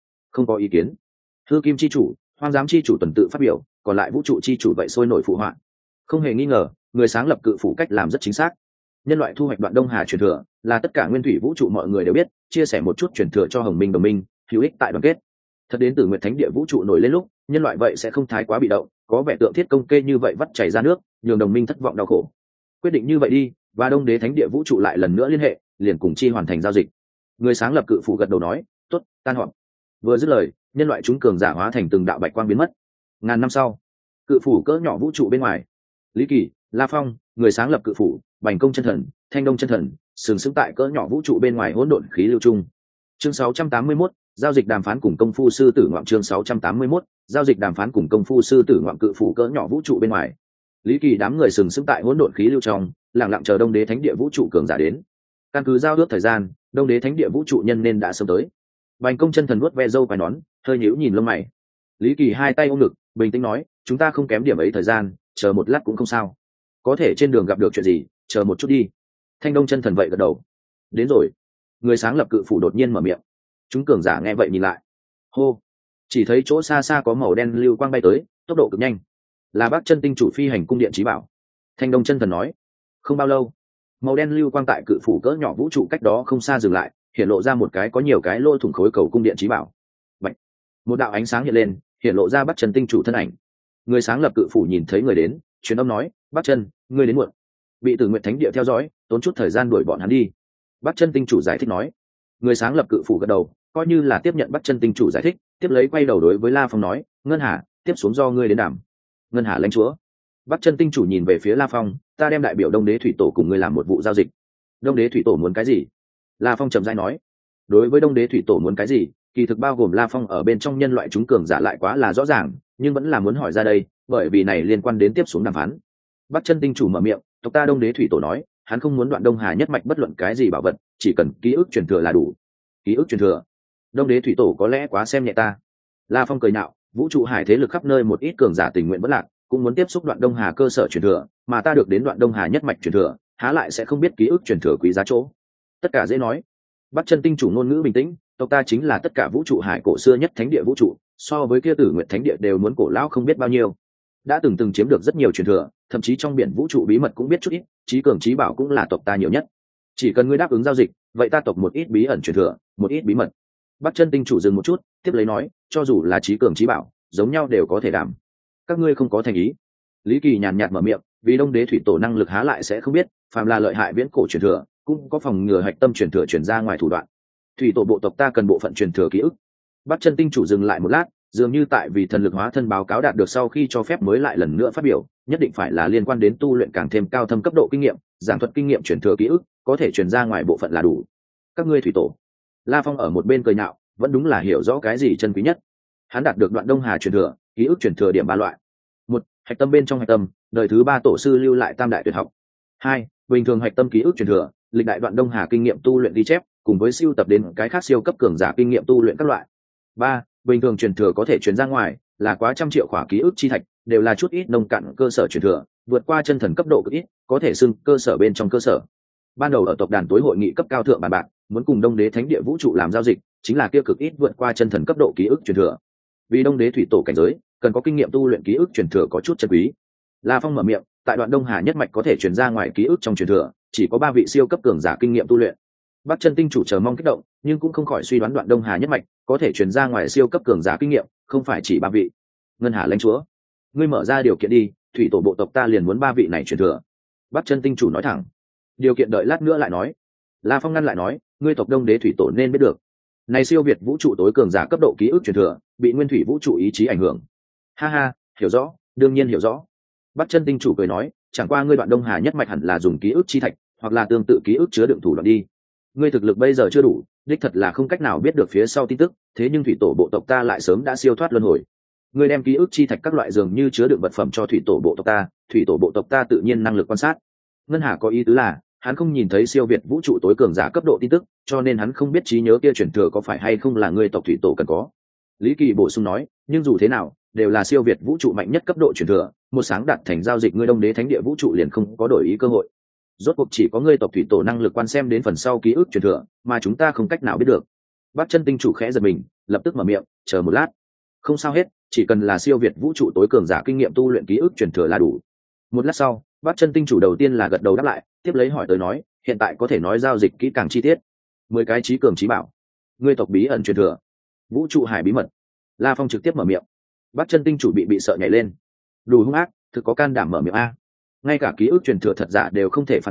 có ý kiến. Hư Kim chi chủ, Hoang Giám chi chủ tuần tự phát biểu, còn lại vũ trụ chi chủ vậy sôi nổi phụ họa. Không hề nghi ngờ, người sáng lập cự phủ cách làm rất chính xác. Nhân loại thu hoạch đoạn Đông Hà truyền thừa, là tất cả Nguyên Thủy vũ trụ mọi người đều biết, chia sẻ một chút truyền thừa cho Hồng Minh đồng minh, hữu ích tại đoàn kết. Thật đến Tử Nguyệt Thánh Địa vũ trụ nổi lên lúc, nhân loại vậy sẽ không thái quá bị động, có vẻ tượng thiết công kê như vậy vắt chảy ra nước, nhường đồng minh thất vọng đau khổ. Quyết định như vậy đi, và đông đế thánh địa vũ trụ lại lần nữa liên hệ, liền cùng chi hoàn thành giao dịch. Người sáng lập cự phủ gật đầu nói, tốt, tan họp. Vừa dứt lời, nhân loại chúng cường giả hóa thành từng đạo bạch quang biến mất. Ngàn năm sau, cự phủ cỡ nhỏ vũ trụ bên ngoài, Lý Kỳ, La Phong, người sáng lập cự phủ, Bành Công chân thần, Thanh Đông chân thần, sừng sững tại cỡ nhỏ vũ trụ bên ngoài hỗn độn khí lưu trung. Chương 681, giao dịch đàm phán cùng công phu sư tử ngoạm. Chương 681, giao dịch đàm phán cùng công phu sư tử ngoạm. Cự phủ cỡ nhỏ vũ trụ bên ngoài, Lý Kỳ đám người sừng sững tại hỗn độn khí lưu trong, lặng lặng chờ đông đế thánh địa vũ trụ cường giả đến. Căn cứ giao ước thời gian, đông đế thánh địa vũ trụ nhân nên đã sớm tới. Bành Công chân thần vuốt ve râu quai nón, hơi nhíu nhìn lông mày. Lý Kỳ hai tay ôm ngực, bình tĩnh nói, chúng ta không kém điểm ấy thời gian, chờ một lát cũng không sao. Có thể trên đường gặp được chuyện gì, chờ một chút đi. Thanh Đông chân thần vậy gật đầu. Đến rồi. Người sáng lập cự phủ đột nhiên mở miệng. Chúng cường giả nghe vậy nhìn lại. Hô. Chỉ thấy chỗ xa xa có màu đen lưu quang bay tới, tốc độ cực nhanh. Là Bắc Chân Tinh chủ phi hành cung điện trí bảo. Thanh Đông chân thần nói. Không bao lâu, màu đen lưu quang tại cự phủ cỡ nhỏ vũ trụ cách đó không xa dừng lại, hiện lộ ra một cái có nhiều cái lỗ thủng khối cầu cung điện trí bảo. Vậy, một đạo ánh sáng hiện lên, hiện lộ ra Bắc Chân Tinh chủ thân ảnh. Người sáng lập cự phủ nhìn thấy người đến, truyền âm nói, Bắc Chân, ngươi đến muộn. Bị Tử Nguyệt Thánh địa theo dõi, tốn chút thời gian đuổi bọn hắn đi. Bắc Chân Tinh chủ giải thích nói. Người sáng lập cự phủ gật đầu, coi như là tiếp nhận Bắc Chân Tinh chủ giải thích, tiếp lấy quay đầu đối với La Phong nói, Ngân Hà, tiếp xuống do ngươi đến đảm. Ngân Hà lãnh chúa. Bắc Chân Tinh chủ nhìn về phía La Phong, ta đem đại biểu Đông Đế thủy tổ cùng ngươi làm một vụ giao dịch. Đông Đế thủy tổ muốn cái gì? La Phong trầm rãi nói. Đối với Đông Đế thủy tổ muốn cái gì, kỳ thực bao gồm La Phong ở bên trong nhân loại chúng cường giả lại quá là rõ ràng, nhưng vẫn là muốn hỏi ra đây, bởi vì này liên quan đến tiếp xuống đàm phán. Bắc Chân Tinh chủ mở miệng, tộc ta Đông Đế thủy tổ nói, hắn không muốn đoạn Đông Hà nhất mạch bất luận cái gì bảo vật, chỉ cần ký ức truyền thừa là đủ. Ký ức truyền thừa? Đông Đế thủy tổ có lẽ quá xem nhẹ ta. La Phong cười nhạo, vũ trụ hải thế lực khắp nơi một ít cường giả tình nguyện vẫn lạc, cũng muốn tiếp xúc đoạn Đông Hà cơ sở truyền thừa, mà ta được đến đoạn Đông Hà nhất mạch truyền thừa, há lại sẽ không biết ký ức truyền thừa quý giá chỗ. Tất cả dễ nói. Bắc Chân Tinh chủ ngôn ngữ bình tĩnh, tộc ta chính là tất cả vũ trụ hải cổ xưa nhất thánh địa vũ trụ, so với kia Tử Nguyệt Thánh địa đều muốn cổ lão không biết bao nhiêu. Đã từng chiếm được rất nhiều truyền thừa, thậm chí trong biển vũ trụ bí mật cũng biết chút ít, trí cường trí bảo cũng là tộc ta nhiều nhất. Chỉ cần ngươi đáp ứng giao dịch, vậy ta tộc một ít bí ẩn truyền thừa, một ít bí mật. Bắc Chân Tinh chủ dừng một chút, tiếp lấy nói, cho dù là trí cường trí bảo, giống nhau đều có thể đảm. Các ngươi không có thành ý. Lý Kỳ nhàn nhạt mở miệng, vì Đông Đế thủy tổ năng lực há lại sẽ không biết, phàm là lợi hại viễn cổ truyền thừa, cũng có phòng ngừa hạch tâm truyền thừa truyền ra ngoài thủ đoạn. Thủy tổ bộ tộc ta cần bộ phận truyền thừa ký ức. Bắc Chân Tinh chủ dừng lại một lát, dường như tại vì thần lực hóa thân báo cáo đạt được sau khi cho phép mới lại lần nữa phát biểu, nhất định phải là liên quan đến tu luyện càng thêm cao thâm cấp độ kinh nghiệm, giảng thuật kinh nghiệm truyền thừa ký ức, có thể truyền ra ngoài bộ phận là đủ. Các ngươi thủy tổ. La Phong ở một bên cười nhạo, vẫn đúng là hiểu rõ cái gì chân quý nhất. Hắn đạt được đoạn Đông Hà truyền thừa, ký ức truyền thừa điểm ba loại. Một, hạch tâm bên trong hạch tâm, đời thứ ba tổ sư lưu lại tam đại tuyệt học. Hai, bình thường hạch tâm ký ức truyền thừa, lịch đại đoạn Đông Hà kinh nghiệm tu luyện ghi chép, cùng với siêu tập đến cái khác siêu cấp cường giả kinh nghiệm tu luyện các loại. Ba, bình thường truyền thừa có thể truyền ra ngoài, là quá trăm triệu khỏa ký ức chi thạch, đều là chút ít nông cạn cơ sở truyền thừa, vượt qua chân thần cấp độ cực ít, có thể xưng cơ sở bên trong cơ sở. Ban đầu ở tộc đàn tối hội nghị cấp cao thượng bàn bạc, muốn cùng Đông Đế Thánh địa vũ trụ làm giao dịch, chính là kia cực ít vượt qua chân thần cấp độ ký ức truyền thừa. Vì Đông Đế thủy tổ cảnh giới, cần có kinh nghiệm tu luyện ký ức truyền thừa có chút chân quý. La Phong mở miệng, tại đoạn Đông Hà nhất mạch có thể truyền ra ngoài ký ức trong truyền thừa, chỉ có 3 vị siêu cấp cường giả kinh nghiệm tu luyện. Bắc Chân Tinh chủ chờ mong kích động, nhưng cũng không khỏi suy đoán đoạn Đông Hà nhất mạch có thể truyền ra ngoài siêu cấp cường giả kinh nghiệm, không phải chỉ 3 vị. Ngân Hà lãnh chúa, ngươi mở ra điều kiện đi, thủy tổ bộ tộc ta liền muốn 3 vị này truyền thừa. Bắc Chân Tinh chủ nói thẳng. Điều kiện đợi lát nữa lại nói. La Phong ngăn lại nói, ngươi tộc Đông Đế thủy tổ nên biết được, này siêu việt vũ trụ tối cường giả cấp độ ký ức truyền thừa, bị nguyên thủy vũ trụ ý chí ảnh hưởng. Ha ha, hiểu rõ, đương nhiên hiểu rõ. Bắc Chân Tinh chủ cười nói, chẳng qua ngươi đoạn Đông Hà nhất mạch hẳn là dùng ký ức chi thạch, hoặc là tương tự ký ức chứa đựng thủ đoạn đi. Ngươi thực lực bây giờ chưa đủ, đích thật là không cách nào biết được phía sau tin tức, thế nhưng thủy tổ bộ tộc ta lại sớm đã siêu thoát luân hồi. Ngươi đem ký ức chi thạch các loại dường như chứa đựng vật phẩm cho thủy tổ bộ tộc ta, thủy tổ bộ tộc ta tự nhiên năng lực quan sát. Ngân Hà có ý tứ là, hắn không nhìn thấy siêu việt vũ trụ tối cường giả cấp độ tin tức, cho nên hắn không biết trí nhớ kia truyền thừa có phải hay không là ngươi tộc thủy tổ cần có. Lý Kỳ bổ sung nói, nhưng dù thế nào, đều là siêu việt vũ trụ mạnh nhất cấp độ truyền thừa, một sáng đạt thành giao dịch ngươi Đông Đế Thánh địa vũ trụ liền không có đổi ý cơ hội. Rốt cuộc chỉ có ngươi tộc thủy tổ năng lực quan xem đến phần sau ký ức truyền thừa, mà chúng ta không cách nào biết được. Bắc Chân Tinh chủ khẽ giật mình, lập tức mở miệng, chờ một lát. Không sao hết, chỉ cần là siêu việt vũ trụ tối cường giả kinh nghiệm tu luyện ký ức truyền thừa là đủ. Một lát sau, Bắc Chân Tinh chủ đầu tiên là gật đầu đáp lại, tiếp lấy hỏi tới nói, hiện tại có thể nói giao dịch kỹ càng chi tiết. 10 cái trí cường trí bảo, ngươi tộc bí ẩn truyền thừa, vũ trụ hải bí mật. La Phong trực tiếp mở miệng. Bắc Chân Tinh chủ bị sợ nhảy lên. Đủ hung ác, thực có can đảm mở miệng a. Ngay cả ký ức truyền thừa thật giả đều không thể phán đoán,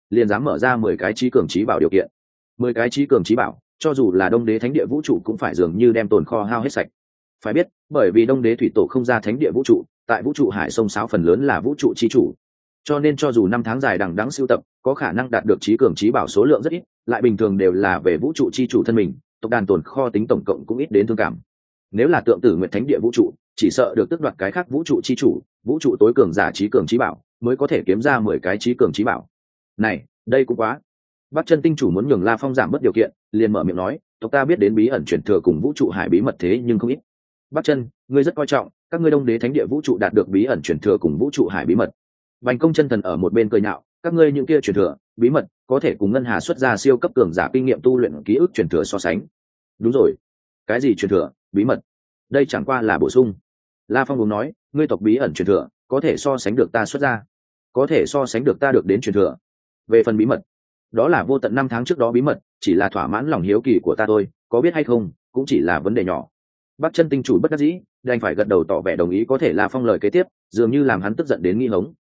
liền dám mở ra 10 cái trí cường trí bảo điều kiện. 10 cái trí cường trí bảo, cho dù là đông đế thánh địa vũ trụ cũng phải dường như đem tồn kho hao hết sạch. Phải biết, bởi vì đông đế thủy tổ không ra thánh địa vũ trụ, tại vũ trụ hải sông sáo phần lớn là vũ trụ chi chủ, cho nên cho dù năm tháng dài đằng đẵng sưu tập, có khả năng đạt được trí cường trí bảo số lượng rất ít, lại bình thường đều là về vũ trụ chi chủ thân mình, tộc đàn tồn kho tính tổng cộng cũng ít đến thương cảm. Nếu là tượng tử nguyện thánh địa vũ trụ, chỉ sợ được tước đoạt cái khác vũ trụ chi chủ, vũ trụ tối cường giả trí cường trí bảo mới có thể kiếm ra 10 cái trí cường trí bảo. Này, đây cũng quá. Bắc Chân tinh chủ muốn nhường La Phong giảm bớt điều kiện, liền mở miệng nói, tộc ta biết đến bí ẩn truyền thừa cùng vũ trụ hải bí mật thế nhưng không ít. Bắc Chân, ngươi rất coi trọng các ngươi đông đế thánh địa vũ trụ đạt được bí ẩn truyền thừa cùng vũ trụ hải bí mật. Bành Công chân thần ở một bên cười nhạo, các ngươi những kia truyền thừa bí mật có thể cùng ngân hà xuất ra siêu cấp cường giả kinh nghiệm tu luyện ký ức truyền thừa so sánh. Đúng rồi, cái gì truyền thừa bí mật? Đây chẳng qua là bổ sung. La Phong muốn nói, ngươi tộc bí ẩn truyền thừa có thể so sánh được ta xuất ra, có thể so sánh được ta được đến truyền thừa. Về phần bí mật, đó là vô tận năm tháng trước đó bí mật, chỉ là thỏa mãn lòng hiếu kỳ của ta thôi, có biết hay không cũng chỉ là vấn đề nhỏ. Bắc Chân tinh chủ bất đắc dĩ, đành phải gật đầu tỏ vẻ đồng ý. Có thể La Phong lời kế tiếp dường như làm hắn tức giận đến nghi hống,